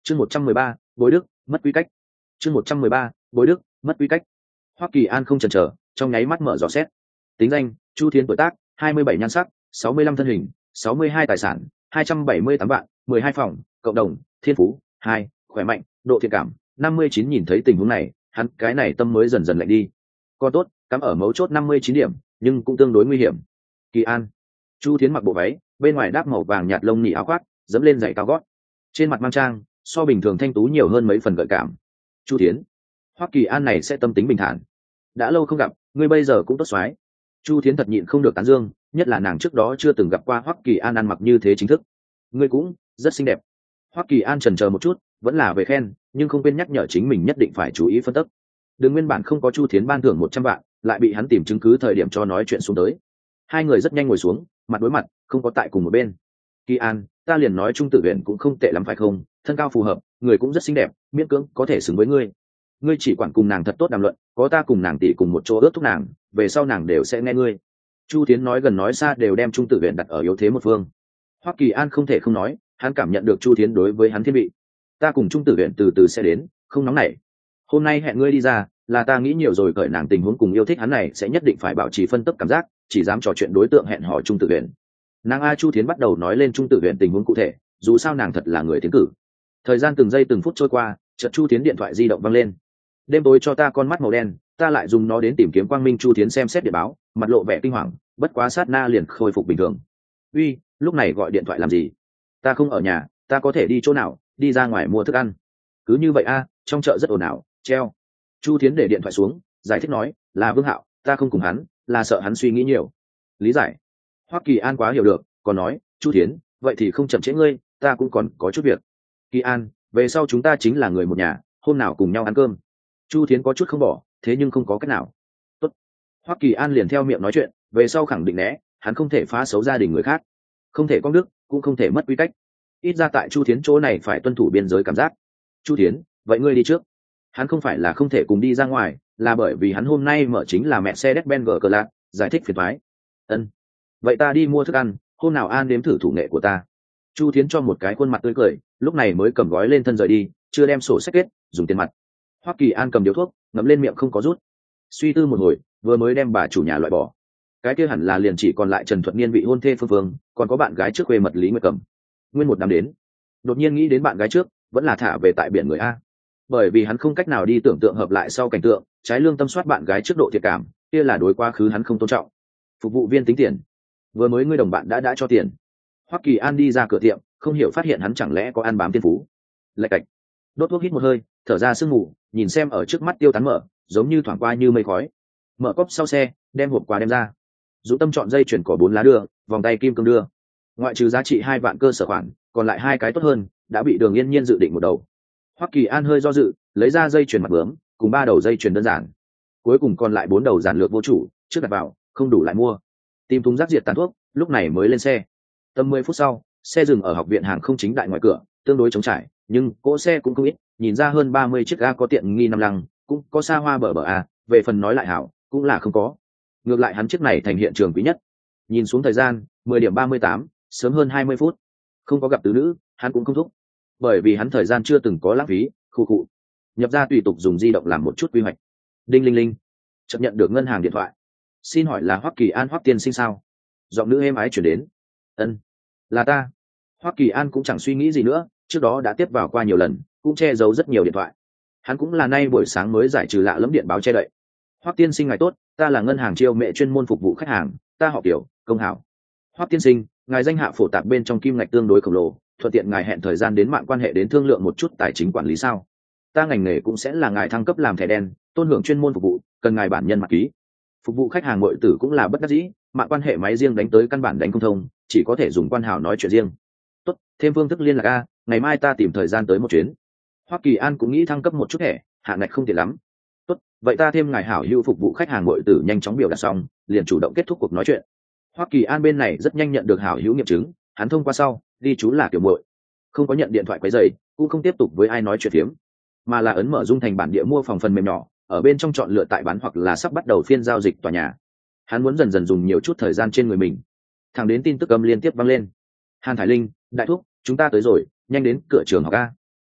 Chương 113, bối đức, mất quy cách. Chương 113, bối đức, mất quy cách. Hoắc Kỳ An không chần chờ, trong nháy mắt mở dò xét. Tính danh: Chu Thiến, tuổi tác 27, nhan sắc 65, thân hình 62, tài sản 278 vạn, 12 phòng, cộng đồng thiên phú 2, khỏe mạnh, độ thiện cảm 59. Nhìn thấy tình huống này, hắn cái này tâm mới dần dần lạnh đi. Còn tốt, cắm ở mấu chốt 59 điểm, nhưng cũng tương đối nguy hiểm. Kỳ An. Chu Thiến mặc bộ váy, bên ngoài đáp màu vàng nhạt lông nỉ áo khoác, dẫm lên giày cao gót, trên mặt mang trang, so bình thường thanh tú nhiều hơn mấy phần gợi cảm. Chu Thiến. Hoắc Kỳ An này sẽ tâm tính bình thản. Đã lâu không gặp, ngươi bây giờ cũng tốt xoái. Chu Thiến thật nhịn không được tán dương, nhất là nàng trước đó chưa từng gặp qua Hoắc Kỳ An ăn mặc như thế chính thức. Ngươi cũng rất xinh đẹp. Hoắc Kỳ An chần chờ một chút, vẫn là về khen, nhưng không quên nhắc nhở chính mình nhất định phải chú ý phân tích. Đừng nguyên bản không có Chu Thiến ban thưởng 100 vạn, lại bị hắn tìm chứng cứ thời điểm cho nói chuyện xuống tới. Hai người rất nhanh ngồi xuống, mặt đối mặt, không có tại cùng một bên. Kỳ An, ta liền nói Trung Tử Huyền cũng không tệ lắm phải không, thân cao phù hợp, người cũng rất xinh đẹp, miễn cưỡng có thể xứng với ngươi. Ngươi chỉ quản cùng nàng thật tốt đàm luận, có ta cùng nàng tỷ cùng một chỗ ước thúc nàng, về sau nàng đều sẽ nghe ngươi. Chu Thiến nói gần nói xa đều đem Trung Tử Huyền đặt ở yếu thế một phương. Hoắc Kỳ An không thể không nói, hắn cảm nhận được Chu Thiến đối với hắn thiên vị. Ta cùng Trung Tử Huyền từ từ sẽ đến, không nóng nảy. Hôm nay hẹn ngươi đi ra, là ta nghĩ nhiều rồi, cởi nàng tình huống cùng yêu thích hắn này sẽ nhất định phải bảo trì phân tích cảm giác, chỉ dám trò chuyện đối tượng hẹn hò Trung Tử Huyền. Nàng A Chu Thiến bắt đầu nói lên Trung Tử Huyền tình huống cụ thể, dù sao nàng thật là người tiến cử. Thời gian từng giây từng phút trôi qua, chợt Chu Thiến điện thoại di động vang lên. Đêm tối cho ta con mắt màu đen, ta lại dùng nó đến tìm kiếm quang minh. Chu Thiến xem xét điện báo, mặt lộ vẻ kinh hoàng, bất quá sát na liền khôi phục bình thường. Uy, lúc này gọi điện thoại làm gì? Ta không ở nhà, ta có thể đi chỗ nào? Đi ra ngoài mua thức ăn. Cứ như vậy a, trong chợ rất ồn ào, treo. Chu Thiến để điện thoại xuống, giải thích nói, là Vương Hạo, ta không cùng hắn, là sợ hắn suy nghĩ nhiều. Lý giải. Hoắc Kỳ An quá hiểu được, còn nói, Chu Thiến, vậy thì không chậm trễ ngươi, ta cũng còn có chút việc. Kỳ An, về sau chúng ta chính là người một nhà, hôm nào cùng nhau ăn cơm. Chu Thiến có chút không bỏ, thế nhưng không có cách nào. Tốt. Hoắc Kỳ An liền theo miệng nói chuyện, về sau khẳng định né, hắn không thể phá xấu gia đình người khác, không thể công đức, cũng không thể mất quy cách. Ít ra tại Chu Thiến chỗ này phải tuân thủ biên giới cảm giác. Chu Thiến, vậy ngươi đi trước. Hắn không phải là không thể cùng đi ra ngoài, là bởi vì hắn hôm nay mở chính là Mercedes-Benz cờ lạc, giải thích phiền toái. Ân. Vậy ta đi mua thức ăn, hôm nào An nếm thử thủ nghệ của ta. Chu Thiến cho một cái khuôn mặt tươi cười, lúc này mới cầm gói lên thân rời đi, chưa đem sổ sách kết, dùng tiền mặt. Hoắc Kỳ An cầm điếu thuốc, ngậm lên miệng không có rút. Suy tư một hồi, vừa mới đem bà chủ nhà loại bỏ. Cái kia hẳn là liền chỉ còn lại Trần Thuận Niên vị hôn thê Phương Phương, còn có bạn gái trước quê mật Lý Nguyệt Cẩm. Nguyên một năm đến, đột nhiên nghĩ đến bạn gái trước, vẫn là thả về tại biển người a. Bởi vì hắn không cách nào đi tưởng tượng hợp lại sau cảnh tượng, trái lương tâm soát bạn gái trước độ thiệt cảm, kia là đối quá khứ hắn không tôn trọng. Phục vụ viên tính tiền. Vừa mới ngươi đồng bạn đã cho tiền. Hoắc Kỳ An đi ra cửa tiệm, không hiểu phát hiện hắn chẳng lẽ có ăn bám tiên phú. Lạch cạch. Đốt thuốc hít một hơi, thở ra sương mù, nhìn xem ở trước mắt tiêu tán mở, giống như thoảng qua như mây khói. Mở cốp sau xe, đem hộp quà đem ra. Dũng Tâm chọn dây chuyền cỏ 4 lá đưa, vòng tay kim cương đưa. Ngoại trừ giá trị 2 vạn cơ sở khoản, còn lại 2 cái tốt hơn, đã bị Đường Yên Nhiên dự định một đầu. Hoắc Kỳ An hơi do dự, lấy ra dây chuyền mặt bướm, cùng 3 đầu dây chuyền đơn giản. Cuối cùng còn lại 4 đầu giản lược vô chủ, trước đặt vào, không đủ lại mua. Tìm thùng rác diệt tàn thuốc, lúc này mới lên xe. Tầm 10 phút sau, xe dừng ở học viện hàng không chính đại ngoài cửa, tương đối trống trải, nhưng cỗ xe cũng không ít, nhìn ra hơn 30 chiếc ga có tiện nghi 5 lăng, cũng có xa hoa bờ a, về phần nói lại hảo, cũng là không có. Ngược lại hắn chiếc này thành hiện trường quý nhất. Nhìn xuống thời gian, 10 điểm 38, sớm hơn 20 phút. Không có gặp tứ nữ, hắn cũng không thúc. Bởi vì hắn thời gian chưa từng có lãng phí, khu cụ. Nhập ra tùy tục dùng di động làm một chút quy hoạch. Đinh linh linh. Chợt nhận được ngân hàng điện thoại. Xin hỏi là Hoắc Kỳ An Hoắc tiên sinh sao? Giọng nữ êm ái chuyển đến. Ân, là ta. Hoắc Kỳ An cũng chẳng suy nghĩ gì nữa, trước đó đã tiếp vào qua nhiều lần, cũng che giấu rất nhiều điện thoại. Hắn cũng là nay buổi sáng mới giải trừ lạ lẫm điện báo che đậy. Hoắc tiên sinh ngài tốt, ta là ngân hàng chiêu mẹ chuyên môn phục vụ khách hàng, ta họ Tiểu, công hảo. Hoắc tiên sinh, ngài danh hạ phổ tạp bên trong kim ngạch tương đối khổng lồ, thuận tiện ngài hẹn thời gian đến mạng quan hệ đến thương lượng một chút tài chính quản lý sao? Ta ngành nghề cũng sẽ là ngài thăng cấp làm thẻ đen, tôn hưởng chuyên môn phục vụ, cần ngài bản nhân mặt ký. Phục vụ khách hàng muội tử cũng là bất đắc dĩ, mạng quan hệ máy riêng đánh tới căn bản đánh không thông, chỉ có thể dùng quan hảo nói chuyện riêng. Tốt, thêm phương thức liên lạc a, ngày mai ta tìm thời gian tới một chuyến. Hoắc Kỳ An cũng nghĩ thăng cấp một chút thẻ, hạn ngạch không tiện lắm. Tốt, vậy ta thêm ngài hảo hữu phục vụ khách hàng muội tử nhanh chóng biểu đạt xong, liền chủ động kết thúc cuộc nói chuyện. Hoắc Kỳ An bên này rất nhanh nhận được hảo hữu nghiệm chứng, hắn thông qua sau, ghi chú là Tiểu muội, không có nhận điện thoại quấy rầy, cũng không tiếp tục với ai nói chuyện phiếm, mà là ấn mở Dung Thành bản địa mua phòng phần mềm nhỏ, ở bên trong chọn lựa tại bán hoặc là sắp bắt đầu phiên giao dịch tòa nhà. Hắn muốn dần dần dùng nhiều chút thời gian trên người mình. Thẳng đến tin tức âm liên tiếp vang lên. Hàn Thải Linh, đại thúc, chúng ta tới rồi, nhanh đến cửa trường học a.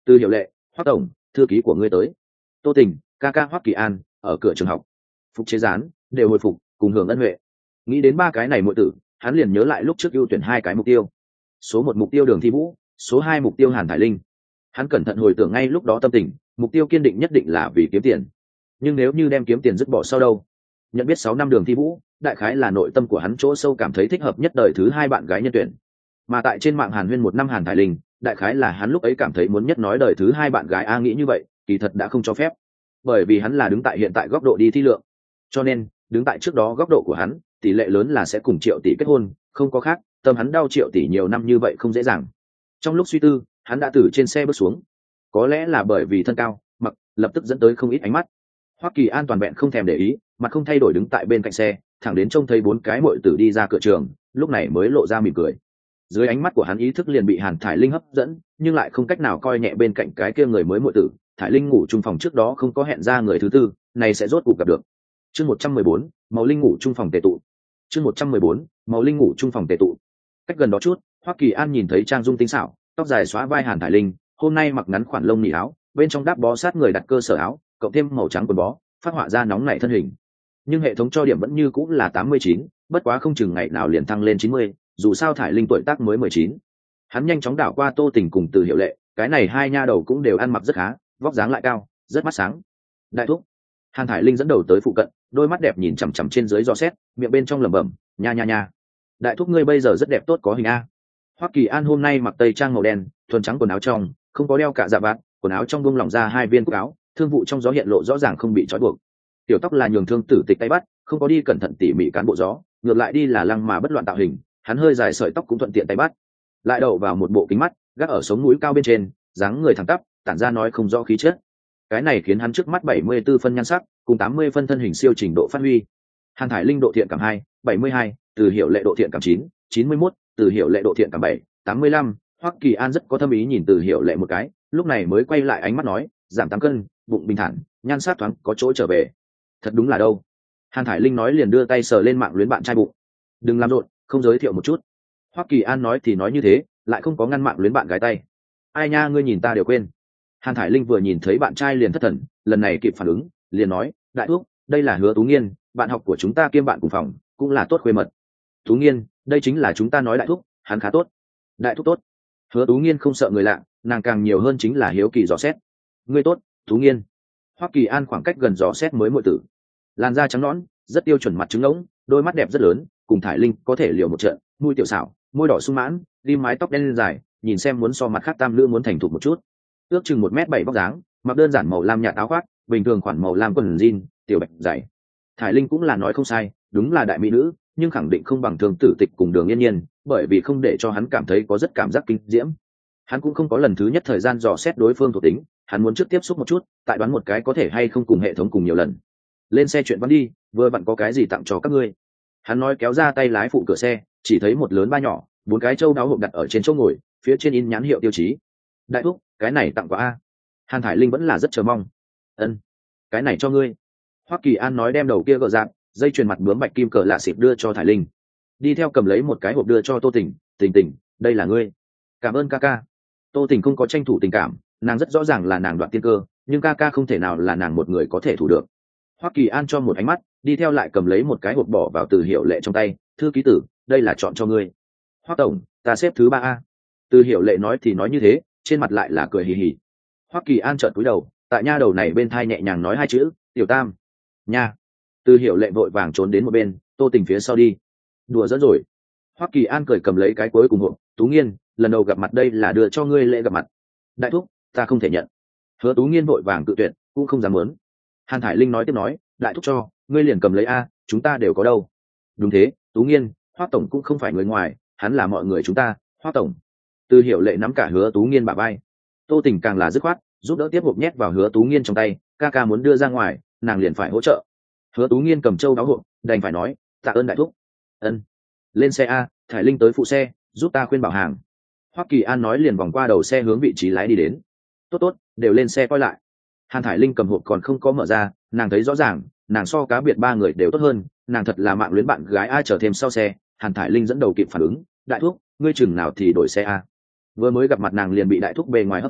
Từ Hiểu Lệ, Hoắc tổng, thư ký của ngươi tới. Tô Tình, ca ca Hoắc Kỳ An ở cửa trường học. Phục Chế Gián đều hồi phục, cùng hưởng ân huệ. Nghĩ đến ba cái này muội tử, hắn liền nhớ lại lúc trước ưu tuyển hai cái mục tiêu. Số một mục tiêu Đường Thi Vũ, số hai mục tiêu Hàn Thải Linh. Hắn cẩn thận hồi tưởng ngay lúc đó tâm tình, mục tiêu kiên định nhất định là vì kiếm tiền. Nhưng nếu như đem kiếm tiền dứt bỏ sau đâu? Nhận biết 6 năm Đường Thi Vũ, đại khái là nội tâm của hắn chỗ sâu cảm thấy thích hợp nhất đời thứ hai bạn gái nhân tuyển. Mà tại trên mạng Hàn Huyên 1 năm Hàn Thải Linh, đại khái là hắn lúc ấy cảm thấy muốn nhất nói đời thứ hai bạn gái nghĩ như vậy, kỳ thật đã không cho phép. Bởi vì hắn là đứng tại hiện tại góc độ đi thi lượng. Cho nên, đứng tại trước đó góc độ của hắn, tỷ lệ lớn là sẽ cùng Triệu tỷ kết hôn, không có khác, tâm hắn đau Triệu tỷ nhiều năm như vậy không dễ dàng. Trong lúc suy tư, hắn đã từ trên xe bước xuống. Có lẽ là bởi vì thân cao, mặc, lập tức dẫn tới không ít ánh mắt. Hoắc Kỳ An toàn vẹn không thèm để ý, mặt không thay đổi đứng tại bên cạnh xe, thẳng đến trông thấy 4 cái muội tử đi ra cửa trường, lúc này mới lộ ra mỉm cười. Dưới ánh mắt của hắn ý thức liền bị Hàn Thải Linh hấp dẫn, nhưng lại không cách nào coi nhẹ bên cạnh cái kia người mới muội tử. Thải Linh ngủ chung phòng trước đó không có hẹn ra người thứ tư, này sẽ rốt cuộc gặp được. Chương 114, Màu Linh ngủ chung phòng tề tụ. Chương 114, Màu Linh ngủ chung phòng tề tụ. Cách gần đó chút, Hoắc Kỳ An nhìn thấy trang dung tinh xảo, tóc dài xóa vai Hàn Thải Linh, hôm nay mặc ngắn khoản lông nỉ áo, bên trong đáp bó sát người đặt cơ sở áo, cộng thêm màu trắng quần bó, phát họa ra nóng nảy thân hình. Nhưng hệ thống cho điểm vẫn như cũng là 89, bất quá không chừng ngày nào liền thăng lên 90, dù sao Thải Linh tuổi tác mới 19. Hắn nhanh chóng đảo qua Tô Tình cùng Từ Hiểu Lệ, cái này hai nha đầu cũng đều ăn mặc rất khá, vóc dáng lại cao, rất mắt sáng. Đại thúc. Hàn Thải Linh dẫn đầu tới phụ cận, đôi mắt đẹp nhìn chằm chằm trên dưới dò xét, miệng bên trong lẩm bẩm, nha nha nha. Đại thúc ngươi bây giờ rất đẹp tốt có hình a. Hoắc Kỳ An hôm nay mặc tây trang màu đen, thuần trắng quần áo trong, không có đeo cả dạ vạt, quần áo trong buông lỏng ra hai viên cúc áo, thương vụ trong gió hiện lộ rõ ràng không bị trói buộc. Tiểu tóc là nhường thương tử tịch tay bắt, không có đi cẩn thận tỉ mỉ cán bộ gió, ngược lại đi là lăng mà bất loạn tạo hình, hắn hơi dài sợi tóc cũng thuận tiện tay bắt. Lại đậu vào một bộ kính mắt, gác ở sống mũi cao bên trên, dáng người thẳng tắp, tản ra nói không rõ khí chất. Cái này khiến hắn trước mắt 74 phân nhan sắc, cùng 80 phân thân hình siêu trình độ phát huy. Hàn Thải Linh độ thiện cảm 2, 72, Từ Hiểu Lệ độ thiện cảm 9, 91, Từ Hiểu Lệ độ thiện cảm 7, 85. Hoắc Kỳ An rất có thâm ý nhìn Từ Hiểu Lệ một cái, lúc này mới quay lại ánh mắt nói, giảm 8 cân, bụng bình thản, nhan sắc thoáng có chỗ trở về. Thật đúng là đâu. Hàn Thải Linh nói liền đưa tay sờ lên mạng luyến bạn trai bụng. Đừng làm rộn, không giới thiệu một chút. Hoắc Kỳ An nói thì nói như thế, lại không có ngăn mạng luyến bạn gái tay. Ai nha, ngươi nhìn ta đều quên. Hàn Thải Linh vừa nhìn thấy bạn trai liền thất thần, lần này kịp phản ứng, liền nói, đại thúc, đây là Hứa Tú Nghiên, bạn học của chúng ta kiêm bạn cùng phòng, cũng là tốt khuê mật. Tú Nghiên, đây chính là chúng ta nói đại thúc, hắn khá tốt. Đại thúc tốt. Hứa Tú Nghiên không sợ người lạ, nàng càng nhiều hơn chính là hiếu kỳ dò xét. Ngươi tốt, Tú Nghiên. Hoắc Kỳ An khoảng cách gần dò xét mới muội tử. Làn da trắng nõn, rất tiêu chuẩn mặt trứng ngỗng, đôi mắt đẹp rất lớn, cùng Thải Linh có thể liều một trận, mũi tiểu xảo, môi đỏ sung mãn, ghim mái tóc đen dài, nhìn xem muốn so mặt khác tam nữ muốn thành thục một chút. Ước chừng 1m7 vóc dáng, mặc đơn giản màu lam nhạt áo khoác, bình thường khoản màu lam quần jean, tiểu bạch dày. Thải Linh cũng là nói không sai, đúng là đại mỹ nữ, nhưng khẳng định không bằng Thường Tử Tịch cùng Đường Yên Nhiên, bởi vì không để cho hắn cảm thấy có rất cảm giác kinh diễm. Hắn cũng không có lần thứ nhất thời gian dò xét đối phương thuộc tính, hắn muốn trước tiếp xúc một chút, tại đoán một cái có thể hay không cùng hệ thống cùng nhiều lần. Lên xe chuyện văn đi, vừa vặn có cái gì tặng cho các ngươi. Hắn nói kéo ra tay lái phụ cửa xe, chỉ thấy một lớn ba nhỏ, 4 cái châu đáo hộp đặt ở trên chỗ ngồi, phía trên in nhãn hiệu tiêu chí. Đại thúc, cái này tặng quà a. Hàn Thải Linh vẫn là rất chờ mong. Ân, cái này cho ngươi. Hoắc Kỳ An nói đem đầu kia gỡ dạng, dây chuyền mặt bướm bạch kim cờ lạ xịt đưa cho Thải Linh. Đi theo cầm lấy một cái hộp đưa cho Tô Tình, Tình Tình, đây là ngươi. Cảm ơn ca ca. Tô Tình không có tranh thủ tình cảm, nàng rất rõ ràng là nàng đoạt tiên cơ, nhưng ca ca không thể nào là nàng một người có thể thủ được. Hoắc Kỳ An cho một ánh mắt, đi theo lại cầm lấy một cái hộp bỏ vào Từ Hiểu Lệ trong tay, thư ký tử, đây là chọn cho ngươi. Hoắc tổng, ta xếp thứ 3 a. Từ Hiểu Lệ nói thì nói như thế, trên mặt lại là cười hì hì. Hoắc Kỳ An trợn cúi đầu, tại nha đầu này bên thai nhẹ nhàng nói 2 chữ, tiểu tam. Nha. Từ Hiểu Lệ vội vàng trốn đến một bên, Tô Tình phía sau đi. Đùa dẫn rồi. Hoắc Kỳ An cười cầm lấy cái cuối cùng hộp, Tú Nghiên, lần đầu gặp mặt đây là đưa cho ngươi lễ gặp mặt. Đại thúc, ta không thể nhận. Hứa Tú Nghiên vội vàng cự tuyệt, cũng không dám muốn. Hàn Thải Linh nói tiếp nói, đại thúc cho, ngươi liền cầm lấy a, chúng ta đều có đâu. Đúng thế, Tú Nghiên, Hoắc tổng cũng không phải người ngoài, hắn là mọi người chúng ta, Hoắc tổng. Từ Hiểu Lệ nắm cả Hứa Tú Nghiên bả vai. Tô Tình càng là dứt khoát, giúp đỡ tiếp hộp nhét vào Hứa Tú Nghiên trong tay, ca ca muốn đưa ra ngoài, nàng liền phải hỗ trợ. Hứa Tú Nghiên cầm châu đáo hộp, đành phải nói, tạ ơn đại thúc. Ân. Lên xe a, Thải Linh tới phụ xe, giúp ta khuyên bảo hàng. Hoắc Kỳ An nói liền vòng qua đầu xe hướng vị trí lái đi đến. Tốt tốt, đều lên xe coi lại. Hàn Thải Linh cầm hộp còn không có mở ra, nàng thấy rõ ràng, nàng so cá biệt 3 người đều tốt hơn, nàng thật là mạng luyến bạn gái ai chờ thêm sau xe. Hàn Thải Linh dẫn đầu kịp phản ứng, đại thúc, ngươi chừng nào thì đổi xe a. Vừa mới gặp mặt nàng liền bị đại thúc bề ngoài hấp dẫn,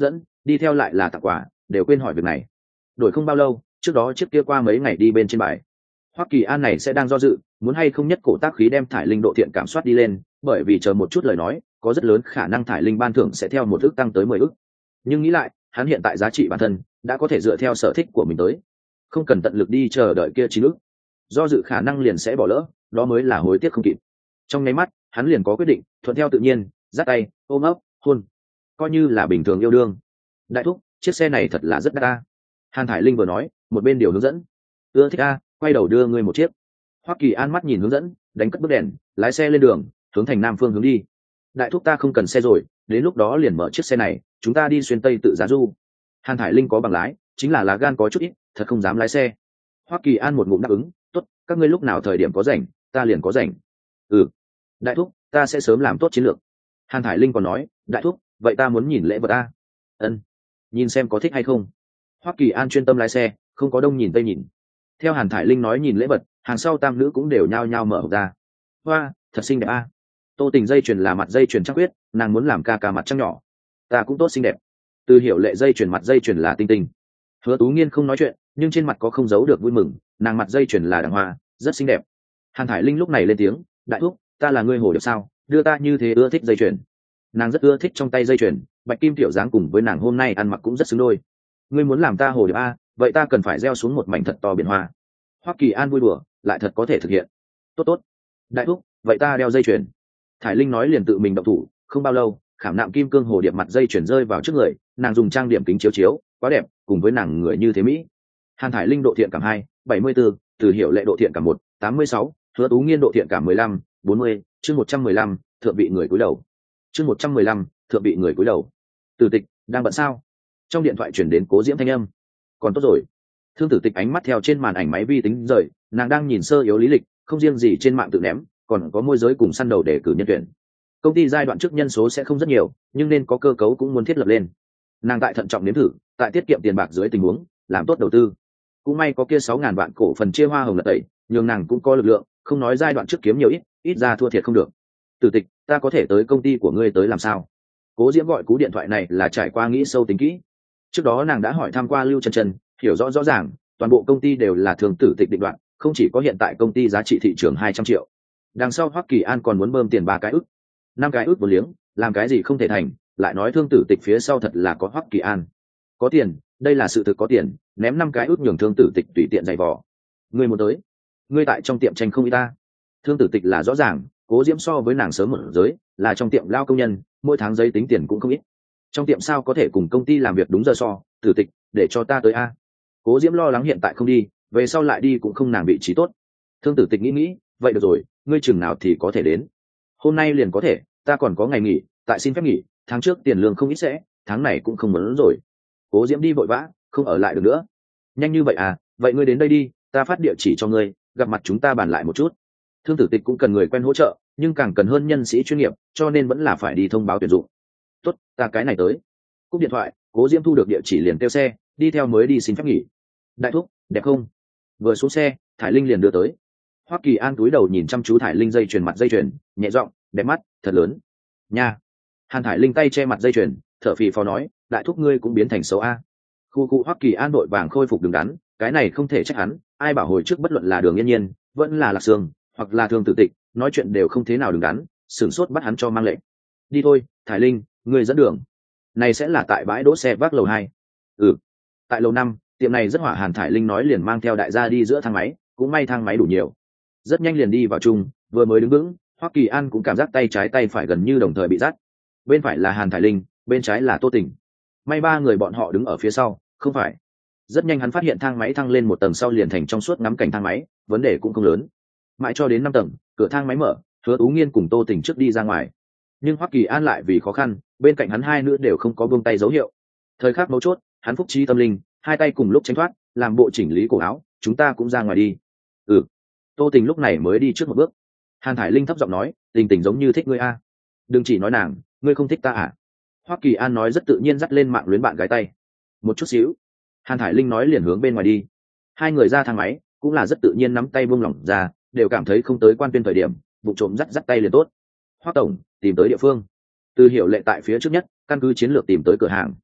đi theo lại là tặng quà, đều quên hỏi việc này. Đổi không bao lâu, trước đó chiếc kia qua mấy ngày đi bên trên bài, Hoắc Kỳ An này sẽ đang do dự, muốn hay không nhất cổ tác khí đem thải linh độ thiện cảm soát đi lên, bởi vì chờ một chút lời nói, có rất lớn khả năng thải linh ban thưởng sẽ theo một ước tăng tới 10 ước. Nhưng nghĩ lại, hắn hiện tại giá trị bản thân đã có thể dựa theo sở thích của mình tới, không cần tận lực đi chờ đợi kia 9 ước. Do dự khả năng liền sẽ bỏ lỡ, đó mới là hối tiếc không kịp. Trong nháy mắt, hắn liền có quyết định, thuận theo tự nhiên, dắt tay, ôm ấp, hôn, coi như là bình thường yêu đương. Đại thúc, chiếc xe này thật là rất đắt ta. Hàn Thải Linh vừa nói, một bên điều hướng dẫn. Ưa thích a, quay đầu đưa ngươi một chiếc. Hoắc Kỳ An mắt nhìn hướng dẫn, đánh cất bức đèn, lái xe lên đường, hướng thành nam phương hướng đi. Đại thúc ta không cần xe rồi, đến lúc đó liền mở chiếc xe này, chúng ta đi xuyên tây tự giá du. Hàn Thải Linh có bằng lái, chính là lá gan có chút ít, thật không dám lái xe. Hoắc Kỳ An một ngụm đáp ứng, tốt, các ngươi lúc nào thời điểm có rảnh, ta liền có rảnh. Ừ, đại thúc, ta sẽ sớm làm tốt chiến lược. Hàn Thải Linh còn nói, đại thúc, vậy ta muốn nhìn lễ vật a. Ân, nhìn xem có thích hay không. Hoắc Kỳ An chuyên tâm lái xe, không có đông nhìn tây nhìn. Theo Hàn Thải Linh nói nhìn lễ vật, hàng sau tam nữ cũng đều nhao nhao mở hộp ra. Hoa, thật xinh đẹp a. Tô Tình dây chuyền là mặt dây chuyền trăng huyết, nàng muốn làm ca mặt trăng nhỏ. Ta cũng tốt xinh đẹp. Từ Hiểu Lệ dây chuyền mặt dây chuyền là tinh tinh. Hứa Tú Nghiên không nói chuyện, nhưng trên mặt có không giấu được vui mừng, nàng mặt dây chuyền là đàng hoa, rất xinh đẹp. Hàn Thải Linh lúc này lên tiếng, đại thúc, ta là ngươi hồ điệp sao, đưa ta như thế ưa thích dây chuyền. Nàng rất ưa thích trong tay dây chuyền, bạch kim tiểu dáng cùng với nàng hôm nay ăn mặc cũng rất xứng đôi. Ngươi muốn làm ta hồ điệp a, vậy ta cần phải gieo xuống một mảnh thật to biển hoa. Hoắc Kỳ An vui đùa, lại thật có thể thực hiện. Tốt tốt, đại thúc, vậy ta đeo dây chuyền. Thải Linh nói liền tự mình động thủ, không bao lâu, khảm nạm kim cương hồ điệp mặt dây chuyền rơi vào trước người, nàng dùng trang điểm kính chiếu chiếu, quá đẹp, cùng với nàng người như thế mỹ. Hàn Thải Linh độ thiện cảm 2, 74, Từ Hiểu Lệ độ thiện cảm 1, 86, Hứa Tú Nghiên độ thiện cảm 15, 40, chương 115, thượng vị người cúi đầu. Chương 115, thượng vị người cúi đầu. Tử Tịch, đang bận sao? Trong điện thoại chuyển đến Cố Diễm thanh âm. Còn tốt rồi. Thương Tử Tịch ánh mắt theo trên màn ảnh máy vi tính rời, nàng đang nhìn sơ yếu lý lịch, không riêng gì trên mạng tự ném, còn có môi giới cùng săn đầu để cử nhân tuyển. Công ty giai đoạn trước nhân số sẽ không rất nhiều, nhưng nên có cơ cấu cũng muốn thiết lập lên. Nàng tại thận trọng nếm thử, tại tiết kiệm tiền bạc dưới tình huống, làm tốt đầu tư. Cũng may có kia 6.000 vạn cổ phần chia hoa hồng lật tẩy, nhưng nàng cũng có lực lượng, không nói giai đoạn trước kiếm nhiều ít ra thua thiệt không được. Tử Tịch, ta có thể tới công ty của ngươi tới làm sao? Cố Diễm gọi cú điện thoại này là trải qua nghĩ sâu tính kỹ. Trước đó nàng đã hỏi thăm qua Lưu Chân Chân, hiểu rõ rõ ràng, toàn bộ công ty đều là thường Tử Tịch định đoạt, không chỉ có hiện tại công ty giá trị thị trường 200 triệu. Đằng sau Hoắc Kỳ An còn muốn bơm tiền 3 cái ức, 5 cái ức một liếng, làm cái gì không thể thành, lại nói Thương Tử Tịch phía sau thật là có Hoắc Kỳ An. Có tiền, đây là sự thực có tiền, ném 5 cái ức nhường Thương Tử Tịch tùy tiện giày vò. Ngươi muốn tới? Ngươi tại trong tiệm tranh không y ta? Thương Tử Tịch là rõ ràng, Cố Diễm so với nàng sớm một giới, là trong tiệm lao công nhân, mỗi tháng giấy tính tiền cũng không ít. Trong tiệm sao có thể cùng công ty làm việc đúng giờ so? Tử Tịch, để cho ta tới a. Cố Diễm lo lắng hiện tại không đi, về sau lại đi cũng không nàng vị trí tốt. Thương Tử Tịch nghĩ, vậy được rồi, ngươi chừng nào thì có thể đến? Hôm nay liền có thể, ta còn có ngày nghỉ, tại xin phép nghỉ, tháng trước tiền lương không ít sẽ, tháng này cũng không muốn rồi. Cố Diễm đi vội vã, không ở lại được nữa. Nhanh như vậy à, vậy ngươi đến đây đi, ta phát địa chỉ cho ngươi, gặp mặt chúng ta bàn lại một chút. Thương Tử Tịch cũng cần người quen hỗ trợ, nhưng càng cần hơn nhân sĩ chuyên nghiệp, cho nên vẫn là phải đi thông báo tuyển dụng. Tốt, ta cái này tới. Cúp điện thoại, Cố Diễm thu được địa chỉ liền tiêu xe, đi theo mới đi xin phép nghỉ. Đại thúc, đẹp không? Vừa xuống xe, Thải Linh liền đưa tới. Hoắc Kỳ An cúi đầu nhìn chăm chú Thải Linh dây chuyền mặt dây chuyền, nhẹ giọng, đẹp mắt, thật lớn. Nha. Hàn Thải Linh tay che mặt dây chuyền, thở phì phò nói, đại thúc ngươi cũng biến thành xấu a. Khu Hoắc Kỳ An đội vàng khôi phục đứng đắn, cái này không thể trách hắn, ai bảo hồi trước bất luận là Đường Yên Nhiên, vẫn là Lạc Sương, hoặc là Thương Tử Tịch, nói chuyện đều không thế nào đứng đắn, sửng sốt bắt hắn cho mang lệnh. Đi thôi, Thải Linh, ngươi dẫn đường. Này sẽ là tại bãi đỗ xe vác lầu 2. Ừ. Tại lầu 5, tiệm này rất hỏa. Hàn Thải Linh nói liền mang theo đại gia đi giữa thang máy, cũng may thang máy đủ nhiều, rất nhanh liền đi vào chung. Vừa mới đứng vững, Hoắc Kỳ An cũng cảm giác tay trái tay phải gần như đồng thời bị dắt. Bên phải là Hàn Thải Linh, bên trái là Tô Tình. May ba người bọn họ đứng ở phía sau, không phải. Rất nhanh hắn phát hiện thang máy thăng lên một tầng sau liền thành trong suốt ngắm cảnh thang máy, vấn đề cũng không lớn. Mãi cho đến 5 tầng, cửa thang máy mở, Hứa Tú Nghiên cùng Tô Tình trước đi ra ngoài. Nhưng Hoắc Kỳ An lại vì khó khăn, bên cạnh hắn hai nữ đều không có buông tay dấu hiệu. Thời khắc mấu chốt, hắn phúc trí tâm linh, hai tay cùng lúc tránh thoát, làm bộ chỉnh lý cổ áo, chúng ta cũng ra ngoài đi. Ừ. Tô Tình lúc này mới đi trước một bước. Hàn Thải Linh thấp giọng nói, Tình Tình giống như thích ngươi a. Đừng chỉ nói nàng, ngươi không thích ta à? Hoắc Kỳ An nói rất tự nhiên dắt lên mạng luyến bạn gái tay. Một chút xíu. Hàn Thải Linh nói liền hướng bên ngoài đi. Hai người ra thang máy, cũng là rất tự nhiên nắm tay buông lỏng ra, đều cảm thấy không tới quan tuyên thời điểm, vụ trộm dắt tay liền tốt. Hoắc tổng, tìm tới địa phương. Từ Hiểu Lệ tại phía trước nhất, căn cứ chiến lược tìm tới cửa hàng.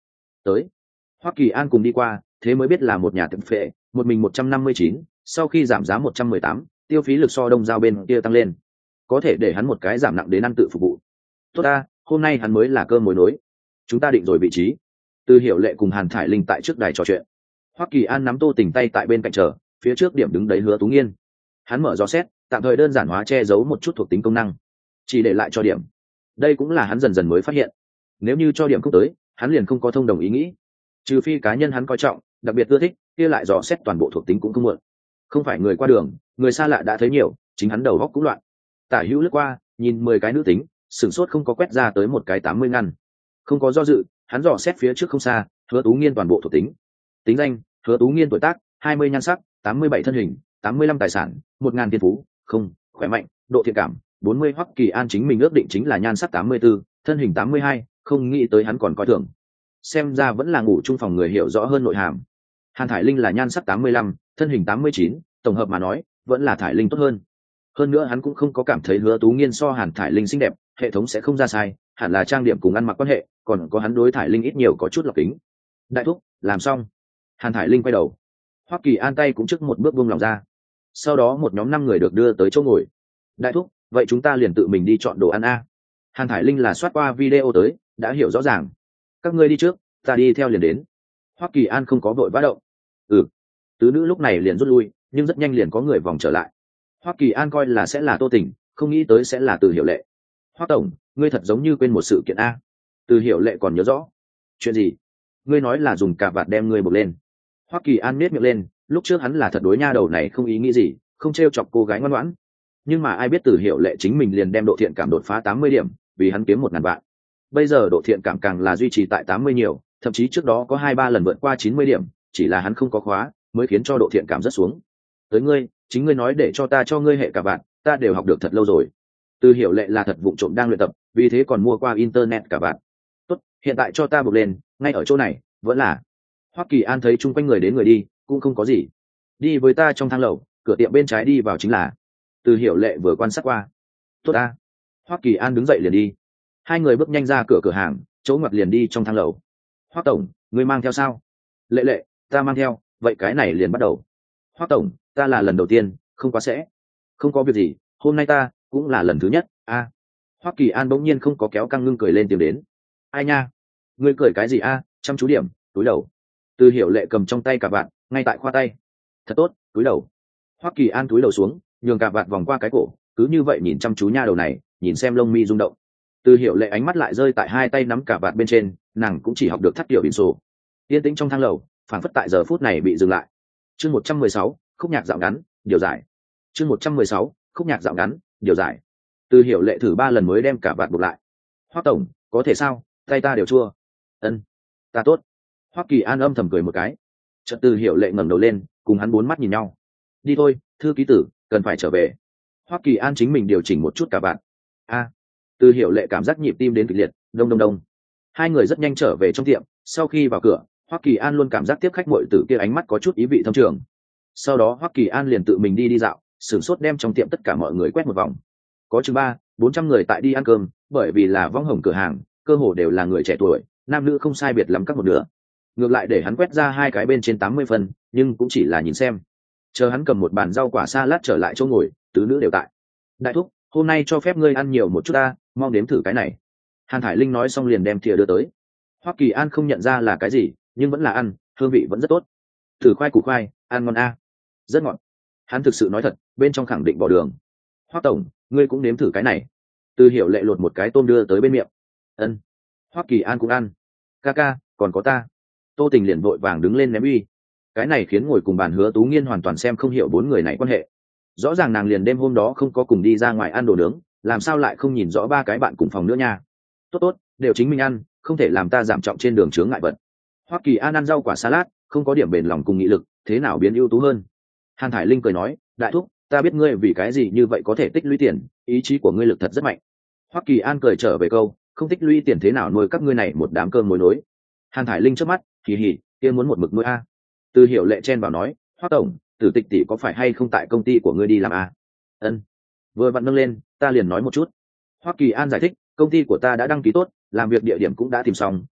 tới. Hoa Kỳ An cùng đi qua, thế mới biết là một nhà tiệm phệ, một mình 159, sau khi giảm giá 118, tiêu phí lực so đông giao bên kia tăng lên, có thể để hắn một cái giảm nặng đến ăn tự phục vụ. Tốt ta, hôm nay hắn mới là cơm mối nối. Chúng ta định rồi vị trí. Từ Hiểu Lệ cùng Hàn Thải Linh tại trước đài trò chuyện. Hoa Kỳ An nắm Tô Tình tay tại bên cạnh chờ, phía trước điểm đứng đấy Hứa Tú Nghiên. Hắn mở dò xét, tạm thời đơn giản hóa che giấu một chút thuộc tính công năng, chỉ để lại cho điểm. Đây cũng là hắn dần dần mới phát hiện, nếu như cho điểm không tới, hắn liền không có thông đồng ý nghĩ. Trừ phi cá nhân hắn coi trọng, đặc biệt ưa thích, kia lại dò xét toàn bộ thuộc tính cũng không muộn. Không phải người qua đường, người xa lạ đã thấy nhiều, chính hắn đầu óc cũng loạn. Tả hữu lướt qua, nhìn 10 cái nữ tính, sửng sốt không có quét ra tới một cái 80 ngăn. Không có do dự, hắn dò xét phía trước không xa, Hứa Tú Nghiên toàn bộ thuộc tính. Tính danh: Hứa Tú Nghiên, tuổi tác 20, nhan sắc 87, thân hình 85, tài sản 1000, thiên phú không, khỏe mạnh, độ thiện cảm 40. Hoắc Kỳ An chính mình ước định chính là nhan sắc 84, thân hình 82, không nghĩ tới hắn còn coi thường. Xem ra vẫn là ngủ chung phòng người hiểu rõ hơn nội hàm. Hàn Thải Linh là nhan sắc 85, thân hình 89, tổng hợp mà nói vẫn là Thải Linh tốt hơn. Hơn nữa hắn cũng không có cảm thấy Hứa Tú Nghiên so Hàn Thải Linh xinh đẹp, hệ thống sẽ không ra sai, hẳn là trang điểm cùng ăn mặc quan hệ, còn có hắn đối Thải Linh ít nhiều có chút lọc kính. Đại thúc, làm xong. Hàn Thải Linh quay đầu. Hoắc Kỳ An tay cũng trước một bước buông lòng ra. Sau đó một nhóm 5 người được đưa tới chỗ ngồi. Đại thúc, vậy chúng ta liền tự mình đi chọn đồ ăn a. Hàn Thải Linh là soát qua video tới, đã hiểu rõ ràng. Các ngươi đi trước, ta đi theo liền đến. Hoắc Kỳ An không có vội vã động. Tứ nữ lúc này liền rút lui, nhưng rất nhanh liền có người vòng trở lại. Hoắc Kỳ An coi là sẽ là Tô Tình, không nghĩ tới sẽ là Từ Hiểu Lệ. Hoắc tổng, ngươi thật giống như quên một sự kiện a. Từ Hiểu Lệ còn nhớ rõ. Chuyện gì? Ngươi nói là dùng cà vạt đem ngươi buộc lên. Hoắc Kỳ An nhếch miệng lên, lúc trước hắn là thật đối nha đầu này không ý nghĩ gì, không trêu chọc cô gái ngoan ngoãn. Nhưng mà ai biết Từ Hiểu Lệ chính mình liền đem độ thiện cảm đột phá 80 điểm, vì hắn kiếm 1000 vạn. Bây giờ độ thiện cảm càng là duy trì tại 80 nhiều, thậm chí trước đó có 2-3 lần vượt qua 90 điểm, chỉ là hắn không có khóa, mới khiến cho độ thiện cảm rất xuống. Tới ngươi, chính ngươi nói để cho ta cho ngươi hệ cả bạn, ta đều học được thật lâu rồi. Từ Hiểu Lệ là thật vụng trộm đang luyện tập, vì thế còn mua qua internet cả bạn. Tốt, hiện tại cho ta buộc lên, ngay ở chỗ này, vẫn là. Hoắc Kỳ An thấy chung quanh người đến người đi, cũng không có gì. Đi với ta trong thang lầu, cửa tiệm bên trái đi vào chính là. Từ Hiểu Lệ vừa quan sát qua. Tốt ta. Hoắc Kỳ An đứng dậy liền đi. Hai người bước nhanh ra cửa cửa hàng, chỗ ngoặt liền đi trong thang lầu. Hoắc tổng, ngươi mang theo sao? Lệ Lệ, ta mang theo, vậy cái này liền bắt đầu. Hoắc tổng, ta là lần đầu tiên, không quá sẽ. Không có việc gì, hôm nay ta cũng là lần thứ nhất. A. Hoắc Kỳ An bỗng nhiên không có kéo căng ngưng cười lên tìm đến. Ai nha? Ngươi cười cái gì a? Chăm chú điểm, túi đầu. Từ Hiểu Lệ cầm trong tay cả vạt, ngay tại khoa tay. Thật tốt, túi đầu. Hoắc Kỳ An túi đầu xuống, nhường cả vạt vòng qua cái cổ, cứ như vậy nhìn chăm chú nha đầu này, nhìn xem lông mi rung động. Từ Hiểu Lệ ánh mắt lại rơi tại hai tay nắm cả vạt bên trên, nàng cũng chỉ học được thắt tiểu bình sổ. Yên tĩnh trong thang lầu, phản phất tại giờ phút này bị dừng lại. Chương 116, khúc nhạc dạo ngắn, điều giải. Chương 116, khúc nhạc dạo ngắn, điều giải. Từ Hiểu Lệ thử 3 lần mới đem cả vạt buộc lại. Hoắc tổng, có thể sao? Tay ta đều chua. Ân, ta tốt. Hoắc Kỳ An âm thầm cười một cái. Chợt Từ Hiểu Lệ ngẩng đầu lên, cùng hắn 4 mắt nhìn nhau. Đi thôi, thư ký tử, cần phải trở về. Hoắc Kỳ An chính mình điều chỉnh một chút cả vạt. A. Từ Hiểu Lệ cảm giác nhịp tim đến kịch liệt, đông đông đông. Hai người rất nhanh trở về trong tiệm, sau khi vào cửa, Hoắc Kỳ An luôn cảm giác tiếp khách muội tử kia ánh mắt có chút ý vị thâm trường. Sau đó Hoắc Kỳ An liền tự mình đi dạo, sửng sốt đem trong tiệm tất cả mọi người quét một vòng. Có chừng 300-400 người tại đi ăn cơm, bởi vì là võng hồng cửa hàng, cơ hồ đều là người trẻ tuổi, nam nữ không sai biệt lắm các một nửa. Ngược lại để hắn quét ra 2 cái bên trên 80 phân, nhưng cũng chỉ là nhìn xem. Chờ hắn cầm một bàn rau quả salad trở lại chỗ ngồi, tứ nữ đều tại. Đại thúc, hôm nay cho phép ngươi ăn nhiều một chút ta, mong đếm thử cái này. Hàn Thải Linh nói xong liền đem thìa đưa tới. Hoắc Kỳ An không nhận ra là cái gì, nhưng vẫn là ăn, hương vị vẫn rất tốt. Thử khoai củ khoai, ăn ngon a. Rất ngọt. Hắn thực sự nói thật, bên trong khẳng định bỏ đường. Hoắc tổng, ngươi cũng nếm thử cái này. Từ Hiểu Lệ lột một cái tôm đưa tới bên miệng. Ân. Hoắc Kỳ An cũng ăn. Ca, còn có ta. Tô Tình liền vội vàng đứng lên ném uy. Cái này khiến ngồi cùng bàn Hứa Tú Nghiên hoàn toàn xem không hiểu 4 người này quan hệ. Rõ ràng nàng liền đêm hôm đó không có cùng đi ra ngoài ăn đồ nướng, làm sao lại không nhìn rõ 3 cái bạn cùng phòng nữa nha. Tốt, đều chính mình ăn, không thể làm ta giảm trọng trên đường chướng ngại vật. Hoắc Kỳ An ăn rau quả salad, không có điểm bền lòng cùng nghị lực, thế nào biến ưu tú hơn. Hàn Thải Linh cười nói, đại thúc, ta biết ngươi vì cái gì như vậy có thể tích lũy tiền, ý chí của ngươi lực thật rất mạnh. Hoắc Kỳ An cười trở về câu, không tích lũy tiền thế nào nuôi các ngươi này một đám cơm mối nối. Hàn Thải Linh chớp mắt, kỳ hỉ, kia muốn một mực nuôi a. Từ Hiểu Lệ chen vào nói, Hoắc tổng, Tử Tịch tỷ có phải hay không tại công ty của ngươi đi làm a? Ân. Vừa vặn nâng lên, ta liền nói một chút. Hoắc Kỳ An giải thích, công ty của ta đã đăng ký tốt, làm việc địa điểm cũng đã tìm xong,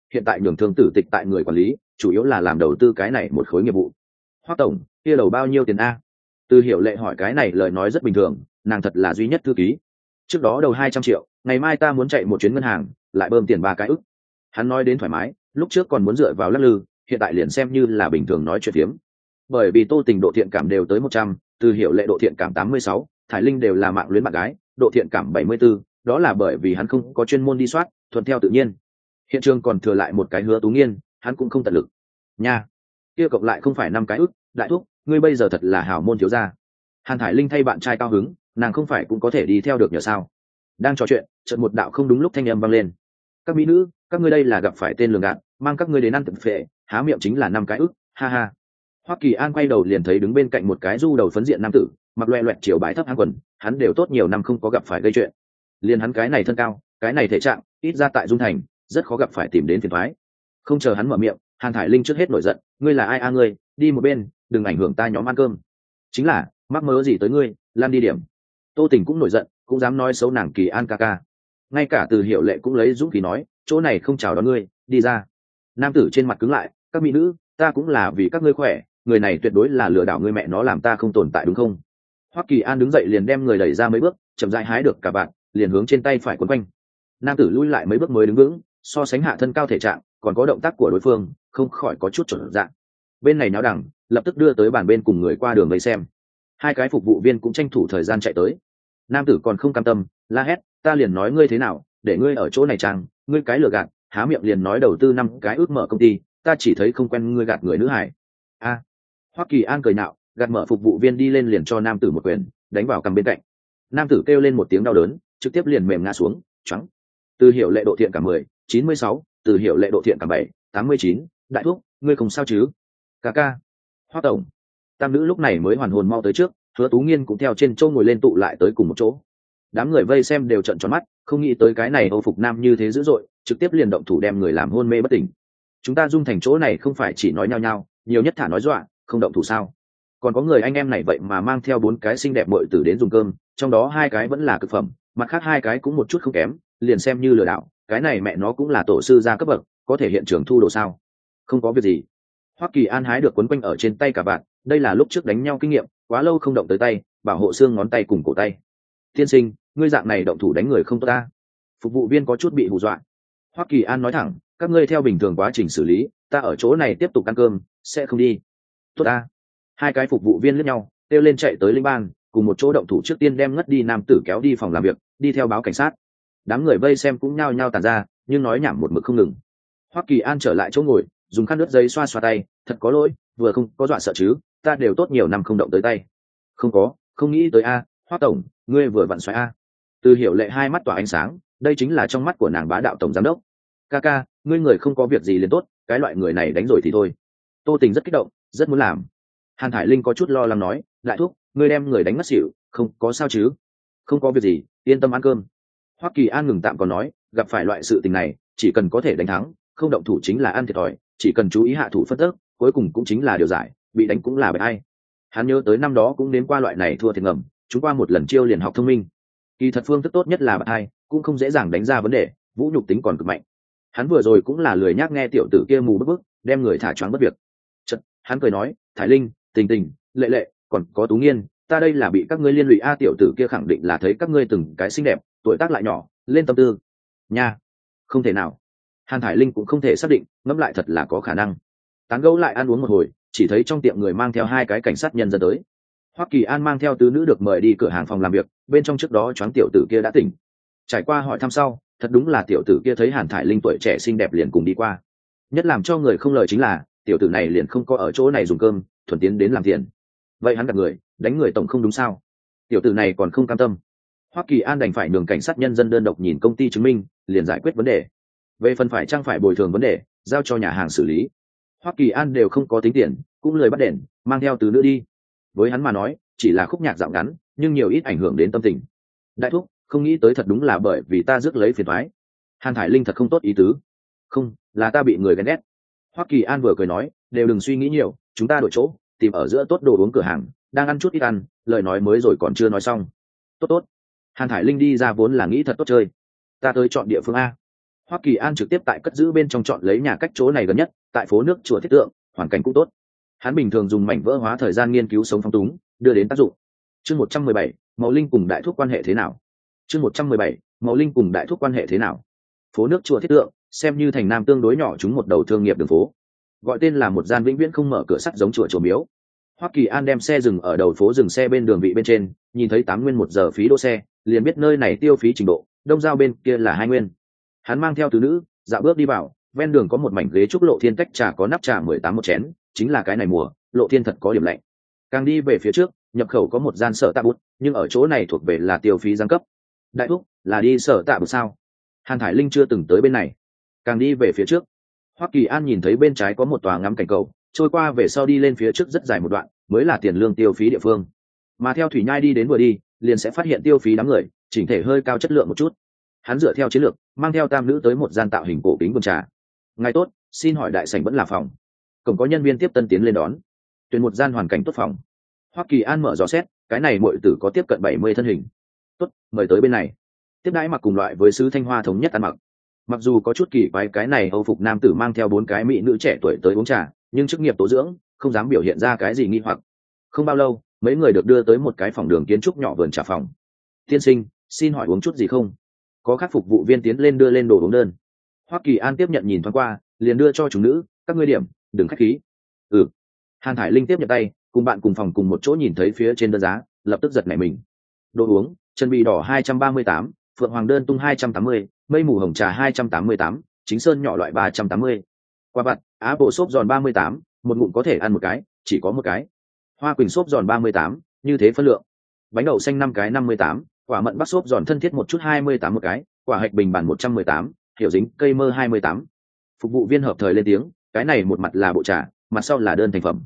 hiện tại nhường thương tử tịch tại người quản lý chủ yếu là làm đầu tư cái này một khối nghiệp vụ. Hoắc tổng, kia đầu bao nhiêu tiền a? Từ Hiểu Lệ hỏi cái này lời nói rất bình thường, nàng thật là duy nhất thư ký. Trước đó đầu 200 triệu, ngày mai ta muốn chạy một chuyến ngân hàng, lại bơm tiền 3 cái ức. Hắn nói đến thoải mái, lúc trước còn muốn dựa vào lắc lư, hiện tại liền xem như là bình thường nói chuyện phiếm. Bởi vì Tô Tình độ thiện cảm đều tới 100, Từ Hiểu Lệ độ thiện cảm 86, Thải Linh đều là mạng luyến bạn gái, độ thiện cảm 74, đó là bởi vì hắn không có chuyên môn đi soát, thuận theo tự nhiên. Hiện trường còn thừa lại một cái Hứa Tú Nghiên, hắn cũng không tận lực. Nha, kia cộng lại không phải 5 cái ức, đại thúc, ngươi bây giờ thật là hào môn thiếu gia. Hàn Thải Linh thay bạn trai cao hứng, nàng không phải cũng có thể đi theo được nhờ sao? Đang trò chuyện, chợt một đạo không đúng lúc thanh âm vang lên. Các mỹ nữ, các ngươi đây là gặp phải tên lường gạt, mang các ngươi đến ăn tận phệ, há miệng chính là 5 cái ức, ha ha. Hoắc Kỳ An quay đầu liền thấy đứng bên cạnh một cái du đầu phấn diện nam tử, mặc loè loẹt chiều bái thấp hang quần, hắn đều tốt nhiều năm không có gặp phải gây chuyện. Liên hắn cái này thân cao, cái này thể trạng, ít ra tại Dung Thành, rất khó gặp phải tìm đến phiền toái. Không chờ hắn mở miệng, Hàn Thải Linh trước hết nổi giận, ngươi là ai a ngươi, đi một bên, đừng ảnh hưởng ta nhóm ăn cơm. Chính là, mắc mớ gì tới ngươi, lan đi điểm. Tô Tình cũng nổi giận, cũng dám nói xấu nàng Kỳ An ca ca. Ngay cả Từ Hiểu Lệ cũng lấy dũng khí nói, chỗ này không chào đón ngươi, đi ra. Nam tử trên mặt cứng lại, các mỹ nữ, ta cũng là vì các ngươi khỏe, người này tuyệt đối là lừa đảo ngươi mẹ nó làm ta không tồn tại đúng không? Hoắc Kỳ An đứng dậy liền đem người đẩy ra mấy bước, chậm rãi hái được cả bạn, liền hướng trên tay phải quấn quanh. Nam tử lui lại mấy bước mới đứng vững, so sánh hạ thân cao thể trạng, còn có động tác của đối phương, không khỏi có chút chột dạ. Bên này náo đẳng, lập tức đưa tới bàn bên cùng người qua đường vây xem. Hai cái phục vụ viên cũng tranh thủ thời gian chạy tới. Nam tử còn không cam tâm, la hét, ta liền nói ngươi thế nào, để ngươi ở chỗ này chăng, ngươi cái lừa gạt, há miệng liền nói đầu tư 5 cái ước mở công ty, ta chỉ thấy không quen ngươi gạt người nữ hải. A. Hoắc Kỳ An cười nạo, gạt mở phục vụ viên đi lên liền cho nam tử một quyền, đánh vào cằm bên cạnh. Nam tử kêu lên một tiếng đau đớn, trực tiếp liền mềm ngã xuống, choáng. Từ Hiểu Lệ độ thiện cảm 10, 96, Từ Hiểu Lệ độ thiện cảm 7, 89, đại thúc, ngươi không sao chứ? Ca ca. Hoắc tổng. Tam nữ lúc này mới hoàn hồn mau tới trước, Hứa Tú Nghiên cũng theo trên châu ngồi lên tụ lại tới cùng một chỗ. Đám người vây xem đều trợn tròn mắt, không nghĩ tới cái này Âu phục nam như thế dữ dội, trực tiếp liền động thủ đem người làm hôn mê bất tỉnh. Chúng ta Dung Thành chỗ này không phải chỉ nói nhau nhau, nhiều nhất thả nói dọa, không động thủ sao? Còn có người anh em này vậy mà mang theo 4 cái xinh đẹp muội tử đến dùng cơm, trong đó 2 cái vẫn là cực phẩm, mặt khác 2 cái cũng một chút không kém, liền xem như lừa đảo, cái này mẹ nó cũng là tổ sư gia cấp bậc, có thể hiện trường thu đồ sao? Không có việc gì. Hoắc Kỳ An hái được quấn quanh ở trên tay cả bạn, đây là lúc trước đánh nhau kinh nghiệm, quá lâu không động tới tay, bảo hộ xương ngón tay cùng cổ tay. Tiên sinh, ngươi dạng này động thủ đánh người không tốt ta. Phục vụ viên có chút bị hù dọa. Hoắc Kỳ An nói thẳng, các ngươi theo bình thường quá trình xử lý, ta ở chỗ này tiếp tục ăn cơm, sẽ không đi. Tốt ta. 2 cái phục vụ viên liếc nhau, kêu lên chạy tới linh bang, cùng một chỗ động thủ trước tiên đem ngất đi nam tử kéo đi phòng làm việc, đi theo báo cảnh sát. Đám người vây xem cũng nhao nhao tản ra, nhưng nói nhảm một mực không ngừng. Hoắc Kỳ An trở lại chỗ ngồi, dùng khăn nước giấy xoa xoa tay, thật có lỗi, vừa không có dọa sợ chứ, ta đều tốt nhiều năm không động tới tay. Không có, không nghĩ tới a, Hoắc tổng, ngươi vừa vặn xoáy a. Từ Hiểu Lệ hai mắt tỏa ánh sáng, đây chính là trong mắt của nàng bá đạo tổng giám đốc. Ca ca, ngươi người không có việc gì liền tốt, cái loại người này đánh rồi thì thôi. Tô Tình rất kích động, rất muốn làm. Hàn Thải Linh có chút lo lắng nói, đại thúc, ngươi đem người đánh ngất xỉu, không có sao chứ? Không có việc gì, yên tâm ăn cơm. Hoắc Kỳ An ngừng tạm còn nói, gặp phải loại sự tình này, chỉ cần có thể đánh thắng, không động thủ chính là ăn thiệt thòi, chỉ cần chú ý hạ thủ phân tức, cuối cùng cũng chính là điều giải, bị đánh cũng là bại ai. Hắn nhớ tới năm đó cũng đến qua loại này thua thiệt ngầm, chúng qua một lần chiêu liền học thông minh. Kỳ thật phương thức tốt nhất là bại ai, cũng không dễ dàng đánh ra vấn đề, vũ nhục tính còn cực mạnh. Hắn vừa rồi cũng là lười nhác nghe tiểu tử kia mù bức bức, đem người thả choáng bất việc. Chợt, hắn cười nói, Thải Linh, Tình Tình, Lệ Lệ, còn có Tú Nghiên, ta đây là bị các ngươi liên lụy a, tiểu tử kia khẳng định là thấy các ngươi từng cái xinh đẹp, tuổi tác lại nhỏ, lên tâm tư. Nha, không thể nào. Hàn Thải Linh cũng không thể xác định, ngẫm lại thật là có khả năng. Tán gẫu lại ăn uống một hồi, chỉ thấy trong tiệm người mang theo 2 cái cảnh sát nhân dân tới. Hoắc Kỳ An mang theo tứ nữ được mời đi cửa hàng phòng làm việc, bên trong trước đó choáng tiểu tử kia đã tỉnh. Trải qua hỏi thăm sau, thật đúng là tiểu tử kia thấy Hàn Thải Linh tuổi trẻ xinh đẹp liền cùng đi qua. Nhất làm cho người không lời chính là, tiểu tử này liền không có ở chỗ này dùng cơm, thuần tiến đến làm tiền. Vậy hắn đặt người, đánh người tổng không đúng sao? Tiểu tử này còn không cam tâm. Hoắc Kỳ An đành phải nhường cảnh sát nhân dân đơn độc nhìn công ty chứng minh, liền giải quyết vấn đề. Về phần phải chăng phải bồi thường vấn đề, giao cho nhà hàng xử lý. Hoắc Kỳ An đều không có tính tiền, cũng lười bắt đền, mang theo tứ nữ đi. Với hắn mà nói, chỉ là khúc nhạc dạo ngắn, nhưng nhiều ít ảnh hưởng đến tâm tình. Đại thúc, không nghĩ tới thật đúng là bởi vì ta rước lấy phiền toái. Hàn Thải Linh thật không tốt ý tứ. Không, là ta bị người ghen ghét. Hoắc Kỳ An vừa cười nói, đều đừng suy nghĩ nhiều, chúng ta đổi chỗ, tìm ở giữa tốt đồ uống cửa hàng, đang ăn chút ít ăn, lời nói mới rồi còn chưa nói xong. Tốt tốt. Hàn Thải Linh đi ra vốn là nghĩ thật tốt chơi. Ta tới chọn địa phương a. Hoắc Kỳ An trực tiếp tại cất giữ bên trong chọn lấy nhà cách chỗ này gần nhất, tại phố nước chùa Thiết Tượng, hoàn cảnh cũng tốt. Hắn bình thường dùng mảnh vỡ hóa thời gian nghiên cứu sống phong túng, đưa đến tác dụng. Chương 117, Mậu Linh cùng đại thúc quan hệ thế nào? Chương 117, Mậu Linh cùng đại thúc quan hệ thế nào? Phố nước chùa Thiết Tượng, xem như thành nam tương đối nhỏ chúng một đầu thương nghiệp đường phố. Gọi tên là một gian vĩnh viễn không mở cửa sắt giống chùa miếu. Hoắc Kỳ An đem xe dừng ở đầu phố dừng xe bên đường vị bên trên, nhìn thấy 8 nguyên 1 giờ phí đỗ xe, liền biết nơi này tiêu phí trình độ, đông giao bên kia là 2 nguyên. Hắn mang theo tứ nữ, dạo bước đi vào, ven đường có một mảnh ghế trúc lộ thiên cách trà có nắp trà 18 một chén, chính là cái này mùa, lộ thiên thật có điểm lạnh. Càng đi về phía trước, nhập khẩu có một gian sở tạ bút, nhưng ở chỗ này thuộc về là tiêu phí giáng cấp. Đại thúc, là đi sở tạ bút sao? Hàn Thải Linh chưa từng tới bên này. Càng đi về phía trước, Hoắc Kỳ An nhìn thấy bên trái có một tòa ngắm cảnh cầu, trôi qua về sau đi lên phía trước rất dài một đoạn, mới là tiền lương tiêu phí địa phương. Mà theo thủy nhai đi đến vừa đi, liền sẽ phát hiện tiêu phí đám người, chỉnh thể hơi cao chất lượng một chút. Hắn dựa theo chiến lược, mang theo tam nữ tới một gian tạo hình cổ kính vườn trà. Ngài tốt, xin hỏi đại sảnh vẫn là phòng? Cổng có nhân viên tiếp tân tiến lên đón. Tuyển một gian hoàn cảnh tốt phòng. Hoắc Kỳ An mở dò xét, cái này muội tử có tiếp cận 70 thân hình. Tốt, mời tới bên này. Tiếp đãi mặc cùng loại với sứ Thanh Hoa thống nhất ăn mặc. Mặc dù có chút kỳ quái cái này Âu phục nam tử mang theo 4 cái mỹ nữ trẻ tuổi tới uống trà, nhưng chức nghiệp tố dưỡng không dám biểu hiện ra cái gì nghi hoặc. Không bao lâu, mấy người được đưa tới một cái phòng đường kiến trúc nhỏ vườn trà phòng. Tiên sinh, xin hỏi uống chút gì không? Có các phục vụ viên tiến lên đưa lên đồ uống đơn. Hoắc Kỳ An tiếp nhận nhìn thoáng qua, liền đưa cho chúng nữ, các ngươi điểm, đừng khách khí. Hàn Thải Linh tiếp nhận tay, cùng bạn cùng phòng cùng một chỗ nhìn thấy phía trên đơn giá, lập tức giật nảy mình. Đồ uống, chân bì đỏ 238, phượng hoàng đơn tung 280, mây mù hồng trà 288, chính sơn nhỏ loại 380. Quả vặt, á bộ xốp giòn 38, một ngụm có thể ăn một cái, chỉ có một cái. Hoa quỳnh xốp giòn 38, như thế phân lượng. Bánh đậu xanh 5 cái 58, quả mận bắc xốp giòn thân thiết một chút 28 một cái, quả hạch bình bản 118, hiểu dính cây mơ 28. Phục vụ viên hợp thời lên tiếng, cái này một mặt là bộ trà, mặt sau là đơn thành phẩm.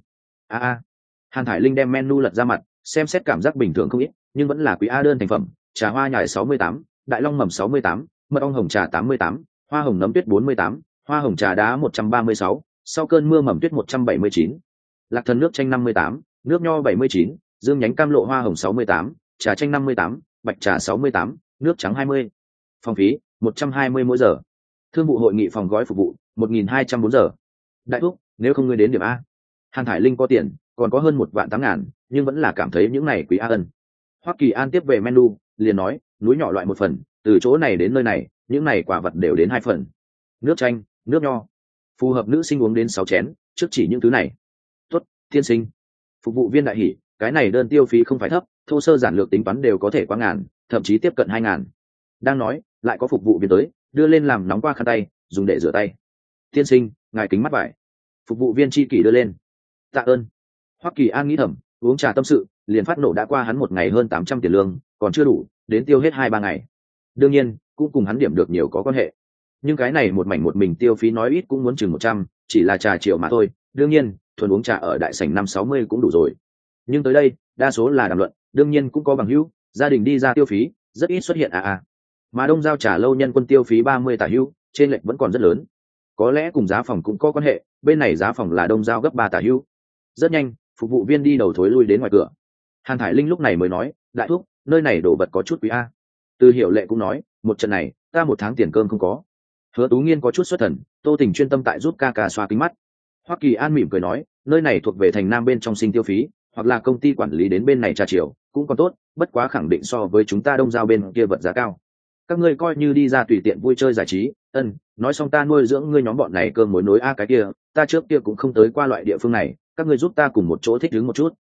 Hàn Thải Linh đem menu lật ra mặt, xem xét cảm giác bình thường không ít, nhưng vẫn là quý A đơn thành phẩm. Trà hoa nhài 68, đại long mầm 68, mật ong hồng trà 88, hoa hồng nấm tuyết 48, hoa hồng trà đá 136, sau cơn mưa mầm tuyết 179, lạc thần nước chanh 58, nước nho 79, dương nhánh cam lộ hoa hồng 68, trà chanh 58, bạch trà 68, nước trắng 20. Phòng phí 120 mỗi giờ. Thương vụ hội nghị phòng gói phục vụ 1.204 giờ. Đại thúc, nếu không ngươi đến điểm A. Hàn Thải Linh có tiền, còn có hơn 1.800.000, nhưng vẫn là cảm thấy những này quý a ân. Hoắc Kỳ An tiếp về menu, liền nói, núi nhỏ loại 1 phần, từ chỗ này đến nơi này, những này quả vật đều đến 2 phần. Nước chanh, nước nho, phù hợp nữ sinh uống đến 6 chén, trước chỉ những thứ này. Tốt, tiên sinh. Phục vụ viên đại hỉ, cái này đơn tiêu phí không phải thấp, thô sơ giản lược tính toán đều có thể quá ngàn, thậm chí tiếp cận 2.000. Đang nói, lại có phục vụ viên tới, đưa lên làm nóng qua khăn tay, dùng để rửa tay. Tiên sinh, ngài kính mắt vải. Phục vụ viên chi kỷ đưa lên. Tạ ơn. Hoắc Kỳ An nghĩ thầm, uống trà tâm sự, liền phát nổ đã qua hắn một ngày hơn 800 tiền lương, còn chưa đủ, đến tiêu hết 2-3 ngày. Đương nhiên, cũng cùng hắn điểm được nhiều có quan hệ. Nhưng cái này một mảnh một mình tiêu phí nói ít cũng muốn chừng 100, chỉ là trà chiều mà thôi. Đương nhiên, thuần uống trà ở đại sảnh 560 cũng đủ rồi. Nhưng tới đây, đa số là đàm luận, đương nhiên cũng có bằng hữu, gia đình đi ra tiêu phí, rất ít xuất hiện Mà đông giao trà lâu nhân quân tiêu phí 30 tả hữu, trên lệch vẫn còn rất lớn. Có lẽ cùng giá phòng cũng có quan hệ, bên này giá phòng là đông giao gấp 3 tả hữu. Rất nhanh, phục vụ viên đi đầu thối lui đến ngoài cửa. Hàn Thải Linh lúc này mới nói, đại thúc, nơi này đồ vật có chút quý a. Từ Hiểu Lệ cũng nói, một trận này, ta 1 tháng tiền cơm không có. Hứa Tú Nghiên có chút xuất thần, Tô Tình chuyên tâm tại giúp ca ca xoa kính mắt. Hoắc Kỳ An mỉm cười nói, nơi này thuộc về thành nam bên trong sinh tiêu phí, hoặc là công ty quản lý đến bên này trà chiều, cũng còn tốt, bất quá khẳng định so với chúng ta đông giao bên kia vật giá cao. Các ngươi coi như đi ra tùy tiện vui chơi giải trí, nói xong ta nuôi dưỡng ngươi nhóm bọn này cơm mối nối cái kia, ta trước kia cũng không tới qua loại địa phương này, các ngươi giúp ta cùng một chỗ thích ứng một chút.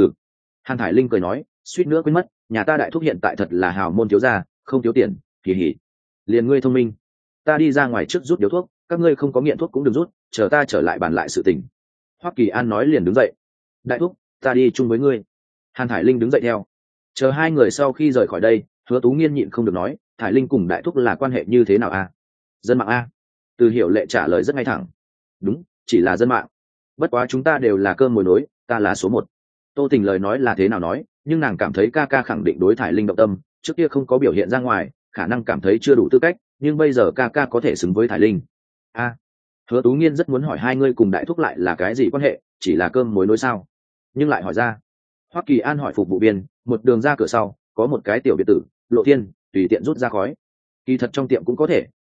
Hàn Thải Linh cười nói, suýt nữa quên mất, nhà ta đại thúc hiện tại thật là hào môn thiếu gia, không thiếu tiền, kỳ hỉ. Liền ngươi thông minh, ta đi ra ngoài trước rút điếu thuốc, các ngươi không có nghiện thuốc cũng đừng rút, chờ ta trở lại bàn lại sự tình. Hoắc Kỳ An nói liền đứng dậy, đại thúc, ta đi chung với ngươi. Hàn Thải Linh đứng dậy theo. Chờ hai người sau khi rời khỏi đây, Hứa Tú Nghiên nhịn không được nói, Thải Linh cùng đại thúc là quan hệ như thế nào Dân mạng Từ Hiểu Lệ trả lời rất ngay thẳng, đúng, chỉ là dân mạng. Bất quá chúng ta đều là cơm mồi nối, ta là số 1. Tô Tình lời nói là thế nào nói, nhưng nàng cảm thấy ca ca khẳng định đối Thải Linh động tâm, trước kia không có biểu hiện ra ngoài, khả năng cảm thấy chưa đủ tư cách, nhưng bây giờ ca ca có thể xứng với Thải Linh. Hứa Tú Nghiên rất muốn hỏi hai người cùng đại thúc lại là cái gì quan hệ, chỉ là cơm mối nối sao? Nhưng lại hỏi ra. Hoắc Kỳ An hỏi phục vụ viên, một đường ra cửa sau, có một cái tiểu biệt tử, lộ thiên, tùy tiện rút ra khói. Kỳ thật trong tiệm cũng có thể,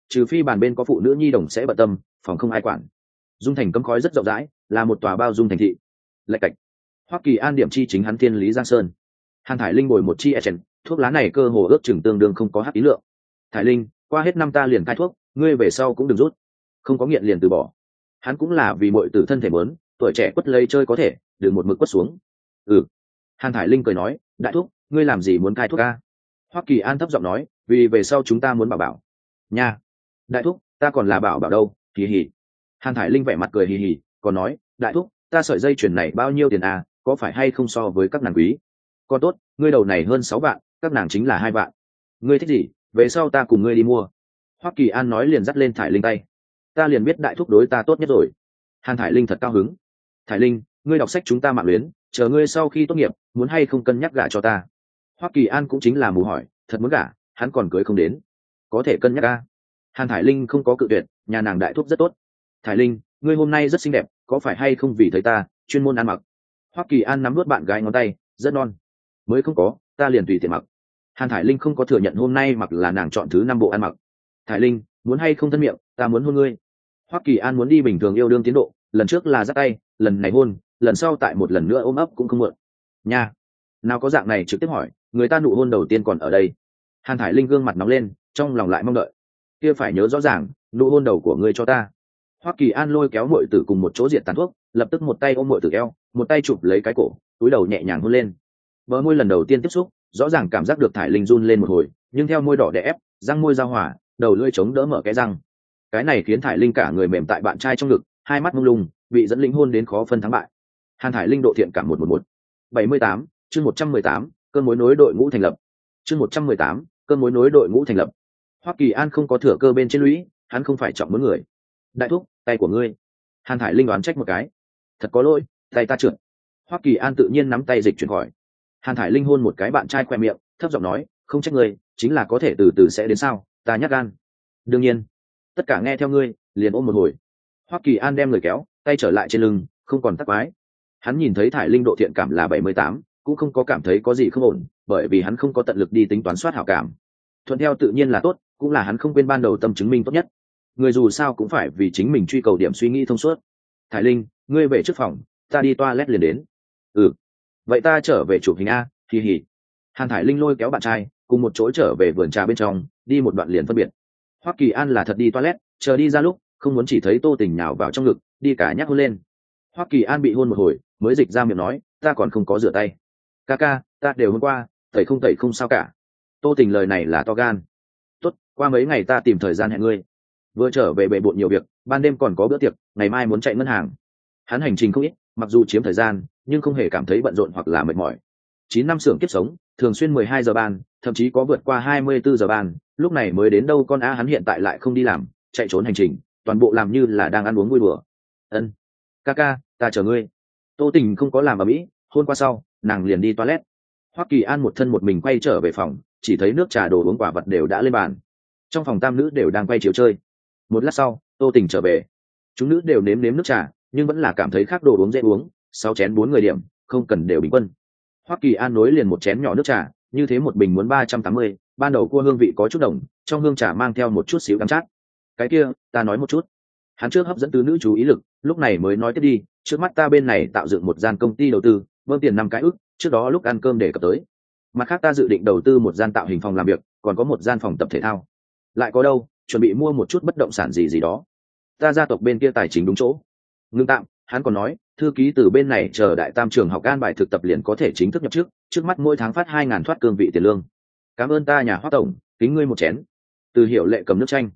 trừ phi bàn bên có phụ nữ nhi đồng sẽ bận tâm, phòng không ai quản. Dung thành cấm khói rất rộng rãi, là một tòa bao dung thành thị. Lạch cạch. Hoắc Kỳ An điểm chi chính hắn thiên lý giang sơn. Hàn Thải Linh bồi một chi Echen, thuốc lá này cơ hồ ước chừng tương đương không có hắc ý lượng. Thải Linh, qua hết năm ta liền cai thuốc, ngươi về sau cũng đừng rút. Không có nghiện liền từ bỏ. Hắn cũng là vì muội tử thân thể muốn, tuổi trẻ quất lây chơi có thể, đừng một mực quất xuống. Ừ. Hàn Thải Linh cười nói, đại thúc, ngươi làm gì muốn cai thuốc a? Hoắc Kỳ An thấp giọng nói, vì về sau chúng ta muốn bảo bảo. Nha. Đại thúc, ta còn là bảo bảo đâu, hì hì. Hàn Thải Linh vẻ mặt cười hì hì, còn nói, đại thúc, ta sợi dây chuyền này bao nhiêu tiền à, có phải hay không so với các nàng quý? Con tốt, ngươi đầu này hơn 6 vạn, các nàng chính là 2 vạn. Ngươi thích gì, về sau ta cùng ngươi đi mua. Hoắc Kỳ An nói liền dắt lên Thải Linh tay. Ta liền biết đại thúc đối ta tốt nhất rồi. Hàn Thải Linh thật cao hứng. Thải Linh, ngươi đọc sách chúng ta mạng luyến, chờ ngươi sau khi tốt nghiệp, muốn hay không cân nhắc gả cho ta? Hoắc Kỳ An cũng chính là mù hỏi, thật muốn gả, hắn còn cưới không đến. Có thể cân nhắc a. Hàn Thải Linh không có cự tuyệt, nhà nàng đại thúc rất tốt. Thải Linh, ngươi hôm nay rất xinh đẹp, có phải hay không vì thấy ta chuyên môn ăn mặc? Hoắc Kỳ An nắm nuốt bạn gái ngón tay, rất non. Mới không có, ta liền tùy tiện mặc. Hàn Thải Linh không có thừa nhận hôm nay mặc là nàng chọn thứ 5 bộ ăn mặc. Thải Linh, muốn hay không thân miệng, ta muốn hôn ngươi. Hoắc Kỳ An muốn đi bình thường yêu đương tiến độ, lần trước là dắt tay, lần này hôn, lần sau tại một lần nữa ôm ấp cũng không muộn. Nha, nào có dạng này trực tiếp hỏi, người ta nụ hôn đầu tiên còn ở đây. Hàn Thải Linh gương mặt nóng lên, trong lòng lại mong đợi. Kia phải nhớ rõ ràng, nụ hôn đầu của ngươi cho ta. Hoắc Kỳ An lôi kéo muội tử cùng một chỗ diệt tàn thuốc, lập tức một tay ôm muội tử eo, một tay chụp lấy cái cổ, túi đầu nhẹ nhàng hôn lên. Bờ môi lần đầu tiên tiếp xúc, rõ ràng cảm giác được Thải Linh run lên một hồi, nhưng theo môi đỏ đè ép, răng môi giao hòa, đầu lưỡi chống đỡ mở cái răng. Cái này khiến Thải Linh cả người mềm tại bạn trai trong ngực, hai mắt mông lung, bị dẫn lĩnh hôn đến khó phân thắng bại. Hàn Thải Linh độ thiện cảm 111. 78, chương 118, cơn mối nối đội ngũ thành lập. Chương 118, cơn mối nối đội ngũ thành lập. Hoắc Kỳ An không có thừa cơ bên trên lũy, hắn không phải trọng muốn người. Đại thúc, tay của ngươi. Hàn Thải Linh đoán trách một cái. Thật có lỗi, tay ta trượt. Hoắc Kỳ An tự nhiên nắm tay dịch chuyển khỏi. Hàn Thải Linh hôn một cái bạn trai khoe miệng, thấp giọng nói, không trách ngươi, chính là có thể từ từ sẽ đến sao, ta nhát gan. Đương nhiên, tất cả nghe theo ngươi, liền ôm một hồi. Hoắc Kỳ An đem người kéo, tay trở lại trên lưng, không còn tắc quái. Hắn nhìn thấy Thải Linh độ thiện cảm là 78, cũng không có cảm thấy có gì không ổn, bởi vì hắn không có tận lực đi tính toán soát hảo cảm. Thuận theo tự nhiên là tốt, cũng là hắn không quên ban đầu tâm chứng minh tốt nhất. Người dù sao cũng phải vì chính mình truy cầu điểm suy nghĩ thông suốt. Thải Linh, ngươi về trước phòng, ta đi toilet liền đến. Ừ, vậy ta trở về chụp hình a, hì hì. Hàn Thải Linh lôi kéo bạn trai cùng một chỗ trở về vườn trà bên trong, đi một đoạn liền phân biệt. Hoắc Kỳ An là thật đi toilet, chờ đi ra lúc không muốn chỉ thấy Tô Tình nhào vào trong ngực, đi cả nhắc hôn lên. Hoắc Kỳ An bị hôn một hồi, mới dịch ra miệng nói, ta còn không có rửa tay. Ca ca, ta đều hôm qua, tẩy không sao cả. Tô Tình lời này là to gan. Tốt, qua mấy ngày ta tìm thời gian hẹn ngươi. Vừa trở về bề bộn nhiều việc, ban đêm còn có bữa tiệc, ngày mai muốn chạy ngân hàng. Hắn hành trình không ít, mặc dù chiếm thời gian, nhưng không hề cảm thấy bận rộn hoặc là mệt mỏi. 9 năm xưởng kiếp sống, thường xuyên 12 giờ ban, thậm chí có vượt qua 24 giờ ban, lúc này mới đến đâu con á hắn hiện tại lại không đi làm, chạy trốn hành trình, toàn bộ làm như là đang ăn uống vui đùa. Ân, ca, ta chờ ngươi. Tô Tình không có làm ở mỹ, hôn qua sau, nàng liền đi toilet. Hoắc Kỳ An một thân một mình quay trở về phòng, chỉ thấy nước trà đồ uống quả vật đều đã lên bàn. Trong phòng tam nữ đều đang quay chiếu chơi. Một lát sau, Tô Tình trở về. Chúng nữ đều nếm nước trà, nhưng vẫn là cảm thấy khác đồ uống dễ uống. 6 chén 4 người điểm, không cần đều bình quân. Hoắc Kỳ An nối liền một chén nhỏ nước trà, như thế một bình muốn 380, ban đầu cua hương vị có chút đồng, trong hương trà mang theo một chút xíu đắng chát. Cái kia, ta nói một chút. Hắn trước hấp dẫn tứ nữ chú ý lực, lúc này mới nói tiếp đi, trước mắt ta bên này tạo dựng một gian công ty đầu tư, bơm tiền 5 cái ức, trước đó lúc ăn cơm để cập tới. Mặt khác ta dự định đầu tư một gian tạo hình phòng làm việc, còn có một gian phòng tập thể thao. Lại có đâu, chuẩn bị mua một chút bất động sản gì đó. Ta gia tộc bên kia tài chính đúng chỗ. Ngưng tạm, hắn còn nói, thư ký từ bên này chờ đại tam trường học an bài thực tập liền có thể chính thức nhập trước mắt mỗi tháng phát 2.000 thoát cương vị tiền lương. Cảm ơn ta nhà Hoắc tổng, kính ngươi một chén. Từ Hiểu Lệ cầm nước chanh.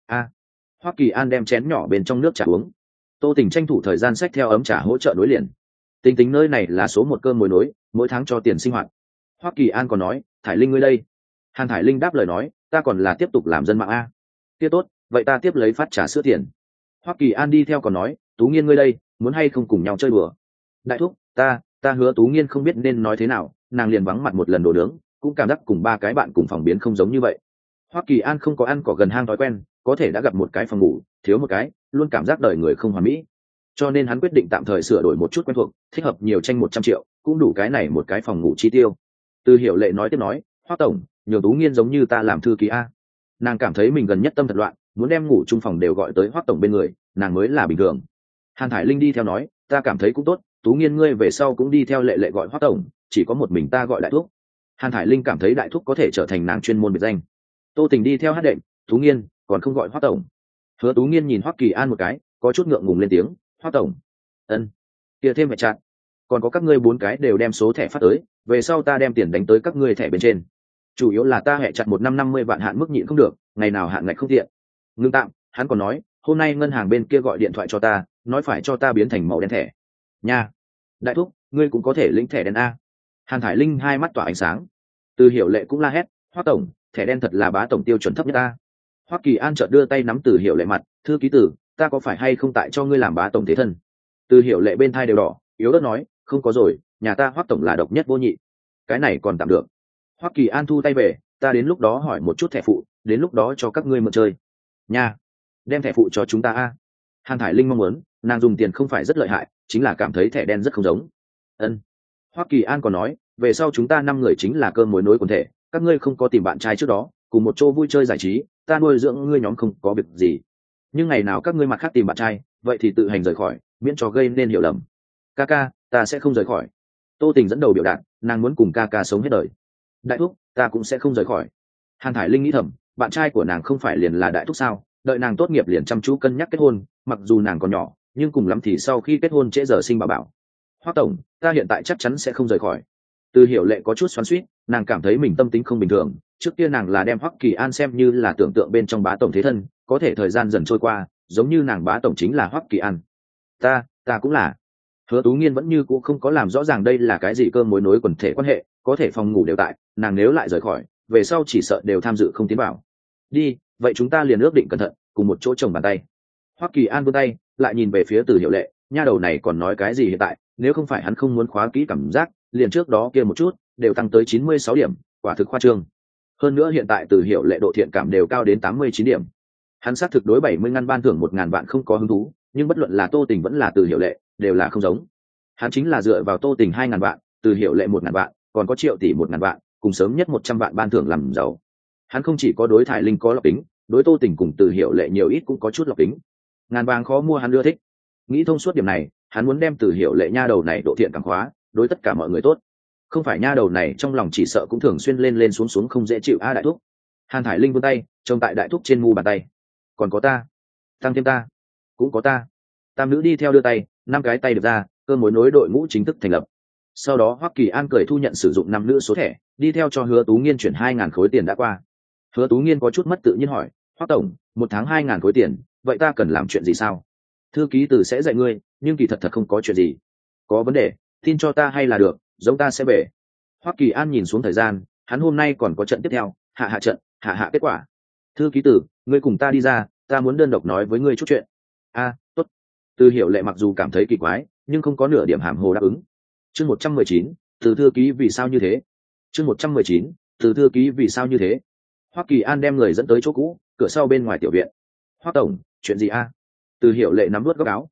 Hoắc Kỳ An đem chén nhỏ bên trong nước trà uống. Tô Tình tranh thủ thời gian xách theo ấm trà hỗ trợ nối liền. Tính tính nơi này là số 1 cơm mối nối, mỗi tháng cho tiền sinh hoạt. Hoắc Kỳ An còn nói, Thải Linh ngươi đây. Hàn Thải Linh đáp lời nói, ta còn là tiếp tục làm dân mạng a. Tiếp tốt, vậy ta tiếp lấy phát trà sữa tiền. Hoắc Kỳ An đi theo còn nói, Tú Nghiên ngươi đây, muốn hay không cùng nhau chơi đùa. Đại thúc, ta hứa Tú Nghiên không biết nên nói thế nào, nàng liền vắng mặt một lần đồ nướng, cũng cảm giác cùng 3 cái bạn cùng phòng biến không giống như vậy. Hoắc Kỳ An không có ăn cỏ gần hang thói quen, có thể đã gặp một cái phòng ngủ, thiếu một cái, luôn cảm giác đời người không hoàn mỹ. Cho nên hắn quyết định tạm thời sửa đổi một chút quen thuộc, thích hợp nhiều tranh 100 triệu, cũng đủ cái này một cái phòng ngủ chi tiêu. Từ Hiểu Lệ nói tiếp nói, Hoắc tổng, nhường Tú Nghiên giống như ta làm thư ký a. Nàng cảm thấy mình gần nhất tâm thật loạn, muốn đem ngủ chung phòng đều gọi tới Hoắc tổng bên người nàng mới là bình thường. Hàn Thải Linh đi theo nói, ta cảm thấy cũng tốt, Tú Nghiên ngươi về sau cũng đi theo Lệ Lệ gọi Hoắc tổng, chỉ có một mình ta gọi đại thúc. Hàn Thải Linh cảm thấy đại thúc có thể trở thành nàng chuyên môn biệt danh. Tô Tình đi theo hát đệm, Tú Nghiên còn không gọi Hoắc tổng. Hứa Tú Nghiên nhìn Hoắc Kỳ An một cái, có chút ngượng ngùng lên tiếng, Hoắc tổng. Ân. Kia thêm mẹ chặt. Còn có các ngươi 4 cái đều đem số thẻ phát tới, về sau ta đem tiền đánh tới các ngươi thẻ bên trên. Chủ yếu là ta hẹ chặt 1 năm 50 vạn hạn mức nhịn không được, ngày nào hạn ngạch không tiện. Ngưng tạm, hắn còn nói, hôm nay ngân hàng bên kia gọi điện thoại cho ta, nói phải cho ta biến thành màu đen thẻ. Nha. Đại thúc, ngươi cũng có thể lĩnh thẻ đen a. Hàn Thải Linh hai mắt tỏa ánh sáng. Từ Hiểu Lệ cũng la hét, Hoắc tổng, thẻ đen thật là bá tổng tiêu chuẩn thấp nhất ta. Hoắc Kỳ An chợt đưa tay nắm Từ Hiểu Lệ mặt, thư ký tử, ta có phải hay không tại cho ngươi làm bá tổng thế thân? Từ Hiểu Lệ bên thai đều đỏ, yếu ớt nói, không có rồi, nhà ta Hoắc tổng là độc nhất vô nhị. Cái này còn tạm được. Hoắc Kỳ An thu tay về, ta đến lúc đó hỏi một chút thẻ phụ, đến lúc đó cho các ngươi mượn chơi. Nha, đem thẻ phụ cho chúng ta a. Hàn Thải Linh mong muốn, nàng dùng tiền không phải rất lợi hại, chính là cảm thấy thẻ đen rất không giống. Ân. Hoắc Kỳ An còn nói, về sau chúng ta 5 người chính là cơm mối nối quần thể, các ngươi không có tìm bạn trai trước đó, cùng một chỗ vui chơi giải trí, ta nuôi dưỡng ngươi nhóm không có việc gì. Nhưng ngày nào các ngươi mặt khác tìm bạn trai, vậy thì tự hành rời khỏi, miễn cho gây nên hiểu lầm. Kaka, ta sẽ không rời khỏi. Tô Tình dẫn đầu biểu đạt, nàng muốn cùng Kaka sống hết đời. Đại thúc, ta cũng sẽ không rời khỏi. Hàn Thải Linh nghĩ thầm, bạn trai của nàng không phải liền là đại thúc sao, đợi nàng tốt nghiệp liền chăm chú cân nhắc kết hôn, mặc dù nàng còn nhỏ, nhưng cùng lắm thì sau khi kết hôn trễ giờ sinh bảo. Hoắc tổng, ta hiện tại chắc chắn sẽ không rời khỏi. Từ Hiểu Lệ có chút xoắn xuýt, nàng cảm thấy mình tâm tính không bình thường, trước kia nàng là đem Hoắc Kỳ An xem như là tưởng tượng bên trong bá tổng thế thân, có thể thời gian dần trôi qua, giống như nàng bá tổng chính là Hoắc Kỳ An. Ta cũng là. Hứa Tú Nghiên vẫn như cũ không có làm rõ ràng đây là cái gì cơm mối nối quần thể quan hệ, có thể phòng ngủ đều tại, nàng nếu lại rời khỏi, về sau chỉ sợ đều tham dự không tiến vào. Đi, vậy chúng ta liền ước định cẩn thận, cùng một chỗ chồng bàn tay. Hoắc Kỳ An vươn tay, lại nhìn về phía Từ Hiểu Lệ, nha đầu này còn nói cái gì hiện tại, nếu không phải hắn không muốn khóa kỹ cảm giác, liền trước đó kia một chút, đều tăng tới 96 điểm, quả thực khoa trương. Hơn nữa hiện tại Từ Hiểu Lệ độ thiện cảm đều cao đến 89 điểm. Hắn xác thực đối 70 ngăn ban thưởng 1000 vạn không có hứng thú, nhưng bất luận là Tô Tình vẫn là Từ Hiểu Lệ, đều là không giống. Hắn chính là dựa vào Tô Tình 2000 vạn, Từ Hiểu Lệ 1000 vạn, còn có Triệu tỷ 1000 vạn, cùng sớm nhất 100 vạn ban thưởng làm giàu. Hắn không chỉ có đối Thải Linh có lộc tính, đối Tô Tình cùng Từ Hiểu Lệ nhiều ít cũng có chút lộc tính. Ngàn vàng khó mua hắn ưa thích. Nghĩ thông suốt điểm này, hắn muốn đem Từ Hiểu Lệ nha đầu này độ thiện cảm khóa, đối tất cả mọi người tốt. Không phải nha đầu này trong lòng chỉ sợ cũng thường xuyên lên lên xuống xuống không dễ chịu a đại thúc. Hàn Thải Linh vươn tay, trông tại đại thúc trên mu bàn tay. Còn có ta, tăng thêm ta, cũng có ta. Tam nữ đi theo đưa tay, 5 cái tay được ra, cơ mối nối đội ngũ chính thức thành lập. Sau đó Hoắc Kỳ An cười thu nhận sử dụng 5 nữ số thẻ, đi theo cho Hứa Tú Nghiên chuyển 2000 khối tiền đã qua. Hứa Tú Nghiên có chút mất tự nhiên hỏi, Hoắc tổng, 1 tháng 2000 khối tiền, vậy ta cần làm chuyện gì sao? Thư ký từ sẽ dạy ngươi, nhưng kỳ thật không có chuyện gì. Có vấn đề, tin cho ta hay là được, giống ta sẽ về. Hoắc Kỳ An nhìn xuống thời gian, hắn hôm nay còn có trận tiếp theo, hạ trận, hạ kết quả. Thư ký tử, ngươi cùng ta đi ra, ta muốn đơn độc nói với ngươi chút chuyện. Tốt. Từ Hiểu Lệ mặc dù cảm thấy kỳ quái, nhưng không có nửa điểm hàm hồ đáp ứng. Chương 119, từ thư ký vì sao như thế? Chương 119, từ thư ký vì sao như thế? Hoắc Kỳ An đem người dẫn tới chỗ cũ, cửa sau bên ngoài tiểu viện. Hoắc tổng, chuyện gì a? Từ Hiểu Lệ nắm vớt góc áo.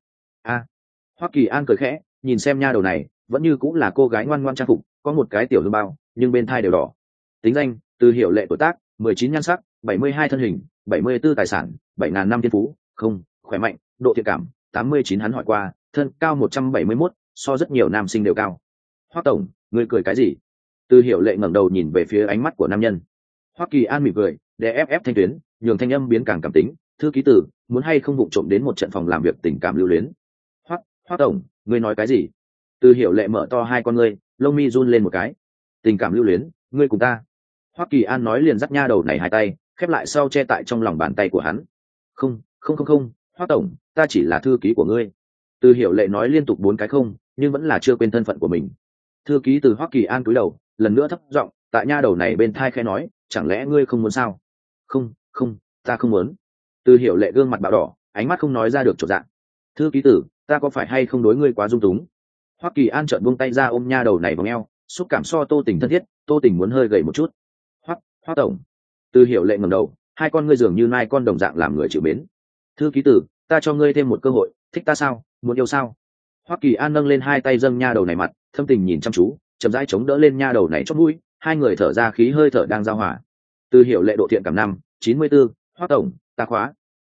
Hoắc Kỳ An cười khẽ, nhìn xem nha đầu này, vẫn như cũng là cô gái ngoan ngoãn trang phục, có một cái tiểu hương bao, nhưng bên thai đều đỏ. Tính danh, Từ Hiểu Lệ tuổi tác, 19 nhan sắc, 72 thân hình, 74 tài sản, 7000 năm thiên phú, không, khỏe mạnh, độ thiện cảm, 89 hắn hỏi qua, thân cao 171, so rất nhiều nam sinh đều cao. Hoắc tổng, ngươi cười cái gì? Từ Hiểu Lệ ngẩng đầu nhìn về phía ánh mắt của nam nhân. Hoắc Kỳ An mỉm cười, để ép thanh tuyến, nhường thanh âm biến càng cảm tính, thư ký tử, muốn hay không vụng trộm đến một trận phòng làm việc tình cảm lưu luyến. Hoắc tổng, ngươi nói cái gì? Từ Hiểu Lệ mở to hai con ngươi, lông mi run lên một cái. Tình cảm lưu luyến, ngươi cùng ta? Hoắc Kỳ An nói liền dắt nha đầu này hai tay, khép lại sau che tại trong lòng bàn tay của hắn. Không, Hoắc tổng, ta chỉ là thư ký của ngươi. Từ Hiểu Lệ nói liên tục 4 cái không, nhưng vẫn là chưa quên thân phận của mình. Thư ký từ Hoắc Kỳ An cúi đầu, lần nữa thấp giọng, tại nha đầu này bên thai khẽ nói, chẳng lẽ ngươi không muốn sao? Không, ta không muốn. Từ Hiểu Lệ gương mặt bạo đỏ, ánh mắt không nói ra được chỗ dạng. Thư ký tử, ta có phải hay không đối ngươi quá dung túng? Hoắc Kỳ An chợt buông tay ra ôm nha đầu này vào eo, xúc cảm so Tô Tình thân thiết, Tô Tình muốn hơi gầy một chút. Hoắc tổng. Từ Hiểu Lệ ngẩng đầu, hai con ngươi dường như nai con đồng dạng làm người chịu mến. Thư ký tử, ta cho ngươi thêm một cơ hội, thích ta sao, muốn yêu sao? Hoắc Kỳ An nâng lên hai tay dâng nha đầu này mặt, thâm tình nhìn chăm chú, chậm rãi chống đỡ lên nha đầu này chót mũi, hai người thở ra khí hơi thở đang giao hòa. Từ Hiểu Lệ độ thiện cảm 94, Hoắc tổng, ta khóa.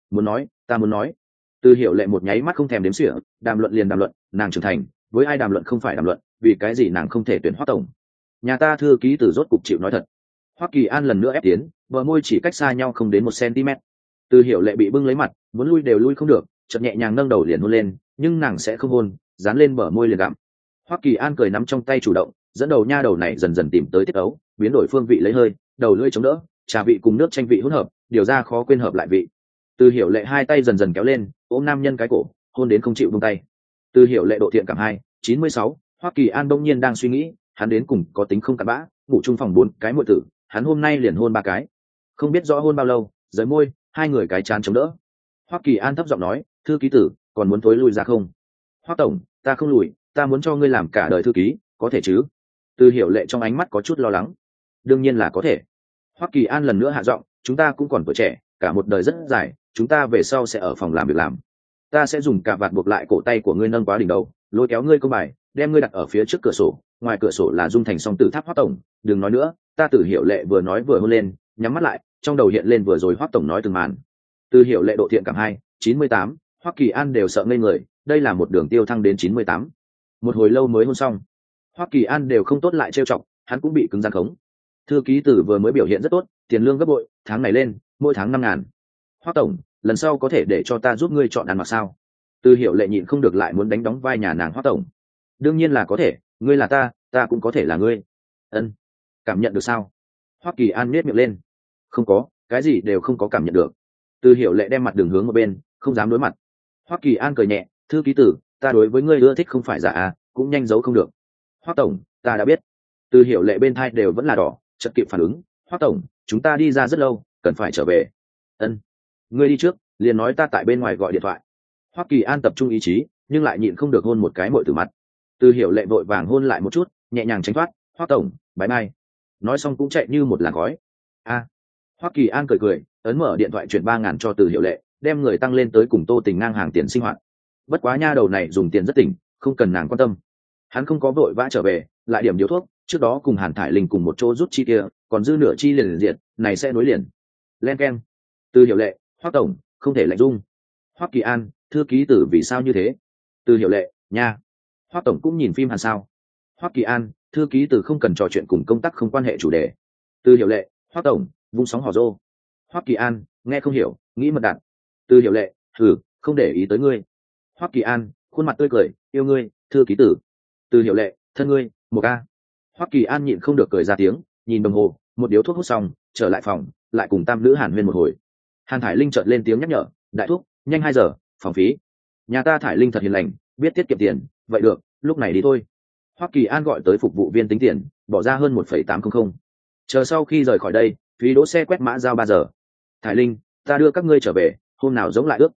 muốn nói ta muốn nói. Từ Hiểu Lệ một nháy mắt không thèm đếm xỉa, đàm luận liền đàm luận, nàng trưởng thành, với ai đàm luận không phải đàm luận, vì cái gì nàng không thể tuyển Hoắc tổng. Nhà ta thư ký từ rốt cục chịu nói thật. Hoắc Kỳ An lần nữa ép tiến, bờ môi chỉ cách xa nhau không đến 1 cm. Từ Hiểu Lệ bị bưng lấy mặt, muốn lui đều lui không được, chợt nhẹ nhàng nâng đầu liền hôn lên, nhưng nàng sẽ không hôn, dán lên bờ môi liền gặm. Hoắc Kỳ An cười nắm trong tay chủ động, dẫn đầu nha đầu này dần dần tìm tới tiết ấu, biến đổi phương vị lấy hơi, đầu lưỡi chống đỡ, trà vị cùng nước chanh vị hỗn hợp, điều ra khó quên hợp lại vị. Từ Hiểu Lệ hai tay dần dần kéo lên, ôm nam nhân cái cổ, hôn đến không chịu buông tay. Từ Hiểu Lệ độ thiện cảm 96, Hoắc Kỳ An đông nhiên đang suy nghĩ, hắn đến cùng có tính không cặn bã, ngủ chung phòng 4 cái muội tử, hắn hôm nay liền hôn 3 cái. Không biết rõ hôn bao lâu, rời môi, hai người cái chán chống đỡ. Hoắc Kỳ An thấp giọng nói, thư ký tử, còn muốn tối lui ra không? Hoắc tổng, ta không lùi, ta muốn cho ngươi làm cả đời thư ký, có thể chứ? Từ Hiểu Lệ trong ánh mắt có chút lo lắng. Đương nhiên là có thể. Hoắc Kỳ An lần nữa hạ giọng, chúng ta cũng còn tuổi trẻ, cả một đời rất dài, chúng ta về sau sẽ ở phòng làm việc làm. Ta sẽ dùng cà vạt buộc lại cổ tay của ngươi nâng quá đỉnh đầu, lôi kéo ngươi công bài, đem ngươi đặt ở phía trước cửa sổ, ngoài cửa sổ là dung thành song tử tháp. Hoắc tổng, đừng nói nữa, ta Từ Hiểu Lệ vừa nói vừa hôn lên, nhắm mắt lại, trong đầu hiện lên vừa rồi Hoắc tổng nói từng màn. Từ Hiểu Lệ độ thiện cảm 98, Hoắc Kỳ An đều sợ ngây người, đây là một đường tiêu thăng đến 98. Một hồi lâu mới hôn xong, Hoắc Kỳ An đều không tốt lại trêu chọc, hắn cũng bị cứng rắn khống. Thư ký tử vừa mới biểu hiện rất tốt, tiền lương gấp bội, tháng này lên, mỗi tháng 5.000. Hoắc tổng, lần sau có thể để cho ta giúp ngươi chọn ăn mặc sao? Từ Hiểu Lệ nhịn không được lại muốn đánh đóng vai nhà nàng Hoắc tổng. Đương nhiên là có thể, ngươi là ta cũng có thể là ngươi. Ân, cảm nhận được sao? Hoắc Kỳ An nhếch miệng lên. Không có, cái gì đều không có cảm nhận được. Từ Hiểu Lệ đem mặt đường hướng một bên, không dám đối mặt. Hoắc Kỳ An cười nhẹ, thư ký tử, ta đối với ngươi ưa thích không phải giả à, cũng nhanh giấu không được. Hoắc tổng, ta đã biết. Từ Hiểu Lệ bên thai đều vẫn là đỏ, chợt kịp phản ứng. Hoắc tổng, chúng ta đi ra rất lâu, cần phải trở về. Ân, ngươi đi trước, liền nói ta tại bên ngoài gọi điện thoại. Hoắc Kỳ An tập trung ý chí, nhưng lại nhịn không được hôn một cái muội tử mặt. Từ Hiểu Lệ vội vàng hôn lại một chút, nhẹ nhàng tránh thoát. Hoắc tổng, bye bye. Nói xong cũng chạy như một làn khói. A. Hoắc Kỳ An cười cười, ấn mở điện thoại chuyển 3.000 cho Từ Hiểu Lệ, đem người tăng lên tới cùng Tô Tình ngang hàng tiền sinh hoạt. Bất quá nha đầu này dùng tiền rất tỉnh, không cần nàng quan tâm. Hắn không có vội vã trở về, lại điểm điếu thuốc, trước đó cùng Hàn Thải Linh cùng một chỗ rút chi kia, còn dư nửa chi liền diệt, này sẽ nối liền. Len keng. Từ Hiểu Lệ, Hoắc tổng, không thể lạnh dung. Hoắc Kỳ An, thư ký tử vì sao như thế? Từ Hiểu Lệ, nha. Hoắc tổng cũng nhìn phim Hàn sao? Hoắc Kỳ An, thư ký tử không cần trò chuyện cùng công tác không quan hệ chủ đề. Từ Hiểu Lệ, Hoắc tổng, vung sóng hò rô. Hoắc Kỳ An, nghe không hiểu, nghĩ mật đạn. Từ Hiểu Lệ, không để ý tới ngươi. Hoắc Kỳ An, khuôn mặt tươi cười, yêu ngươi, thư ký tử. Từ Hiểu Lệ, thân ngươi, một ca. Hoắc Kỳ An nhịn không được cười ra tiếng, nhìn đồng hồ, một điếu thuốc hút xong, trở lại phòng, lại cùng tam nữ Hàn huyên một hồi. Hàn Thải Linh chợt lên tiếng nhắc nhở, đại thúc, nhanh 2 giờ, phòng phí. Nhà ta Thải Linh thật hiền lành, biết tiết kiệm tiền, vậy được, lúc này đi thôi. Hoắc Kỳ An gọi tới phục vụ viên tính tiền, bỏ ra hơn 1,800. Chờ sau khi rời khỏi đây, phí đỗ xe quét mã giao 3 giờ. Thải Linh, ta đưa các ngươi trở về, hôm nào giống lại ước.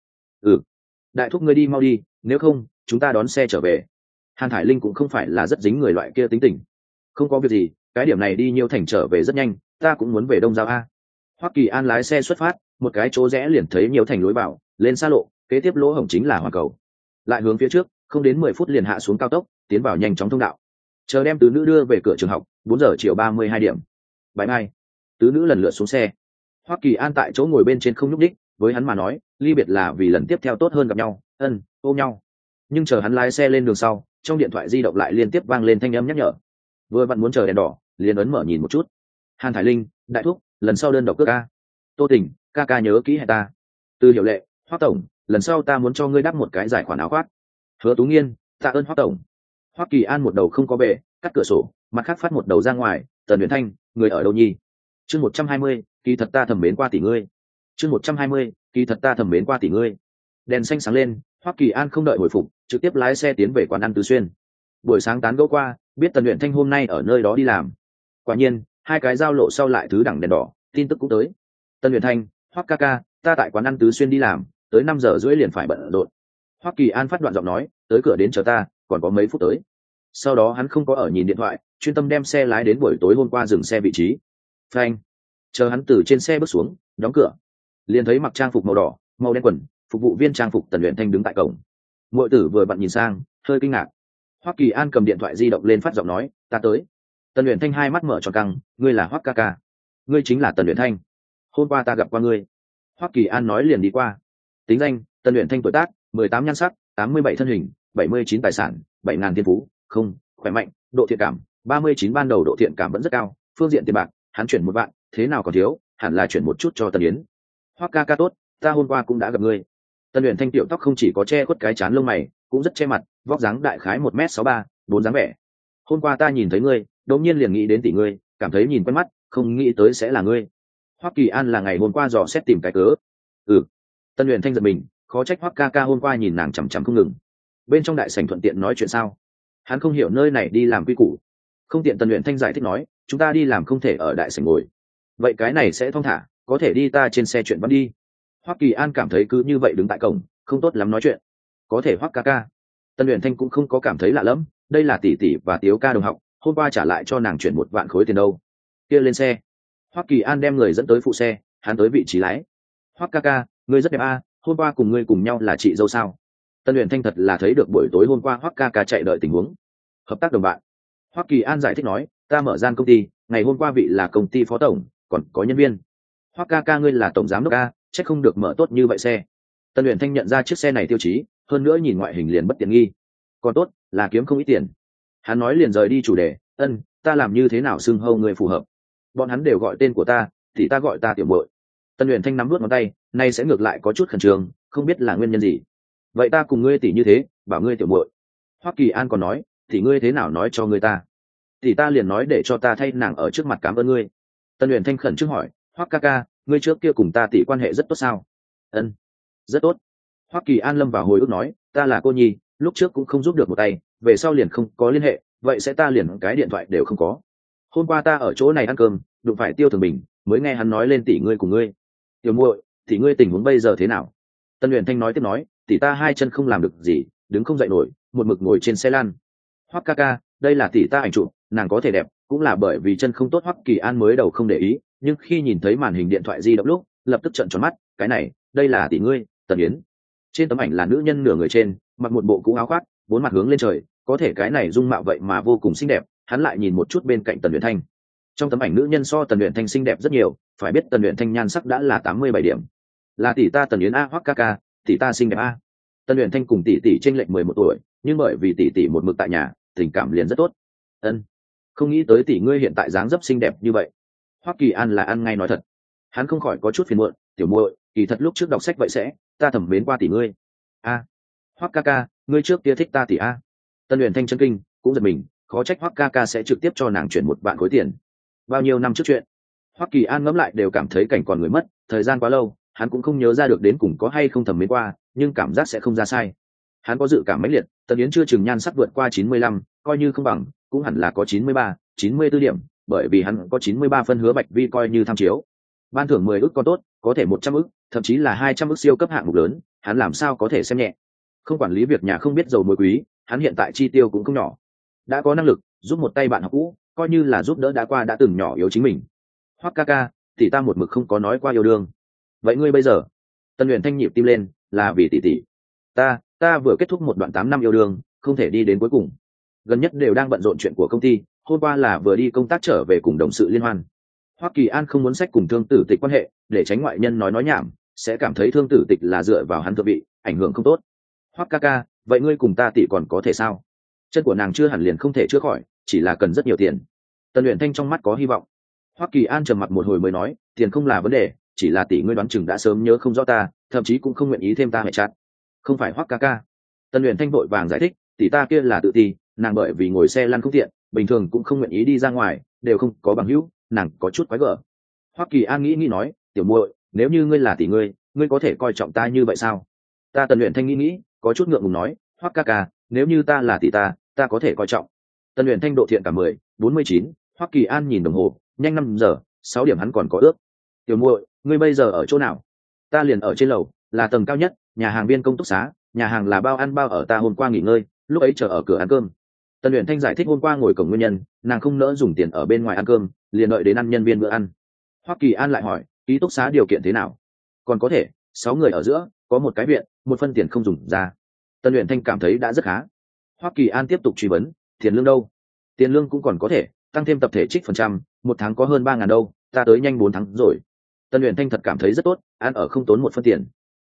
Đại thúc ngươi đi mau đi, nếu không chúng ta đón xe trở về. Hàn Thải Linh cũng không phải là rất dính người loại kia tính tình. Không có việc gì, cái điểm này đi Nhiêu Thành trở về rất nhanh, ta cũng muốn về Đông Giao a. Hoắc Kỳ An lái xe xuất phát, một cái chỗ rẽ liền thấy Nhiêu Thành lối vào, lên xa lộ, kế tiếp lỗ hổng chính là Hoàng Cầu. Lại hướng phía trước, không đến 10 phút liền hạ xuống cao tốc, tiến vào nhanh chóng thông đạo. Chờ đem tứ nữ đưa về cửa trường học, 4 giờ chiều 32 điểm. Bye bye. Tứ nữ lần lượt xuống xe. Hoắc Kỳ An tại chỗ ngồi bên trên không nhúc đích, với hắn mà nói, ly biệt là vì lần tiếp theo tốt hơn gặp nhau, ôm nhau. Nhưng chờ hắn lái xe lên đường sau, trong điện thoại di động lại liên tiếp vang lên thanh âm nhắc nhở. Vừa vặn muốn chờ đèn đỏ, liền ấn mở nhìn một chút. Hàn Thải Linh, đại thúc, lần sau đơn độc cước ca. Tô Tình, ca nhớ kỹ hẹn ta. Từ Hiểu Lệ, Hoắc tổng, lần sau ta muốn cho ngươi đắp một cái giải khoản áo khoác. Hứa Tú Nghiên, tạ ơn Hoắc tổng. Hoắc Kỳ An một đầu không có bể, cắt cửa sổ, mặt khác phát một đầu ra ngoài. Tần Uyển Thanh, người ở đâu nhi? Chương 120, kỳ thật ta thầm mến qua tỷ ngươi. Chương 120, kỳ thật ta thầm mến qua tỷ ngươi. Đèn xanh sáng lên, Hoắc Kỳ An không đợi hồi phục, trực tiếp lái xe tiến về quán ăn Tứ Xuyên. Buổi sáng tán gẫu qua, biết Tần Uyển Thanh hôm nay ở nơi đó đi làm. Quả nhiên, hai cái giao lộ sau lại thứ đẳng đèn đỏ, tin tức cũng tới. Tần Uyển Thanh, Hoắc ca, ta tại quán ăn Tứ Xuyên đi làm, tới 5 giờ rưỡi liền phải bận rộn. Hoắc Kỳ An phát đoạn giọng nói, tới cửa đến chờ ta, còn có mấy phút tới. Sau đó hắn không có ở nhìn điện thoại, chuyên tâm đem xe lái đến buổi tối hôm qua dừng xe vị trí. Phanh. Chờ hắn từ trên xe bước xuống, đóng cửa, liền thấy mặc trang phục màu đỏ, màu đen quần, phục vụ viên trang phục Tần Uyển Thanh đứng tại cổng. Muội tử vừa vặn nhìn sang, hơi kinh ngạc. Hoắc Kỳ An cầm điện thoại di động lên phát giọng nói, ta tới. Tần Uyển Thanh hai mắt mở tròn căng, ngươi là Hoắc ca, ngươi chính là Tần Uyển Thanh. Hôm qua ta gặp qua ngươi. Hoắc Kỳ An nói liền đi qua. Tính danh: Tân Uyển Thanh. Tuổi tác: 18 nhan sắc, 87 thân hình, 79 tài sản, 7.000 thiên phú, không khỏe mạnh. Độ thiện cảm: 39. Ban đầu độ thiện cảm vẫn rất cao. Phương diện tiền bạc, hắn chuyển 1 vạn, thế nào còn thiếu, hẳn là chuyển một chút cho Tần Yến. Hoắc ca ca tốt, ta hôm qua cũng đã gặp ngươi. Tân Uyển Thanh tiểu tóc không chỉ có che khuất cái trán lông mày, cũng rất che mặt, vóc dáng đại khái 1m63, bốn dáng vẻ. Hôm qua ta nhìn thấy ngươi, đột nhiên liền nghĩ đến tỷ ngươi, cảm thấy nhìn quen mắt, không nghĩ tới sẽ là ngươi. Hoắc Kỳ An là ngày hôm qua dò xét tìm cái cớ. Tân Uyển Thanh giật mình, khó trách Hoắc ca ca hôm qua nhìn nàng chằm chằm không ngừng. Bên trong đại sảnh thuận tiện nói chuyện sao? Hắn không hiểu nơi này đi làm quy củ. Không tiện. Tân Uyển Thanh giải thích nói, chúng ta đi làm không thể ở đại sảnh ngồi. Vậy cái này sẽ thong thả, có thể đi ta trên xe chuyện bắt đi. Hoắc Kỳ An cảm thấy cứ như vậy đứng tại cổng, không tốt lắm nói chuyện. Có thể Hoắc ca ca. Tân Uyển Thanh cũng không có cảm thấy lạ lẫm, đây là tỷ tỷ và Tiếu ca đồng học, hôm qua trả lại cho nàng chuyển 1 vạn khối tiền đâu. Kia lên xe. Hoắc Kỳ An đem người dẫn tới phụ xe, hắn tới vị trí lái. Hoắc ca ca, ngươi rất đẹp a, hôm qua cùng ngươi cùng nhau là chị dâu sao? Tân Uyển Thanh thật là thấy được buổi tối hôm qua Hoắc ca ca chạy đợi tình huống. Hợp tác đồng bạn. Hoắc Kỳ An giải thích nói, ta mở gian công ty, ngày hôm qua vị là công ty phó tổng, còn có nhân viên. Hoắc ca ca ngươi là tổng giám đốc a, chắc không được mở tốt như vậy xe. Tân Uyển Thanh nhận ra chiếc xe này tiêu chí, hơn nữa nhìn ngoại hình liền bất tiện nghi. Còn tốt, là kiếm không ít tiền. Hắn nói liền rời đi chủ đề, ta làm như thế nào xưng hô người phù hợp? Bọn hắn đều gọi tên của ta, thì ta gọi ta tiểu muội. Tân Uyển Thanh nắm nuốt ngón tay, nay sẽ ngược lại có chút khẩn trương, không biết là nguyên nhân gì. Vậy ta cùng ngươi tỷ như thế, bảo ngươi tiểu muội. Hoắc Kỳ An còn nói, thì ngươi thế nào nói cho ngươi ta? Thì ta liền nói để cho ta thay nàng ở trước mặt cảm ơn ngươi. Tân Uyển Thanh khẩn trương hỏi, Hoắc ca ca, ngươi trước kia cùng ta tỷ quan hệ rất tốt sao? Rất tốt. Hoắc Kỳ An lâm vào hồi ức nói, ta là cô nhi, lúc trước cũng không giúp được một tay, về sau liền không có liên hệ, vậy sẽ ta liền cái điện thoại đều không có. Hôm qua ta ở chỗ này ăn cơm, đụng phải Tiêu Thường Bình, mới nghe hắn nói lên tỷ ngươi cùng ngươi. Tiểu muội, tỷ ngươi tình huống bây giờ thế nào? Tân Uyển Thanh nói tiếp nói, tỷ ta 2 chân không làm được gì, đứng không dậy nổi, một mực ngồi trên xe lăn. Hoắc ca ca, đây là tỷ ta ảnh chụp, nàng có thể đẹp, cũng là bởi vì chân không tốt. Hoắc Kỳ An mới đầu không để ý, nhưng khi nhìn thấy màn hình điện thoại di động lúc, lập tức trợn tròn mắt, cái này, đây là tỷ ngươi, Tần Yến. Trên tấm ảnh là nữ nhân nửa người trên, mặc một bộ cũ áo khoác, bốn mặt hướng lên trời, có thể cái này dung mạo vậy mà vô cùng xinh đẹp. Hắn lại nhìn một chút bên cạnh Tần Uyển Thanh. Trong tấm ảnh nữ nhân so Tần Uyển Thanh xinh đẹp rất nhiều, phải biết Tần Uyển Thanh nhan sắc đã là 87 điểm. Là tỷ ta Tần Yến a. Hoắc ca ca, tỷ ta xinh đẹp a. Tần Uyển Thanh cùng tỷ tỷ chênh lệch 11 tuổi, nhưng bởi vì tỷ tỷ một mực tại nhà, tình cảm liền rất tốt. Không nghĩ tới tỷ ngươi hiện tại dáng dấp xinh đẹp như vậy. Hoắc Kỳ An là ăn ngay nói thật. Hắn không khỏi có chút phiền muộn, tiểu muội, kỳ thật lúc trước đọc sách vậy sẽ, ta thẩm mến qua tỷ ngươi. Hoắc ca ca, ngươi trước kia thích ta tỷ a. Tân Uyển Thanh chân kinh, cũng giật mình, khó trách Hoắc ca ca sẽ trực tiếp cho nàng chuyển 1 vạn khối tiền. Bao nhiêu năm trước chuyện. Hoắc Kỳ An ngẫm lại đều cảm thấy cảnh còn người mất, thời gian quá lâu, hắn cũng không nhớ ra được đến cùng có hay không thẩm mến qua, nhưng cảm giác sẽ không ra sai. Hắn có dự cảm mãnh liệt, Tần Yến chưa chừng nhan sắc vượt qua 95, coi như không bằng, cũng hẳn là có 93, 94 điểm, bởi vì hắn có 93 phân hứa Bạch Vi coi như tham chiếu. Ban thưởng 10 ức con tốt, có thể 100 ức, thậm chí là 200 ức siêu cấp hạng mục lớn, hắn làm sao có thể xem nhẹ. Không quản lý việc nhà không biết dầu muối quý, hắn hiện tại chi tiêu cũng không nhỏ. Đã có năng lực, giúp một tay bạn học cũ, coi như là giúp đỡ đã qua đã từng nhỏ yếu chính mình. Hoắc ca ca, tỷ ta một mực không có nói qua yêu đương. Vậy ngươi bây giờ? Tân Uyển Thanh nhịp tim lên, là vì tỷ tỷ. Ta vừa kết thúc một đoạn 8 năm yêu đương, không thể đi đến cuối cùng. Gần nhất đều đang bận rộn chuyện của công ty, hôm qua là vừa đi công tác trở về cùng đồng sự liên hoan. Hoắc Kỳ An không muốn sách cùng Thương Tử Tịch quan hệ, để tránh ngoại nhân nói nhảm, sẽ cảm thấy Thương Tử Tịch là dựa vào hắn thượng vị, ảnh hưởng không tốt. Hoắc ca ca, vậy ngươi cùng ta tỷ còn có thể sao? Chân của nàng chưa hẳn liền không thể chữa khỏi, chỉ là cần rất nhiều tiền. Tân Uyển Thanh trong mắt có hy vọng. Hoắc Kỳ An trầm mặc một hồi mới nói, tiền không là vấn đề, chỉ là tỷ ngươi đoán chừng đã sớm nhớ không rõ ta, thậm chí cũng không nguyện ý thêm ta hệ chặt. Không phải Hoắc ca ca. Tân Uyển Thanh vội vàng giải thích, tỷ ta kia là tự ti, nàng bởi vì ngồi xe lăn không tiện, bình thường cũng không nguyện ý đi ra ngoài, đều không có bằng hữu, nàng có chút quái gở. Hoắc Kỳ An nghĩ nói, tiểu muội, nếu như ngươi là tỷ ngươi có thể coi trọng ta như vậy sao? Ta Tân Uyển Thanh nghĩ, có chút ngượng ngùng nói, Hoắc ca ca, nếu như ta là tỷ ta có thể coi trọng. Tân Uyển Thanh độ thiện cả 10, 49. Hoắc Kỳ An nhìn đồng hồ, nhanh 5 giờ, 6 điểm hắn còn có ước. Tiểu muội, ngươi bây giờ ở chỗ nào? Ta liền ở trên lầu, là tầng cao nhất, nhà hàng viên công túc xá, nhà hàng là bao ăn bao ở, ta hôm qua nghỉ ngơi, lúc ấy chờ ở cửa ăn cơm. Tân Uyển Thanh giải thích hôm qua ngồi cổng nguyên nhân, nàng không nỡ dùng tiền ở bên ngoài ăn cơm, liền đợi đến ăn nhân viên bữa ăn. Hoắc Kỳ An lại hỏi, ký túc xá điều kiện thế nào? Còn có thể, 6 người ở giữa, có một cái viện, một phân tiền không dùng ra. Tân Uyển Thanh cảm thấy đã rất khá. Hoắc Kỳ An tiếp tục truy vấn, tiền lương đâu? Tiền lương cũng còn có thể, tăng thêm tập thể trích phần trăm, một tháng có hơn 3.000 đâu, ta tới nhanh 4 tháng rồi. Tân Uyển Thanh thật cảm thấy rất tốt, ăn ở không tốn một phân tiền.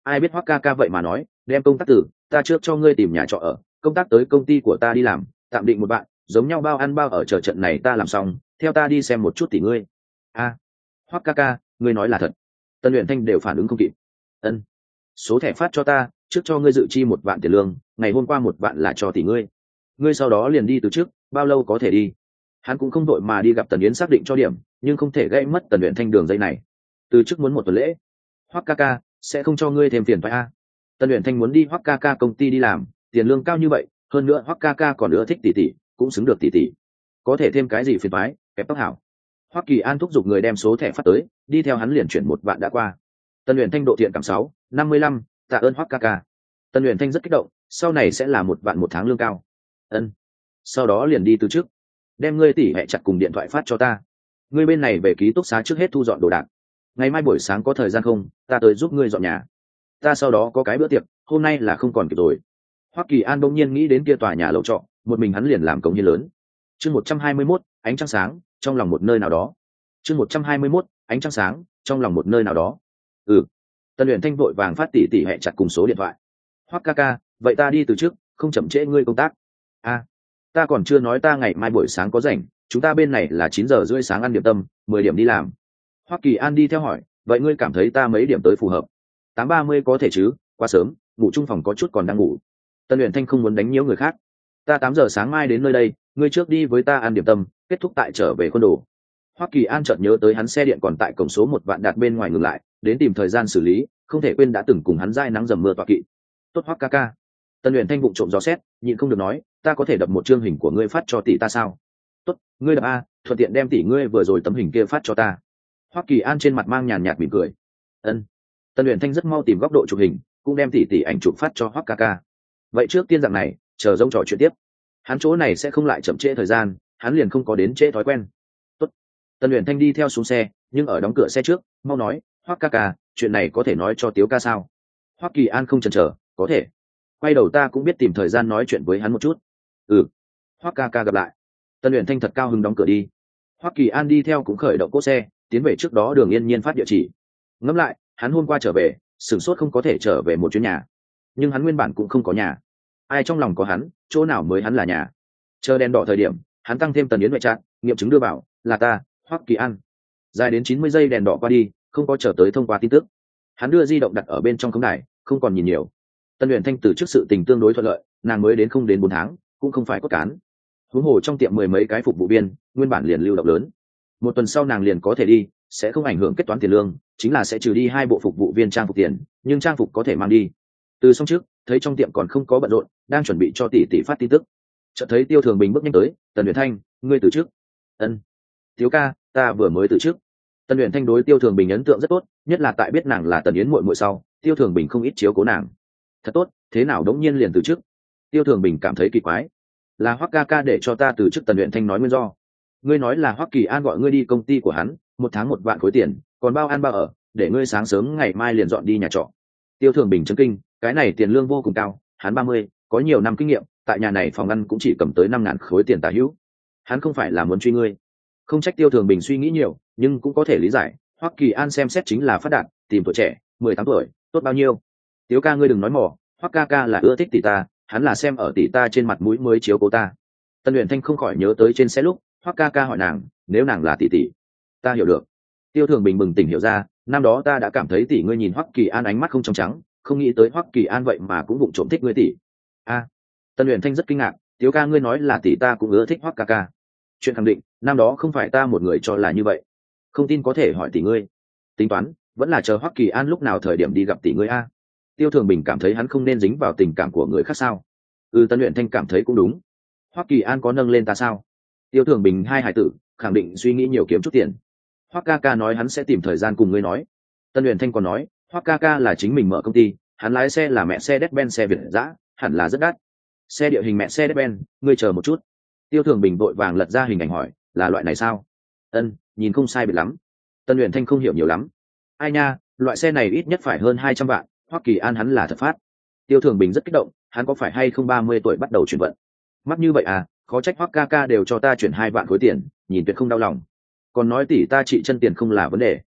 ai biết Hoắc ca ca vậy mà nói đem công tác từ ta trước cho ngươi tìm nhà trọ ở, công tác tới công ty của ta đi làm, tạm định một bạn giống nhau bao ăn bao ở, chờ trận này ta làm xong theo ta đi xem một chút tỷ ngươi. A, Hoắc ca ca, ngươi nói là thật? Tân Uyển Thanh đều phản ứng không kịp. Ân, số thẻ phát cho ta, trước cho ngươi dự chi 1 vạn tiền lương, ngày hôm qua 1 vạn là cho tỷ ngươi, ngươi sau đó liền đi từ trước, bao lâu có thể đi? Hắn cũng không đội mà đi gặp Tần Yến xác định cho điểm, nhưng không thể gây mất Tần Uyển Thanh đường dây này. Từ trước muốn 1 tuần lễ. Hoắc ca ca sẽ không cho ngươi thêm tiền phải a? Tần Uyển Thanh muốn đi Hoắc ca ca công ty đi làm, tiền lương cao như vậy, hơn nữa Hoắc ca ca còn nữa thích tỷ tỷ, cũng xứng được tỷ tỷ. Có thể thêm cái gì phiền toái, kẹp tóc hảo. Hoắc Kỳ An thúc giục người đem số thẻ phát tới, đi theo hắn liền chuyển 1 vạn đã qua. Tần Uyển Thanh độ thiện cảm 655, tạ ơn Hoắc ca ca. Tần Uyển Thanh rất kích động, sau này sẽ là 1 vạn 1 tháng lương cao. Ân. Sau đó liền đi từ trước, đem ngươi tỉ hẹ chặt cùng điện thoại phát cho ta. Ngươi bên này về ký túc xá trước hết thu dọn đồ đạc. Ngày mai buổi sáng có thời gian không, ta tới giúp ngươi dọn nhà. Ta sau đó có cái bữa tiệc, hôm nay là không còn kịp rồi. Hoắc Kỳ An bỗng nhiên nghĩ đến kia tòa nhà lầu trọ, một mình hắn liền làm công hiến lớn. Chương 121, ánh trăng sáng, trong lòng một nơi nào đó. Chương 121, ánh trăng sáng, trong lòng một nơi nào đó. Tân Uyển Thanh vội vàng phát tỉ hẹ chặt cùng số điện thoại. Hoắc ca ca, vậy ta đi từ trước, không chậm trễ ngươi công tác. Ta còn chưa nói ta ngày mai buổi sáng có rảnh, chúng ta bên này là 9:30 sáng ăn điểm tâm, 10 điểm đi làm. Hoắc Kỳ An đi theo hỏi, vậy ngươi cảm thấy ta mấy điểm tới phù hợp? 8:30 có thể chứ, quá sớm, ngủ chung phòng có chút còn đang ngủ. Tân Uyển Thanh không muốn đánh nhiễu người khác. Ta 8 giờ sáng mai đến nơi đây, ngươi trước đi với ta ăn điểm tâm, kết thúc tại trở về khuôn đồ. Hoắc Kỳ An chợt nhớ tới hắn xe điện còn tại cổng số 1 vạn đặt bên ngoài ngừng lại, đến tìm thời gian xử lý, không thể quên đã từng cùng hắn dai nắng dầm mưa tọa kỵ. Tốt Hoắc ca ca. Tân Uyển Thanh vụng trộm dò xét, nhịn không được nói, ta có thể đập một chương hình của ngươi phát cho tỷ ta sao? Tốt, ngươi đập a, thuận tiện đem tỷ ngươi vừa rồi tấm hình kia phát cho ta. Hoắc Kỳ An trên mặt mang nhàn nhạt mỉm cười. Ân. Tân Uyển Thanh rất mau tìm góc độ chụp hình, cũng đem tỷ ảnh chụp phát cho Hoắc ca ca. Vậy trước tiên dạng này, chờ giống trò chuyện tiếp. Hắn chỗ này sẽ không lại chậm trễ thời gian, hắn liền không có đến trễ thói quen. Tốt. Tân Uyển Thanh đi theo xuống xe, nhưng ở đóng cửa xe trước, mau nói, Hoắc ca ca, chuyện này có thể nói cho Tiếu ca sao? Hoắc Kỳ An không chần chờ, có thể. Quay đầu ta cũng biết tìm thời gian nói chuyện với hắn một chút. Hoắc ca ca gặp lại. Tân Uyển Thanh thật cao hứng đóng cửa đi. Hoắc Kỳ An đi theo cũng khởi động cỗ xe, tiến về trước đó Đường Yên Nhiên phát địa chỉ. Ngẫm lại, hắn hôm qua trở về, sửng sốt không có thể trở về một chuyến nhà, nhưng hắn nguyên bản cũng không có nhà. Ai trong lòng có hắn, chỗ nào mới hắn là nhà. Chờ đèn đỏ thời điểm, hắn tăng thêm Tần Yến ngoại trạng, nghiệm chứng đưa bảo, là ta, Hoắc Kỳ An. Dài đến 90 giây đèn đỏ qua đi, không có chờ tới thông qua tin tức. Hắn đưa di động đặt ở bên trong khống đài, không còn nhìn nhiều. Tân Uyển Thanh từ trước sự tình tương đối thuận lợi, nàng mới đến không đến 4 tháng, cũng không phải cốt cán. Huống hồ trong tiệm 10 mấy cái phục vụ viên, nguyên bản liền lưu động lớn. 1 tuần sau nàng liền có thể đi, sẽ không ảnh hưởng kết toán tiền lương, chính là sẽ trừ đi 2 bộ phục vụ viên trang phục tiền, nhưng trang phục có thể mang đi. Từ xong trước, thấy trong tiệm còn không có bận rộn, đang chuẩn bị cho tỷ phát tin tức. Chợt thấy Tiêu Thường Bình bước nhanh tới, "Tần Uyển Thanh, ngươi từ trước?" "Ân." "Thiếu ca, ta vừa mới từ trước." Tần Uyển Thanh đối Tiêu Thường Bình ấn tượng rất tốt, nhất là tại biết nàng là Tần Yến muội muội sau, Tiêu Thường Bình không ít chiếu cố nàng. "Thật tốt, thế nào đống nhiên liền từ trước?" Tiêu Thường Bình cảm thấy kỳ quái. "Là Hoắc ca ca để cho ta từ chức." Tần Uyển Thanh nói nguyên do. "Ngươi nói là Hoắc Kỳ An gọi ngươi đi công ty của hắn, 1 tháng 1 vạn khối tiền, còn bao ăn bao ở, để ngươi sáng sớm ngày mai liền dọn đi nhà trọ." Tiêu Thường Bình chấn kinh, cái này tiền lương vô cùng cao, hắn 30, có nhiều năm kinh nghiệm, tại nhà này phòng ăn cũng chỉ cầm tới 5.000 khối tiền tả hữu. Hắn không phải là muốn truy ngươi. Không trách Tiêu Thường Bình suy nghĩ nhiều, nhưng cũng có thể lý giải, Hoắc Kỳ An xem xét chính là phát đạt, tìm tuổi trẻ, 18 tuổi, tốt bao nhiêu. "Tiếu ca ngươi đừng nói mỏ, Hoắc ca ca là ưa thích tỷ ta, hắn là xem ở tỷ ta trên mặt mũi mới chiếu cố ta." Tân Uyển Thanh không khỏi nhớ tới trên xe lúc, Hoắc ca ca hỏi nàng, nếu nàng là tỷ tỷ. "Ta hiểu được." Tiêu Thường Bình bừng tỉnh hiểu ra, năm đó ta đã cảm thấy tỷ ngươi nhìn Hoắc Kỳ An ánh mắt không trong trắng, không nghĩ tới Hoắc Kỳ An vậy mà cũng vụng trộm thích ngươi tỷ. Tân Uyển Thanh rất kinh ngạc, "Tiếu ca ngươi nói là tỷ ta cũng ưa thích Hoắc ca ca." Chuyện khẳng định, năm đó không phải ta một người cho là như vậy. Không tin có thể hỏi tỷ ngươi. Tính toán, vẫn là chờ Hoắc Kỳ An lúc nào thời điểm đi gặp tỷ ngươi a. Tiêu Thường Bình cảm thấy hắn không nên dính vào tình cảm của người khác sao? Tân Uyển Thanh cảm thấy cũng đúng. Hoắc Kỳ An có nâng lên ta sao? Tiêu Thường Bình hai hải tử, khẳng định suy nghĩ nhiều kiếm chút tiền. Hoắc ca ca nói hắn sẽ tìm thời gian cùng ngươi nói. Tân Uyển Thanh còn nói, Hoắc ca ca là chính mình mở công ty, hắn lái xe là mẹ xe Mercedes-Benz xe Việt dã, hẳn là rất đắt. Xe địa hình mẹ xe Mercedes-Benz, ngươi chờ một chút. Tiêu Thường Bình vội vàng lật ra hình ảnh hỏi, là loại này sao? Nhìn không sai biệt lắm. Tân Uyển Thanh không hiểu nhiều lắm. Ai nha, loại xe này ít nhất phải hơn 200 vạn, Hoắc Kỳ An hắn là thật phát. Tiêu Thường Bình rất kích động, hắn có phải hay không 30 tuổi bắt đầu chuyển vận. Mắc như vậy à, khó trách Hoắc ca ca đều cho ta chuyển 2 vạn khối tiền, nhìn tuyệt không đau lòng. Còn nói tỷ ta trị chân tiền không là vấn đề.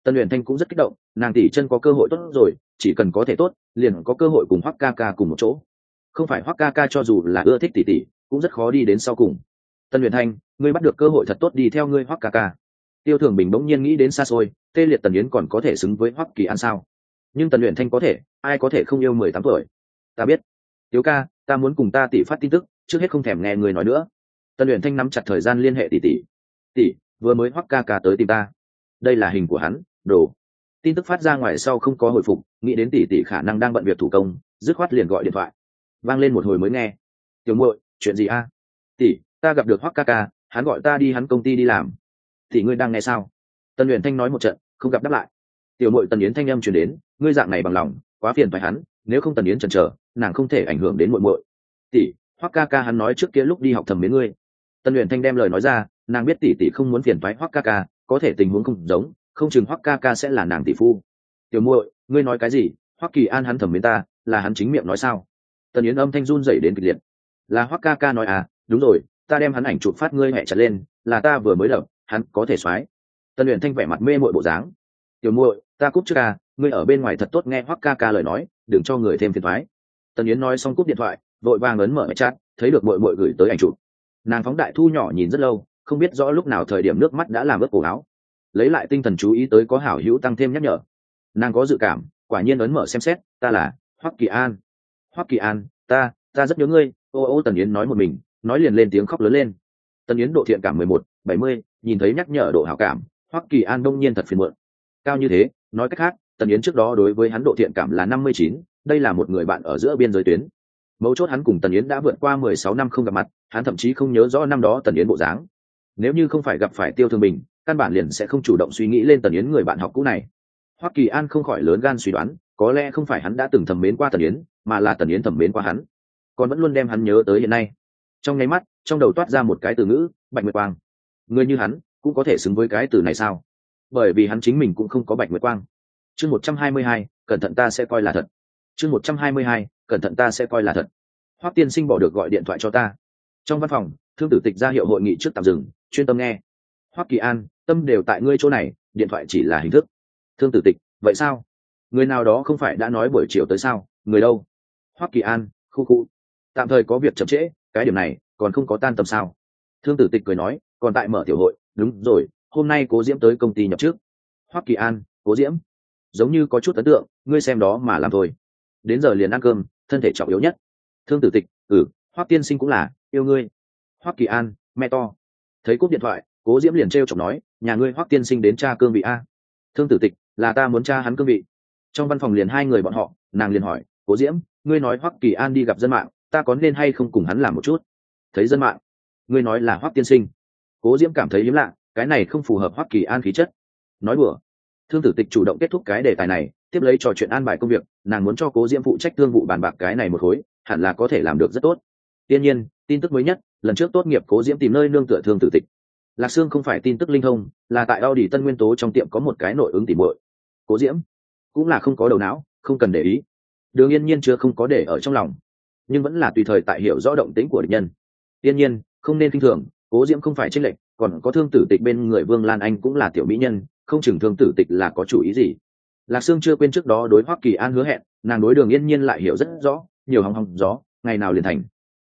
Tân Uyển Thanh cũng rất kích động, nàng tỷ chân có cơ hội tốt rồi, chỉ cần có thể tốt, liền có cơ hội cùng Hoắc ca ca cùng một chỗ. Không phải Hoắc ca ca cho dù là ưa thích tỷ tỷ, cũng rất khó đi đến sau cùng. Tân Uyển Thanh, ngươi bắt được cơ hội thật tốt đi theo ngươi Hoắc ca ca. Tiêu Thường Bình bỗng nhiên nghĩ đến xa xôi, tê liệt Tần Yến còn có thể xứng với Hoắc Kỳ An sao? Nhưng Tần Uyển Thanh có thể, ai có thể không yêu 18 tuổi? Ta biết. Tiếu ca, ta muốn cùng ta tỷ phát tin tức, trước hết không thèm nghe người nói nữa. Tần Uyển Thanh nắm chặt thời gian liên hệ tỷ tỷ. Tỷ, vừa mới Hoắc ca ca tới tìm ta. Đây là hình của hắn, đồ. Tin tức phát ra ngoài sau không có hồi phục, nghĩ đến tỷ tỷ khả năng đang bận việc thủ công, dứt khoát liền gọi điện thoại. Vang lên một hồi mới nghe. Tiểu muội, chuyện gì a? Tỷ, ta gặp được Hoắc ca ca, hắn gọi ta đi hắn công ty đi làm. Tỷ ngươi đang nghe sao? Tần Uyển Thanh nói một trận, không gặp đáp lại. Tiểu muội Tần Yến thanh âm truyền đến, ngươi dạng này bằng lòng, quá phiền phải hắn, nếu không Tần Yến chần chờ, nàng không thể ảnh hưởng đến muội muội. Tỷ, Hoắc ca ca hắn nói trước kia lúc đi học thầm mến ngươi. Tần Uyển Thanh đem lời nói ra, nàng biết tỷ tỷ không muốn phiền toái Hoắc ca ca, có thể tình huống không giống, không chừng Hoắc ca ca sẽ là nàng tỷ phu. Tiểu muội, ngươi nói cái gì? Hoắc Kỳ An hắn thầm mến ta, là hắn chính miệng nói sao? Tần Yến âm thanh run rẩy đến kịch liệt. Là Hoắc ca ca nói à? Đúng rồi, ta đem hắn ảnh chụp phát ngươi hẹ chặt lên, là ta vừa mới đập, hắn có thể xoái. Tần Uyển Thanh vẻ mặt mê mội bộ dáng. Tiểu muội, ta cúp trước à, ngươi ở bên ngoài thật tốt nghe Hoắc ca ca lời nói, đừng cho người thêm phiền toái. Tần Yến nói xong cúp điện thoại, vội vàng ấn mở chat, thấy được muội muội gửi tới ảnh chụp. Nàng phóng đại thu nhỏ nhìn rất lâu, không biết rõ lúc nào thời điểm nước mắt đã làm ướt cổ áo. Lấy lại tinh thần chú ý tới có hảo hữu tăng thêm nhắc nhở. Nàng có dự cảm, quả nhiên ấn mở xem xét, ta là Hoắc Kỳ An. Hoắc Kỳ An, ta rất nhớ ngươi. Ô Tần Yến nói một mình, nói liền lên tiếng khóc lớn lên. Tần Yến độ thiện cảm 11/70, nhìn thấy nhắc nhở độ hảo cảm, Hoắc Kỳ An đông nhiên thật phiền muộn. Cao như thế, nói cách khác, Tần Yến trước đó đối với hắn độ thiện cảm là 59, đây là một người bạn ở giữa biên giới tuyến. Mấu chốt hắn cùng Tần Yến đã vượt qua 16 năm không gặp mặt, hắn thậm chí không nhớ rõ năm đó Tần Yến bộ dáng. Nếu như không phải gặp phải Tiêu Thương Bình, căn bản liền sẽ không chủ động suy nghĩ lên Tần Yến người bạn học cũ này. Hoắc Kỳ An không khỏi lớn gan suy đoán, có lẽ không phải hắn đã từng thầm mến qua Tần Yến, mà là Tần Yến thầm mến qua hắn, còn vẫn luôn đem hắn nhớ tới hiện nay. Trong nháy mắt, trong đầu toát ra một cái từ ngữ, Bạch Nguyệt Quang. Người như hắn, cũng có thể xứng với cái từ này sao? Bởi vì hắn chính mình cũng không có Bạch Nguyệt Quang. Chương 122, cẩn thận ta sẽ coi là thật. Chương 122, cẩn thận ta sẽ coi là thật. Hoắc tiên sinh bỏ được gọi điện thoại cho ta. Trong văn phòng, Thương Tử Tịch ra hiệu hội nghị trước tạm dừng, chuyên tâm nghe. Hoắc Kỳ An, tâm đều tại ngươi chỗ này, điện thoại chỉ là hình thức. Thương Tử Tịch, vậy sao? Người nào đó không phải đã nói buổi chiều tới sao? Người đâu? Hoắc Kỳ An, khu khu. Tạm thời có việc chậm trễ, cái điểm này còn không có tan tầm sao? Thương Tử Tịch cười nói, còn tại mở tiểu hội. Đúng rồi, hôm nay Cố Diễm tới công ty nhập trước. Hoắc Kỳ An, Cố Diễm, giống như có chút ấn tượng, ngươi xem đó mà làm thôi. Đến giờ liền ăn cơm, thân thể trọng yếu nhất. Thương Tử Tịch, Hoắc tiên sinh cũng là yêu ngươi. Hoắc Kỳ An, mẹ to. Thấy cúp điện thoại, Cố Diễm liền trêu chọc nói, nhà ngươi Hoắc tiên sinh đến tra cương vị a. Thương Tử Tịch, là ta muốn tra hắn cương vị. Trong văn phòng liền hai người bọn họ, nàng liền hỏi, Cố Diễm, ngươi nói Hoắc Kỳ An đi gặp dân mạng, ta có nên hay không cùng hắn làm một chút? Thấy dân mạng, ngươi nói là Hoắc tiên sinh. Cố Diễm cảm thấy hiếm lạ, cái này không phù hợp Hoắc Kỳ An khí chất. Nói đùa. Thương Tử Tịch chủ động kết thúc cái đề tài này, tiếp lấy trò chuyện an bài công việc, nàng muốn cho Cố Diễm phụ trách thương vụ bàn bạc cái này một khối, hẳn là có thể làm được rất tốt. Tuy nhiên, tin tức mới nhất, lần trước tốt nghiệp Cố Diễm tìm nơi nương tựa Thương Tử Tịch. Lạc Sương không phải tin tức linh thông, là tại Audi Tân Nguyên Tố trong tiệm có một cái nội ứng tỉ muội. Cố Diễm cũng là không có đầu não, không cần để ý. Đường Yên Nhiên chưa không có để ở trong lòng, nhưng vẫn là tùy thời tại hiểu rõ động tĩnh của địch nhân. Yên Nhiên, không nên khinh thường, Cố Diễm không phải chênh lệch, còn có Thương Tử Tịch bên người Vương Lan Anh cũng là tiểu mỹ nhân, không chừng Thương Tử Tịch là có chủ ý gì. Lạc Sương chưa quên trước đó đối Hoắc Kỳ An hứa hẹn, nàng đối Đường Yên Nhiên lại hiểu rất rõ, nhiều hòng hòng gió, ngày nào liền thành.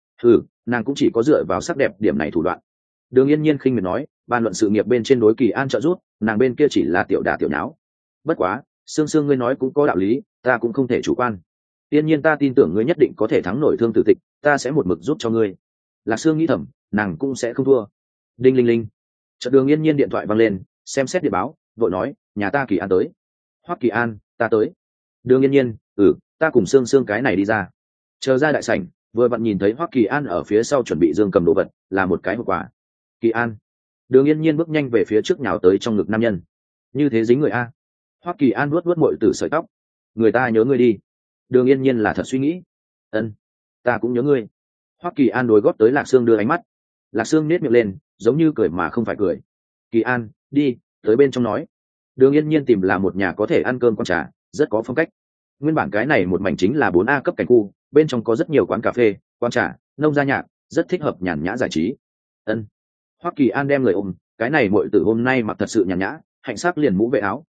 Nàng cũng chỉ có dựa vào sắc đẹp điểm này thủ đoạn. Đường Yên Nhiên khinh miệt nói, bàn luận sự nghiệp bên trên đối Kỳ An trợ giúp, nàng bên kia chỉ là tiểu đả tiểu nháo. Bất quá, Sương Sương ngươi nói cũng có đạo lý, ta cũng không thể chủ quan. Yên Nhiên ta tin tưởng ngươi nhất định có thể thắng nổi Thương Tử Tịch, ta sẽ một mực giúp cho ngươi. Lạc Sương nghĩ thầm, nàng cũng sẽ không thua. Đinh linh linh. Chợt Đường Yên Nhiên điện thoại vang lên, xem xét điện báo, vội nói, nhà ta Kỳ An tới. Hoắc Kỳ An, ta tới. Đường Yên Nhiên, ta cùng Sương Sương cái này đi ra. Chờ ra đại sảnh, vừa vặn nhìn thấy Hoắc Kỳ An ở phía sau chuẩn bị dương cầm đồ vật, là một cái hộp quà. Kỳ An. Đường Yên Nhiên bước nhanh về phía trước nhào tới trong ngực nam nhân. Như thế dính người a. Hoắc Kỳ An vuốt vuốt muội tử sợi tóc. Người ta nhớ ngươi đi. Đường Yên Nhiên là thật suy nghĩ. Ân, ta cũng nhớ ngươi. Hoắc Kỳ An đối góp tới Lạc Sương đưa ánh mắt. Lạc Sương nết miệng lên, giống như cười mà không phải cười. Kỳ An, đi, tới bên trong nói. Đường Yên Nhiên tìm là một nhà có thể ăn cơm con trà, rất có phong cách. Nguyên bản cái này một mảnh chính là 4A cấp cảnh khu, bên trong có rất nhiều quán cà phê, quán trà, nông gia nhạc, rất thích hợp nhàn nhã giải trí. Ân. Hoắc Kỳ An đem người ôm, cái này muội tử hôm nay mặc thật sự nhàn nhã, hạnh sắc liền mũ vệ áo,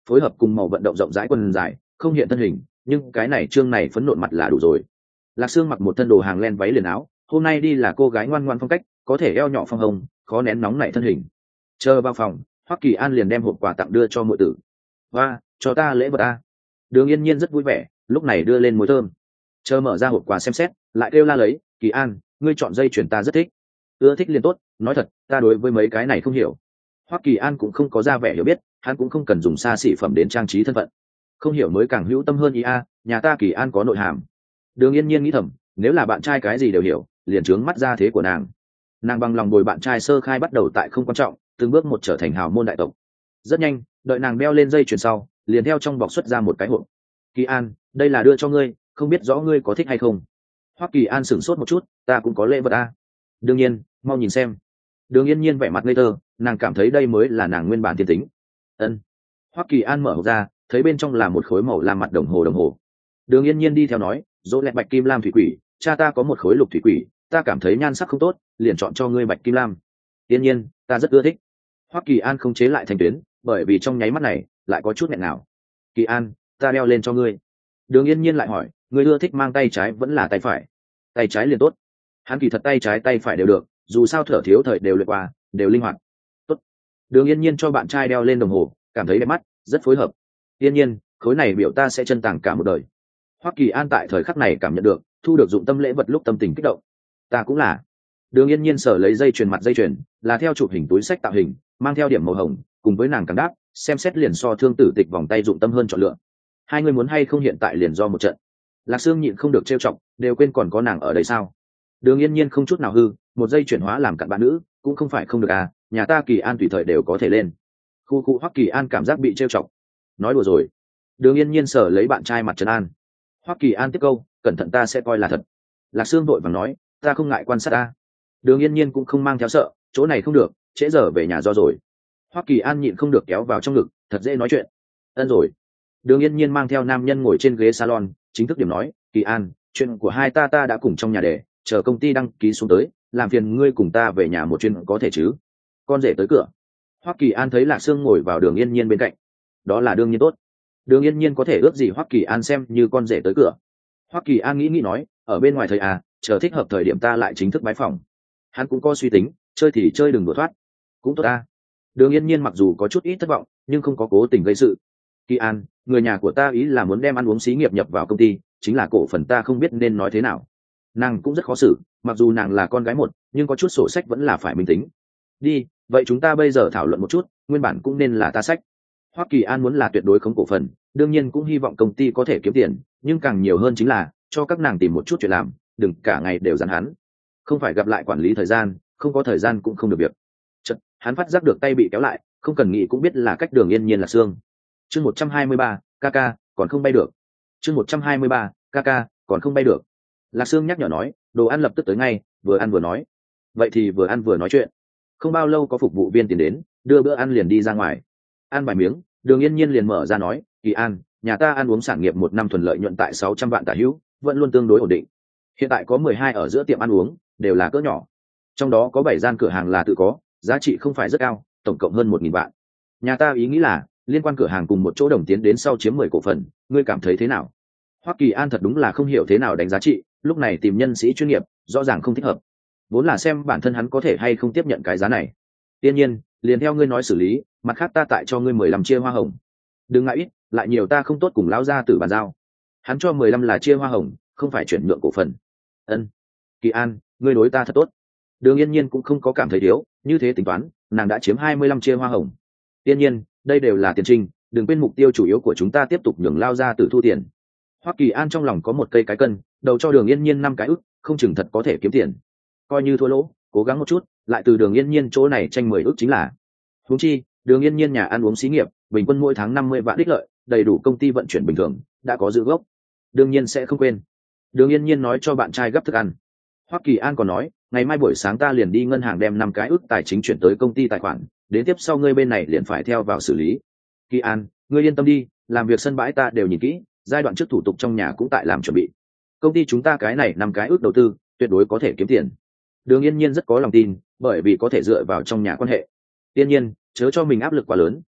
phối hợp cùng màu vận động rộng rãi quần dài, không hiện thân hình, nhưng cái này trương này phấn nộn mặt là đủ rồi. Lạc Sương mặc một thân đồ hàng len váy liền áo, hôm nay đi là cô gái ngoan ngoãn phong cách, có thể eo nhỏ phong hồng, khó nén nóng nảy thân hình. Chờ vào phòng, Hoắc Kỳ An liền đem hộp quà tặng đưa cho muội tử. "Và, cho ta lễ vật a." Đường Yên Nhiên rất vui vẻ, lúc này đưa lên môi thơm. Chờ mở ra hộp quà xem xét, lại kêu la lấy, "Kỳ An, ngươi chọn dây chuyền ta rất thích." "Ưa thích liền tốt, nói thật, ta đối với mấy cái này không hiểu." Hoắc Kỳ An cũng không có ra vẻ hiểu biết, hắn cũng không cần dùng xa xỉ phẩm đến trang trí thân phận. Không hiểu mới càng hữu tâm hơn ý a, nhà ta Kỳ An có nội hàm. Đường Yên Nhiên nghĩ thầm, nếu là bạn trai cái gì đều hiểu, liền trướng mắt ra thế của nàng. Nàng bằng lòng bồi bạn trai sơ khai bắt đầu tại không quan trọng, từng bước một trở thành hào môn đại tộc. Rất nhanh, đợi nàng đeo lên dây chuyền sau, liền theo trong bọc xuất ra một cái hộp. "Kỳ An, đây là đưa cho ngươi, không biết rõ ngươi có thích hay không." Hoắc Kỳ An sửng sốt một chút, "Ta cũng có lễ vật a." "Đương nhiên, mau nhìn xem." Đường Yên Nhiên vẻ mặt ngây thơ, nàng cảm thấy đây mới là nàng nguyên bản thiên tính. Ân. Hoắc Kỳ An mở hộp ra, thấy bên trong là một khối màu lam mặt đồng hồ. Đường Yên Nhiên đi theo nói, "Dỗ lẹt bạch kim lam thủy quỷ, cha ta có một khối lục thủy quỷ, ta cảm thấy nhan sắc không tốt, liền chọn cho ngươi bạch kim lam." "Yên Nhiên, ta rất ưa thích." Hoắc Kỳ An không chế lại thành tuyến, bởi vì trong nháy mắt này lại có chút nghẹn nào. "Kỳ An, ta đeo lên cho ngươi." Đường Yên Nhiên lại hỏi, "Ngươi ưa thích mang tay trái vẫn là tay phải?" "Tay trái liền tốt." Hắn kỳ thật tay trái tay phải đều được, dù sao thở thiếu thời đều luyện qua, đều linh hoạt. Tốt. Đường Yên Nhiên cho bạn trai đeo lên đồng hồ, cảm thấy đẹp mắt, rất phối hợp. "Yên Nhiên, khối này biểu ta sẽ chân tàng cả một đời." Hoắc Kỳ An tại thời khắc này cảm nhận được, thu được dụng tâm lễ vật lúc tâm tình kích động. "Ta cũng là." Đường Yên Nhiên sở lấy dây chuyền mặt dây chuyền, là theo chụp hình túi sách tạo hình, mang theo điểm màu hồng, cùng với nàng cảm đáp, xem xét liền so thương tử tịch vòng tay dụng tâm hơn chọn lựa. "Hai người muốn hay không hiện tại liền do một trận." Lạc Sương nhịn không được trêu chọc, đều quên còn có nàng ở đây sao? Đường Yên Nhiên không chút nào hư, một giây chuyển hóa làm cặn bạn nữ, cũng không phải không được à, nhà ta Kỳ An tùy thời đều có thể lên. Khu Hoắc Kỳ An cảm giác bị trêu chọc. Nói đùa rồi. Đường Yên Nhiên sở lấy bạn trai mặt trấn an. Hoắc Kỳ An tiếp câu, "Cẩn thận ta sẽ coi là thật." Lạc Sương vội vàng nói, "Ta không ngại quan sát ta." Đường Yên Nhiên cũng không mang theo sợ, chỗ này không được, trễ giờ về nhà do rồi. Hoắc Kỳ An nhịn không được kéo vào trong ngực, thật dễ nói chuyện. "Ân rồi." Đường Yên Nhiên mang theo nam nhân ngồi trên ghế salon, chính thức điểm nói, "Kỳ An, chuyện của hai ta đã cùng trong nhà để, chờ công ty đăng ký xuống tới, làm phiền ngươi cùng ta về nhà một chuyến có thể chứ?" Con rể tới cửa. Hoắc Kỳ An thấy Lạc Sương ngồi vào Đường Yên Nhiên bên cạnh, đó là đương nhiên tốt. Đường Yên Nhiên có thể ước gì Hoắc Kỳ An xem như con rể tới cửa. Hoắc Kỳ An nghĩ nói, ở bên ngoài thời à, chờ thích hợp thời điểm ta lại chính thức bái phòng. Hắn cũng có suy tính, chơi thì chơi đừng đùa thoát. Cũng tốt ta. Đường Yên Nhiên mặc dù có chút ít thất vọng, nhưng không có cố tình gây sự. "Kỳ An, người nhà của ta ý là muốn đem ăn uống xí nghiệp nhập vào công ty, chính là cổ phần ta không biết nên nói thế nào." Nàng cũng rất khó xử, mặc dù nàng là con gái một, nhưng có chút sổ sách vẫn là phải minh tính. "Đi, vậy chúng ta bây giờ thảo luận một chút, nguyên bản cũng nên là ta sách." Hoắc Kỳ An muốn là tuyệt đối không cổ phần, đương nhiên cũng hy vọng công ty có thể kiếm tiền, nhưng càng nhiều hơn chính là cho các nàng tìm một chút chuyện làm, đừng cả ngày đều dằn hắn. Không phải gặp lại quản lý thời gian, không có thời gian cũng không được việc. Chợt, hắn phát giác được tay bị kéo lại, không cần nghĩ cũng biết là cách Đường Yên Nhiên là xương. Chương 123, Kaka, còn không bay được. Chương 123, Kaka, còn không bay được. Lạc Sương nhắc nhở nói, đồ ăn lập tức tới ngay, vừa ăn vừa nói. Vậy thì vừa ăn vừa nói chuyện. Không bao lâu có phục vụ viên tiến đến, đưa bữa ăn liền đi ra ngoài. Ăn vài miếng, Đường Yên Nhiên liền mở ra nói, "Kỳ An, nhà ta ăn uống sản nghiệp một năm thuần lợi nhuận tại 600 vạn tả hữu, vẫn luôn tương đối ổn định. Hiện tại có 12 ở giữa tiệm ăn uống, đều là cỡ nhỏ. Trong đó có 7 gian cửa hàng là tự có, giá trị không phải rất cao, tổng cộng hơn 1.000 vạn. Nhà ta ý nghĩ là, liên quan cửa hàng cùng một chỗ đồng tiến đến sau chiếm 10 cổ phần, ngươi cảm thấy thế nào?" Hoắc Kỳ An thật đúng là không hiểu thế nào đánh giá trị, lúc này tìm nhân sĩ chuyên nghiệp, rõ ràng không thích hợp. Vốn là xem bản thân hắn có thể hay không tiếp nhận cái giá này. Tiên nhiên, liền theo ngươi nói xử lý, mặt khác ta tại cho ngươi 15 chia hoa hồng. Đừng ngại ít, lại nhiều ta không tốt cùng lão gia tử bàn giao. Hắn cho 15 là chia hoa hồng, không phải chuyển nhượng cổ phần. Ân. Kỳ An, ngươi đối ta thật tốt. Đường Yên Nhiên cũng không có cảm thấy thiếu, như thế tính toán, nàng đã chiếm 25 chia hoa hồng. Tiên nhiên, đây đều là tiền trinh, đừng quên mục tiêu chủ yếu của chúng ta tiếp tục nhường lao gia tử thu tiền. Hoắc Kỳ An trong lòng có một cây cái cân, đầu cho Đường Yên Nhiên 5 cái ức, không chừng thật có thể kiếm tiền. Coi như thua lỗ, cố gắng một chút, lại từ Đường Yên Nhiên chỗ này tranh 10 ức chính là. Huống chi, Đường Yên Nhiên nhà ăn uống xí nghiệp, bình quân mỗi tháng 50 vạn đích lợi, đầy đủ công ty vận chuyển bình thường, đã có dự gốc. Đương nhiên sẽ không quên. Đường Yên Nhiên nói cho bạn trai gấp thức ăn. Hoắc Kỳ An còn nói, ngày mai buổi sáng ta liền đi ngân hàng đem 5 cái ức tài chính chuyển tới công ty tài khoản, đến tiếp sau ngươi bên này liền phải theo vào xử lý. Kỳ An, ngươi yên tâm đi, làm việc sân bãi ta đều nhìn kỹ, giai đoạn trước thủ tục trong nhà cũng tại làm chuẩn bị. Công ty chúng ta cái này 5 cái ức đầu tư, tuyệt đối có thể kiếm tiền. Đường Yên Nhiên rất có lòng tin, bởi vì có thể dựa vào trong nhà quan hệ. Tiên nhiên, chớ cho mình áp lực quá lớn,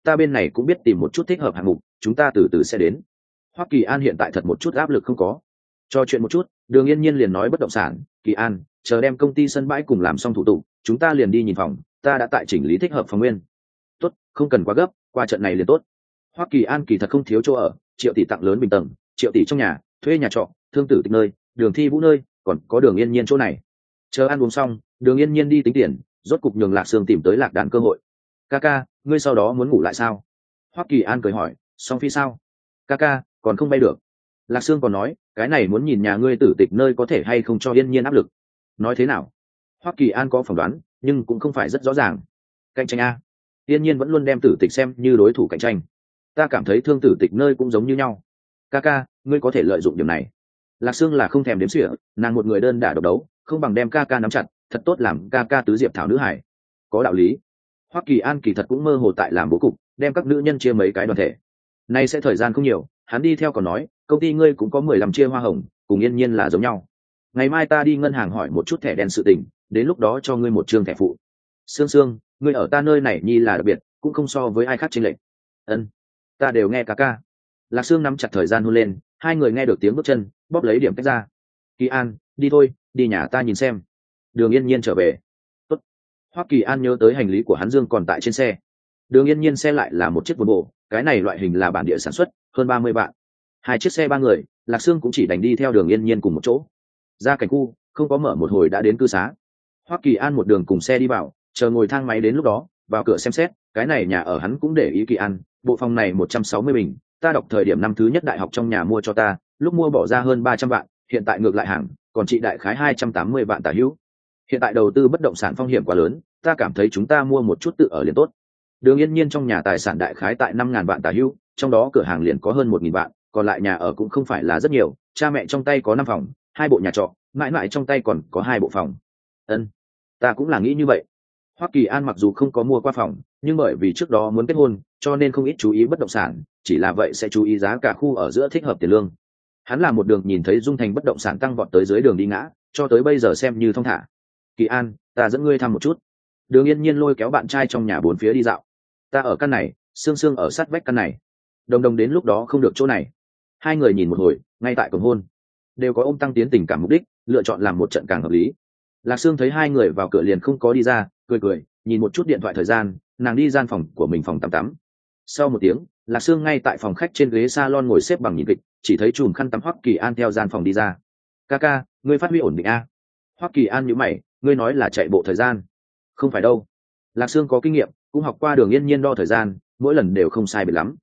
ta bên này cũng biết tìm một chút thích hợp hạng mục, chúng ta từ từ sẽ đến. Hoắc Kỳ An hiện tại thật một chút áp lực không có. Cho chuyện một chút, Đường Yên Nhiên liền nói bất động sản, Kỳ An, chờ đem công ty sân bãi cùng làm xong thủ tục, chúng ta liền đi nhìn phòng, ta đã tại chỉnh lý thích hợp phòng nguyên. Tốt, không cần quá gấp, qua trận này liền tốt. Hoắc Kỳ An kỳ thật không thiếu chỗ ở, Triệu tỷ tặng lớn bình tầng, Triệu tỷ trong nhà, thuê nhà trọ, Thương Tử Tịch nơi, Đường Thi Vũ nơi, còn có Đường Yên Nhiên chỗ này. Chờ ăn uống xong, Đường Yên Nhiên đi tính tiền, rốt cục nhường Lạc Sương tìm tới lạc đàn cơ hội. Ca, ngươi sau đó muốn ngủ lại sao? Hoắc Kỳ An cười hỏi, Song Phi sao? Ca, còn không bay được. Lạc Sương còn nói, cái này muốn nhìn nhà ngươi Tử Tịch nơi có thể hay không cho Yên Nhiên áp lực. Nói thế nào? Hoắc Kỳ An có phỏng đoán, nhưng cũng không phải rất rõ ràng. Cạnh tranh a. Yên Nhiên vẫn luôn đem Tử Tịch xem như đối thủ cạnh tranh. Ta cảm thấy Thương Tử Tịch nơi cũng giống như nhau. Ca, ngươi có thể lợi dụng điểm này. Lạc Sương là không thèm đếm xỉa, nàng một người đơn đả độc đấu, không bằng đem ca nắm chặt, thật tốt làm ca tứ diệp thảo nữ hải. Có đạo lý. Hoắc Kỳ An kỳ thật cũng mơ hồ tại làm bố cục, đem các nữ nhân chia mấy cái đoàn thể. Nay sẽ thời gian không nhiều, hắn đi theo còn nói, công ty ngươi cũng có 15 chia hoa hồng, cùng Yên Nhiên là giống nhau. Ngày mai ta đi ngân hàng hỏi một chút thẻ đen sự tình, đến lúc đó cho ngươi một trương thẻ phụ. Sương, ngươi ở ta nơi này nhi là đặc biệt, cũng không so với ai khác chênh lệch. Ân, ta đều nghe ca. Lạc Sương nắm chặt thời gian hôn lên, hai người nghe được tiếng bước chân, bóp lấy điểm cách ra. Kỳ An, đi thôi, đi nhà ta nhìn xem. Đường Yên Nhiên trở về. Tốt. Hoắc Kỳ An nhớ tới hành lý của hắn Dương còn tại trên xe. Đường Yên Nhiên xe lại là một chiếc Volvo, cái này loại hình là bản địa sản xuất, hơn 30 vạn. Hai chiếc xe ba người, Lạc Sương cũng chỉ đành đi theo Đường Yên Nhiên cùng một chỗ. Ra cảnh khu, không có mở một hồi đã đến cư xá. Hoắc Kỳ An một đường cùng xe đi vào, chờ ngồi thang máy đến lúc đó, vào cửa xem xét, cái này nhà ở hắn cũng để ý. Kỳ An, bộ phòng này 160 bình, ta đọc thời điểm năm thứ nhất đại học trong nhà mua cho ta, lúc mua bỏ ra hơn 300 vạn, hiện tại ngược lại hàng, còn chị đại khái 280 vạn tả hữu. Hiện tại đầu tư bất động sản phong hiểm quá lớn, ta cảm thấy chúng ta mua một chút tự ở liền tốt. Đường Yên Nhiên trong nhà tài sản đại khái tại 5.000 vạn tả hữu, trong đó cửa hàng liền có hơn 1.000 vạn, còn lại nhà ở cũng không phải là rất nhiều, cha mẹ trong tay có 5 phòng, 2 bộ nhà trọ, mãi trong tay còn có 2 bộ phòng. Ân, ta cũng là nghĩ như vậy. Hoắc Kỳ An mặc dù không có mua qua phòng, nhưng bởi vì trước đó muốn kết hôn, cho nên không ít chú ý bất động sản, chỉ là vậy sẽ chú ý giá cả khu ở giữa thích hợp tiền lương. Hắn là một đường nhìn thấy Dung Thành bất động sản tăng vọt tới dưới đường đi ngã, cho tới bây giờ xem như thong thả. Kỳ An, ta dẫn ngươi thăm một chút. Đường Yên Nhiên lôi kéo bạn trai trong nhà bốn phía đi dạo. Ta ở căn này, Sương ở sát vách căn này. Đồng đến lúc đó không được chỗ này. Hai người nhìn một hồi, ngay tại cổng hôn, đều có ôm tăng tiến tình cảm mục đích, lựa chọn làm một trận càng hợp lý. Lạc Sương thấy hai người vào cửa liền không có đi ra, cười, nhìn một chút điện thoại thời gian, nàng đi gian phòng của mình phòng tắm. Sau một tiếng, Lạc Sương ngay tại phòng khách trên ghế salon ngồi xếp bằng nhìn kịch, chỉ thấy chùm khăn tắm Hoắc Kỳ An theo gian phòng đi ra. Ca, ngươi phát huy ổn định a? Hoắc Kỳ An nhíu mày, ngươi nói là chạy bộ thời gian? Không phải đâu. Lạc Sương có kinh nghiệm, cũng học qua Đường Yên Nhiên đo thời gian, mỗi lần đều không sai biệt lắm.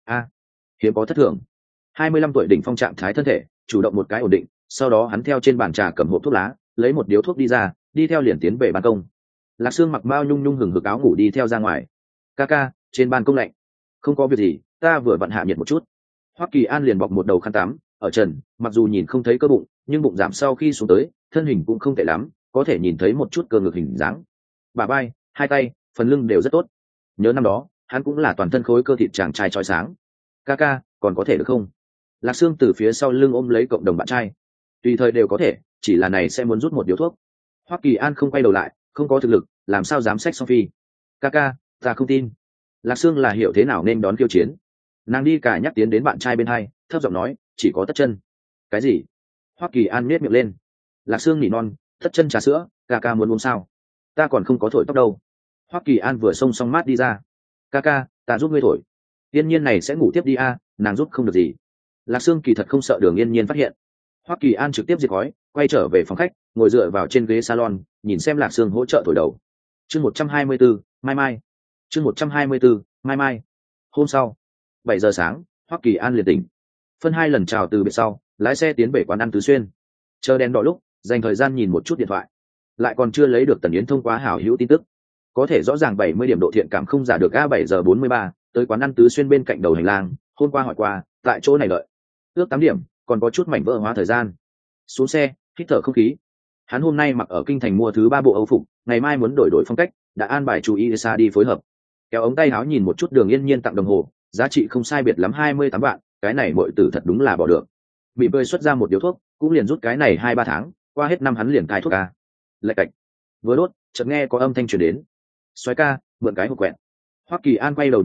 Hiếm có thất thường. 25 tuổi đỉnh phong trạng thái thân thể, chủ động một cái ổn định, sau đó hắn theo trên bàn trà cầm hộp thuốc lá, lấy một điếu thuốc đi ra, đi theo liền tiến về ban công. Lạc Sương mặc bao nhung hừng hực áo ngủ đi theo ra ngoài. Ca, trên ban công lạnh. Không có việc gì, ta vừa vặn hạ nhiệt một chút. Hoắc Kỳ An liền bọc một đầu khăn tắm, ở trần, mặc dù nhìn không thấy cơ bụng, nhưng bụng giảm sau khi xuống tới, thân hình cũng không tệ lắm, có thể nhìn thấy một chút cơ ngực hình dáng. Bả vai, hai tay, phần lưng đều rất tốt. Nhớ năm đó, hắn cũng là toàn thân khối cơ thịt chàng trai chói sáng. Ca, còn có thể được không? Lạc Sương từ phía sau lưng ôm lấy cộng đồng bạn trai. Tùy thời đều có thể, chỉ là này sẽ muốn rút một điếu thuốc. Hoắc Kỳ An không quay đầu lại, không có thực lực, làm sao dám xách Sophie? Ca, ta không tin. Lạc Sương là hiểu thế nào nên đón kiêu chiến. Nàng đi cả nhắc tiến đến bạn trai bên hai, thấp giọng nói, chỉ có tất chân. Cái gì? Hoắc Kỳ An nhếch miệng lên. Lạc Sương nỉ non, tất chân trà sữa, ca muốn uống sao? Ta còn không có thổi tóc đâu. Hoắc Kỳ An vừa xông xong mát đi ra. Ca, ta giúp ngươi thổi. Yên Nhiên này sẽ ngủ tiếp đi a, nàng giúp không được gì. Lạc Sương kỳ thật không sợ Đường Yên Nhiên phát hiện. Hoắc Kỳ An trực tiếp diệt khói, quay trở về phòng khách, ngồi dựa vào trên ghế salon, nhìn xem Lạc Sương hỗ trợ thổi đầu. Chương 124, mai. Chương 124, mai. Hôm sau, 7 giờ sáng, Hoắc Kỳ An liền tỉnh. Phân 2 lần chào từ biệt sau, lái xe tiến về quán ăn Tứ Xuyên. Chờ đèn đỏ lúc, dành thời gian nhìn một chút điện thoại. Lại còn chưa lấy được Tần Yến thông qua hảo hữu tin tức. Có thể rõ ràng 70 điểm độ thiện cảm không giả được a. 7 giờ 43, tới quán ăn Tứ Xuyên bên cạnh đầu hành lang, hôm qua hỏi qua, tại chỗ này đợi. Ước 8 điểm, còn có chút mảnh vỡ hóa thời gian. Xuống xe, hít thở không khí. Hắn hôm nay mặc ở kinh thành mua thứ 3 bộ Âu phục, ngày mai muốn đổi phong cách, đã an bài chú ý xa đi phối hợp. Kéo ống tay áo nhìn một chút Đường Yên Nhiên tặng đồng hồ, giá trị không sai biệt lắm 28 vạn, cái này muội tử thật đúng là bỏ được. Bị bơi xuất ra một điếu thuốc, cũng liền rút cái này 2-3 tháng, qua hết năm hắn liền cai thuốc ca. Lạch cạch. Vừa đốt, chợt nghe có âm thanh truyền đến. Soái ca, mượn cái hộp quẹt. Hoắc Kỳ An quay đầu nhìn lại,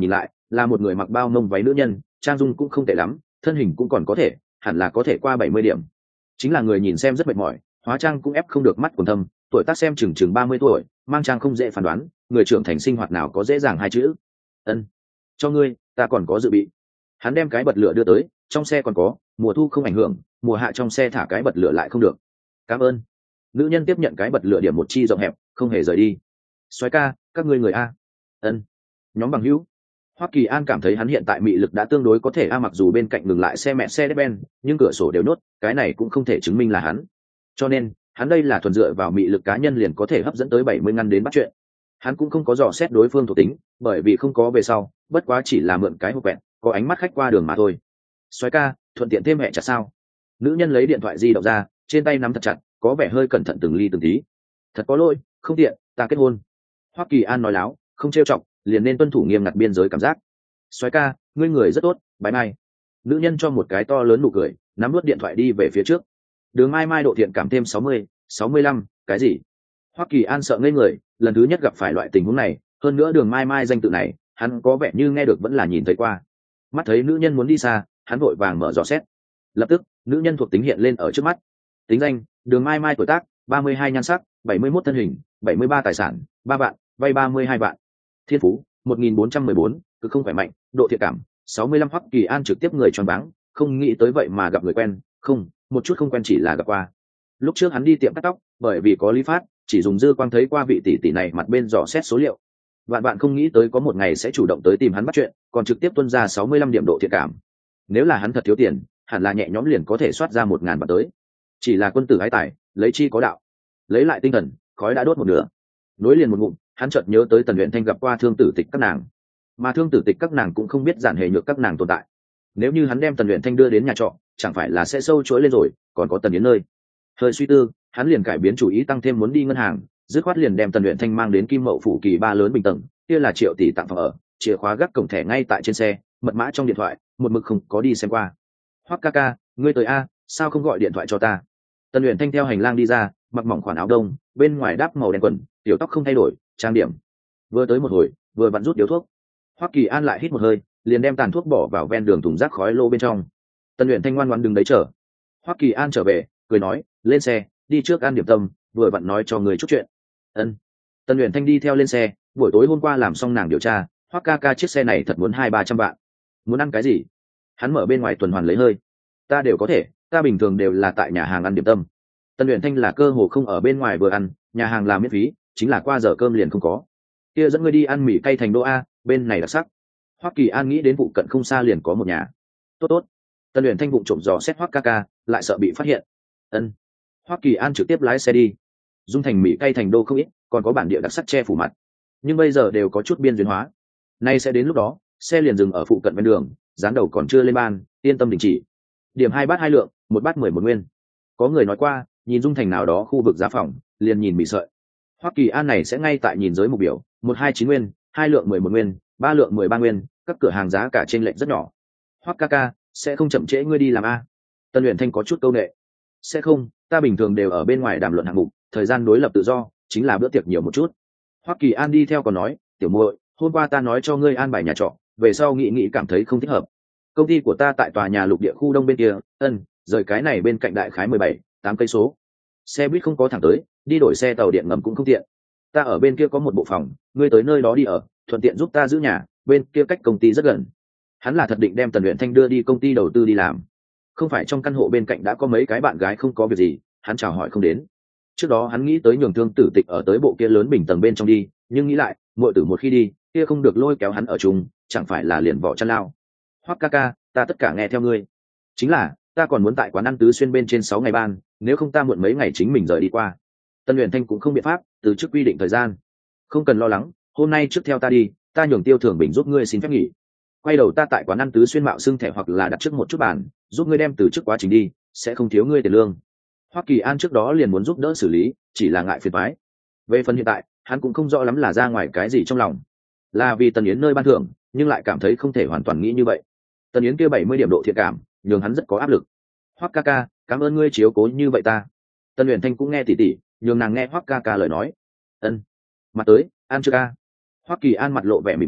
là một người mặc bao mông váy nữ nhân, trang dung cũng không tệ lắm, thân hình cũng còn có thể, hẳn là có thể qua 70 điểm. Chính là người nhìn xem rất mệt mỏi, hóa trang cũng ép không được mắt quần thâm, tuổi tác xem chừng 30 tuổi, mang trang không dễ phán đoán, người trưởng thành sinh hoạt nào có dễ dàng hai chữ. Ân, cho ngươi, ta còn có dự bị. Hắn đem cái bật lửa đưa tới, trong xe còn có, mùa thu không ảnh hưởng, mùa hạ trong xe thả cái bật lửa lại không được. Cảm ơn. Nữ nhân tiếp nhận cái bật lửa điểm một chi rộng hẹp, không hề rời đi. Soái ca, các ngươi người a. Ân. Nhóm bằng hữu. Hoa Kỳ An cảm thấy hắn hiện tại mị lực đã tương đối có thể mặc dù bên cạnh ngừng lại xe mẹ xe Mercedes-Benz, nhưng cửa sổ đều nốt, cái này cũng không thể chứng minh là hắn. Cho nên, hắn đây là thuần dựa vào mị lực cá nhân liền có thể hấp dẫn tới 70 ngăn đến bắt chuyện. Hắn cũng không có dò xét đối phương thuộc tính, bởi vì không có về sau, bất quá chỉ là mượn cái hộp vẹn, có ánh mắt khách qua đường mà thôi. Soái ca, thuận tiện thêm hẹ chặt sao? Nữ nhân lấy điện thoại di động ra, trên tay nắm thật chặt, có vẻ hơi cẩn thận từng ly từng tí. Thật có lỗi, không tiện, ta kết hôn. Hoa Kỳ An nói láo, không trêu chọc, liền nên tuân thủ nghiêm ngặt biên giới cảm giác. Soái ca, ngươi người rất tốt, bye bye. Nữ nhân cho một cái to lớn nụ cười, nắm nuốt điện thoại đi về phía trước. Đường Mai Mai độ thiện cảm thêm 60, 65, cái gì? Hoa Kỳ An sợ ngây người, lần thứ nhất gặp phải loại tình huống này, hơn nữa Đường Mai Mai danh tự này, hắn có vẻ như nghe được vẫn là nhìn thấy qua. Mắt thấy nữ nhân muốn đi xa, hắn vội vàng mở dò xét. Lập tức, nữ nhân thuộc tính hiện lên ở trước mắt. Tính danh: Đường Mai Mai, tuổi tác: 32, nhan sắc: 71, thân hình: 73, tài sản: 3 vạn, vay 32 vạn. Thiên phú: 1414, cực không khỏe mạnh, độ thiện cảm 65. Hoắc Kỳ An trực tiếp người choáng váng, không nghĩ tới vậy mà gặp người quen, không, một chút không quen, chỉ là gặp qua. Lúc trước hắn đi tiệm cắt tóc, bởi vì có Lý Phát, chỉ dùng dư quang thấy qua vị tỷ tỷ này mặt bên dò xét số liệu. Vạn bạn không nghĩ tới có một ngày sẽ chủ động tới tìm hắn bắt chuyện, còn trực tiếp tuân ra 65 điểm độ thiện cảm. Nếu là hắn thật thiếu tiền, hẳn là nhẹ nhõm liền có thể soát ra 1000 bạc tới. Chỉ là quân tử ái tài, lấy chi có đạo. Lấy lại tinh thần, khói đã đốt một nửa. Nối liền một ngụm, hắn chợt nhớ tới Tần Uyển Thanh gặp qua Thương Tử Tịch các nàng, mà Thương Tử Tịch các nàng cũng không biết Giản Hề Nhược các nàng tồn tại. Nếu như hắn đem Tần Uyển Thanh đưa đến nhà trọ, chẳng phải là sẽ sâu chuỗi lên rồi, còn có Tần Yến nơi. Hơi suy tư, hắn liền cải biến chủ ý, tăng thêm muốn đi ngân hàng, dứt khoát liền đem Tần Uyển Thanh mang đến Kim Mậu phủ kỳ 3 lớn bình tầng, kia là Triệu tỷ tặng phòng ở, chìa khóa gác cổng thẻ ngay tại trên xe, mật mã trong điện thoại, một mực không có đi xem qua. Hoắc ca ca, ngươi tới a, sao không gọi điện thoại cho ta? Tần Uyển Thanh theo hành lang đi ra, mặc mỏng khoản áo đông, bên ngoài đáp màu đen quần, tiểu tóc không thay đổi, trang điểm. Vừa tới một hồi, vừa vặn rút điếu thuốc. Hoắc Kỳ An lại hít một hơi, liền đem tàn thuốc bỏ vào ven đường thùng rác khói lô bên trong. Tần Uyển Thanh ngoan ngoãn đứng đấy chờ. Hoắc Kỳ An trở về, cười nói, lên xe, đi trước ăn điểm tâm, vừa vặn nói cho người chút chuyện. Ân. Tần Uyển Thanh đi theo lên xe, buổi tối hôm qua làm xong nàng điều tra, Hoắc ca ca chiếc xe này thật muốn 200-300 vạn. Muốn ăn cái gì? Hắn mở bên ngoài tuần hoàn lấy hơi. Ta đều có thể, ta bình thường đều là tại nhà hàng ăn điểm tâm. Tần Uyển Thanh là cơ hồ không ở bên ngoài vừa ăn, nhà hàng làm miễn phí, chính là qua giờ cơm liền không có. Kia dẫn ngươi đi ăn mì cay thành đô a, bên này đặc sắc. Hoắc Kỳ An nghĩ đến vụ cận không xa liền có một nhà. Tốt tốt. Tần Uyển Thanh vụng trộm dò xét Hoắc ca ca, lại sợ bị phát hiện. Ân. Hoắc Kỳ An trực tiếp lái xe đi. Dung thành mì cay thành đô không ít, còn có bản địa đặc sắc che phủ mặt, nhưng bây giờ đều có chút biên duyên hóa. Nay sẽ đến lúc đó, xe liền dừng ở phụ cận ven đường, dán đầu còn chưa lên ban, yên tâm đình chỉ. Điểm 2 bát 2 lượng, 1 bát 11 nguyên. Có người nói qua, nhìn Dung thành nào đó khu vực giá phòng, liền nhìn mì sợi. Hoắc Kỳ An này sẽ ngay tại nhìn giới mục biểu, 129 nguyên, 2 lượng 11 nguyên, 3 lượng 13 nguyên, các cửa hàng giá cả trên lệch rất nhỏ. Hoắc ca ca, sẽ không chậm trễ ngươi đi làm a? Tân Uyển Thanh có chút câu nệ. Sẽ không, ta bình thường đều ở bên ngoài đàm luận hạng mục, thời gian đối lập tự do, chính là bữa tiệc nhiều một chút. Hoắc Kỳ An đi theo còn nói, tiểu muội, hôm qua ta nói cho ngươi an bài nhà trọ, về sau nghĩ cảm thấy không thích hợp. Công ty của ta tại tòa nhà lục địa khu đông bên kia, rời cái này bên cạnh đại khái 17-8 cây số. Xe buýt không có thẳng tới, đi đổi xe tàu điện ngầm cũng không tiện. Ta ở bên kia có một bộ phòng, ngươi tới nơi đó đi ở, thuận tiện giúp ta giữ nhà, bên kia cách công ty rất gần. Hắn là thật định đem Tần Uyển Thanh đưa đi công ty đầu tư đi làm. Không phải trong căn hộ bên cạnh đã có mấy cái bạn gái không có việc gì, hắn chào hỏi không đến. Trước đó hắn nghĩ tới nhường Thương Tử Tịch ở tới bộ kia lớn bình tầng bên trong đi, nhưng nghĩ lại, muội tử một khi đi, kia không được lôi kéo hắn ở chung, chẳng phải là liền vỏ chăn lao. Hoắc ca ca, ta tất cả nghe theo ngươi. Chính là, ta còn muốn tại quán ăn Tứ Xuyên bên trên 6 ngày ban, nếu không ta muộn mấy ngày chính mình rời đi qua. Tân Uyển Thanh cũng không biện pháp, từ trước quy định thời gian. Không cần lo lắng, hôm nay trước theo ta đi, ta nhường Tiêu Thường Bình giúp ngươi xin phép nghỉ. Quay đầu ta tại quán ăn Tứ Xuyên mạo xưng thẻ hoặc là đặt trước một chút bàn, giúp ngươi đem từ trước quá trình đi, sẽ không thiếu ngươi tiền lương. Hoắc Kỳ An trước đó liền muốn giúp đỡ xử lý, chỉ là ngại phiền toái. Về phần hiện tại, hắn cũng không rõ lắm là ra ngoài cái gì trong lòng. Là vì Tần Yến nơi ban thưởng, nhưng lại cảm thấy không thể hoàn toàn nghĩ như vậy. Tần Yến kia 70 điểm độ thiện cảm, nhường hắn rất có áp lực. Hoắc ca ca, cảm ơn ngươi chiếu cố như vậy ta. Tần Uyển Thanh cũng nghe tỉ tỉ, nhường nàng nghe Hoắc ca ca lời nói. Ân, mặt tới, ăn chưa ca? Hoắc Kỳ An mặt lộ vẻ mỉm cười,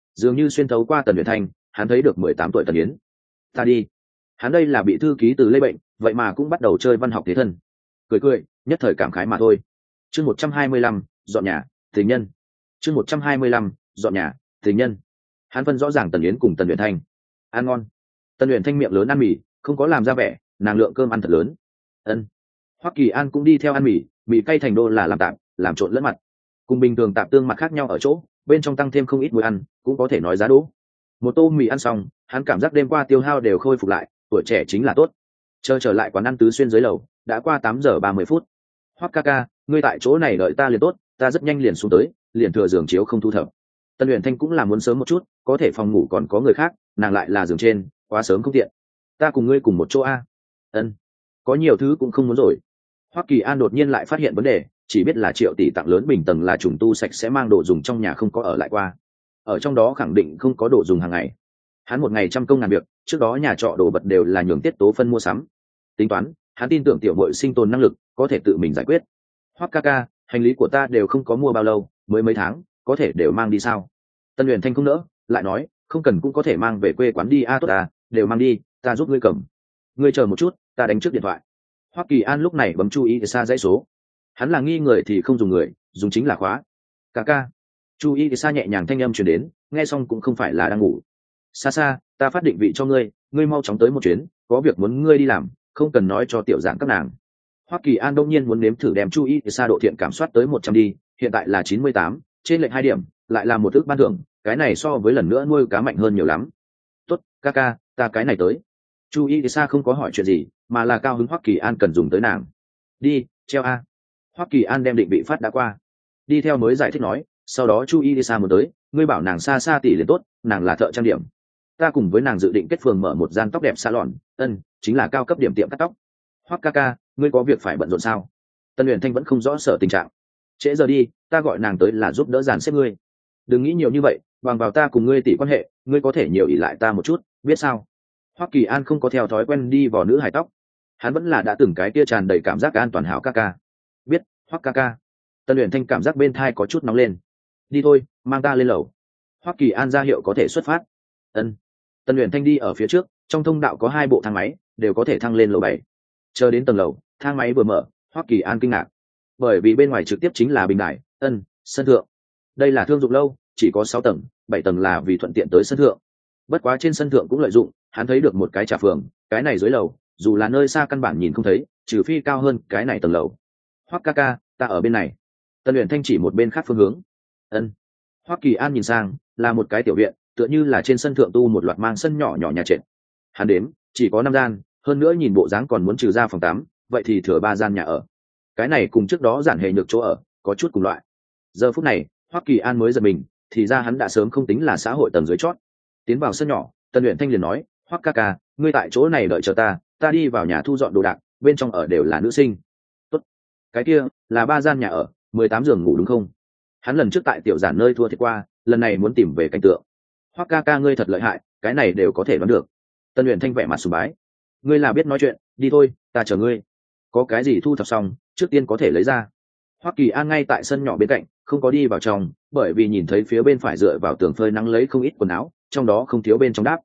dường như xuyên thấu qua Tần Uyển Thanh, hắn thấy được 18 tuổi Tần Yến. Ta đi, hắn đây là bị thư ký từ lây bệnh, vậy mà cũng bắt đầu chơi văn học thế thân. Cười cười, nhất thời cảm khái mà thôi. Chương 125, dọn nhà, tình nhân. Chương 125, dọn nhà, tình nhân. Hắn phân rõ ràng Tần Yến cùng Tần Uyển Thanh. Ăn ngon. Tần Uyển Thanh miệng lớn ăn mì, không có làm ra vẻ, nàng lượng cơm ăn thật lớn. Ân. Hoắc Kỳ An cũng đi theo ăn mì, mì cay thành đô là làm tạm, làm trộn lẫn mặt. Cùng bình thường tạm tương mặt khác nhau ở chỗ, bên trong tăng thêm không ít muối ăn, cũng có thể nói giá đỗ. Một tô mì ăn xong, hắn cảm giác đêm qua tiêu hao đều khôi phục lại, tuổi trẻ chính là tốt. Chờ trở lại quán ăn Tứ Xuyên dưới lầu, đã qua 8 giờ 30 phút. Hoắc ca ca, ngươi tại chỗ này đợi ta liền tốt, ta rất nhanh liền xuống tới, liền thừa giường chiếu không thu thập. Tân Uyển Thanh cũng là muốn sớm một chút, có thể phòng ngủ còn có người khác, nàng lại là giường trên, quá sớm không tiện. Ta cùng ngươi cùng một chỗ a. Ân. Có nhiều thứ cũng không muốn rồi. Hoắc Kỳ An đột nhiên lại phát hiện vấn đề, chỉ biết là Triệu tỷ tặng lớn bình tầng là trùng tu sạch sẽ mang đồ dùng trong nhà không có ở lại qua. Ở trong đó khẳng định không có đồ dùng hàng ngày. Hắn một ngày trăm công ngàn việc, trước đó nhà trọ đồ vật đều là nhường Tiết Tố Phân mua sắm. Tính toán, hắn tin tưởng tiểu muội sinh tồn năng lực, có thể tự mình giải quyết. Hoắc ca ca, hành lý của ta đều không có mua bao lâu, mới mấy tháng, có thể đều mang đi sao? Tân Uyển Thanh không nỡ, lại nói, không cần cũng có thể mang về quê quán đi a. Tốt à, đều mang đi, ta giúp ngươi cầm. Ngươi chờ một chút, ta đánh trước điện thoại. Hoắc Kỳ An lúc này bấm Chu Y Sa dãy số. Hắn là nghi người thì không dùng người, dùng chính là khóa. Ca ca. Chu Y Sa nhẹ nhàng thanh âm truyền đến, nghe xong cũng không phải là đang ngủ. Xa xa, ta phát định vị cho ngươi, ngươi mau chóng tới một chuyến, có việc muốn ngươi đi làm, không cần nói cho tiểu dạng các nàng. Hoắc Kỳ An đông nhiên muốn nếm thử đem Chu Y Sa độ thiện cảm soát tới 100 đi, hiện tại là 98, trên lệch 2 điểm, lại là một ước ban thưởng, cái này so với lần nữa nuôi cá mạnh hơn nhiều lắm. Tốt, ca ca, ta cái này tới. Chu Y Sa không có hỏi chuyện gì, mà là cao hứng Hoắc Kỳ An cần dùng tới nàng. Đi, treo a. Hoắc Kỳ An đem định vị phát đã qua, đi theo mới giải thích nói, sau đó Chu Y Sa muốn tới, ngươi bảo nàng xa xa tỷ liền tốt, nàng là thợ trang điểm. Ta cùng với nàng dự định kết phường mở một gian tóc đẹp salon, chính là cao cấp điểm tiệm cắt tóc. Hoắc ca ca, ngươi có việc phải bận rộn sao? Tân Uyển Thanh vẫn không rõ sở tình trạng. Trễ giờ đi, ta gọi nàng tới là giúp đỡ dàn xếp ngươi. Đừng nghĩ nhiều như vậy, bằng vào ta cùng ngươi tỷ quan hệ, ngươi có thể nhiều ỷ lại ta một chút, biết sao? Hoắc Kỳ An không có theo thói quen đi vào nữ hài tóc, hắn vẫn là đã từng cái kia tràn đầy cảm giác an toàn hảo ca ca. Biết, Hoắc ca ca. Tân Uyển Thanh cảm giác bên thai có chút nóng lên. Đi thôi, mang ta lên lầu. Hoắc Kỳ An ra hiệu có thể xuất phát. Ân. Tân Uyển Thanh đi ở phía trước, trong thông đạo có 2 bộ thang máy, đều có thể thăng lên lầu 7. Chờ đến tầng lầu, thang máy vừa mở, Hoắc Kỳ An kinh ngạc, bởi vì bên ngoài trực tiếp chính là bình đài, sân thượng. Đây là thương dụng lâu, chỉ có 6 tầng, 7 tầng là vì thuận tiện tới sân thượng. Bất quá trên sân thượng cũng lợi dụng, hắn thấy được một cái trà phường, cái này dưới lầu, dù là nơi xa căn bản nhìn không thấy, trừ phi cao hơn cái này tầng lầu. Hoắc ca ca, ta ở bên này. Tân Uyển Thanh chỉ một bên khác phương hướng. Ân. Hoắc Kỳ An nhìn sang, là một cái tiểu viện, tựa như là trên sân thượng tu một loạt mang sân nhỏ nhỏ nhà trệt. Hắn đếm, chỉ có 5 gian, hơn nữa nhìn bộ dáng còn muốn trừ ra phòng 8, vậy thì thừa 3 gian nhà ở. Cái này cùng trước đó giản hề nhược chỗ ở, có chút cùng loại. Giờ phút này, Hoắc Kỳ An mới giật mình, thì ra hắn đã sớm không tính là xã hội tầng dưới chót. Tiến vào sân nhỏ, Tân Uyển Thanh liền nói, Hoắc ca ca, ngươi tại chỗ này đợi chờ ta đi vào nhà thu dọn đồ đạc, bên trong ở đều là nữ sinh. Tốt. Cái kia là 3 gian nhà ở, 18 giường ngủ đúng không? Hắn lần trước tại tiểu giản nơi thua thiệt qua, lần này muốn tìm về cảnh tượng. Hoắc ca ca ngươi thật lợi hại, cái này đều có thể đoán được. Tân Uyển Thanh vẻ mặt sùng bái. Ngươi là biết nói chuyện, đi thôi, ta chờ ngươi. Có cái gì thu thập xong, trước tiên có thể lấy ra. Hoắc Kỳ An ngay tại sân nhỏ bên cạnh, không có đi vào trong, bởi vì nhìn thấy phía bên phải dựa vào tường phơi nắng lấy không ít quần áo, trong đó không thiếu bên trong đáp.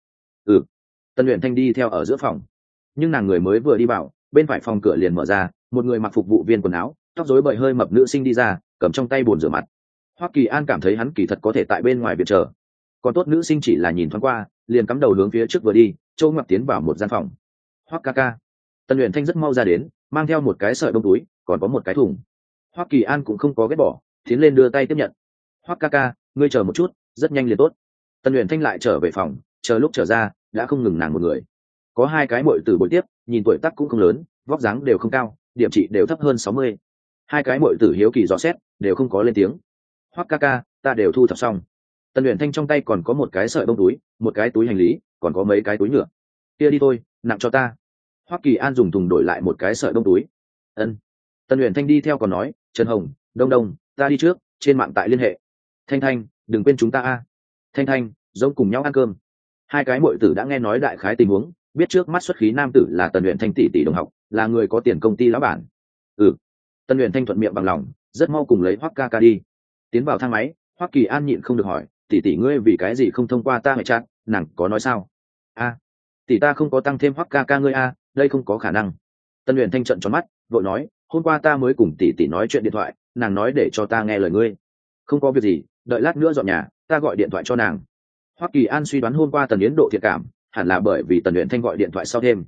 Tân Uyển Thanh đi theo ở giữa phòng, nhưng nàng người mới vừa đi vào, bên phải phòng cửa liền mở ra, một người mặc phục vụ viên quần áo, tóc rối bời hơi mập nữ sinh đi ra, cầm trong tay bồn rửa mặt. Hoắc Kỳ An cảm thấy hắn kỳ thật có thể tại bên ngoài viện chờ, còn tốt nữ sinh chỉ là nhìn thoáng qua, liền cắm đầu hướng phía trước vừa đi, châu ngoặt tiến vào một gian phòng. Hoắc ca ca. Tân Uyển Thanh rất mau ra đến, mang theo một cái sợi bông túi, còn có một cái thùng. Hoắc Kỳ An cũng không có ghét bỏ, tiến lên đưa tay tiếp nhận. Hoắc ca ca, ngươi chờ một chút, rất nhanh liền tốt. Tân Uyển Thanh lại trở về phòng, chờ lúc trở ra, đã không ngừng nàng một người. Có 2 cái muội tử buổi tiếp, nhìn tuổi tác cũng không lớn, vóc dáng đều không cao, điểm trị đều thấp hơn 60. 2 cái muội tử hiếu kỳ dò xét, đều không có lên tiếng. Hoắc ca ca, ta đều thu thập xong. Tân Uyển Thanh trong tay còn có một cái sợi bông túi, một cái túi hành lý, còn có mấy cái túi nhựa. Kia đi thôi, nặng cho ta. Hoắc Kỳ An dùng thùng đổi lại một cái sợi bông túi. Ân. Tân Uyển Thanh đi theo còn nói, Trần Hồng, Đông Đông, ta đi trước, trên mạng tại liên hệ. Thanh Thanh, đừng quên chúng ta a. Thanh Thanh, giống cùng nhau ăn cơm. 2 cái muội tử đã nghe nói đại khái tình huống, biết trước mắt xuất khí nam tử là Tân Uyển Thanh tỷ tỷ đồng học, là người có tiền công ty lão bản. Tân Uyển Thanh thuận miệng bằng lòng, rất mau cùng lấy Hoắc ca ca đi. Tiến vào thang máy, Hoắc Kỳ An nhịn không được hỏi, tỷ tỷ ngươi vì cái gì không thông qua ta hệ chat, nàng có nói sao? A, tỷ ta không có tăng thêm Hoắc ca ca ngươi a, đây không có khả năng. Tân Uyển Thanh trợn tròn mắt, vội nói, hôm qua ta mới cùng tỷ tỷ nói chuyện điện thoại, nàng nói để cho ta nghe lời ngươi. Không có việc gì, đợi lát nữa dọn nhà, ta gọi điện thoại cho nàng. Hoắc Kỳ An suy đoán hôm qua Tần Yến độ thiện cảm, hẳn là bởi vì Tần Uyển Thanh gọi điện thoại sau thêm.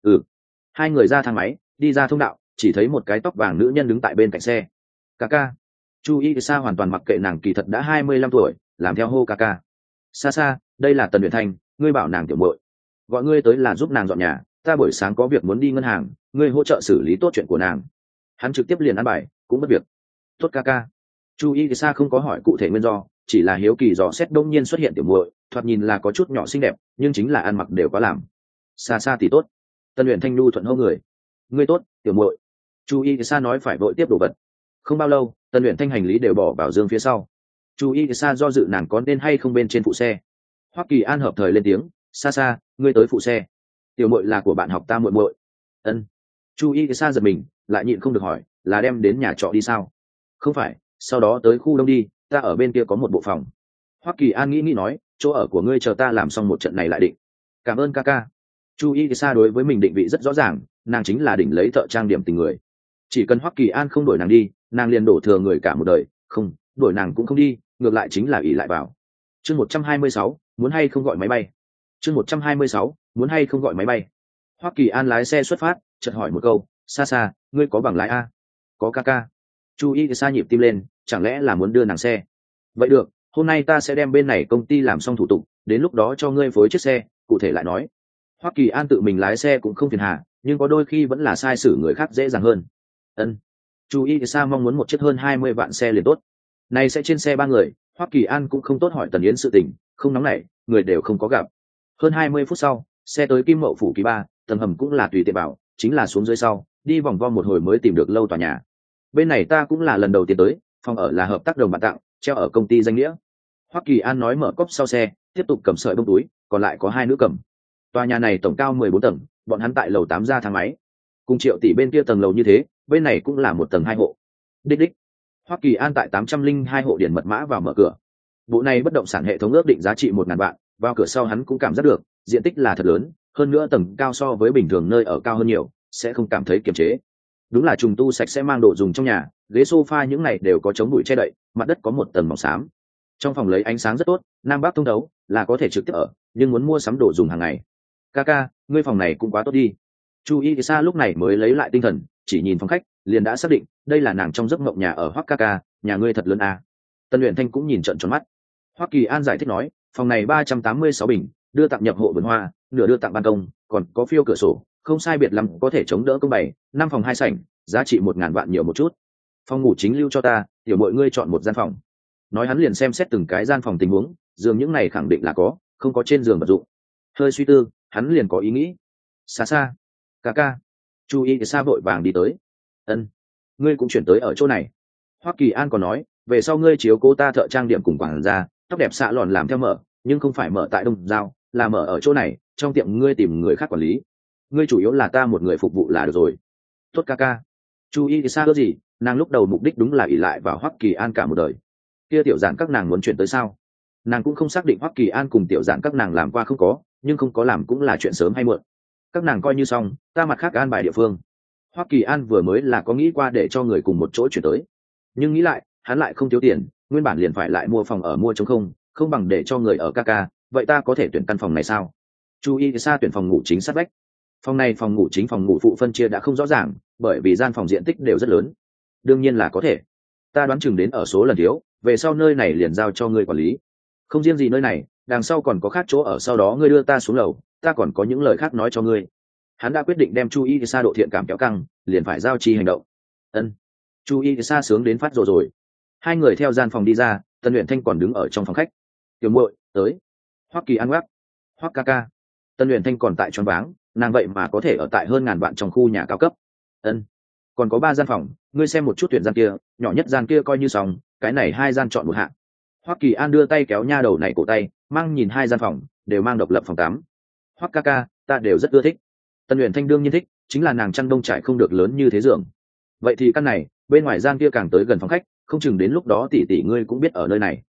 Hai người ra thang máy, đi ra thông đạo, chỉ thấy một cái tóc vàng nữ nhân đứng tại bên cạnh xe. Ca ca. Chu Y Sa hoàn toàn mặc kệ nàng, kỳ thật đã 25 tuổi, làm theo hô ca ca. Xa xa, đây là Tần Uyển Thanh, ngươi bảo nàng tiểu muội, gọi ngươi tới là giúp nàng dọn nhà, ta buổi sáng có việc muốn đi ngân hàng, ngươi hỗ trợ xử lý tốt chuyện của nàng. Hắn trực tiếp liền ăn bài, cũng bất việc. Tốt ca ca. Chu Y Sa không có hỏi cụ thể nguyên do, chỉ là hiếu kỳ dò xét đông nhiên xuất hiện tiểu muội, thoạt nhìn là có chút nhỏ xinh đẹp, nhưng chính là ăn mặc đều quá làm. Xa xa thì tốt. Tân Uyển Thanh nu thuận hô người. Ngươi tốt, tiểu muội. Chu Y Sa nói phải vội tiếp đồ vật. Không bao lâu, Tân Uyển Thanh hành lý đều bỏ vào dương phía sau. Chu Y Sa do dự nàng có nên hay không bên trên phụ xe. Hoắc Kỳ An hợp thời lên tiếng, xa xa, ngươi tới phụ xe. Tiểu muội là của bạn học ta muội muội. Ân. Chu Y Sa giật mình, lại nhịn không được hỏi, là đem đến nhà trọ đi sao? Không phải, sau đó tới khu đông đi, ta ở bên kia có một bộ phòng. Hoắc Kỳ An nghĩ nói, chỗ ở của ngươi chờ ta làm xong một trận này lại định. Cảm ơn ca ca. Chu Y Sa đối với mình định vị rất rõ ràng, nàng chính là đỉnh lấy thợ trang điểm tình người. Chỉ cần Hoắc Kỳ An không đổi nàng đi, nàng liền đổ thừa người cả một đời, không, đổi nàng cũng không đi, ngược lại chính là ỷ lại vào. Chương 126, muốn hay không gọi máy bay. Chương 126, muốn hay không gọi máy bay. Hoắc Kỳ An lái xe xuất phát, chợt hỏi một câu, xa xa, ngươi có bằng lái a? Có ca ca. Chu Y Sa nhịp tim lên, chẳng lẽ là muốn đưa nàng xe? Vậy được, hôm nay ta sẽ đem bên này công ty làm xong thủ tục, đến lúc đó cho ngươi phối chiếc xe, cụ thể lại nói. Hoắc Kỳ An tự mình lái xe cũng không phiền hà, nhưng có đôi khi vẫn là sai sử người khác dễ dàng hơn. Ân. Chu Y Sa mong muốn một chiếc hơn 20 vạn xe liền tốt. Này sẽ trên xe ba người, Hoắc Kỳ An cũng không tốt hỏi Tần Yến sự tình, không nóng nảy, người đều không có gặp. Hơn 20 phút sau, xe tới Kim Mậu phủ kỳ 3, tầng hầm cũng là tùy tiện bảo, chính là xuống dưới sau, đi vòng vo một hồi mới tìm được lâu tòa nhà. Bên này ta cũng là lần đầu tiên tới, phòng ở là hợp tác đồng bạn tặng, treo ở công ty danh nghĩa. Hoắc Kỳ An nói mở cốp sau xe, tiếp tục cầm sợi bông túi, còn lại có hai nữ cầm. Tòa nhà này tổng cao 14 tầng, bọn hắn tại lầu 8 ra thang máy. Cùng Triệu tỷ bên kia tầng lầu như thế, bên này cũng là một tầng hai hộ. Đích đích. Hoắc Kỳ An tại 802 hộ điền mật mã vào mở cửa. Bộ này bất động sản hệ thống ước định giá trị 1000 vạn, vào cửa sau hắn cũng cảm giác được, diện tích là thật lớn, hơn nữa tầng cao so với bình thường nơi ở cao hơn nhiều, sẽ không cảm thấy kiềm chế. Đúng là trùng tu sạch sẽ mang đồ dùng trong nhà, ghế sofa những này đều có chống bụi che đậy, mặt đất có một tầng mỏng xám. Trong phòng lấy ánh sáng rất tốt, nam bắc thông thấu, là có thể trực tiếp ở, nhưng muốn mua sắm đồ dùng hàng ngày. Ca, ngươi phòng này cũng quá tốt đi. Chu Y Sa lúc này mới lấy lại tinh thần, chỉ nhìn phòng khách, liền đã xác định, đây là nàng trong giấc mộng nhà ở Hoắc ca, nhà ngươi thật lớn à. Tân Uyển Thanh cũng nhìn trợn tròn mắt. Hoắc Kỳ An giải thích nói, phòng này 386 bình, đưa tặng nhập hộ vườn hoa, nửa đưa tặng ban công, còn có phiêu cửa sổ, không sai biệt lắm có thể chống đỡ công bày, 5 phòng 2 sảnh, giá trị 1000 vạn nhiều một chút. Phòng ngủ chính lưu cho ta, tiểu mọi ngươi chọn một gian phòng. Nói hắn liền xem xét từng cái gian phòng tình huống, giường những này khẳng định là có, không có trên giường vật dụng. Hơi suy tư, hắn liền có ý nghĩ. Xa xa, ca. Chu Y Sa vội vàng đi tới. Ân, ngươi cũng chuyển tới ở chỗ này. Hoắc Kỳ An còn nói, về sau ngươi chiếu cố ta thợ trang điểm cùng quảng gia, tóc đẹp xạ lòn làm theo mở, nhưng không phải mở tại Đông Giao, là mở ở chỗ này, trong tiệm ngươi tìm người khác quản lý. Ngươi chủ yếu là ta một người phục vụ là được rồi. Tốt ca. Chu Y Sa có gì, nàng lúc đầu mục đích đúng là ỷ lại vào Hoắc Kỳ An cả một đời. Kia tiểu giản các nàng muốn chuyển tới sao? Nàng cũng không xác định Hoắc Kỳ An cùng tiểu giản các nàng làm qua không có, nhưng không có làm cũng là chuyện sớm hay muộn. Các nàng coi như xong, ta mặt khác an bài địa phương. Hoắc Kỳ An vừa mới là có nghĩ qua để cho người cùng một chỗ chuyển tới, nhưng nghĩ lại, hắn lại không thiếu tiền, nguyên bản liền phải lại mua phòng ở mua trống không bằng để cho người ở ca, vậy ta có thể tuyển căn phòng này sao? Chu Y Sa tuyển phòng ngủ chính sát vách. Phòng này phòng ngủ chính phòng ngủ phụ phân chia đã không rõ ràng, bởi vì gian phòng diện tích đều rất lớn. Đương nhiên là có thể. Ta đoán chừng đến ở số lần thiếu, về sau nơi này liền giao cho ngươi quản lý. Không riêng gì nơi này, đằng sau còn có khác chỗ ở, sau đó ngươi đưa ta xuống lầu, ta còn có những lời khác nói cho ngươi. Hắn đã quyết định đem Chu Y Sa độ thiện cảm kéo căng, liền phải giao chi hành động. Ân. Chu Y Sa sướng đến phát rồi. Hai người theo gian phòng đi ra, Tân Uyển Thanh còn đứng ở trong phòng khách. Tiểu muội, tới. Hoắc Kỳ An quát. Hoắc ca. Tân Uyển Thanh còn tại choáng váng, nàng vậy mà có thể ở tại hơn 1000 vạn trong khu nhà cao cấp. Ân. Còn có 3 gian phòng, ngươi xem một chút tuyển gian kia, nhỏ nhất gian kia coi như xong, cái này 2 gian chọn một hạng. Hoắc Kỳ An đưa tay kéo nha đầu này cổ tay, mang nhìn 2 gian phòng, đều mang độc lập phòng 8. Hoắc ca, ta đều rất ưa thích. Tân Uyển Thanh đương nhiên thích, chính là nàng chăn đông trải không được lớn như thế giường. Vậy thì căn này, bên ngoài gian kia càng tới gần phòng khách, không chừng đến lúc đó tỷ tỷ ngươi cũng biết ở nơi này.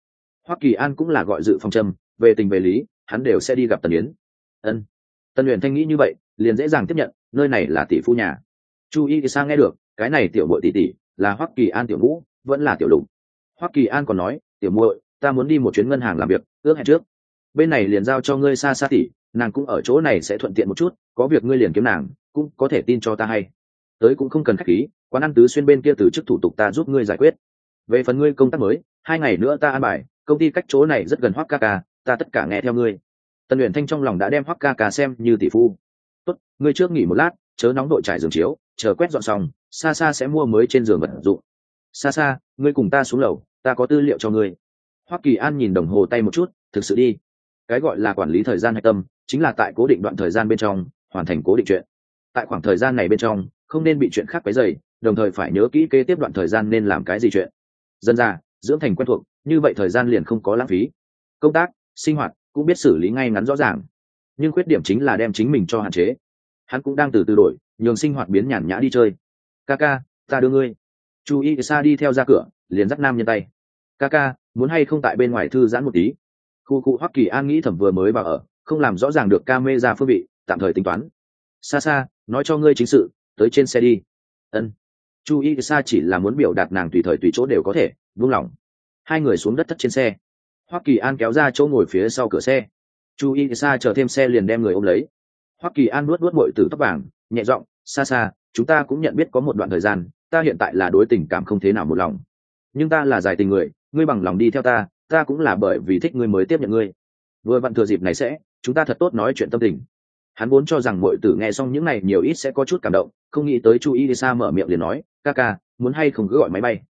Hoắc Kỳ An cũng là gọi dự phòng châm, về tình về lý hắn đều sẽ đi gặp Tần Yến. Ân. Tần Uyển Thanh nghĩ như vậy liền dễ dàng tiếp nhận, nơi này là tỷ phu nhà. Chu Y Sa nghe được cái này tiểu muội tỷ tỷ là Hoắc Kỳ An tiểu ngũ vẫn là tiểu lục. Hoắc Kỳ An còn nói tiểu muội ta muốn đi một chuyến ngân hàng làm việc, ước hẹn trước, bên này liền giao cho ngươi xa xa tỷ, nàng cũng ở chỗ này sẽ thuận tiện một chút, có việc ngươi liền kiếm nàng cũng có thể tin cho ta hay, tới cũng không cần khách khí, quán ăn Tứ Xuyên bên kia từ chức thủ tục ta giúp ngươi giải quyết, về phần ngươi công tác mới 2 ngày nữa ta an bài, công ty cách chỗ này rất gần. Hoắc ca ca ta tất cả nghe theo ngươi. Tần Uyển Thanh trong lòng đã đem Hoắc ca ca xem như tỷ phu. Tốt, ngươi trước nghỉ một lát, chớ nóng đội trải giường chiếu, chờ quét dọn xong xa xa sẽ mua mới trên giường vật dụng. Xa xa ngươi cùng ta xuống lầu, ta có tư liệu cho ngươi. Hoắc Kỳ An nhìn đồng hồ tay một chút, thực sự đi. Cái gọi là quản lý thời gian hạch tâm chính là tại cố định đoạn thời gian bên trong hoàn thành cố định chuyện, tại khoảng thời gian này bên trong không nên bị chuyện khác quấy rầy, đồng thời phải nhớ kỹ kế tiếp đoạn thời gian nên làm cái gì chuyện. Dân ra dưỡng thành quen thuộc, như vậy thời gian liền không có lãng phí. Công tác sinh hoạt cũng biết xử lý ngay ngắn rõ ràng, nhưng khuyết điểm chính là đem chính mình cho hạn chế. Hắn cũng đang từ từ đổi, nhường sinh hoạt biến nhàn nhã đi chơi. Ca ca ta đưa ngươi. Chu Y Sa đi theo ra cửa liền dắt nam nhân tay. Ca ca muốn hay không tại bên ngoài thư giãn một tí. Khu Hoắc Kỳ An nghĩ thầm vừa mới vào ở không làm rõ ràng được camera phương vị, tạm thời tính toán. Xa xa nói cho ngươi chính sự, tới trên xe đi. Ân. Chu Y Sa chỉ là muốn biểu đạt nàng tùy thời tùy chỗ đều có thể buông lỏng. Hai người xuống đất thất trên xe. Hoắc Kỳ An kéo ra chỗ ngồi phía sau cửa xe. Chu Y Sa chờ thêm xe liền đem người ôm lấy. Hoắc Kỳ An nuốt bội tử tóc vàng, nhẹ giọng, xa xa chúng ta cũng nhận biết có một đoạn thời gian ta hiện tại là đối tình cảm không thế nào một lòng, nhưng ta là dài tình người, ngươi bằng lòng đi theo ta, ta cũng là bởi vì thích ngươi mới tiếp nhận ngươi. Vừa vặn thừa dịp này sẽ chúng ta thật tốt nói chuyện tâm tình. Hắn vốn cho rằng muội tử nghe xong những này nhiều ít sẽ có chút cảm động, không nghĩ tới Chu Y Sa mở miệng liền nói, ca ca muốn hay không cứ gọi máy bay.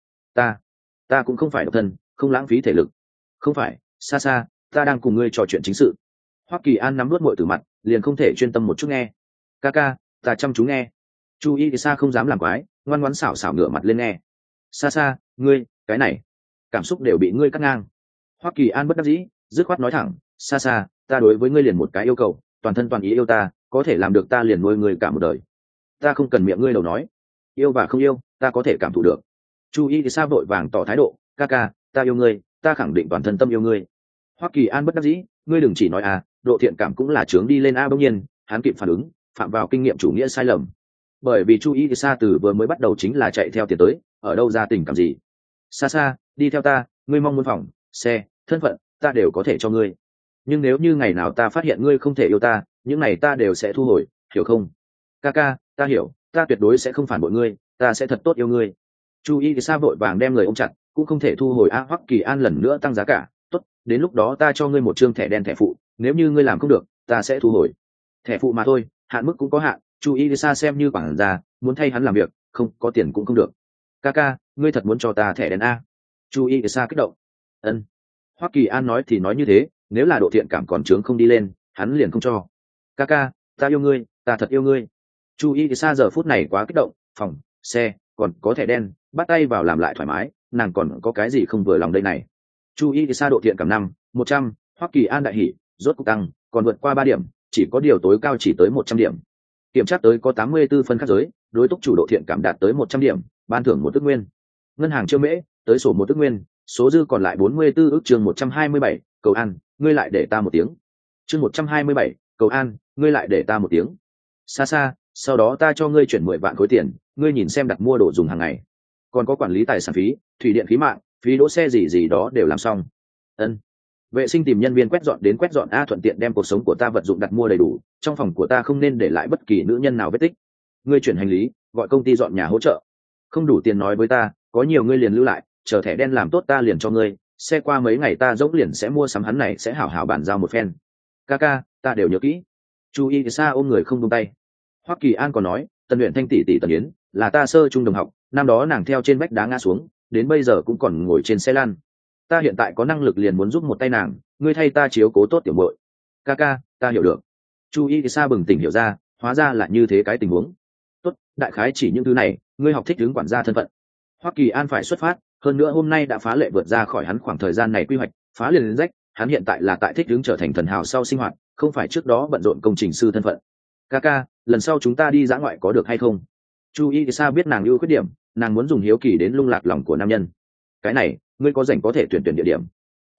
Ta cũng không phải độc thân, không lãng phí thể lực. Không phải, xa xa ta đang cùng ngươi trò chuyện chính sự. Hoắc Kỳ An nắm nuốt muội tử mặt liền không thể chuyên tâm một chút nghe. Ca ca ta chăm chú nghe. Chu Y Sa không dám làm quái, ngoan ngoãn xảo xảo ngửa mặt lên nghe. Xa xa ngươi cái này cảm xúc đều bị ngươi cắt ngang. Hoắc Kỳ An bất đắc dĩ dứt khoát nói thẳng, xa xa ta đối với ngươi liền một cái yêu cầu, toàn thân toàn ý yêu ta, có thể làm được ta liền nuôi ngươi cả một đời. Ta không cần miệng ngươi đầu nói, yêu và không yêu ta có thể cảm thụ được. Chu Y Sa vội vàng tỏ thái độ, ca ca ta yêu ngươi, ta khẳng định toàn thân tâm yêu ngươi. Hoắc Kỳ An bất đắc dĩ, ngươi đừng chỉ nói độ thiện cảm cũng là chướng đi lên bỗng nhiên hắn kịp phản ứng, phạm vào kinh nghiệm chủ nghĩa sai lầm. Bởi vì Chu Y Sa từ vừa mới bắt đầu chính là chạy theo tiền tới, ở đâu ra tình cảm gì. Xa xa đi theo ta, ngươi mong muốn phòng xe thân phận ta đều có thể cho ngươi, nhưng nếu như ngày nào ta phát hiện ngươi không thể yêu ta, những này ta đều sẽ thu hồi, hiểu không? Ca ca ta hiểu, ta tuyệt đối sẽ không phản bội ngươi, ta sẽ thật tốt yêu ngươi. Chu Y Sa vội vàng đem người ôm chặt, cũng không thể thu hồi Hoắc Kỳ An lần nữa tăng giá cả. Tốt, đến lúc đó ta cho ngươi một trương thẻ đen thẻ phụ, nếu như ngươi làm không được ta sẽ thu hồi. Thẻ phụ mà thôi, hạn mức cũng có hạn. Chu Y Sa xem như quản gia, muốn thay hắn làm việc không có tiền cũng không được. Ca ca ngươi thật muốn cho ta thẻ đen a? Chu Y Sa kích động. Ân. Hoắc Kỳ An nói thì nói như thế, nếu là độ thiện cảm còn trướng không đi lên hắn liền không cho. Ca ca ta yêu ngươi, ta thật yêu ngươi. Chu Y Sa giờ phút này quá kích động, phòng xe còn có thẻ đen, bắt tay vào làm lại thoải mái, nàng còn có cái gì không vừa lòng đây này. Chu Y Sa độ thiện cảm 100, Hoắc Kỳ An đại hỉ, rốt cục tăng, còn vượt qua 3 điểm, chỉ có điều tối cao chỉ tới 100 điểm. Kiểm tra tới có 84 phân khác giới, đối túc chủ độ thiện cảm đạt tới 100 điểm, ban thưởng 1 ức nguyên. Ngân hàng chiêu mễ, tới sổ 1 ức nguyên, số dư còn lại 44 ức. Chương 127, cầu an, ngươi lại để ta một tiếng. Chương 127, cầu an, ngươi lại để ta một tiếng. Xa xa, sau đó ta cho ngươi chuyển 10 vạn khối tiền, ngươi nhìn xem đặt mua đồ dùng hàng ngày, còn có quản lý tài sản phí, thủy điện khí mạng, phí đỗ xe gì gì đó đều làm xong. Ân. Vệ sinh tìm nhân viên quét dọn đến quét dọn thuận tiện đem cuộc sống của ta vật dụng đặt mua đầy đủ, trong phòng của ta không nên để lại bất kỳ nữ nhân nào vết tích. Ngươi chuyển hành lý, gọi công ty dọn nhà hỗ trợ. Không đủ tiền nói với ta, có nhiều ngươi liền lưu lại, chờ thẻ đen làm tốt ta liền cho ngươi, xe qua mấy ngày ta dỗng liền sẽ mua sắm, hắn này sẽ hảo hảo bàn giao một phen. Ca ca ta đều nhớ kỹ. Chu Y Sa ôm người không buông tay. Hoắc Kỳ An còn nói, Tần Uyển Thanh tỷ tỷ Tần Yến là ta sơ trung đồng học, năm đó nàng theo trên vách đá ngã xuống, đến bây giờ cũng còn ngồi trên xe lăn. Ta hiện tại có năng lực liền muốn giúp một tay nàng, ngươi thay ta chiếu cố tốt tiểu muội. Ca ca ta hiểu được. Chu Y Sa bừng tỉnh hiểu ra, hóa ra là như thế cái tình huống. Tốt, đại khái chỉ những thứ này, ngươi học thích ứng quản gia thân phận. Hoắc Kỳ An phải xuất phát, hơn nữa hôm nay đã phá lệ vượt ra khỏi hắn khoảng thời gian này quy hoạch, phá liền đến rách, hắn hiện tại là tại thích ứng trở thành thần hào sau sinh hoạt, không phải trước đó bận rộn công trình sư thân phận. Ca ca lần sau chúng ta đi dã ngoại có được hay không? Chu Y Sa biết nàng ưu khuyết điểm, nàng muốn dùng hiếu kỳ đến lung lạc lòng của nam nhân. Cái này ngươi có rảnh có thể tuyển địa điểm.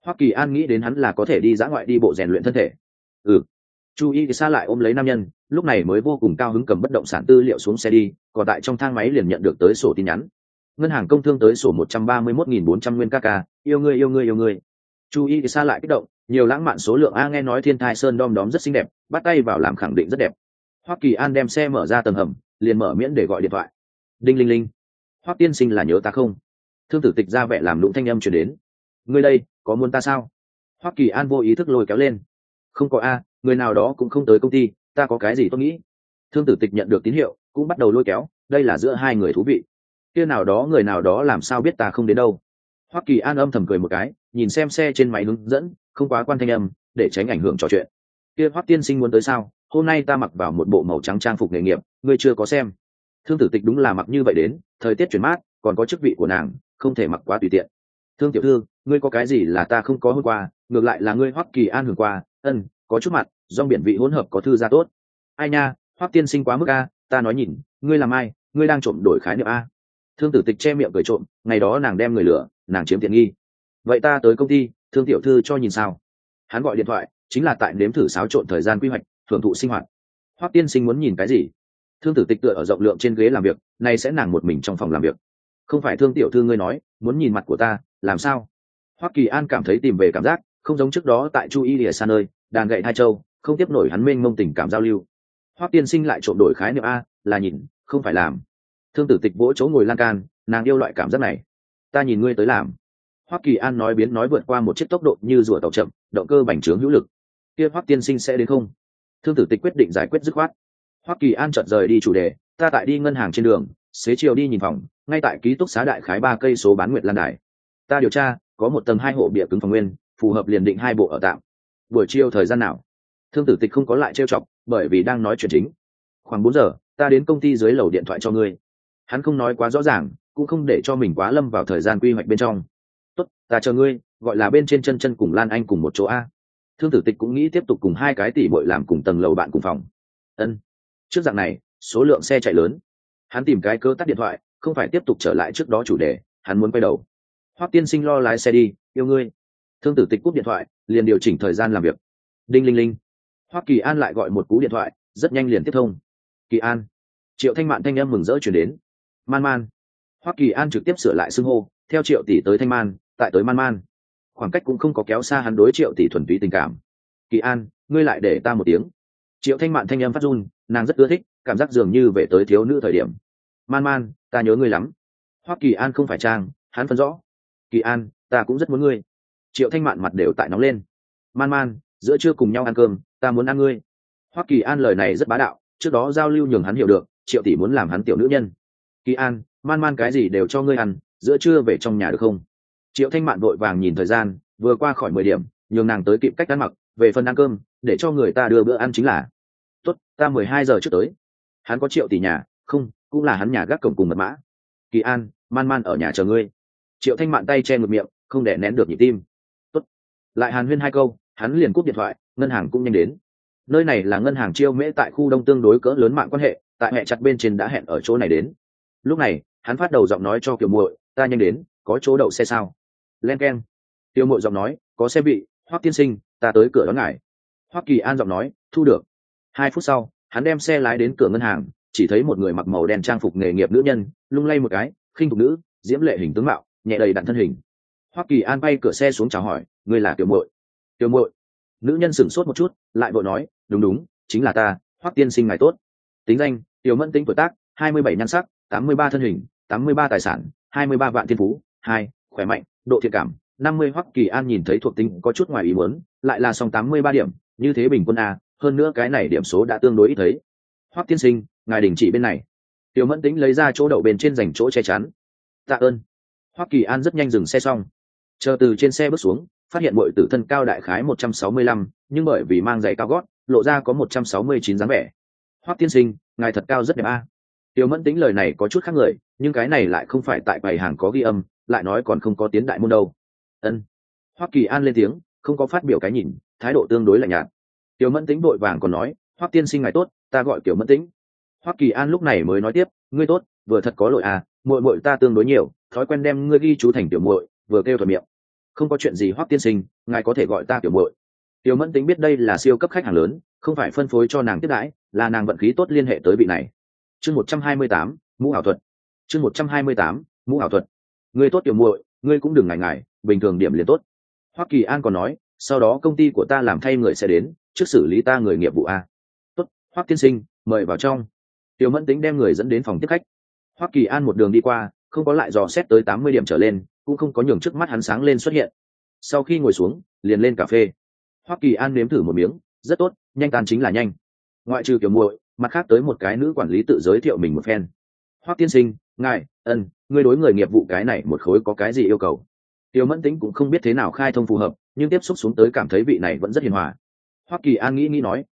Hoắc Kỳ An nghĩ đến hắn là có thể đi dã ngoại đi bộ rèn luyện thân thể. Ừ. Chu Y Sa lại ôm lấy nam nhân, lúc này mới vô cùng cao hứng cầm bất động sản tư liệu xuống xe đi, còn tại trong thang máy liền nhận được tới sổ tin nhắn. Ngân hàng công thương tới sổ 131.400 nguyên kk, yêu ngươi yêu ngươi yêu ngươi. Chu Y Sa lại kích động, nhiều lãng mạn số lượng a, nghe nói Thiên Thai Sơn đom đóm rất xinh đẹp, bắt tay vào làm khẳng định rất đẹp. Hoắc Kỳ An đem xe mở ra tầng hầm, liền mở miễn để gọi điện thoại. Đinh linh linh. Hoắc tiên sinh là nhớ ta không? Thương Tử Tịch ra vẻ làm lũng thanh âm truyền đến. Ngươi đây, có muốn ta sao? Hoắc Kỳ An vô ý thức lôi kéo lên. Không có a, người nào đó cũng không tới công ty, ta có cái gì tôi nghĩ. Thương Tử Tịch nhận được tín hiệu, cũng bắt đầu lôi kéo, đây là giữa hai người thú vị. Kia nào đó người nào đó làm sao biết ta không đến đâu. Hoắc Kỳ An âm thầm cười một cái, nhìn xem xe trên máy hướng dẫn, không quá quan thanh âm, để tránh ảnh hưởng trò chuyện. Kia Hoắc tiên sinh muốn tới sao? Hôm nay ta mặc vào một bộ màu trắng trang phục nghề nghiệp, ngươi chưa có xem. Thương Tử Tịch đúng là mặc như vậy đến, thời tiết chuyển mát, còn có chức vị của nàng, không thể mặc quá tùy tiện. Thương tiểu thư, ngươi có cái gì là ta không có hôm qua, ngược lại là ngươi Hoắc Kỳ An hưởng qua, có chút mặt, do biển vị hỗn hợp có thư ra tốt. Ai nha, Hoắc tiên sinh quá mức a, ta nói nhìn, ngươi làm ai, ngươi đang trộm đổi khái niệm a. Thương Tử Tịch che miệng cười trộm, ngày đó nàng đem người lừa, nàng chiếm tiện nghi. Vậy ta tới công ty, Thương tiểu thư cho nhìn sao? Hắn gọi điện thoại, chính là tại nếm thử xáo trộn thời gian quy hoạch, thưởng thụ sinh hoạt. Hoắc tiên sinh muốn nhìn cái gì? Thương Tử Tịch tựa ở rộng lượng trên ghế làm việc, nay sẽ nàng một mình trong phòng làm việc. Không phải Thương tiểu thư ngươi nói, muốn nhìn mặt của ta, làm sao? Hoắc Kỳ An cảm thấy tìm về cảm giác, không giống trước đó tại Chu Y Lìa Sa nơi, đàn gậy hai châu, không tiếp nổi hắn mênh mông tình cảm giao lưu. Hoắc tiên sinh lại trộm đổi khái niệm a, là nhìn, không phải làm. Thương Tử Tịch vỗ chỗ ngồi lan can, nàng yêu loại cảm giác này. Ta nhìn ngươi tới làm. Hoắc Kỳ An nói biến nói vượt qua một chiếc tốc độ như rùa tàu chậm, động cơ bành trướng hữu lực. Kia Hoắc tiên sinh sẽ đến không? Thương Tử Tịch quyết định giải quyết dứt khoát. Hoắc Kỳ An chợt rời đi chủ đề, ta tại đi ngân hàng trên đường, xế chiều đi nhìn phòng, ngay tại ký túc xá đại khái 3 cây số bán Nguyệt Lan Đài. Ta điều tra, có một tầng 2 hộ bịa cứng phòng nguyên, phù hợp liền định 2 bộ ở tạm. Buổi chiều thời gian nào? Thương Tử Tịch không có lại trêu chọc, bởi vì đang nói chuyện chính. Khoảng 4 giờ, ta đến công ty dưới lầu điện thoại cho ngươi. Hắn không nói quá rõ ràng, cũng không để cho mình quá lâm vào thời gian quy hoạch bên trong. Tốt, ta chờ ngươi, gọi là bên trên chân chân cùng Lan Anh cùng một chỗ a. Thương Tử Tịch cũng nghĩ tiếp tục cùng 2 cái tỷ muội làm cùng tầng lầu bạn cùng phòng. Trước dạng này, số lượng xe chạy lớn. Hắn tìm cái cớ tắt điện thoại, không phải tiếp tục trở lại trước đó chủ đề, hắn muốn quay đầu. Hoắc tiên sinh lo lái xe đi, yêu ngươi. Thương Tử Tịch cúp điện thoại, liền điều chỉnh thời gian làm việc. Đinh linh linh. Hoắc Kỳ An lại gọi một cú điện thoại, rất nhanh liền tiếp thông. Kỳ An. Triệu Thanh Mạn thanh âm mừng rỡ chuyển đến. Man Man. Hoắc Kỳ An trực tiếp sửa lại xưng hô, theo Triệu tỷ tới Thanh Man, tại tới Man Man. Khoảng cách cũng không có kéo xa hắn đối Triệu tỷ thuần túy tình cảm. Kỳ An, ngươi lại để ta một tiếng. Triệu Thanh Mạn thanh âm phát run, nàng rất ưa thích, cảm giác dường như về tới thiếu nữ thời điểm. Man Man, ta nhớ ngươi lắm. Hoắc Kỳ An không phải trang, hắn phân rõ. Kỳ An, ta cũng rất muốn ngươi. Triệu Thanh Mạn mặt đều tại nóng lên. Man Man, giữa trưa cùng nhau ăn cơm, ta muốn ăn ngươi. Hoắc Kỳ An lời này rất bá đạo, trước đó giao lưu nhường hắn hiểu được, Triệu tỷ muốn làm hắn tiểu nữ nhân. Kỳ An, Man Man cái gì đều cho ngươi ăn, giữa trưa về trong nhà được không? Triệu Thanh Mạn vội vàng nhìn thời gian, vừa qua khỏi 10 điểm, nhường nàng tới kịp cách ăn mặc, về phần ăn cơm, để cho người ta đưa bữa ăn chính là. Tốt, ta 12 giờ trước tới. Hắn có Triệu tỷ nhà, không, cũng là hắn nhà gác cổng cùng mật mã. Kỳ An, Man Man ở nhà chờ ngươi. Triệu Thanh Mạn tay che ngược miệng, không để nén được nhịp tim. Tốt. Lại hàn huyên 2 câu, hắn liền cúp điện thoại, ngân hàng cũng nhanh đến. Nơi này là ngân hàng Chiêu Mễ tại khu đông tương đối cỡ lớn mạng quan hệ, tại hệ chặt bên trên đã hẹn ở chỗ này đến. Lúc này, hắn phát đầu giọng nói cho Kiều Muội, ta nhanh đến, có chỗ đậu xe sao? Len keng. Kiều Muội giọng nói, có xe bị, Hoắc tiên sinh, ta tới cửa đón ngài. Hoắc Kỳ An giọng nói, thu được. 2 phút sau, hắn đem xe lái đến cửa ngân hàng, chỉ thấy một người mặc màu đen trang phục nghề nghiệp nữ nhân, lung lay một cái, khinh thục nữ, diễm lệ hình tướng mạo, nhẹ đầy đặn thân hình. Hoắc Kỳ An bay cửa xe xuống chào hỏi, ngươi là Kiều Muội? Kiều Muội. Nữ nhân sửng sốt một chút, lại vội nói, đúng đúng, chính là ta, Hoắc tiên sinh ngài tốt. Tính danh, Tiểu Mẫn Tính tuổi tác, 27 nhan sắc, 83 thân hình, 83 tài sản, 23 vạn thiên phú, 2, khỏe mạnh, độ thiện cảm, 50. Hoắc Kỳ An nhìn thấy thuộc tính có chút ngoài ý muốn, lại là song 83 điểm, như thế bình quân a, hơn nữa cái này điểm số đã tương đối ít thấy. Hoắc tiên sinh, ngài đình chỉ bên này. Tiểu Mẫn Tính lấy ra chỗ đậu bên trên dành chỗ che chắn. Tạ ơn. Hoắc Kỳ An rất nhanh dừng xe xong, chờ từ trên xe bước xuống, phát hiện muội tử thân cao đại khái 165, nhưng bởi vì mang giày cao gót, lộ ra có 169 dáng vẻ. Hoắc tiên sinh, ngài thật cao rất đẹp a. Tiểu Mẫn Tính lời này có chút khác người, nhưng cái này lại không phải tại bài hàng có ghi âm, lại nói còn không có tiến đại môn đâu. Ân. Hoắc Kỳ An lên tiếng, không có phát biểu cái nhìn, thái độ tương đối lạnh nhạt. Tiểu Mẫn Tính vội vàng còn nói, Hoắc tiên sinh ngài tốt, ta gọi Tiểu Mẫn Tính. Hoắc Kỳ An lúc này mới nói tiếp, ngươi tốt, vừa thật có lỗi à, muội muội ta tương đối nhiều, thói quen đem ngươi ghi chú thành tiểu muội, vừa kêu thuận miệng. Không có chuyện gì Hoắc tiên sinh, ngài có thể gọi ta tiểu muội. Tiểu Mẫn Tính biết đây là siêu cấp khách hàng lớn, không phải phân phối cho nàng tiếp đãi, là nàng vận khí tốt liên hệ tới vị này. Chương 128, mũ ảo thuật. Chương 128, mũ ảo thuật. Ngươi tốt tiểu muội, ngươi cũng đừng ngại ngại, bình thường điểm liền tốt. Hoắc Kỳ An còn nói, sau đó công ty của ta làm thay người sẽ đến, trước xử lý ta người nghiệp vụ a. Tốt, Hoắc tiên sinh, mời vào trong. Tiểu Mẫn Tính đem người dẫn đến phòng tiếp khách. Hoắc Kỳ An một đường đi qua, không có lại dò xét tới 80 điểm trở lên, cũng không có nhường trước mắt hắn sáng lên xuất hiện. Sau khi ngồi xuống, liền lên cà phê. Hoắc Kỳ An nếm thử một miếng, rất tốt, nhanh tan chính là nhanh. Ngoại trừ Tiểu muội, mặt khác tới một cái nữ quản lý tự giới thiệu mình một phen. Hoắc tiên sinh, ngài, ngươi đối người nghiệp vụ cái này một khối có cái gì yêu cầu? Tiểu Mẫn Tính cũng không biết thế nào khai thông phù hợp, nhưng tiếp xúc xuống tới cảm thấy vị này vẫn rất hiền hòa. Hoắc Kỳ An nghĩ nói,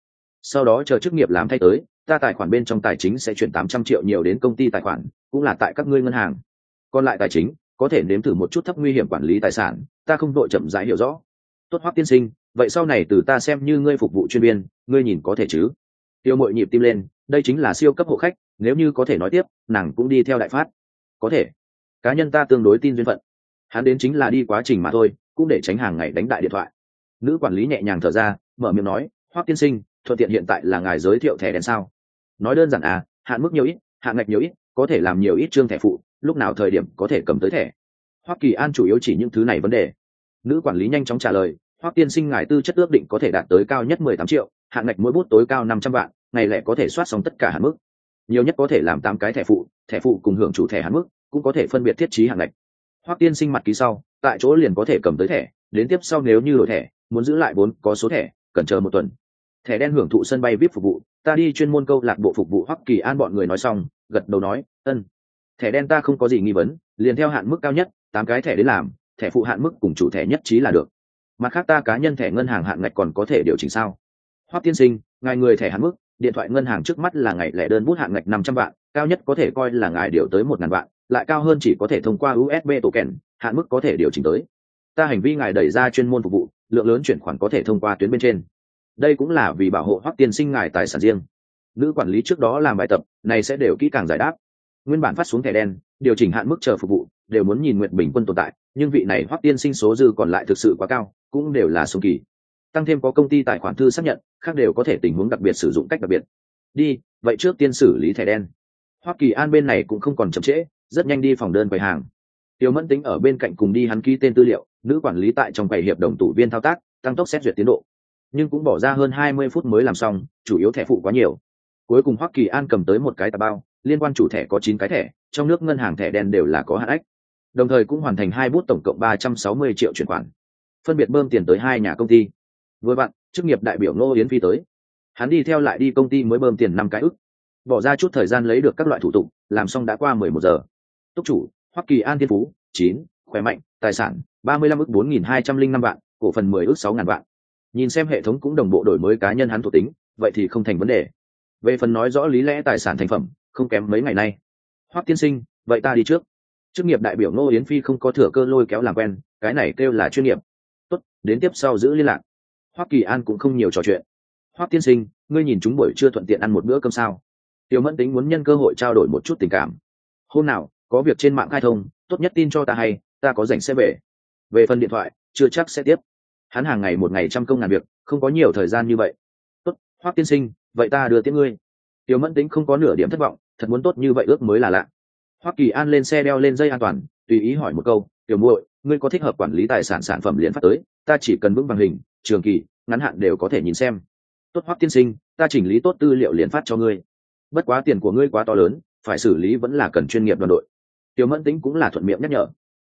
sau đó chờ chức nghiệp làm thay tới, ta tài khoản bên trong tài chính sẽ chuyển 800 triệu nhiều đến công ty tài khoản, cũng là tại các ngươi ngân hàng. Còn lại tài chính, có thể nếm thử một chút thấp nguy hiểm quản lý tài sản, ta không đội chậm rãi hiểu rõ. Tốt Hoắc tiên sinh, vậy sau này từ ta xem như ngươi phục vụ chuyên viên, ngươi nhìn có thể chứ? Tiêu Mội nhịp tim lên, đây chính là siêu cấp hộ khách, nếu như có thể nói tiếp, nàng cũng đi theo đại phát. Có thể. Cá nhân ta tương đối tin duyên phận. Hắn đến chính là đi quá trình mà thôi, cũng để tránh hàng ngày đánh đại điện thoại. Nữ quản lý nhẹ nhàng thở ra, mở miệng nói, Hoắc tiên sinh, thuận tiện hiện tại là ngài giới thiệu thẻ đen sao? Nói đơn giản à, hạn mức nhiều ít, hạn ngạch nhiều ít, có thể làm nhiều ít trương thẻ phụ, lúc nào thời điểm có thể cầm tới thẻ. Hoắc Kỳ An chủ yếu chỉ những thứ này vấn đề. Nữ quản lý nhanh chóng trả lời, Hoắc tiên sinh ngài tư chất ước định có thể đạt tới cao nhất 18 triệu, hạn ngạch mỗi bút tối cao 500 vạn, ngày lẻ có thể soát xong tất cả hạn mức. Nhiều nhất có thể làm 8 cái thẻ phụ cùng hưởng chủ thẻ hạn mức, cũng có thể phân biệt thiết trí hạn ngạch. Hoắc tiên sinh mặt ký sau, tại chỗ liền có thể cầm tới thẻ, đến tiếp sau nếu như đổi thẻ, muốn giữ lại 4 có số thẻ, cần chờ 1 tuần. Thẻ đen hưởng thụ sân bay VIP phục vụ, ta đi chuyên môn câu lạc bộ phục vụ. Hoắc Kỳ An bọn người nói xong, gật đầu nói, thẻ đen ta không có gì nghi vấn, liền theo hạn mức cao nhất, 8 cái thẻ đến làm, thẻ phụ hạn mức cùng chủ thẻ nhất trí là được. Mặt khác ta cá nhân thẻ ngân hàng hạn ngạch còn có thể điều chỉnh sao? Hoắc tiên sinh, ngài người thẻ hạn mức, điện thoại ngân hàng trước mắt là ngày lẻ đơn bút hạn ngạch 500 vạn, cao nhất có thể coi là ngài điều tới 1000 vạn, lại cao hơn chỉ có thể thông qua USB tổ kèn, hạn mức có thể điều chỉnh tới. Ta hành vi ngài đẩy ra chuyên môn phục vụ, lượng lớn chuyển khoản có thể thông qua tuyến bên trên. Đây cũng là vì bảo hộ Hoắc tiên sinh ngài tài sản riêng. Nữ quản lý trước đó làm bài tập, này sẽ đều kỹ càng giải đáp. Nguyên bản phát xuống thẻ đen, điều chỉnh hạn mức chờ phục vụ, đều muốn nhìn nguyện bình quân tồn tại, nhưng vị này Hoắc tiên sinh số dư còn lại thực sự quá cao, cũng đều là số kỳ. Tăng thêm có công ty tài khoản thư xác nhận, khác đều có thể tình huống đặc biệt sử dụng cách đặc biệt. Đi, vậy trước tiên xử lý thẻ đen. Hoắc Kỳ An bên này cũng không còn chậm trễ, rất nhanh đi phòng đơn quầy hàng. Tiêu Mẫn Tính ở bên cạnh cùng đi hắn ký tên tư liệu, nữ quản lý tại trong quầy hiệp đồng tủ viên thao tác, tăng tốc xét duyệt tiến độ. Nhưng cũng bỏ ra hơn 20 phút mới làm xong, chủ yếu thẻ phụ quá nhiều. Cuối cùng Hoắc Kỳ An cầm tới một cái tạp bao, liên quan chủ thẻ có 9 cái thẻ, trong nước ngân hàng thẻ đen đều là có hạn ách. Đồng thời cũng hoàn thành 2 bút tổng cộng 360 triệu chuyển khoản. Phân biệt bơm tiền tới 2 nhà công ty. Với bạn, chức nghiệp đại biểu Ngô Yến Phi tới. Hắn đi theo lại đi công ty mới bơm tiền 5 cái ức. Bỏ ra chút thời gian lấy được các loại thủ tục, làm xong đã qua 11 giờ. Túc chủ, Hoắc Kỳ An thiên phú, 9, khỏe mạnh, tài sản, 35 ức 4205 vạn, cổ phần 10 ức 6000 vạn. Nhìn xem hệ thống cũng đồng bộ đổi mới cá nhân hắn thuộc tính, vậy thì không thành vấn đề. Về phần nói rõ lý lẽ tài sản thành phẩm, không kém mấy ngày nay. Hoắc tiên sinh, vậy ta đi trước. Chức nghiệp đại biểu Ngô Yến Phi không có thừa cơ lôi kéo làm quen, cái này kêu là chuyên nghiệp. Tốt, đến tiếp sau giữ liên lạc. Hoắc Kỳ An cũng không nhiều trò chuyện. Hoắc tiên sinh, ngươi nhìn chúng buổi trưa thuận tiện ăn một bữa cơm sao? Tiểu Mẫn Tính muốn nhân cơ hội trao đổi một chút tình cảm. Hôm nào có việc trên mạng khai thông, tốt nhất tin cho ta hay, ta có rảnh sẽ về. Về phần điện thoại, chưa chắc sẽ tiếp. Hắn hàng ngày một ngày trăm công ngàn việc, không có nhiều thời gian như vậy. Tốt, Hoắc tiên sinh, vậy ta đưa tiễn ngươi. Tiểu Mẫn Tính không có nửa điểm thất vọng, thật muốn tốt như vậy ước mới là lạ. Hoắc Kỳ An lên xe đeo lên dây an toàn, tùy ý hỏi một câu, tiểu muội, ngươi có thích hợp quản lý tài sản sản phẩm liền phát tới, ta chỉ cần vững bằng hình, trường kỳ, ngắn hạn đều có thể nhìn xem. Tốt Hoắc tiên sinh, ta chỉnh lý tốt tư liệu liền phát cho ngươi. Bất quá tiền của ngươi quá to lớn, phải xử lý vẫn là cần chuyên nghiệp đoàn đội. Tiểu Mẫn Tính cũng là thuận miệng nhắc nhở.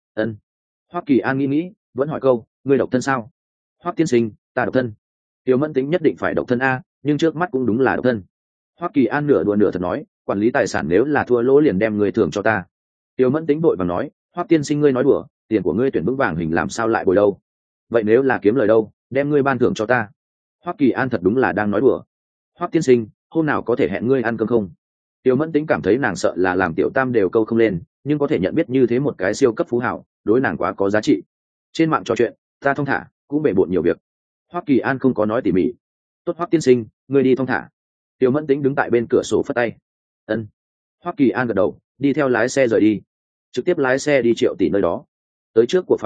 Hoắc Kỳ An nghĩ, vẫn hỏi câu, ngươi độc thân sao? Hoắc tiên sinh, ta độc thân. Tiểu Mẫn Tính nhất định phải độc thân a, nhưng trước mắt cũng đúng là độc thân. Hoắc Kỳ An nửa đùa nửa thật nói, quản lý tài sản nếu là thua lỗ liền đem người thưởng cho ta. Tiểu Mẫn Tính vội vàng nói, Hoắc tiên sinh ngươi nói đùa, tiền của ngươi tuyển vững vàng hình làm sao lại bồi đâu? Vậy nếu là kiếm lời đâu, đem ngươi ban thưởng cho ta. Hoắc Kỳ An thật đúng là đang nói đùa. Hoắc tiên sinh, hôm nào có thể hẹn ngươi ăn cơm không? Tiểu Mẫn Tính cảm thấy nàng sợ là làm tiểu tam đều câu không lên, nhưng có thể nhận biết như thế một cái siêu cấp phú hảo, đối nàng quá có giá trị. Trên mạng trò chuyện, ta thong thả, cũng bể bộn nhiều việc. Hoắc Kỳ An không có nói tỉ mỉ. Tốt Hoắc tiên sinh, ngươi đi thong thả. Tiểu Mẫn Tính đứng tại bên cửa sổ phất tay. Hoắc Kỳ An gật đầu, đi theo lái xe rời đi, trực tiếp lái xe đi Triệu Tỷ nơi đó. Tới trước của phòng,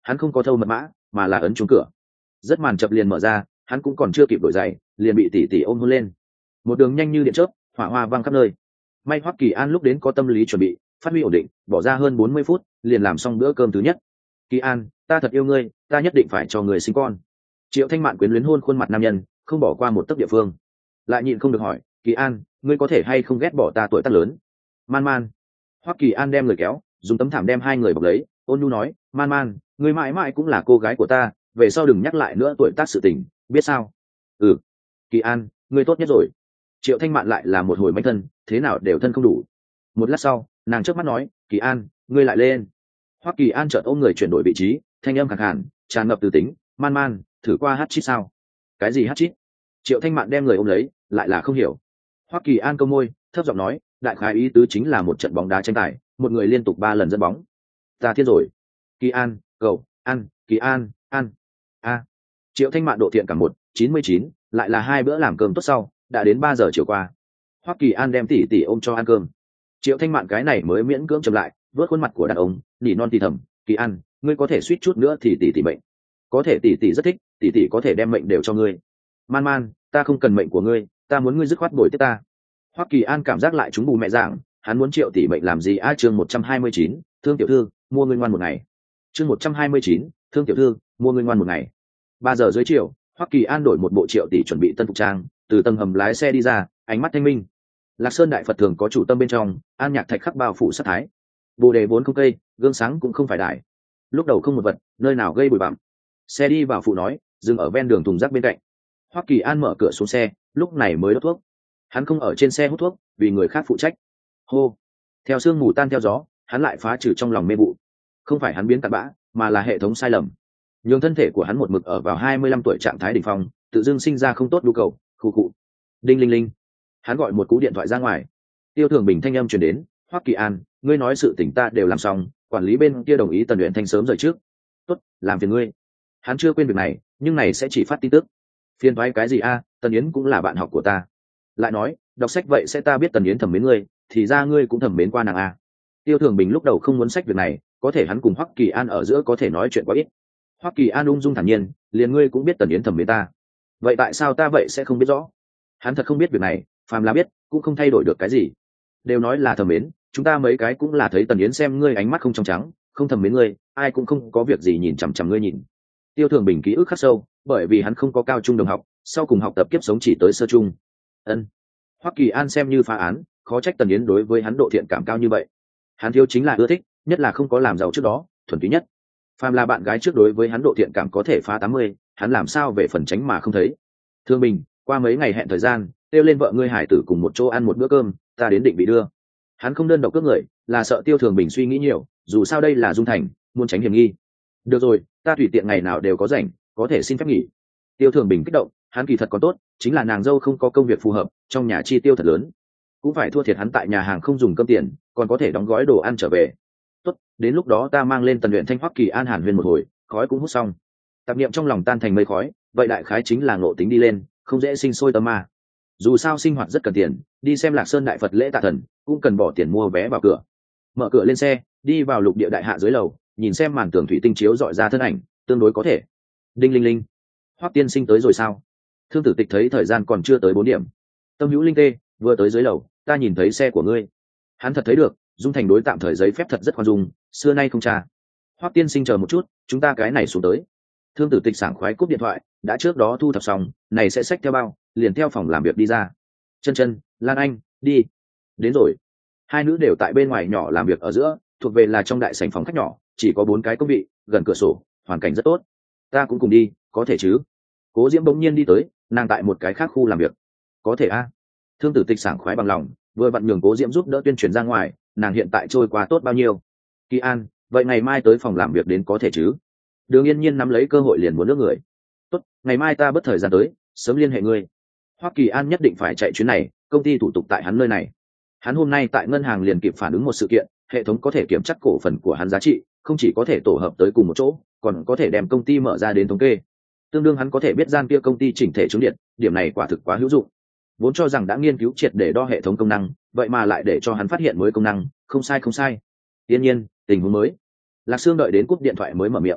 hắn không có thâu mật mã mà là ấn chuông cửa. Rất màn chập liền mở ra, hắn cũng còn chưa kịp đổi giày liền bị tỷ tỷ ôm hôn lên. Một đường nhanh như điện chớp, hỏa hoa văng khắp nơi. May Hoắc Kỳ An lúc đến có tâm lý chuẩn bị, phát huy ổn định, bỏ ra hơn 40 phút liền làm xong bữa cơm thứ nhất. Kỳ An, ta thật yêu ngươi, ta nhất định phải cho người sinh con. Triệu Thanh Mạn quyến luyến hôn khuôn mặt nam nhân, không bỏ qua một tấc địa phương. Lại nhịn không được hỏi, Kỳ An, ngươi có thể hay không ghét bỏ ta tuổi tác lớn? Man Man. Hoắc Kỳ An đem người kéo, dùng tấm thảm đem hai người bọc lấy, ôn nhu nói, Man Man, ngươi mãi mãi cũng là cô gái của ta, về sau đừng nhắc lại nữa tuổi tác sự tình, biết sao? Ừ. Kỳ An, ngươi tốt nhất rồi. Triệu Thanh Mạn lại là một hồi manh thân, thế nào đều thân không đủ. Một lát sau, nàng trước mắt nói, Kỳ An, ngươi lại lên. Hoắc Kỳ An chợt ôm người chuyển đổi vị trí, thanh âm khàn khàn, tràn ngập từ tính, Man Man, thử qua hát chít sao? Cái gì hát chít? Triệu Thanh Mạn đem người ôm lấy, lại là không hiểu. Hoắc Kỳ An câu môi, thấp giọng nói, đại khái ý tứ chính là một trận bóng đá tranh tài, một người liên tục 3 lần dẫn bóng. Ta thiên rồi. Kỳ An, cầu, ăn, Kỳ An, ăn. A. Triệu Thanh Mạn độ thiện cả 1,99, lại là 2 bữa làm cơm tốt sau, đã đến 3 giờ chiều qua. Hoắc Kỳ An đem tỷ tỷ ôm cho ăn cơm. Triệu Thanh Mạn cái này mới miễn cưỡng chậm lại, vớt khuôn mặt của đàn ông, nỉ non thì thầm, Kỳ An, ngươi có thể suýt chút nữa thì tỷ tỷ mệnh. Có thể tỷ tỷ rất thích, tỷ tỷ có thể đem mệnh đều cho ngươi. Man Man, ta không cần mệnh của ngươi, ta muốn ngươi dứt khoát bồi tiếp ta. Hoắc Kỳ An cảm giác lại chúng bù mẹ dạng, hắn muốn Triệu tỷ mệnh làm gì a? Chương 129, thương tiểu thư, mua ngươi ngoan một ngày. Chương 129, thương tiểu thư, mua ngươi ngoan một ngày. 3 giờ dưới chiều, Hoắc Kỳ An đổi một bộ Triệu tỷ chuẩn bị tân phục trang, từ tầng hầm lái xe đi ra, ánh mắt thanh minh. Lạc Sơn đại Phật thường có chủ tâm bên trong, an nhạc thạch khắc bao phủ sát thái. Bồ đề vốn không cây, gương sáng cũng không phải đại. Lúc đầu không một vật, nơi nào gây bụi bặm. Xe đi vào phụ nói, dừng ở ven đường thùng rác bên cạnh. Hoắc Kỳ An mở cửa xuống xe, lúc này mới đốt thuốc. Hắn không ở trên xe hút thuốc, vì người khác phụ trách. Hô. Theo sương mù tan theo gió, hắn lại phá trừ trong lòng mê vụ. Không phải hắn biến cặn bã, mà là hệ thống sai lầm. Nhường thân thể của hắn một mực ở vào 25 tuổi trạng thái đỉnh phong, tự dưng sinh ra không tốt nhu cầu, khu cụ. Đinh linh linh. Hắn gọi một cú điện thoại ra ngoài. Tiêu Thường Bình thanh âm truyền đến, Hoắc Kỳ An, ngươi nói sự tình ta đều làm xong, quản lý bên kia đồng ý Tần Uyển Thanh sớm rời trước. Tốt, làm phiền ngươi. Hắn chưa quên việc này, nhưng này sẽ chỉ phát tin tức. Phiền toái cái gì a? Tần Yến cũng là bạn học của ta. Lại nói, đọc sách vậy sẽ ta biết Tần Yến thẩm mến ngươi, thì ra ngươi cũng thẩm mến qua nàng a. Tiêu Thường Bình lúc đầu không muốn sách việc này, có thể hắn cùng Hoắc Kỳ An ở giữa có thể nói chuyện quá ít. Hoắc Kỳ An ung dung thản nhiên, liền ngươi cũng biết Tần Yến thẩm mến ta. Vậy tại sao ta vậy sẽ không biết rõ? Hắn thật không biết việc này, phàm là biết, cũng không thay đổi được cái gì. Đều nói là thẩm mến, chúng ta mấy cái cũng là thấy Tần Yến xem ngươi ánh mắt không trong trắng, không thẩm mến ngươi, ai cũng không có việc gì nhìn chằm chằm ngươi nhìn. Tiêu Thường Bình ký ức khắc sâu, bởi vì hắn không có cao trung đồng học, sau cùng học tập kiếp sống chỉ tới sơ trung. Ân. Hoắc Kỳ An xem như phá án, khó trách Tần Yến đối với hắn độ thiện cảm cao như vậy. Hắn thiếu chính là ưa thích, nhất là không có làm giàu trước đó, thuần túy nhất. Phàm là bạn gái trước đối với hắn độ thiện cảm có thể phá 80, hắn làm sao về phần tránh mà không thấy. Thương Bình, qua mấy ngày hẹn thời gian, kêu lên vợ ngươi Hải Tử cùng một chỗ ăn một bữa cơm, ta đến định bị đưa. Hắn không đơn độc cướp người, là sợ Tiêu Thường Bình suy nghĩ nhiều, dù sao đây là Dung Thành, muốn tránh hiểm nghi. Được rồi, ta tùy tiện ngày nào đều có rảnh, có thể xin phép nghỉ. Tiêu Thường Bình kích động, hắn kỳ thật còn tốt, chính là nàng dâu không có công việc phù hợp, trong nhà chi tiêu thật lớn, cũng phải thua thiệt hắn tại nhà hàng không dùng cơm tiền, còn có thể đóng gói đồ ăn trở về. Tốt, đến lúc đó ta mang lên Tần Uyển Thanh Hoắc Kỳ An hàn huyên một hồi, khói cũng hút xong, tạp niệm trong lòng tan thành mây khói, vậy đại khái chính là ngộ tính đi lên, không dễ sinh sôi tâm ma. Dù sao sinh hoạt rất cần tiền, đi xem Lạc Sơn đại Phật lễ tạ thần cũng cần bỏ tiền mua vé vào cửa. Mở cửa lên xe, đi vào lục địa đại hạ dưới lầu, nhìn xem màn tường thủy tinh chiếu dọi ra thân ảnh, tương đối có thể. Đinh linh linh. Hoắc tiên sinh tới rồi sao? Thương Tử Tịch thấy thời gian còn chưa tới 4 điểm. Tâm hữu linh tê, vừa tới dưới lầu, ta nhìn thấy xe của ngươi. Hắn thật thấy được, Dung Thành đối tạm thời giấy phép thật rất khoan dung, xưa nay không tra. Hoắc tiên sinh chờ một chút, chúng ta cái này xuống tới. Thương Tử Tịch sảng khoái cúp điện thoại, đã trước đó thu thập xong, này sẽ xách theo bao, liền theo phòng làm việc đi ra. Chân Chân, Lan Anh, đi. Đến rồi. Hai nữ đều tại bên ngoài nhỏ làm việc ở giữa, thuộc về là trong đại sảnh phòng khách nhỏ, chỉ có 4 cái công vị, gần cửa sổ, hoàn cảnh rất tốt. Ta cũng cùng đi, có thể chứ? Cố Diễm bỗng nhiên đi tới, nàng tại một cái khác khu làm việc. Có thể a. Thương Tử Tịch sảng khoái bằng lòng, vừa vặn nhường Cố Diễm giúp đỡ tuyên truyền ra ngoài, nàng hiện tại trôi qua tốt bao nhiêu. Kỳ An, vậy ngày mai tới phòng làm việc đến có thể chứ? Đường Yên Nhiên nắm lấy cơ hội liền muốn nước người. Tốt, ngày mai ta bất thời gian tới, sớm liên hệ ngươi. Hoắc Kỳ An nhất định phải chạy chuyến này, công ty thủ tục tại hắn nơi này. Hắn hôm nay tại ngân hàng liền kịp phản ứng một sự kiện, hệ thống có thể kiểm chắc cổ phần của hắn giá trị, không chỉ có thể tổ hợp tới cùng một chỗ, còn có thể đem công ty mở ra đến thống kê. Tương đương hắn có thể biết gian kia công ty chỉnh thể chứng điện, điểm này quả thực quá hữu dụng. Vốn cho rằng đã nghiên cứu triệt để đo hệ thống công năng, vậy mà lại để cho hắn phát hiện mới công năng, không sai không sai. Yên nhiên, tình huống mới. Lạc Sương đợi đến cúp điện thoại mới mở miệng.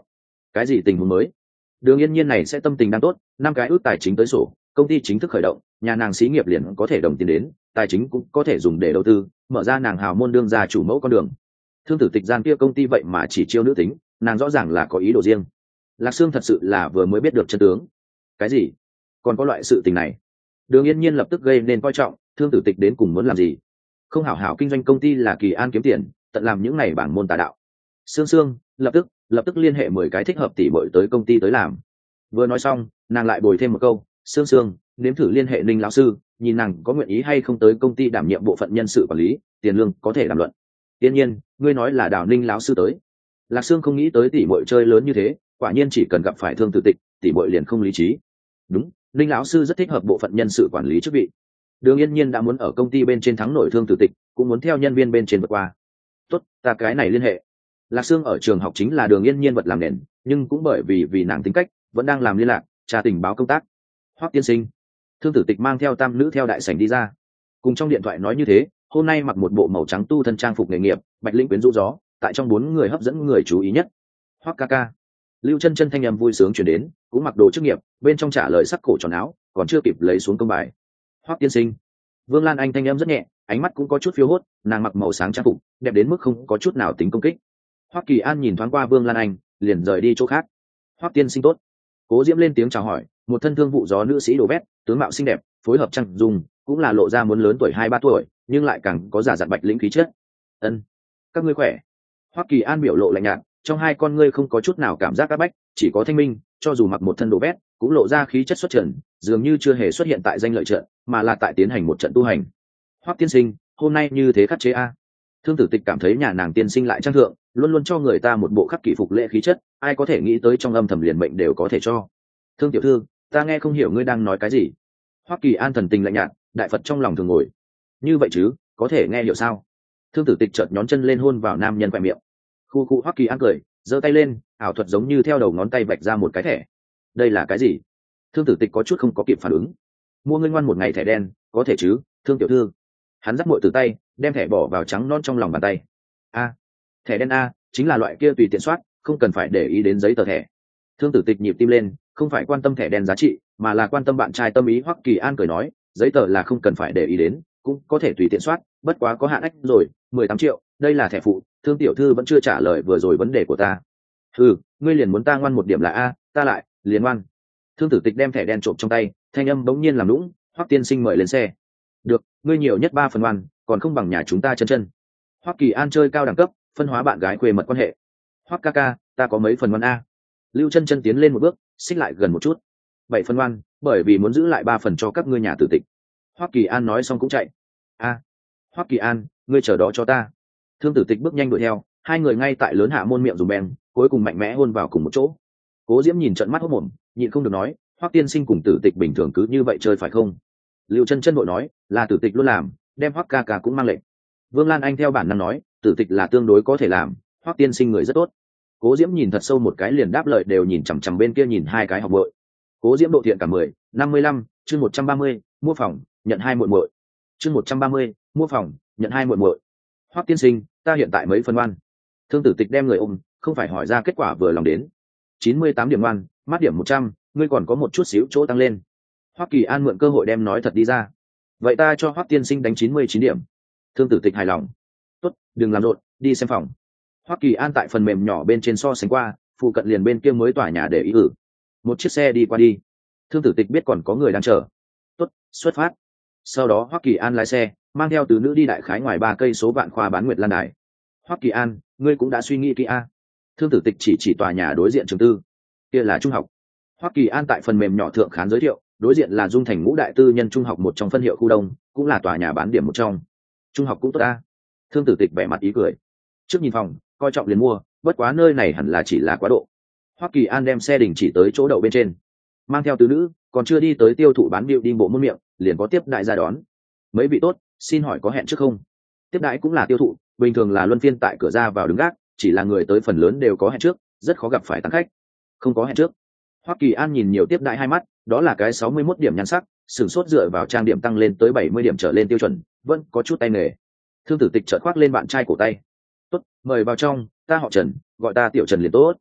Cái gì tình huống mới? Đường Yên Nhiên này sẽ tâm tình đang tốt, 5 cái ước tài chính tới sổ, công ty chính thức khởi động, nhà nàng xí nghiệp liền có thể đồng tiền đến, tài chính cũng có thể dùng để đầu tư, mở ra nàng hào môn đương gia chủ mẫu con đường. Thương tử tịch gian kia công ty vậy mà chỉ chiêu nữ tính, nàng rõ ràng là có ý đồ riêng. Lạc Sương thật sự là vừa mới biết được chân tướng. Cái gì? Còn có loại sự tình này? Đường Yên Nhiên lập tức gây nên coi trọng, Thương tử tịch đến cùng muốn làm gì? Không hảo hảo kinh doanh công ty là Kỳ An kiếm tiền, tận làm những này bảng môn tà đạo. Sương lập tức liên hệ 10 cái thích hợp tỷ muội tới công ty tới làm. Vừa nói xong, nàng lại bồi thêm một câu, Sương, nếm thử liên hệ Ninh lão sư, nhìn nàng có nguyện ý hay không tới công ty đảm nhiệm bộ phận nhân sự quản lý, tiền lương có thể đàm luận. Tiên nhiên, ngươi nói là Đào Ninh lão sư tới. Lạc Sương không nghĩ tới tỷ muội chơi lớn như thế, quả nhiên chỉ cần gặp phải Thương tử tịch, tỷ muội liền không lý trí. Đúng, Ninh lão sư rất thích hợp bộ phận nhân sự quản lý chức vị. Đường Yên Nhiên đã muốn ở công ty bên trên thắng nổi Thương tử tịch, cũng muốn theo nhân viên bên trên vượt qua. Tốt, ta cái này liên hệ. Lạc Sương ở trường học chính là Đường Yên Nhiên vật làm nền, nhưng cũng bởi vì nàng tính cách, vẫn đang làm liên lạc, tra tình báo công tác. Hoắc tiên sinh, Thương tử tịch mang theo tam nữ theo đại sảnh đi ra, cùng trong điện thoại nói như thế, hôm nay mặc một bộ màu trắng tu thân trang phục nghề nghiệp, bạch lĩnh quyến rũ gió, tại trong 4 người hấp dẫn người chú ý nhất. Hoắc ca ca. Lưu Chân Chân thanh âm vui sướng truyền đến, cũng mặc đồ chức nghiệp, bên trong trả lời sắc cổ tròn áo, còn chưa kịp lấy xuống công bài. Hoắc tiên sinh. Vương Lan Anh thanh âm rất nhẹ, ánh mắt cũng có chút phiêu hốt, nàng mặc màu sáng trang phục, đẹp đến mức không có chút nào tính công kích. Hoắc Kỳ An nhìn thoáng qua Vương Lan Anh, liền rời đi chỗ khác. Hoắc tiên sinh tốt. Cố Diễm lên tiếng chào hỏi, một thân thương vụ gió nữ sĩ đồ vét, tướng mạo xinh đẹp, phối hợp trang dung, cũng là lộ ra muốn lớn tuổi 2-3 tuổi, nhưng lại càng có giả dặn bạch lĩnh khí chất. Ân, các ngươi khỏe? Hoắc Kỳ An biểu lộ lạnh nhạt, trong hai con ngươi không có chút nào cảm giác áp bách, chỉ có thanh minh, cho dù mặc một thân đồ vét, cũng lộ ra khí chất xuất trần, dường như chưa hề xuất hiện tại danh lợi trận, mà là tại tiến hành một trận tu hành. Hoắc tiên sinh, hôm nay như thế khắc chế a. Thương tử tịch cảm thấy nhà nàng tiên sinh lại trang thượng, luôn luôn cho người ta một bộ khắc kỷ phục lễ khí chất, ai có thể nghĩ tới trong âm thầm liền mệnh đều có thể cho. Thương tiểu thư, ta nghe không hiểu ngươi đang nói cái gì. Hoắc Kỳ An thần tình lạnh nhạt, đại Phật trong lòng thường ngồi. Như vậy chứ, có thể nghe hiểu sao? Thương tử tịch chợt nhón chân lên hôn vào nam nhân quẹt miệng. Khu khu. Hoắc Kỳ An cười, giơ tay lên, ảo thuật giống như theo đầu ngón tay vạch ra một cái thẻ. Đây là cái gì? Thương tử tịch có chút không có kịp phản ứng. Mua ngươi ngoan một ngày thẻ đen, có thể chứ, Thương tiểu thư. Hắn dắt muội từ tay, đem thẻ bỏ vào trắng non trong lòng bàn tay. A, thẻ đen a, chính là loại kia tùy tiện soát, không cần phải để ý đến giấy tờ thẻ. Thương tử tịch nhịp tim lên, không phải quan tâm thẻ đen giá trị, mà là quan tâm bạn trai tâm ý. Hoắc Kỳ An cười nói, giấy tờ là không cần phải để ý đến, cũng có thể tùy tiện soát, bất quá có hạn ách rồi, 18 triệu, đây là thẻ phụ. Thương tiểu thư vẫn chưa trả lời vừa rồi vấn đề của ta. Ngươi liền muốn ta ngoan một điểm là a, ta lại liền ngoan. Thương tử tịch đem thẻ đen trộm trong tay, thanh âm bỗng nhiên làm lũng. Hoắc tiên sinh mời lên xe. Được, ngươi nhiều nhất 3 phần ngoan, còn không bằng nhà chúng ta chân chân. Hoắc Kỳ An chơi cao đẳng cấp, phân hóa bạn gái khuê mật quan hệ. Hoắc ca ca, ta có mấy phần ngoan a. Lưu Chân Chân tiến lên một bước, xích lại gần một chút. 7 phần ngoan, bởi vì muốn giữ lại 3 phần cho các ngươi nhà tử tịch. Hoắc Kỳ An nói xong cũng chạy. A, Hoắc Kỳ An, ngươi chờ đó cho ta. Thương tử tịch bước nhanh đuổi theo, hai người ngay tại lớn hạ môn miệng dùng bèn, cuối cùng mạnh mẽ hôn vào cùng một chỗ. Cố Diễm nhìn trận mắt hốt mồm, nhịn không được nói, Hoắc tiên sinh cùng tử tịch bình thường cứ như vậy chơi phải không? Lưu Chân Chân vội nói, là tử tịch luôn làm, đem Hoắc ca ca cũng mang lệnh. Vương Lan Anh theo bản năng nói, tử tịch là tương đối có thể làm, Hoắc tiên sinh người rất tốt. Cố Diễm nhìn thật sâu một cái liền đáp lời, đều nhìn chằm chằm bên kia nhìn hai cái học muội. Cố Diễm độ thiện cả 10, 55, chương 130, mua phòng, nhận 2 muội muội. Chương 130, mua phòng, nhận 2 muội muội. Hoắc tiên sinh, ta hiện tại mấy phần ngoan? Thương tử tịch đem người ôm, không phải hỏi ra kết quả vừa lòng đến. 98 điểm ngoan, mát điểm 100, ngươi còn có một chút xíu chỗ tăng lên. Hoắc Kỳ An mượn cơ hội đem nói thật đi ra. Vậy ta cho Hoắc tiên sinh đánh 99 điểm. Thương tử tịch hài lòng. Tốt, đừng làm rộn, đi xem phòng. Hoắc Kỳ An tại phần mềm nhỏ bên trên so sánh qua, phụ cận liền bên kia mới tòa nhà để ý ử. Một chiếc xe đi qua đi. Thương tử tịch biết còn có người đang chờ. Tốt, xuất phát. Sau đó Hoắc Kỳ An lái xe, mang theo tứ nữ đi đại khái ngoài 3 cây số Vạn Khoa bán Nguyệt Lan Đài. Hoắc Kỳ An, ngươi cũng đã suy nghĩ kỹ a? Thương tử tịch chỉ tòa nhà đối diện trường tư, kia là trung học. Hoắc Kỳ An tại phần mềm nhỏ thượng khán giới thiệu, đối diện là Dung Thành Ngũ Đại Tư Nhân Trung học, một trong phân hiệu khu đông, cũng là tòa nhà bán điểm một trong. Trung học cũng tốt a. Thương tử tịch vẻ mặt ý cười. Trước nhìn phòng, coi trọng liền mua, bất quá nơi này hẳn là chỉ là quá độ. Hoắc Kỳ An đem xe đình chỉ tới chỗ đậu bên trên, mang theo tứ nữ, còn chưa đi tới tiêu thụ bán điệu đi bộ môn miệng, liền có tiếp đại ra đón. Mấy vị tốt, xin hỏi có hẹn trước không? Tiếp đại cũng là tiêu thụ, bình thường là luân phiên tại cửa ra vào đứng gác, chỉ là người tới phần lớn đều có hẹn trước, rất khó gặp phải tăng khách. Không có hẹn trước. Hoắc Kỳ An nhìn nhiều tiếp đại hai mắt, đó là cái 61 điểm nhan sắc, sửng sốt dựa vào trang điểm tăng lên tới 70 điểm trở lên tiêu chuẩn, vẫn có chút tay nghề. Thương tử tịch chợt khoác lên bạn trai cổ tay. Tốt, mời vào trong, ta họ Trần, gọi ta tiểu Trần liền tốt.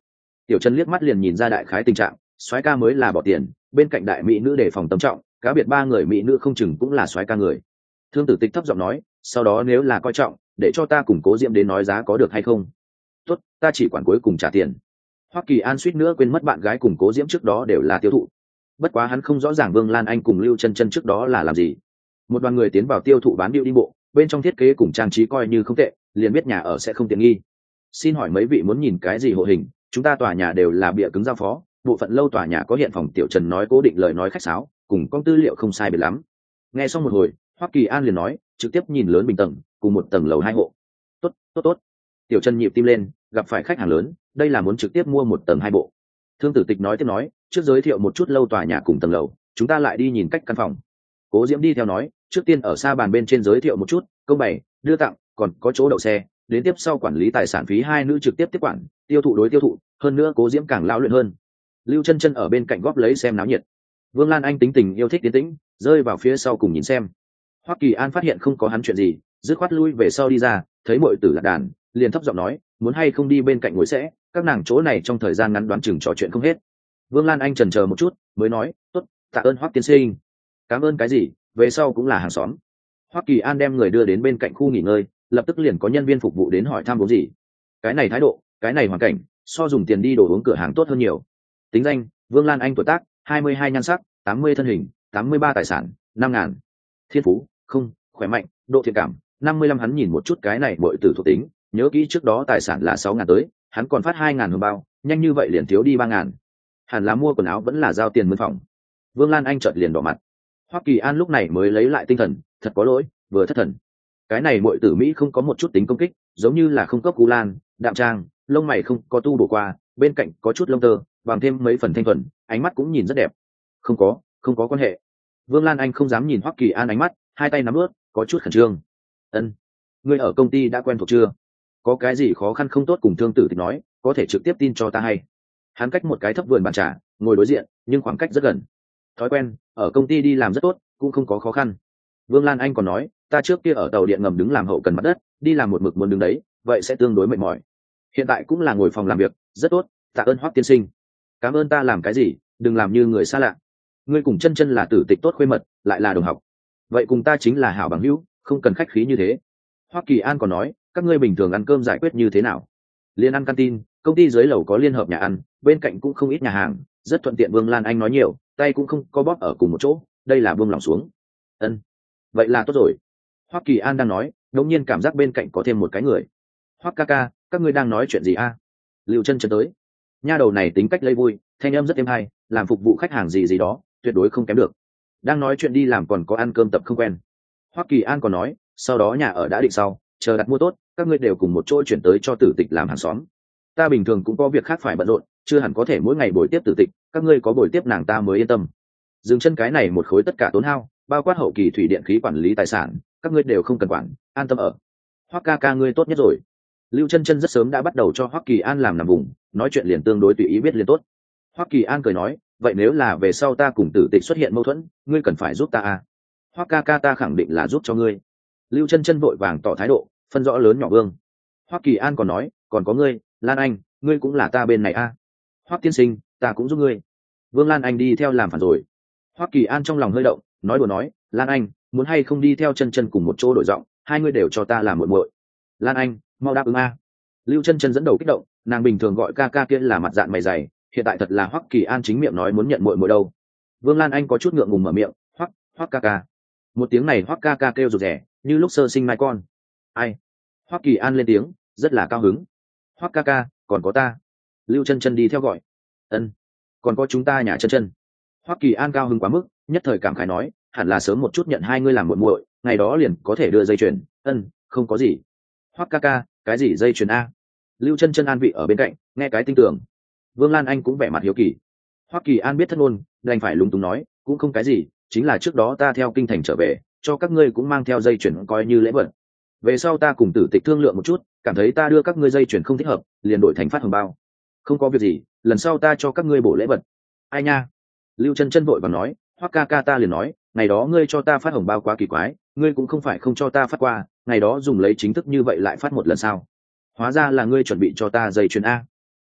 Tiểu Trần liếc mắt liền nhìn ra đại khái tình trạng, soái ca mới là bỏ tiền, bên cạnh đại mỹ nữ đề phòng tâm trọng, cá biệt ba người mỹ nữ không chừng cũng là soái ca người. Thương Tử Tịch thấp giọng nói, sau đó nếu là coi trọng, để cho ta cùng Cố Diễm đến nói giá có được hay không? Tốt, ta chỉ quản cuối cùng trả tiền. Hoắc Kỳ An suýt nữa quên mất bạn gái cùng Cố Diễm trước đó đều là tiêu thụ. Bất quá hắn không rõ ràng Vương Lan Anh cùng Lưu Chân Chân trước đó là làm gì. Một đoàn người tiến vào tiêu thụ bán điệu đi bộ, bên trong thiết kế cùng trang trí coi như không tệ, liền biết nhà ở sẽ không tiện nghi. Xin hỏi mấy vị muốn nhìn cái gì hộ hình? Chúng ta tòa nhà đều là bìa cứng giao phó, bộ phận lâu tòa nhà có hiện phòng. Tiểu Trần nói cố định lời nói khách sáo, cùng con tư liệu không sai biệt lắm. Nghe xong một hồi, Hoắc Kỳ An liền nói, trực tiếp nhìn lớn bình tầng, cùng một tầng lầu 2 hộ. Tốt, tốt tốt. Tiểu Trần nhịp tim lên, gặp phải khách hàng lớn, đây là muốn trực tiếp mua một tầng 2 bộ. Thương Tử Tịch nói tiếp nói, trước giới thiệu một chút lâu tòa nhà cùng tầng lầu, chúng ta lại đi nhìn cách căn phòng. Cố Diễm đi theo nói, trước tiên ở xa bàn bên trên giới thiệu một chút, công bày, đưa tặng, còn có chỗ đậu xe, đến tiếp sau quản lý tài sản phí hai nữ trực tiếp tiếp quản, tiêu thụ đối tiêu thụ, hơn nữa Cố Diễm càng lão luyện hơn. Lưu Chân Chân ở bên cạnh góp lấy xem náo nhiệt. Vương Lan Anh tính tình yêu thích tiến tĩnh, rơi vào phía sau cùng nhìn xem. Hoắc Kỳ An phát hiện không có hắn chuyện gì, dứt khoát lui về sau đi ra, thấy muội tử lạc đàn, liền thấp giọng nói, muốn hay không đi bên cạnh ngồi sẽ, các nàng chỗ này trong thời gian ngắn đoán chừng trò chuyện không hết. Vương Lan Anh chần chờ một chút, mới nói, tốt, tạ ơn Hoắc tiên sinh. Cảm ơn cái gì, về sau cũng là hàng xóm. Hoắc Kỳ An đem người đưa đến bên cạnh khu nghỉ ngơi, lập tức liền có nhân viên phục vụ đến hỏi thăm uống gì. Cái này thái độ, cái này hoàn cảnh, so dùng tiền đi đồ uống cửa hàng tốt hơn nhiều. Tính danh, Vương Lan Anh tuổi tác, 22 nhan sắc, 80 thân hình, 83 tài sản, 5.000. Thiên phú, không, khỏe mạnh, độ thiện cảm, 55. Hắn nhìn một chút cái này muội tử thuộc tính, nhớ kỹ trước đó tài sản là 6.000 tới, hắn còn phát 2.000 hồng bao, nhanh như vậy liền thiếu đi 3.000. Hẳn là mua quần áo vẫn là giao tiền mướn phòng. Vương Lan Anh chợt liền đỏ mặt. Hoắc Kỳ An lúc này mới lấy lại tinh thần, thật có lỗi, vừa thất thần. Cái này muội tử Mỹ không có một chút tính công kích, giống như là không cấp cú lan, đạm trang, lông mày không có tu bổ qua, bên cạnh có chút lông tơ, bằng thêm mấy phần thanh thuần, ánh mắt cũng nhìn rất đẹp. Không có quan hệ. Vương Lan Anh không dám nhìn Hoắc Kỳ An ánh mắt, hai tay nắm ướt, có chút khẩn trương. Ân, ngươi ở công ty đã quen thuộc chưa? Có cái gì khó khăn không tốt cùng Thương Tử Tịch nói, có thể trực tiếp tin cho ta hay. Hắn cách một cái thấp vườn bàn trà, ngồi đối diện, nhưng khoảng cách rất gần. Thói quen, ở công ty đi làm rất tốt, cũng không có khó khăn. Vương Lan Anh còn nói, ta trước kia ở tàu điện ngầm đứng làm hậu cần mặt đất, đi làm một mực muốn đứng đấy, vậy sẽ tương đối mệt mỏi. Hiện tại cũng là ngồi phòng làm việc, rất tốt, tạ ơn Hoắc tiên sinh. Cảm ơn ta làm cái gì, đừng làm như người xa lạ. Ngươi cùng Chân Chân là tử tịch tốt khuê mật, lại là đồng học. Vậy cùng ta chính là hảo bằng hữu, không cần khách khí như thế. Hoắc Kỳ An còn nói, các ngươi bình thường ăn cơm giải quyết như thế nào? Liên ăn canteen, công ty dưới lầu có liên hợp nhà ăn, bên cạnh cũng không ít nhà hàng, rất thuận tiện. Vương Lan Anh nói nhiều, tay cũng không có bóp ở cùng một chỗ, đây là buông lỏng xuống. Ân, vậy là tốt rồi. Hoắc Kỳ An đang nói, đột nhiên cảm giác bên cạnh có thêm một cái người. Hoắc ca ca, các ngươi đang nói chuyện gì a? Lưu Chân Chân tới. Nha đầu này tính cách lây vui, thanh âm rất êm hay, làm phục vụ khách hàng gì gì đó, tuyệt đối không kém được. Đang nói chuyện đi làm còn có ăn cơm tập không quen. Hoắc Kỳ An còn nói, sau đó nhà ở đã định sau, chờ đặt mua tốt, các ngươi đều cùng một chỗ chuyển tới cho Tử Tịch làm hàng xóm. Ta bình thường cũng có việc khác phải bận rộn, chưa hẳn có thể mỗi ngày buổi tiếp Tử Tịch, các ngươi có buổi tiếp nàng ta mới yên tâm. Dừng chân cái này một khối tất cả tốn hao, bao quát hậu kỳ thủy điện khí quản lý tài sản, các ngươi đều không cần quản, an tâm ở. Hoắc ca ca ngươi tốt nhất rồi. Lưu Chân Chân rất sớm đã bắt đầu cho Hoắc Kỳ An làm nằm vùng, nói chuyện liền tương đối tùy ý biết liền tốt. Hoắc Kỳ An cười nói, vậy nếu là về sau ta cùng Tử Tịch xuất hiện mâu thuẫn, ngươi cần phải giúp ta à? Hoắc ca ca ta khẳng định là giúp cho ngươi. Lưu Chân Chân vội vàng tỏ thái độ, phân rõ lớn nhỏ vương. Hoắc Kỳ An còn nói, còn có ngươi, Lan Anh, ngươi cũng là ta bên này à? Hoắc tiên sinh, ta cũng giúp ngươi. Vương Lan Anh đi theo làm phản rồi. Hoắc Kỳ An trong lòng hơi động, nói đùa nói, Lan Anh, muốn hay không đi theo Chân Chân cùng một chỗ đổi giọng, hai ngươi đều cho ta làm muội muội. Lan Anh, mau đáp ứng a. Lưu Chân Chân dẫn đầu kích động, nàng bình thường gọi ca ca kia là mặt dạn mày dày, hiện tại thật là Hoắc Kỳ An chính miệng nói muốn nhận muội muội đâu. Vương Lan Anh có chút ngượng ngùng mở miệng, Hoắc ca ca. Một tiếng này Hoắc ca ca kêu rụt rè, như lúc sơ sinh mai con. Ai? Hoắc Kỳ An lên tiếng, rất là cao hứng. Hoắc ca ca, còn có ta. Lưu Chân Chân đi theo gọi. Ân, còn có chúng ta nhà Chân Chân. Hoắc Kỳ An cao hứng quá mức, nhất thời cảm khái nói, hẳn là sớm một chút nhận hai ngươi làm muội muội, ngày đó liền có thể đưa dây chuyền. Ân, không có gì. Hoắc ca ca, cái gì dây chuyền a? Lưu Chân Chân an vị ở bên cạnh, nghe cái tinh tường. Vương Lan Anh cũng vẻ mặt hiếu kỳ. Hoắc Kỳ An biết thất ngôn, đành phải lúng túng nói, cũng không cái gì, chính là trước đó ta theo kinh thành trở về, cho các ngươi cũng mang theo dây chuyền coi như lễ vật. Về sau ta cùng Tử Tịch thương lượng một chút, cảm thấy ta đưa các ngươi dây chuyền không thích hợp, liền đổi thành phát hồng bao. Không có việc gì, lần sau ta cho các ngươi bổ lễ vật. Ai nha? Lưu Chân Chân vội vàng nói, Hoắc ca ca ta liền nói, ngày đó ngươi cho ta phát hồng bao quá kỳ quái, ngươi cũng không phải không cho ta phát qua, ngày đó dùng lấy chính thức như vậy lại phát một lần sao? Hóa ra là ngươi chuẩn bị cho ta dây chuyền a.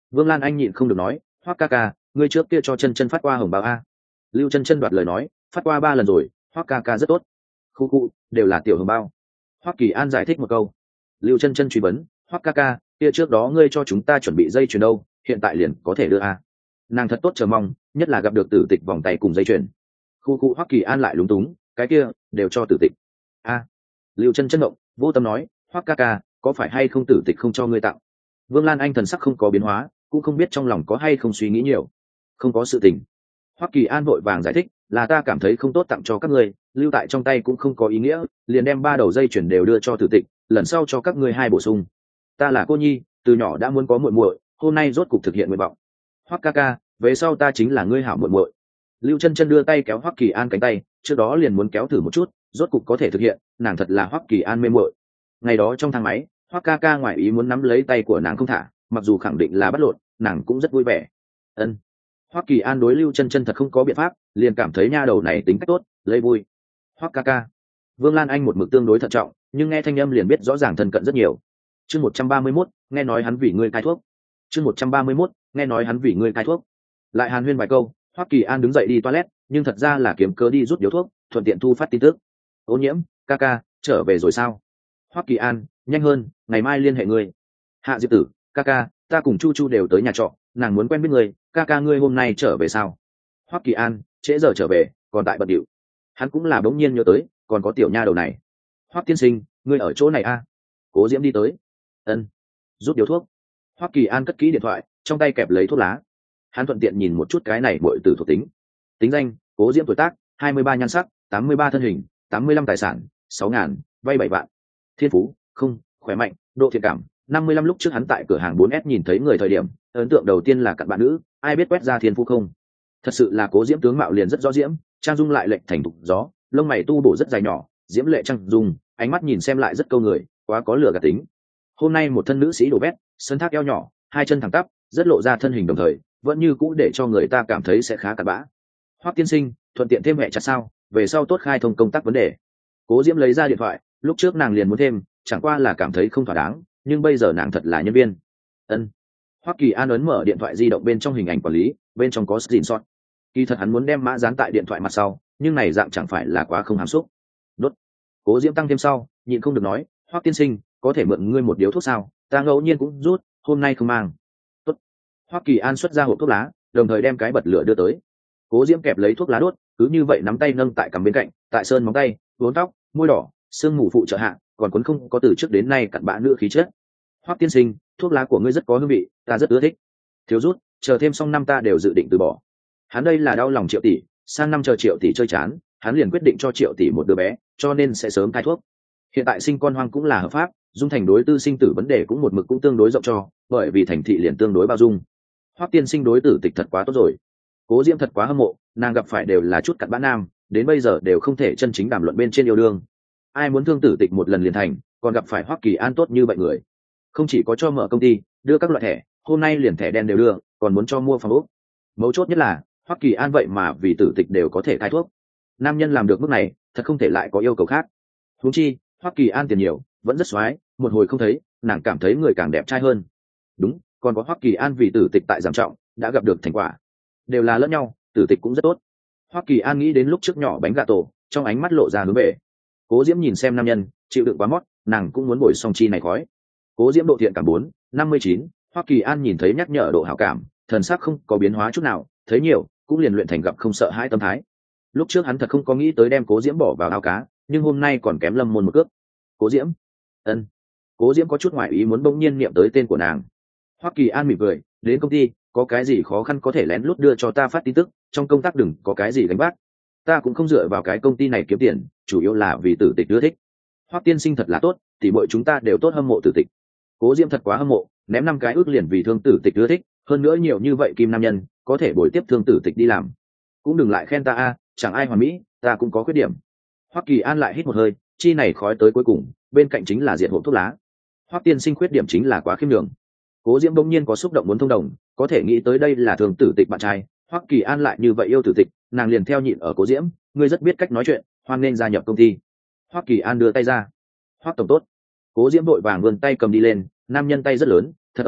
Vương Lan Anh nhịn không được nói, Hoắc ca ca, ngươi trước kia cho chân chân phát qua hồng bao a. Lưu chân chân đoạt lời nói, phát qua 3 lần rồi, Hoắc ca ca rất tốt. Khu khu, đều là tiểu hồng bao. Hoắc Kỳ An giải thích một câu. Lưu chân chân truy vấn, Hoắc ca ca, kia trước đó ngươi cho chúng ta chuẩn bị dây chuyền đâu, hiện tại liền có thể đưa a. Nàng thật tốt chờ mong, nhất là gặp được Tử Tịch vòng tay cùng dây chuyền. Khu khu, Hoắc Kỳ An lại lúng túng, cái kia đều cho Tử Tịch. A. Lưu chân chân động, vô tâm nói, Hoắc ca ca, có phải hay không Tử Tịch không cho ngươi tặng? Vương Lan Anh thần sắc không có biến hóa, cũng không biết trong lòng có hay không suy nghĩ nhiều. Không có sự tình. Hoắc Kỳ An vội vàng giải thích, là ta cảm thấy không tốt tặng cho các ngươi, lưu tại trong tay cũng không có ý nghĩa, liền đem 3 đầu dây chuyển đều đưa cho Tử Tịch, lần sau cho các ngươi 2 bổ sung. Ta là cô nhi, từ nhỏ đã muốn có muội muội, hôm nay rốt cục thực hiện nguyện vọng. Hoắc ca ca, về sau ta chính là ngươi hảo muội muội. Lưu chân chân đưa tay kéo Hoắc Kỳ An cánh tay, trước đó liền muốn kéo thử một chút, rốt cục có thể thực hiện, nàng thật là Hoắc Kỳ An mê muội. Ngày đó trong thang máy, Hoắc ca ca ngoài ý muốn nắm lấy tay của nàng không thả, mặc dù khẳng định là bắt lộn, nàng cũng rất vui vẻ. Ân. Hoắc Kỳ An đối Lưu chân chân thật không có biện pháp, liền cảm thấy nha đầu này tính cách tốt, lấy vui. Hoắc ca ca. Vương Lan Anh một mực tương đối thận trọng, nhưng nghe thanh âm liền biết rõ ràng thân cận rất nhiều. Chương 131, nghe nói hắn vì ngươi cai thuốc. Chương 131, nghe nói hắn vì ngươi cai thuốc. Lại hàn huyên vài câu, Hoắc Kỳ An đứng dậy đi toilet, nhưng thật ra là kiếm cớ đi rút điếu thuốc, thuận tiện thu phát tin tức. Ô Nhiễm, ca ca, trở về rồi sao? Hoắc Kỳ An, nhanh hơn, ngày mai liên hệ ngươi. Hạ Diệp Tử, ca ca, ta cùng Chu Chu đều tới nhà trọ, nàng muốn quen biết ngươi, ca ca ngươi hôm nay trở về sao? Hoắc Kỳ An, trễ giờ trở về, còn tại bận điệu. Hắn cũng là bỗng nhiên nhớ tới, còn có tiểu nha đầu này. Hoắc tiên sinh, ngươi ở chỗ này a? Cố Diễm đi tới. Ân. Rút điếu thuốc. Hoắc Kỳ An cất kỹ điện thoại, trong tay kẹp lấy thuốc lá. Hắn thuận tiện nhìn một chút cái này muội tử thuộc tính. Tính danh: Cố Diễm, tuổi tác 23, nhan sắc 83, thân hình 85, tài sản 6.000, vay 7 vạn. Thiên phú: không, khỏe mạnh, độ thiện cảm 55. Lúc trước hắn tại cửa hàng 4S nhìn thấy người thời điểm, ấn tượng đầu tiên là cặn bạn nữ, ai biết quét ra thiên phú không. Thật sự là Cố Diễm tướng mạo liền rất rõ diễm, trang dung lại lệch thành thục gió, lông mày tu bổ rất dài nhỏ, diễm lệ trang dung, ánh mắt nhìn xem lại rất câu người, quá có lửa gạt tính. Hôm nay một thân nữ sĩ đồ vét, sân thác eo nhỏ, 2 chân thẳng tắp, rất lộ ra thân hình đồng thời vẫn như cũ để cho người ta cảm thấy sẽ khá cặn bã. Hoắc tiên sinh, thuận tiện thêm hệ chặt sao, về sau tốt khai thông công tác vấn đề. Cố Diễm lấy ra điện thoại, lúc trước nàng liền muốn thêm, chẳng qua là cảm thấy không thỏa đáng, nhưng bây giờ nàng thật là nhân viên. Ân. Hoắc Kỳ An ấn mở điện thoại di động bên trong hình ảnh quản lý, bên trong có screenshot. Kỳ thật hắn muốn đem mã dán tại điện thoại mặt sau, nhưng này dạng chẳng phải là quá không hàm xúc. Đốt. Cố Diễm tăng thêm sau, nhịn không được nói, Hoắc tiên sinh, có thể mượn ngươi một điếu thuốc sao, ta ngẫu nhiên cũng rút, hôm nay không mang. Tốt. Hoắc Kỳ An xuất ra hộp thuốc lá, đồng thời đem cái bật lửa đưa tới. Cố Diễm kẹp lấy thuốc lá đốt, cứ như vậy nắm tay nâng tại cằm bên cạnh, tại sơn móng tay, vốn tóc, môi đỏ, sương mù phụ trợ hạ, còn cuốn không có từ trước đến nay cặn bã nữ khí chất. Hoắc tiên sinh, thuốc lá của ngươi rất có hương vị, ta rất ưa thích. Thiếu rút, chờ thêm xong năm ta đều dự định từ bỏ. Hắn đây là đau lòng Triệu tỷ, sang năm chờ Triệu tỷ chơi chán, hắn liền quyết định cho Triệu tỷ một đứa bé, cho nên sẽ sớm cai thuốc. Hiện tại sinh con hoang cũng là hợp pháp, dung thành đối tư sinh tử vấn đề cũng một mực cũng tương đối rộng cho, bởi vì thành thị liền tương đối bao dung. Hoắc tiên sinh đối tử tịch thật quá tốt rồi. Cố Diễm thật quá hâm mộ, nàng gặp phải đều là chút cặn bã nam, đến bây giờ đều không thể chân chính đàm luận bên trên yêu đương. Ai muốn thương tử tịch một lần liền thành, còn gặp phải Hoắc Kỳ An tốt như vậy người. Không chỉ có cho mở công ty, đưa các loại thẻ, hôm nay liền thẻ đen đều đưa, còn muốn cho mua phòng ốc. Mấu chốt nhất là, Hoắc Kỳ An vậy mà vì tử tịch đều có thể cai thuốc. Nam nhân làm được mức này, thật không thể lại có yêu cầu khác. Huống chi, Hoắc Kỳ An tiền nhiều, vẫn rất xoái, một hồi không thấy, nàng cảm thấy người càng đẹp trai hơn. Đúng, còn có Hoắc Kỳ An vì tử tịch tại giảm trọng, đã gặp được thành quả. Đều là lẫn nhau, tử tịch cũng rất tốt. Hoắc Kỳ An nghĩ đến lúc trước nhỏ bánh gà tổ, trong ánh mắt lộ ra hướng về. Cố Diễm nhìn xem nam nhân, chịu đựng quá mót, nàng cũng muốn bồi song chi này khói. Cố Diễm độ thiện cảm 4, 59, Hoắc Kỳ An nhìn thấy nhắc nhở độ hảo cảm, thần sắc không có biến hóa chút nào, thấy nhiều, cũng liền luyện thành gặp không sợ hãi tâm thái. Lúc trước hắn thật không có nghĩ tới đem Cố Diễm bỏ vào ao cá, nhưng hôm nay còn kém Lâm Môn một cước. Cố Diễm. Ân. Cố Diễm có chút ngoại ý muốn bỗng nhiên niệm tới tên của nàng. Hoắc Kỳ An mỉm cười, đến công ty, có cái gì khó khăn có thể lén lút đưa cho ta phát tin tức, trong công tác đừng có cái gì gánh vác. Ta cũng không dựa vào cái công ty này kiếm tiền, chủ yếu là vì tử tịch ưa thích. Hoắc tiên sinh thật là tốt, thì mọi chúng ta đều tốt hâm mộ tử tịch. Cố Diễm thật quá hâm mộ, ném 5 cái ước liền vì thương tử tịch ưa thích, hơn nữa nhiều như vậy kim nam nhân, có thể bồi tiếp thương tử tịch đi làm. Cũng đừng lại khen ta a, chẳng ai hoàn mỹ, ta cũng có khuyết điểm. Hoắc Kỳ An lại hít một hơi, chi này khói tới cuối cùng, bên cạnh chính là diện hộp thuốc lá. Hoắc tiên sinh khuyết điểm chính là quá khiêm nhường. Cố Diễm bỗng nhiên có xúc động muốn thông đồng, có thể nghĩ tới đây là thường tử tịch bạn trai, Hoắc Kỳ An lại như vậy yêu tử tịch, nàng liền theo nhịn ở Cố Diễm, ngươi rất biết cách nói chuyện, hoan nên gia nhập công ty. Hoắc Kỳ An đưa tay ra. Hoắc tổng tốt. Cố Diễm vội vàng vươn tay cầm đi lên, nam nhân tay rất lớn, thật ấm áp,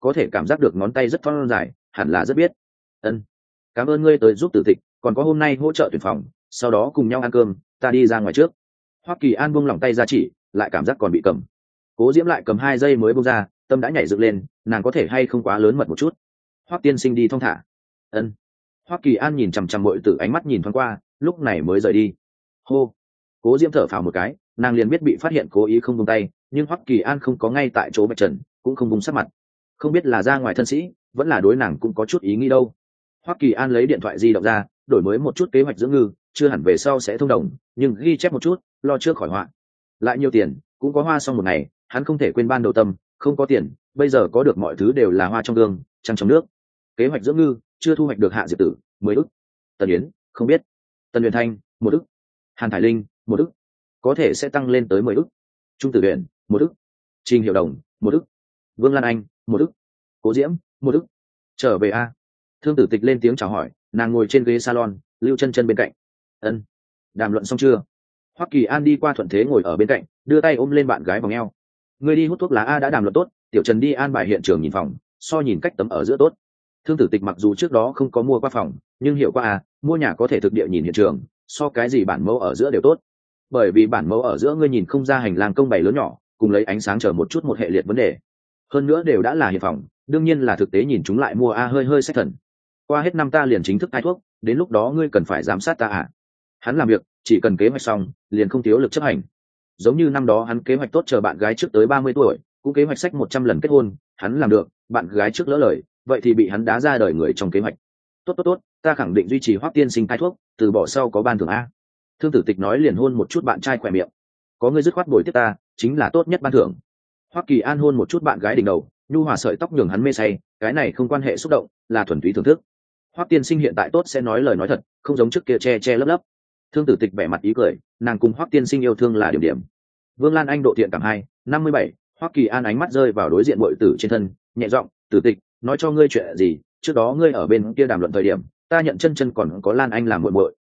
có thể cảm giác được ngón tay rất thon dài, hẳn là rất biết. Ân, cảm ơn ngươi tới giúp Tử Tịch, còn có hôm nay hỗ trợ tuyển phòng, sau đó cùng nhau ăn cơm, ta đi ra ngoài trước. Hoắc Kỳ An buông lỏng tay ra chỉ, lại cảm giác còn bị cầm. Cố Diễm lại cầm 2 giây mới buông ra, tâm đã nhảy dựng lên, nàng có thể hay không quá lớn mật một chút. Hoắc tiên sinh đi thong thả. Ân. Hoắc Kỳ An nhìn chằm chằm muội tử, ánh mắt nhìn thoáng qua, lúc này mới rời đi. Hô. Cố Diễm thở phào một cái, nàng liền biết bị phát hiện cố ý không buông tay, nhưng Hoắc Kỳ An không có ngay tại chỗ bạch trần, cũng không buông sắc mặt. Không biết là ra ngoài thân sĩ, vẫn là đối nàng cũng có chút ý nghĩ đâu. Hoắc Kỳ An lấy điện thoại di động ra, đổi mới một chút kế hoạch dưỡng ngư, chưa hẳn về sau sẽ thông đồng, nhưng ghi chép một chút, lo trước khỏi họa. Lại nhiều tiền, cũng có hoa xong một ngày, hắn không thể quên ban đầu tâm, không có tiền, bây giờ có được mọi thứ đều là hoa trong gương, trăng trong nước. Kế hoạch dưỡng ngư, chưa thu hoạch được Hạ Diệp Tử, 10 ức. Tần Yến, không biết. Tần Huyền Thanh, 1 ức. Hàn Thải Linh, 1 ức. Có thể sẽ tăng lên tới 10 ức. Trung Tử Huyền, 1 ức. Trình Hiểu Đồng, 1 ức. Vương Lan Anh, 1 ức. Cố Diễm, 1 ức. Trở về a. Thương Tử Tịch lên tiếng chào hỏi, nàng ngồi trên ghế salon, Lưu Chân Chân bên cạnh. Ân. Đàm luận xong chưa? Hoắc Kỳ An đi qua thuận thế ngồi ở bên cạnh, đưa tay ôm lên bạn gái vòng eo. Người đi hút thuốc lá a, đã đàm luận tốt, Tiểu Trần đi an bài hiện trường nhìn phòng, so nhìn cách tấm ở giữa tốt. Thương Tử Tịch mặc dù trước đó không có mua qua phòng, nhưng hiểu qua mua nhà có thể thực địa nhìn hiện trường, so cái gì bản mẫu ở giữa đều tốt. Bởi vì bản mẫu ở giữa ngươi nhìn không ra hành lang công bày lớn nhỏ, cùng lấy ánh sáng chờ một chút một hệ liệt vấn đề. Hơn nữa đều đã là hiện phòng, đương nhiên là thực tế nhìn chúng lại mua hơi hơi sách thần. Qua hết năm ta liền chính thức thay thuốc, đến lúc đó ngươi cần phải giám sát ta. Hắn làm việc, chỉ cần kế hoạch xong, liền không thiếu lực chấp hành. Giống như năm đó hắn kế hoạch tốt chờ bạn gái trước tới 30 tuổi, cũng kế hoạch sách 100 lần kết hôn, hắn làm được, bạn gái trước lỡ lời, vậy thì bị hắn đá ra đời người trong kế hoạch. Tốt, ta khẳng định duy trì Hoắc tiên sinh thay thuốc, từ bỏ sau có ban thưởng a. Thương Tử Tịch nói liền hôn một chút bạn trai khỏe miệng. Có người dứt khoát bồi tiếp ta, chính là tốt nhất ban thưởng. Hoắc Kỳ An hôn một chút bạn gái đỉnh đầu, nhu hòa sợi tóc nhường hắn mê say, cái này không quan hệ xúc động, là thuần túy thưởng thức. Hoắc tiên sinh hiện tại tốt sẽ nói lời nói thật, không giống trước kia che lấp. Thương Tử Tịch vẻ mặt ý cười, nàng cùng Hoắc tiên sinh yêu thương là điểm. Vương Lan Anh độ thiện cảm 57, Hoắc Kỳ An ánh mắt rơi vào đối diện muội tử trên thân, nhẹ giọng, "Tử Tịch, nói cho ngươi chuyện gì, trước đó ngươi ở bên kia đàm luận thời điểm, ta nhận chân còn có Lan Anh làm muội muội."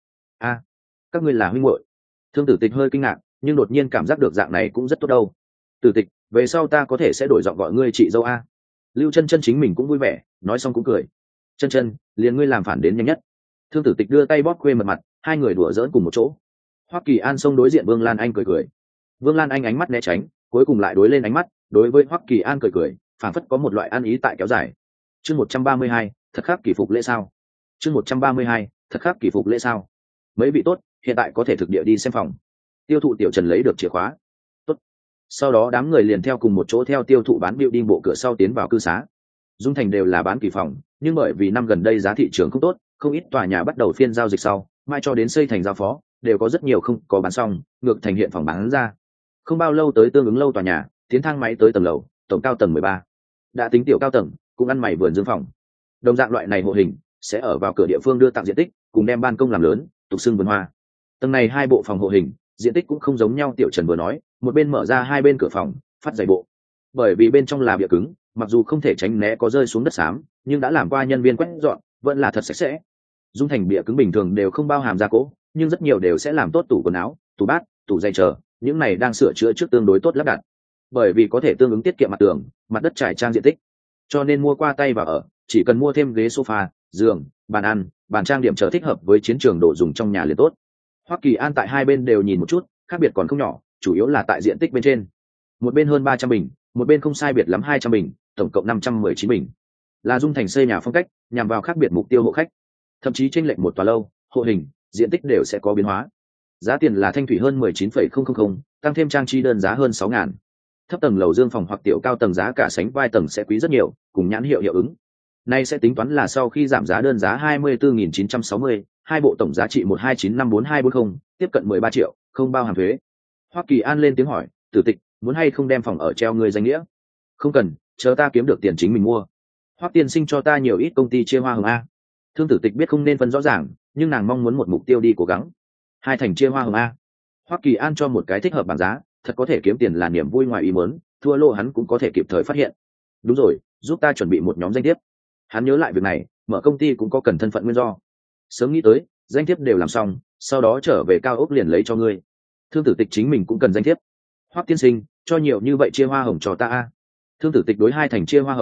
Các ngươi là huynh muội. Thương Tử Tịch hơi kinh ngạc, nhưng đột nhiên cảm giác được dạng này cũng rất tốt đâu. Tử Tịch, về sau ta có thể sẽ đổi giọng gọi ngươi chị dâu a. Lưu Chân chính mình cũng vui vẻ, nói xong cũng cười. Chân, liền ngươi làm phản đến nhanh nhất. Thương Tử Tịch đưa tay bóp khuê mật mặt, hai người đùa giỡn cùng một chỗ. Hoắc Kỳ An xông đối diện Vương Lan Anh cười. Vương Lan Anh ánh mắt né tránh, cuối cùng lại đối lên ánh mắt, đối với Hoắc Kỳ An cười, phảng phất có một loại ăn ý tại kéo dài. Chương 132, thật khắc kỷ phục lễ sao? Chương 132, thật khắc kỷ phục lễ sao? Mấy vị tốt, hiện tại có thể thực địa đi xem phòng. Tiêu thụ Tiểu Trần lấy được chìa khóa. Tốt. Sau đó đám người liền theo cùng một chỗ theo tiêu thụ bán building bộ cửa sau tiến vào cư xá. Dung Thành đều là bán kỳ phòng, nhưng bởi vì năm gần đây giá thị trường không tốt, không ít tòa nhà bắt đầu phiên giao dịch sau, mai cho đến xây thành giao phó, đều có rất nhiều không có bán xong, ngược thành hiện phòng bán ra. Không bao lâu tới tương ứng lâu tòa nhà, tiến thang máy tới tầng lầu, tổng cao tầng 13. Đã tính tiểu cao tầng, cũng ăn mày vườn dương phòng. Đồng dạng loại này hộ hình sẽ ở vào cửa địa phương đưa tặng diện tích, cùng đem ban công làm lớn, tục xưng vườn hoa. Tầng này 2 bộ phòng hộ hình, diện tích cũng không giống nhau. Tiểu Trần vừa nói, một bên mở ra 2 bên cửa phòng, phát dày bộ. Bởi vì bên trong là bìa cứng, mặc dù không thể tránh né có rơi xuống đất xám, nhưng đã làm qua nhân viên quét dọn, vẫn là thật sạch sẽ. Dung Thành bìa cứng bình thường đều không bao hàm gia cố, nhưng rất nhiều đều sẽ làm tốt tủ quần áo, tủ bát, tủ giày chờ, những này đang sửa chữa trước tương đối tốt lắp đặt. Bởi vì có thể tương ứng tiết kiệm mặt tường, mặt đất trải trang diện tích, cho nên mua qua tay và ở, chỉ cần mua thêm ghế sofa, giường, bàn ăn, bàn trang điểm chờ thích hợp với chiến trường đồ dùng trong nhà liền tốt. Hoắc Kỳ An tại 2 bên đều nhìn một chút, khác biệt còn không nhỏ, chủ yếu là tại diện tích bên trên. Một bên hơn 300 bình, một bên không sai biệt lắm 200 bình, tổng cộng 519 bình. Là Dung Thành xây nhà phong cách, nhằm vào khác biệt mục tiêu hộ khách. Thậm chí chênh lệch một tòa lâu, hộ hình, diện tích đều sẽ có biến hóa. Giá tiền là thanh thủy hơn 19,000, tăng thêm trang trí đơn giá hơn 6.000. Thấp tầng lầu dương phòng hoặc tiểu cao tầng giá cả sánh vai tầng sẽ quý rất nhiều, cùng nhãn hiệu hiệu ứng. Nay sẽ tính toán là sau khi giảm giá đơn giá 24.960, 2 bộ tổng giá trị 1295440, tiếp cận 13 triệu, không bao hàm thuế. Hoắc Kỳ An lên tiếng hỏi, Tử Tịch, muốn hay không đem phòng ở treo người danh nghĩa? Không cần, chờ ta kiếm được tiền chính mình mua. Hoắc tiên sinh cho ta nhiều ít công ty chia hoa hồng a. Thương Tử Tịch biết không nên phân rõ ràng, nhưng nàng mong muốn một mục tiêu đi cố gắng. 2 thành chia hoa hồng a. Hoắc Kỳ An cho một cái thích hợp bảng giá, thật có thể kiếm tiền là niềm vui ngoài ý muốn, thua lô hắn cũng có thể kịp thời phát hiện. Đúng rồi, giúp ta chuẩn bị một nhóm danh thiếp. Hắn nhớ lại việc này, mở công ty cũng có cần thân phận nguyên do. Sớm nghĩ tới, danh thiếp đều làm xong, sau đó trở về cao ốc liền lấy cho ngươi. Thương Tử Tịch chính mình cũng cần danh thiếp. Hoắc tiên sinh, cho nhiều như vậy chia hoa hồng cho ta a. Thương Tử Tịch đối 2 thành chia hoa hồng,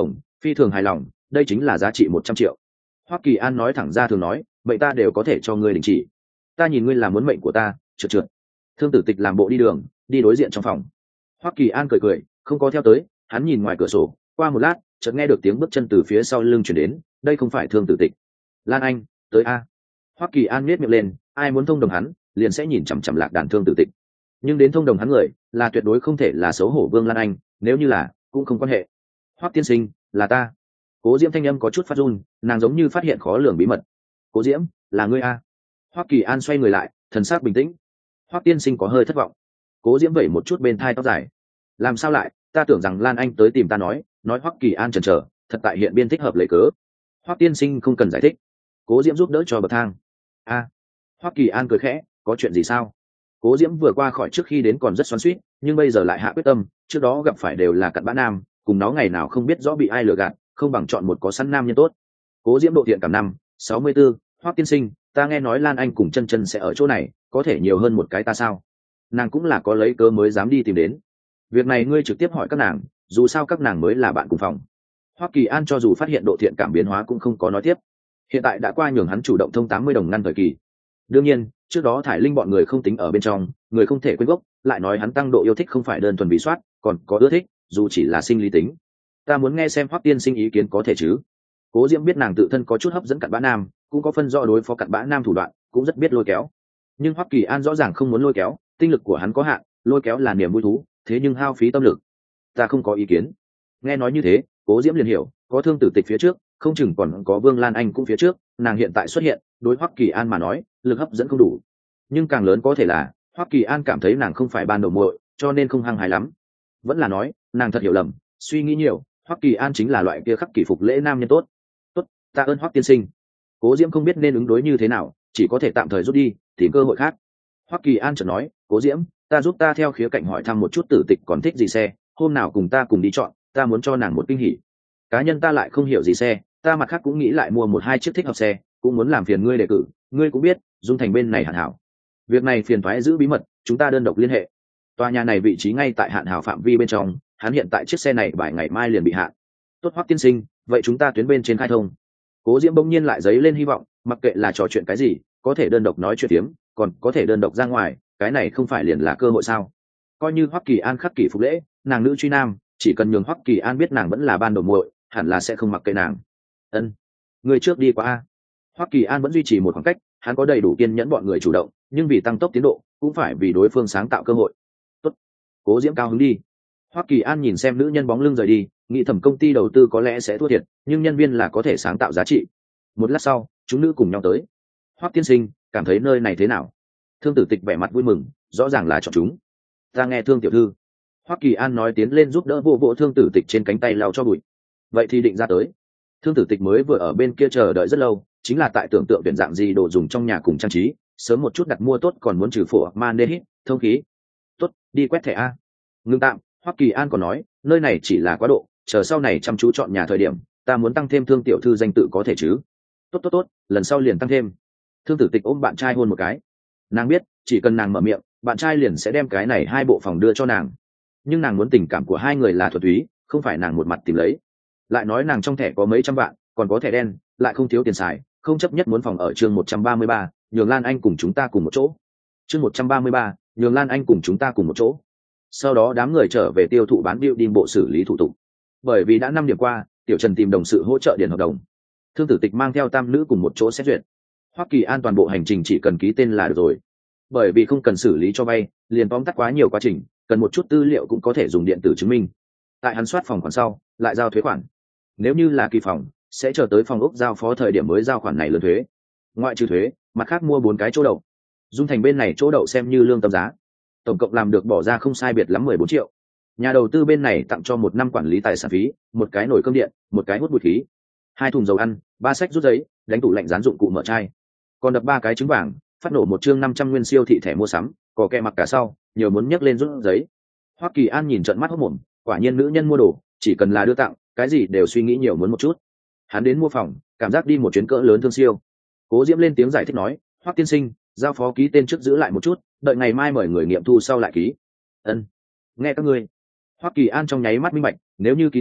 phi thường hài lòng, đây chính là giá trị 100 triệu. Hoắc Kỳ An nói thẳng ra thường nói, vậy ta đều có thể cho ngươi đình chỉ. Ta nhìn ngươi là muốn mệnh của ta, trượt trượt. Thương Tử Tịch làm bộ đi đường, đi đối diện trong phòng. Hoắc Kỳ An cười cười, không có theo tới, hắn nhìn ngoài cửa sổ, qua một lát, chợt nghe được tiếng bước chân từ phía sau lưng truyền đến, đây không phải Thương Tử Tịch. Lan Anh, tới a. Hoắc Kỳ An nhếch miệng lên, ai muốn thông đồng hắn, liền sẽ nhìn chằm chằm Lạc Đàn Thương Tử Tịch. Nhưng đến thông đồng hắn người, là tuyệt đối không thể là xấu hổ Vương Lan Anh, nếu như là, cũng không quan hệ. Hoắc tiên sinh, là ta. Cố Diễm thanh âm có chút phát run, nàng giống như phát hiện khó lường bí mật. Cố Diễm, là ngươi a? Hoắc Kỳ An xoay người lại, thần sắc bình tĩnh. Hoắc tiên sinh có hơi thất vọng. Cố Diễm vẩy một chút bên thai tóc dài. Làm sao lại, ta tưởng rằng Lan Anh tới tìm ta nói Hoắc Kỳ An chần chờ, thật tại hiện biên thích hợp lấy cớ. Hoắc tiên sinh không cần giải thích. Cố Diễm giúp đỡ cho bậc thang. A. Hoắc Kỳ An cười khẽ, có chuyện gì sao? Cố Diễm vừa qua khỏi trước khi đến còn rất xoắn xuýt, nhưng bây giờ lại hạ quyết tâm, trước đó gặp phải đều là cặn bã nam, cùng nó ngày nào không biết rõ bị ai lừa gạt, không bằng chọn một có sẵn nam nhân tốt. Cố Diễm độ thiện cảm 64, Hoắc tiên sinh, ta nghe nói Lan Anh cùng Chân Chân sẽ ở chỗ này, có thể nhiều hơn một cái ta sao? Nàng cũng là có lấy cớ mới dám đi tìm đến. Việc này ngươi trực tiếp hỏi các nàng, dù sao các nàng mới là bạn cùng phòng. Hoắc Kỳ An cho dù phát hiện độ thiện cảm biến hóa cũng không có nói tiếp. Hiện tại đã qua nhường hắn chủ động thông 80 đồng ngăn thời kỳ. Đương nhiên, trước đó thải linh bọn người không tính ở bên trong, người không thể quên gốc, lại nói hắn tăng độ yêu thích không phải đơn thuần bị soát, còn có ưa thích, dù chỉ là sinh lý tính. Ta muốn nghe xem Hoắc tiên sinh ý kiến có thể chứ? Cố Diễm biết nàng tự thân có chút hấp dẫn cặn bã nam, cũng có phân rõ đối phó cặn bã nam thủ đoạn, cũng rất biết lôi kéo. Nhưng Hoắc Kỳ An rõ ràng không muốn lôi kéo, tinh lực của hắn có hạn, lôi kéo là niềm vui thú, thế nhưng hao phí tâm lực. Ta không có ý kiến. Nghe nói như thế, Cố Diễm liền hiểu, có Thương Tử Tịch phía trước, không chừng còn có Vương Lan Anh cũng phía trước, nàng hiện tại xuất hiện, đối Hoắc Kỳ An mà nói, lực hấp dẫn không đủ. Nhưng càng lớn có thể là, Hoắc Kỳ An cảm thấy nàng không phải ban đầu muội, cho nên không hăng hái lắm. Vẫn là nói, nàng thật hiểu lầm, suy nghĩ nhiều, Hoắc Kỳ An chính là loại kia khắc kỷ phục lễ nam nhân tốt. Tốt, ta ơn Hoắc tiên sinh. Cố Diễm không biết nên ứng đối như thế nào, chỉ có thể tạm thời rút đi, tìm cơ hội khác. Hoắc Kỳ An chợt nói, Cố Diễm, ta giúp ta theo khía cạnh hỏi thăm một chút Tử Tịch còn thích gì xe, hôm nào cùng ta cùng đi chọn, ta muốn cho nàng một kinh hỉ. Cá nhân ta lại không hiểu gì xe, ta mặt khác cũng nghĩ lại mua một hai chiếc thích hợp xe, cũng muốn làm phiền ngươi đề cử, ngươi cũng biết, Dung Thành bên này Hạn Hảo. Việc này phiền toái giữ bí mật, chúng ta đơn độc liên hệ. Tòa nhà này vị trí ngay tại Hạn Hảo phạm vi bên trong, hắn hiện tại chiếc xe này bài ngày mai liền bị hạn. Tốt Hoắc tiên sinh, vậy chúng ta tuyến bên trên khai thông. Cố Diễm bỗng nhiên lại dấy lên hy vọng, mặc kệ là trò chuyện cái gì, có thể đơn độc nói chuyện tiếm, còn có thể đơn độc ra ngoài, cái này không phải liền là cơ hội sao? Coi như Hoắc Kỳ An khắc kỷ phục lễ, nàng nữ truy nam, chỉ cần nhường Hoắc Kỳ An biết nàng vẫn là ban đầu muội, hẳn là sẽ không mặc kệ nàng. Ân, người trước đi qua a. Hoắc Kỳ An vẫn duy trì một khoảng cách, hắn có đầy đủ kiên nhẫn bọn người chủ động, nhưng vì tăng tốc tiến độ, cũng phải vì đối phương sáng tạo cơ hội. Tốt, Cố Diễm cao hứng đi. Hoắc Kỳ An nhìn xem nữ nhân bóng lưng rời đi, nghĩ thầm công ty đầu tư có lẽ sẽ thua thiệt, nhưng nhân viên là có thể sáng tạo giá trị. Một lát sau, chúng nữ cùng nhau tới. Hoắc tiên sinh, cảm thấy nơi này thế nào? Thương Tử Tịch vẻ mặt vui mừng, rõ ràng là chọn chúng. Ta nghe Thương tiểu thư. Hoắc Kỳ An nói tiến lên giúp đỡ vô vỗ Thương Tử Tịch trên cánh tay lau cho bụi. Vậy thì định ra tới. Thương Tử Tịch mới vừa ở bên kia chờ đợi rất lâu, chính là tại tưởng tượng tuyển dạng gì đồ dùng trong nhà cùng trang trí, sớm một chút đặt mua tốt còn muốn trừ phổ manehit, thông khí. Tốt, đi quét thẻ a. Ngưng tạm, Hoắc Kỳ An còn nói, nơi này chỉ là quá độ, chờ sau này chăm chú chọn nhà thời điểm, ta muốn tăng thêm Thương tiểu thư danh tự có thể chứ? Tốt, lần sau liền tăng thêm. Thương Tử Tịch ôm bạn trai hôn một cái. Nàng biết, chỉ cần nàng mở miệng, bạn trai liền sẽ đem cái này hai bộ phòng đưa cho nàng. Nhưng nàng muốn tình cảm của hai người là thuần túy, không phải nàng một mặt tìm lấy. Lại nói nàng trong thẻ có mấy trăm vạn, còn có thẻ đen, lại không thiếu tiền xài, không chấp nhất muốn phòng ở chương 133, nhường Lan Anh cùng chúng ta cùng một chỗ. Chương 133, nhường Lan Anh cùng chúng ta cùng một chỗ. Sau đó đám người trở về tiêu thụ bán building bộ xử lý thủ tục. Bởi vì đã 5 điểm qua, Tiểu Trần tìm đồng sự hỗ trợ điền hợp đồng. Thương Tử Tịch mang theo tam nữ cùng một chỗ xét duyệt. Hoắc Kỳ An toàn bộ hành trình chỉ cần ký tên là được rồi. Bởi vì không cần xử lý cho vay, liền tóm tắt quá nhiều quá trình, cần một chút tư liệu cũng có thể dùng điện tử chứng minh. Tại hắn soát phòng khoản sau, lại giao thuế khoản. Nếu như là kỳ phòng, sẽ chờ tới phòng ốc giao phó thời điểm mới giao khoản này lớn thuế. Ngoại trừ thuế, mặt khác mua 4 cái chỗ đậu. Dung Thành bên này chỗ đậu xem như lương tâm giá. Tổng cộng làm được bỏ ra không sai biệt lắm 14 triệu. Nhà đầu tư bên này tặng cho 1 năm quản lý tài sản phí, 1 cái nồi cơm điện, 1 cái hút bụi khí, 2 thùng dầu ăn, 3 sách rút giấy, đánh tủ lạnh dán dụng cụ mở chai. Còn đập 3 cái trứng vàng, phát nổ 1 chương 500 nguyên siêu thị thẻ mua sắm, có kẹ mặc cả sau, nhiều muốn nhấc lên rút giấy. Hoắc Kỳ An nhìn trận mắt hốt mồm, quả nhiên nữ nhân mua đồ, chỉ cần là đưa tặng, cái gì đều suy nghĩ nhiều muốn một chút. Hắn đến mua phòng, cảm giác đi một chuyến cỡ lớn thương siêu. Cố Diễm lên tiếng giải thích nói, Hoắc tiên sinh, giao phó ký tên trước giữ lại một chút, đợi ngày mai mời người nghiệm thu sau lại ký. Ân, nghe các ngươi. Hoắc Kỳ An trong nháy mắt minh bạch, nếu như ký tên,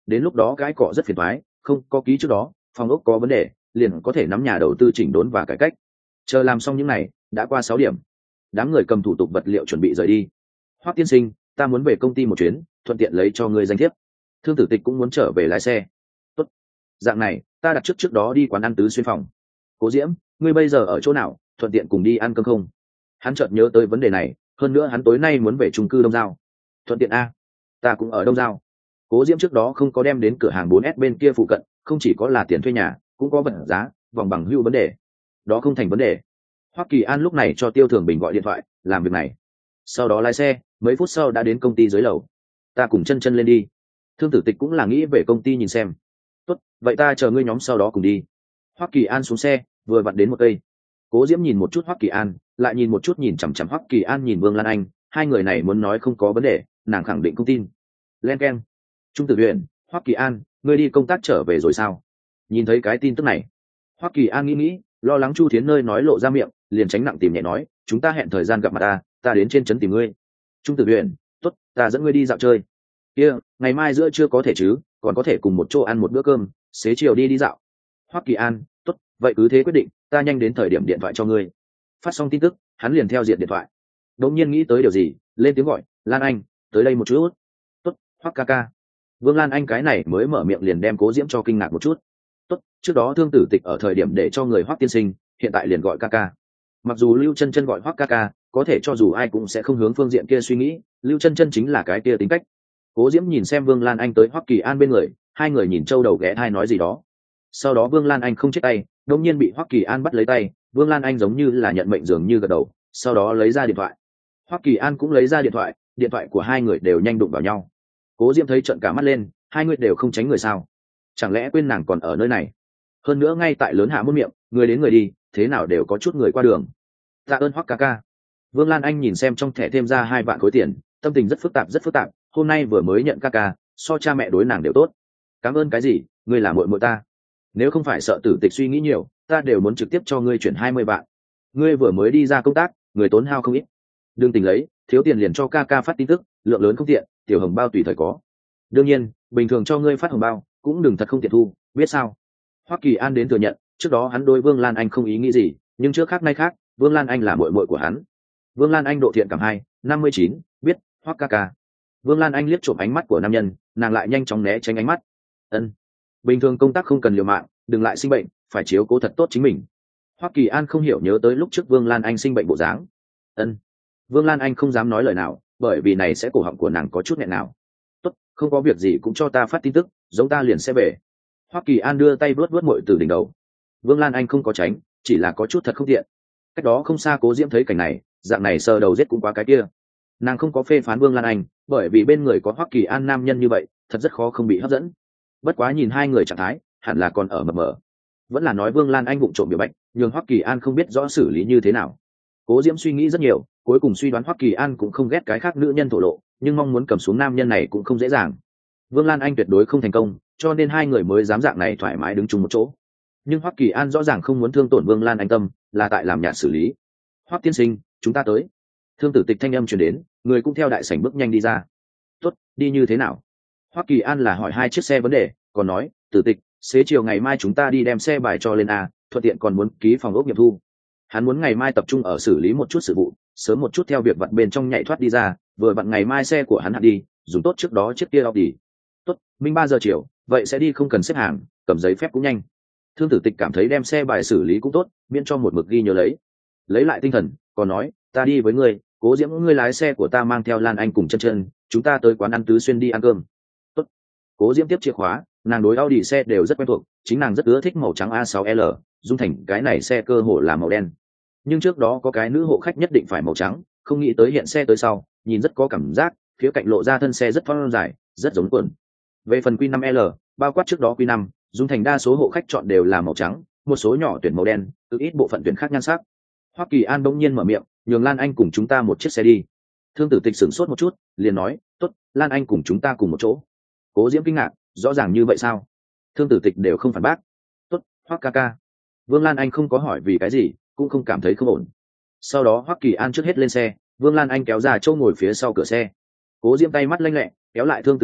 đến lúc đó cái cọ rất phiền toái, không có ký trước đó phòng ốc có vấn đề liền có thể nắm nhà đầu tư chỉnh đốn và cải cách. Chờ làm xong những này đã qua 6 điểm, đám người cầm thủ tục vật liệu chuẩn bị rời đi. Hoắc tiên sinh, ta muốn về công ty một chuyến, thuận tiện lấy cho ngươi danh thiếp. Thương Tử Tịch cũng muốn trở về lái xe. Tốt, dạng này ta đặt trước đó đi quán ăn Tứ Xuyên phòng. Cố Diễm, ngươi bây giờ ở chỗ nào, thuận tiện cùng đi ăn cơm không? Hắn chợt nhớ tới vấn đề này, hơn nữa hắn tối nay muốn về chung cư Đông Giao. Thuận tiện a, ta cũng ở Đông Giao. Cố Diễm trước đó không có đem đến cửa hàng 4S bên kia phụ cận, không chỉ có là tiền thuê nhà, cũng có vật giá, vòng bằng hưu vấn đề. Đó không thành vấn đề. Hoắc Kỳ An lúc này cho Tiêu Thường Bình gọi điện thoại, làm việc này. Sau đó lái xe, mấy phút sau đã đến công ty dưới lầu. Ta cùng chân lên đi. Thương Tử Tịch cũng là nghĩ về công ty nhìn xem. Tốt, vậy ta chờ ngươi nhóm sau đó cùng đi. Hoắc Kỳ An xuống xe, vừa vặn đến một cây. Cố Diễm nhìn một chút Hoắc Kỳ An, lại nhìn một chút nhìn chằm chằm Hoắc Kỳ An nhìn Vương Lan Anh, hai người này muốn nói không có vấn đề, nàng khẳng định không tin. Len keng. Trung Tử Huyền, Hoắc Kỳ An, ngươi đi công tác trở về rồi sao? Nhìn thấy cái tin tức này, Hoắc Kỳ An nghĩ, lo lắng Chu Thiến nơi nói lộ ra miệng, liền tránh nặng tìm nhẹ nói, chúng ta hẹn thời gian gặp mặt ta đến trên trấn tìm ngươi. Trung Tử Huyền, tốt, ta dẫn ngươi đi dạo chơi. Kia, ngày mai giữa trưa có thể chứ, còn có thể cùng một chỗ ăn một bữa cơm, xế chiều đi dạo. Hoắc Kỳ An, tốt, vậy cứ thế quyết định, ta nhanh đến thời điểm điện thoại cho ngươi. Phát xong tin tức, hắn liền theo diện điện thoại. Đột nhiên nghĩ tới điều gì, lên tiếng gọi, Lan Anh, tới đây một chút. Tốt, Hoắc ca ca. Vương Lan Anh cái này mới mở miệng liền đem Cố Diễm cho kinh ngạc một chút. Tốt, trước đó Thương Tử Tịch ở thời điểm để cho người Hoắc tiên sinh, hiện tại liền gọi ca ca. Mặc dù Lưu Chân Chân gọi Hoắc ca ca, có thể cho dù ai cũng sẽ không hướng phương diện kia suy nghĩ, Lưu Chân Chân chính là cái kia tính cách. Cố Diễm nhìn xem Vương Lan Anh tới Hoắc Kỳ An bên người, hai người nhìn châu đầu ghé thai nói gì đó. Sau đó Vương Lan Anh không chết tay, đột nhiên bị Hoắc Kỳ An bắt lấy tay, Vương Lan Anh giống như là nhận mệnh dường như gật đầu, sau đó lấy ra điện thoại. Hoắc Kỳ An cũng lấy ra điện thoại của hai người đều nhanh đụng vào nhau. Cố Diễm thấy trợn cả mắt lên, hai người đều không tránh người sao? Chẳng lẽ quên nàng còn ở nơi này? Hơn nữa ngay tại lớn hạ muôn miệng, người đến người đi, thế nào đều có chút người qua đường. Tạ ơn Hoắc ca ca. Vương Lan Anh nhìn xem trong thẻ thêm ra 2 vạn khối tiền, tâm tình rất phức tạp, hôm nay vừa mới nhận ca ca, so cha mẹ đối nàng đều tốt. Cảm ơn cái gì, ngươi là muội muội ta. Nếu không phải sợ Tử Tịch suy nghĩ nhiều, ta đều muốn trực tiếp cho ngươi chuyển 20 vạn. Ngươi vừa mới đi ra công tác, người tốn hao không ít. Đừng tình lấy, thiếu tiền liền cho ca ca phát tin tức, lượng lớn không tiện, tiểu hồng bao tùy thời có. Đương nhiên, bình thường cho ngươi phát hồng bao, cũng đừng thật không tiện thu, biết sao? Hoắc Kỳ An đến thừa nhận, trước đó hắn đối Vương Lan Anh không ý nghĩ gì, nhưng trước khác nay khác, Vương Lan Anh là muội muội của hắn. Vương Lan Anh độ thiện cảm 59, biết, Hoắc ca ca. Vương Lan Anh liếc trộm ánh mắt của nam nhân, nàng lại nhanh chóng né tránh ánh mắt. Ân, bình thường công tác không cần liều mạng, đừng lại sinh bệnh, phải chiếu cố thật tốt chính mình. Hoắc Kỳ An không hiểu nhớ tới lúc trước Vương Lan Anh sinh bệnh bộ dáng. Ân. Vương Lan Anh không dám nói lời nào, bởi vì này sẽ cổ họng của nàng có chút nghẹn nào. Tốt, không có việc gì cũng cho ta phát tin tức, giống ta liền sẽ về. Hoắc Kỳ An đưa tay vuốt muội từ đỉnh đầu. Vương Lan Anh không có tránh, chỉ là có chút thật không tiện. Cách đó không xa Cố Diễm thấy cảnh này, dạng này sờ đầu giết cũng quá cái kia. Nàng không có phê phán Vương Lan Anh, bởi vì bên người có Hoắc Kỳ An nam nhân như vậy, thật rất khó không bị hấp dẫn. Bất quá nhìn hai người trạng thái, hẳn là còn ở mập mờ. Vẫn là nói Vương Lan Anh vụng trộm biểu bạch, nhưng Hoắc Kỳ An không biết rõ xử lý như thế nào. Cố Diễm suy nghĩ rất nhiều, cuối cùng suy đoán Hoắc Kỳ An cũng không ghét cái khác nữ nhân thổ lộ, nhưng mong muốn cầm xuống nam nhân này cũng không dễ dàng. Vương Lan Anh tuyệt đối không thành công, cho nên hai người mới dám dạng này thoải mái đứng chung một chỗ. Nhưng Hoắc Kỳ An rõ ràng không muốn thương tổn Vương Lan Anh tâm, là tại làm nhạt xử lý. Hoắc tiên sinh, chúng ta tới. Thương Tử Tịch thanh âm truyền đến, người cũng theo đại sảnh bước nhanh đi ra. Tốt, đi như thế nào? Hoắc Kỳ An là hỏi 2 chiếc xe vấn đề, còn nói, Tử Tịch, xế chiều ngày mai chúng ta đi đem xe bài cho lên a, thuận tiện còn muốn ký phòng ốc nghiệm thu. Hắn muốn ngày mai tập trung ở xử lý một chút sự vụ, sớm một chút theo việc vặt bên trong nhảy thoát đi ra, vừa vặn ngày mai xe của hắn hạn đi, dùng tốt trước đó chiếc kia Audi. Tốt, minh 3 giờ chiều, vậy sẽ đi không cần xếp hàng, cầm giấy phép cũng nhanh. Thương Tử Tịch cảm thấy đem xe bài xử lý cũng tốt, miễn cho một mực ghi nhớ lấy lại tinh thần, còn nói, ta đi với ngươi, Cố Diễm ngươi lái xe của ta mang theo Lan Anh cùng chân chân, chúng ta tới quán ăn Tứ Xuyên đi ăn cơm. Tốt. Cố Diễm tiếp chìa khóa, nàng đối Audi xe đều rất quen thuộc, chính nàng rất ưa thích màu trắng A6L, dung thành cái này xe cơ hồ là màu đen. Nhưng trước đó có cái nữ hộ khách nhất định phải màu trắng, không nghĩ tới hiện xe tới sau, nhìn rất có cảm giác, phía cạnh lộ ra thân xe rất thon dài, rất giống quần. Về phần Q5L, bao quát trước đó Q5, dung thành đa số hộ khách chọn đều là màu trắng, một số nhỏ tuyển màu đen, cực ít bộ phận tuyển khác nhan sắc. Hoắc Kỳ An bỗng nhiên mở miệng, nhường Lan Anh cùng chúng ta một chiếc xe đi. Thương Tử Tịch sửng sốt một chút, liền nói, tốt, Lan Anh cùng chúng ta cùng một chỗ. Cố Diễm kinh ngạc, rõ ràng như vậy sao? Thương Tử Tịch đều không phản bác. Tốt, Hoắc ca ca. Vương Lan Anh không có hỏi vì cái gì, cũng không cảm thấy không ổn. Sau đó Hoắc Kỳ An trước hết lên xe, Vương Lan Anh kéo ra chỗ ngồi phía sau cửa xe. Cố Diễm tay mắt lanh lẹ, kéo lại Thương Tử Tịch,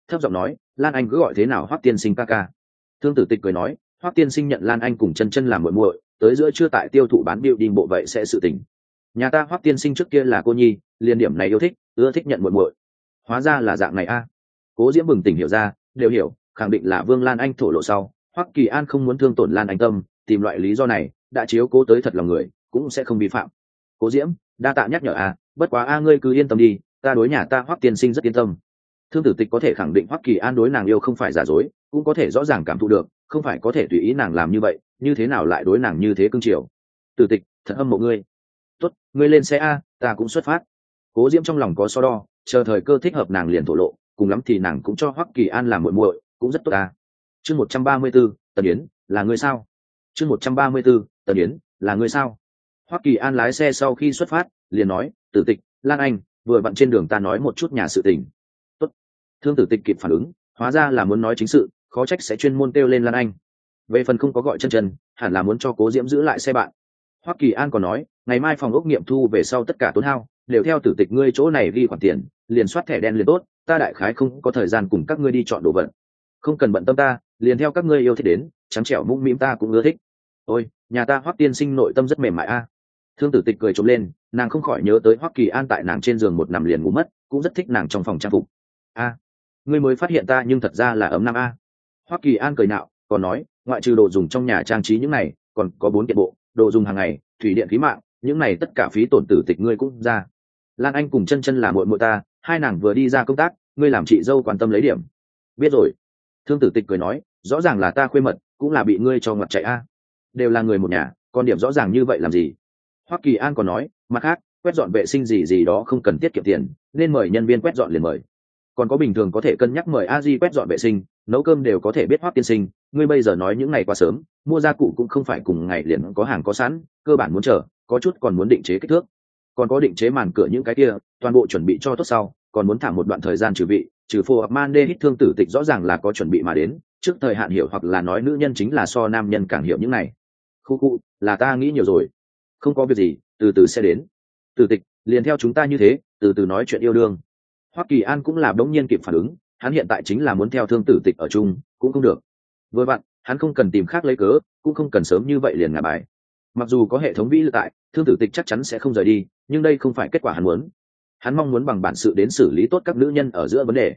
thấp giọng nói, Lan Anh cứ gọi thế nào Hoắc tiên sinh ca ca. Thương Tử Tịch cười nói, Hoắc tiên sinh nhận Lan Anh cùng chân chân làm muội muội, tới giữa trưa tại tiêu thụ bán building bộ vậy sẽ sự tình. Nhà ta Hoắc tiên sinh trước kia là cô nhi, liên điểm này yêu thích, ưa thích nhận muội muội. Hóa ra là dạng này a. Cố Diễm bừng tỉnh hiểu ra, đều hiểu, khẳng định là Vương Lan Anh thổ lộ sau, Hoắc Kỳ An không muốn thương tổn Lan Anh tâm, tìm loại lý do này, đã chiếu cố tới thật lòng người, cũng sẽ không vi phạm. Cố Diễm, đa tạ nhắc nhở a, bất quá a ngươi cứ yên tâm đi, ta đối nhà ta Hoắc tiên sinh rất yên tâm. Thương Tử Tịch có thể khẳng định Hoắc Kỳ An đối nàng yêu không phải giả dối, cũng có thể rõ ràng cảm thụ được, không phải có thể tùy ý nàng làm như vậy, như thế nào lại đối nàng như thế cưng chiều. Tử Tịch, thật hâm mộ ngươi. Tốt, ngươi lên xe a, ta cũng xuất phát. Cố Diễm trong lòng có so đo, chờ thời cơ thích hợp nàng liền thổ lộ, cùng lắm thì nàng cũng cho Hoắc Kỳ An làm muội muội, cũng rất tốt ta. Chương 134, Tần Yến, là ngươi sao? Chương 134, Tần Yến, là ngươi sao? Hoắc Kỳ An lái xe sau khi xuất phát, liền nói, Tử Tịch, Lan Anh, vừa vặn trên đường ta nói một chút nhà sự tình. Tốt. Thương Tử Tịch kịp phản ứng, hóa ra là muốn nói chính sự, khó trách sẽ chuyên môn kêu lên Lan Anh. Về phần không có gọi chân chân, hẳn là muốn cho Cố Diễm giữ lại xe bạn. Hoắc Kỳ An còn nói, ngày mai phòng ốc nghiệm thu về sau tất cả tốn hao đều theo Tử Tịch ngươi chỗ này ghi khoản tiền, liền soát thẻ đen liền tốt, ta đại khái không có thời gian cùng các ngươi đi chọn đồ vật. Không cần bận tâm ta, liền theo các ngươi yêu thích đến, trắng trẻo mũm mĩm ta cũng ưa thích. Ôi, nhà ta Hoắc tiên sinh nội tâm rất mềm mại a. Thương Tử Tịch cười trộm lên, nàng không khỏi nhớ tới Hoắc Kỳ An tại nàng trên giường một nằm liền ngủ mất, cũng rất thích nàng trong phòng trang phục. A, ngươi mới phát hiện ta nhưng thật ra là ấm nam a. Hoắc Kỳ An cười nạo, còn nói, ngoại trừ đồ dùng trong nhà trang trí những này, còn có 4 kiện bộ, đồ dùng hàng ngày, thủy điện khí mạng, những này tất cả phí tổn Tử Tịch ngươi cũng ra. Lan Anh cùng chân chân là muội muội ta, hai nàng vừa đi ra công tác, ngươi làm chị dâu quan tâm lấy điểm. Biết rồi. Thương Tử Tịch cười nói, rõ ràng là ta khuê mật, cũng là bị ngươi cho ngoặt chạy a. Đều là người một nhà, còn điểm rõ ràng như vậy làm gì? Hoắc Kỳ An còn nói, mặt khác, quét dọn vệ sinh gì đó không cần tiết kiệm tiền, nên mời nhân viên quét dọn liền mời. Còn có bình thường có thể cân nhắc mời a di quét dọn vệ sinh, nấu cơm đều có thể biết Hoắc tiên sinh, ngươi bây giờ nói những ngày quá sớm, mua gia cụ cũng không phải cùng ngày liền có hàng có sẵn, cơ bản muốn chờ, có chút còn muốn định chế kích thước, còn có định chế màn cửa những cái kia, toàn bộ chuẩn bị cho tốt sau, còn muốn thả một đoạn thời gian trừ vị, trừ phù hợp man đê hít. Thương Tử Tịch rõ ràng là có chuẩn bị mà đến, trước thời hạn hiểu, hoặc là nói nữ nhân chính là so nam nhân càng hiểu những này. Khu là ta nghĩ nhiều rồi, không có việc gì, từ từ sẽ đến. Tử Tịch, liền theo chúng ta như thế, từ từ nói chuyện yêu đương. Hoắc Kỳ An cũng là đống nhiên kịp phản ứng, hắn hiện tại chính là muốn theo Thương Tử Tịch ở chung, cũng không được. Vừa vặn, hắn không cần tìm khác lấy cớ, cũng không cần sớm như vậy liền ngả bài. Mặc dù có hệ thống vĩ lực tại, Thương Tử Tịch chắc chắn sẽ không rời đi, nhưng đây không phải kết quả hắn muốn. Hắn mong muốn bằng bản sự đến xử lý tốt các nữ nhân ở giữa vấn đề.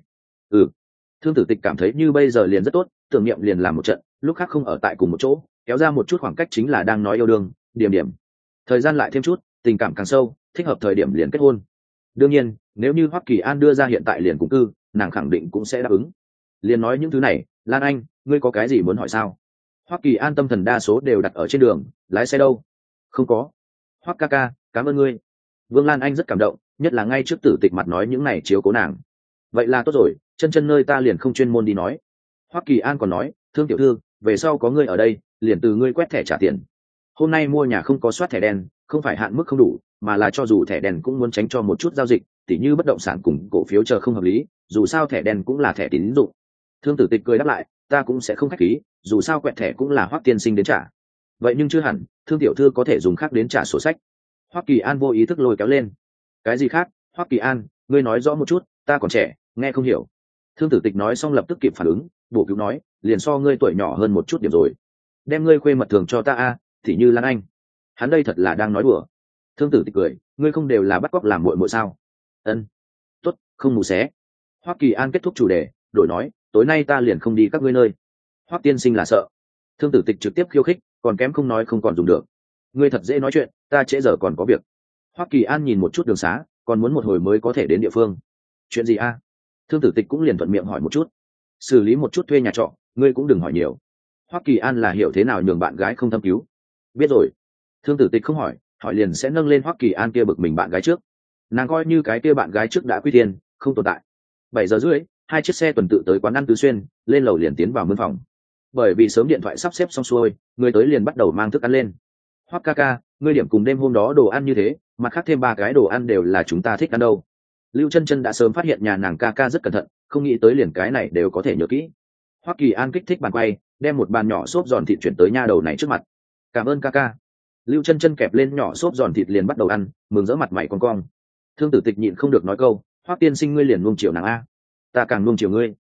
Thương Tử Tịch cảm thấy như bây giờ liền rất tốt, tưởng niệm liền làm một trận, lúc khác không ở tại cùng một chỗ, kéo ra một chút khoảng cách chính là đang nói yêu đương, điểm. Thời gian lại thêm chút, tình cảm càng sâu, thích hợp thời điểm liền kết hôn. Đương nhiên, nếu như Hoắc Kỳ An đưa ra hiện tại liền cùng cư, nàng khẳng định cũng sẽ đáp ứng. Liền nói những thứ này, Lan Anh, ngươi có cái gì muốn hỏi sao? Hoắc Kỳ An tâm thần đa số đều đặt ở trên đường, lái xe đâu? Không có. Hoắc ca ca, cảm ơn ngươi. Vương Lan Anh rất cảm động, nhất là ngay trước Tử Tịch mặt nói những này chiếu cố nàng. Vậy là tốt rồi, chân nơi ta liền không chuyên môn đi nói. Hoắc Kỳ An còn nói, Thương tiểu thư, về sau có ngươi ở đây, liền từ ngươi quét thẻ trả tiền. Hôm nay mua nhà không có soát thẻ đen, không phải hạn mức không đủ, mà là cho dù thẻ đen cũng muốn tránh cho một chút giao dịch, tỉ như bất động sản cùng cổ phiếu chờ không hợp lý, dù sao thẻ đen cũng là thẻ tín dụng. Thương Tử Tịch cười đáp lại, ta cũng sẽ không khách khí, dù sao quẹt thẻ cũng là Hoắc tiên sinh đến trả. Vậy nhưng chưa hẳn, Thương tiểu thư có thể dùng khác đến trả sổ sách. Hoắc Kỳ An vô ý thức lôi kéo lên. Cái gì khác? Hoắc Kỳ An, ngươi nói rõ một chút, ta còn trẻ, nghe không hiểu. Thương Tử Tịch nói xong lập tức kịp phản ứng, bổ cứu nói, liền so ngươi tuổi nhỏ hơn một chút điểm rồi. Đem ngươi khuê mật thường cho ta a, thì như Lan Anh. Hắn đây thật là đang nói đùa. Thương Tử Tịch cười, ngươi không đều là bắt cóc làm muội muội sao? Ân, tốt, không mù xé. Hoắc Kỳ An kết thúc chủ đề, đổi nói, tối nay ta liền không đi các ngươi nơi. Hoắc tiên sinh là sợ. Thương Tử Tịch trực tiếp khiêu khích, còn kém không nói không còn dùng được. Ngươi thật dễ nói chuyện, ta trễ giờ còn có việc. Hoắc Kỳ An nhìn một chút đường xá, còn muốn một hồi mới có thể đến địa phương. Chuyện gì a? Thương Tử Tịch cũng liền thuận miệng hỏi một chút. Xử lý một chút thuê nhà trọ, ngươi cũng đừng hỏi nhiều. Hoắc Kỳ An là hiểu thế nào nhường bạn gái không thâm cứu. Biết rồi. Thương Tử Tịch không hỏi, hỏi liền sẽ nâng lên Hoắc Kỳ An kia bực mình bạn gái trước. Nàng coi như cái kia bạn gái trước đã quy tiền, không tồn tại. 7 giờ rưỡi, 2 chiếc xe tuần tự tới quán ăn Tứ Xuyên, lên lầu liền tiến vào mân phòng. Bởi vì sớm điện thoại sắp xếp xong xuôi, người tới liền bắt đầu mang thức ăn lên. Hoắc ca ca, ngươi điểm cùng đêm hôm đó đồ ăn như thế, mặt khác thêm 3 cái đồ ăn đều là chúng ta thích ăn đâu. Lưu Chân đã sớm phát hiện nhà nàng ca ca rất cẩn thận, không nghĩ tới liền cái này đều có thể nhớ kỹ. Hoắc Kỳ An kích thích bàn quay, đem một bàn nhỏ xốp giòn thịt chuyển tới nha đầu này trước mặt. Cảm ơn ca ca. Lưu Chân kẹp lên nhỏ xốp giòn thịt liền bắt đầu ăn, mừng rỡ mặt mày con cong. Thương Tử Tịch nhịn không được nói câu, Hoắc tiên sinh ngươi liền nuông chiều nàng a. Ta càng nuông chiều ngươi.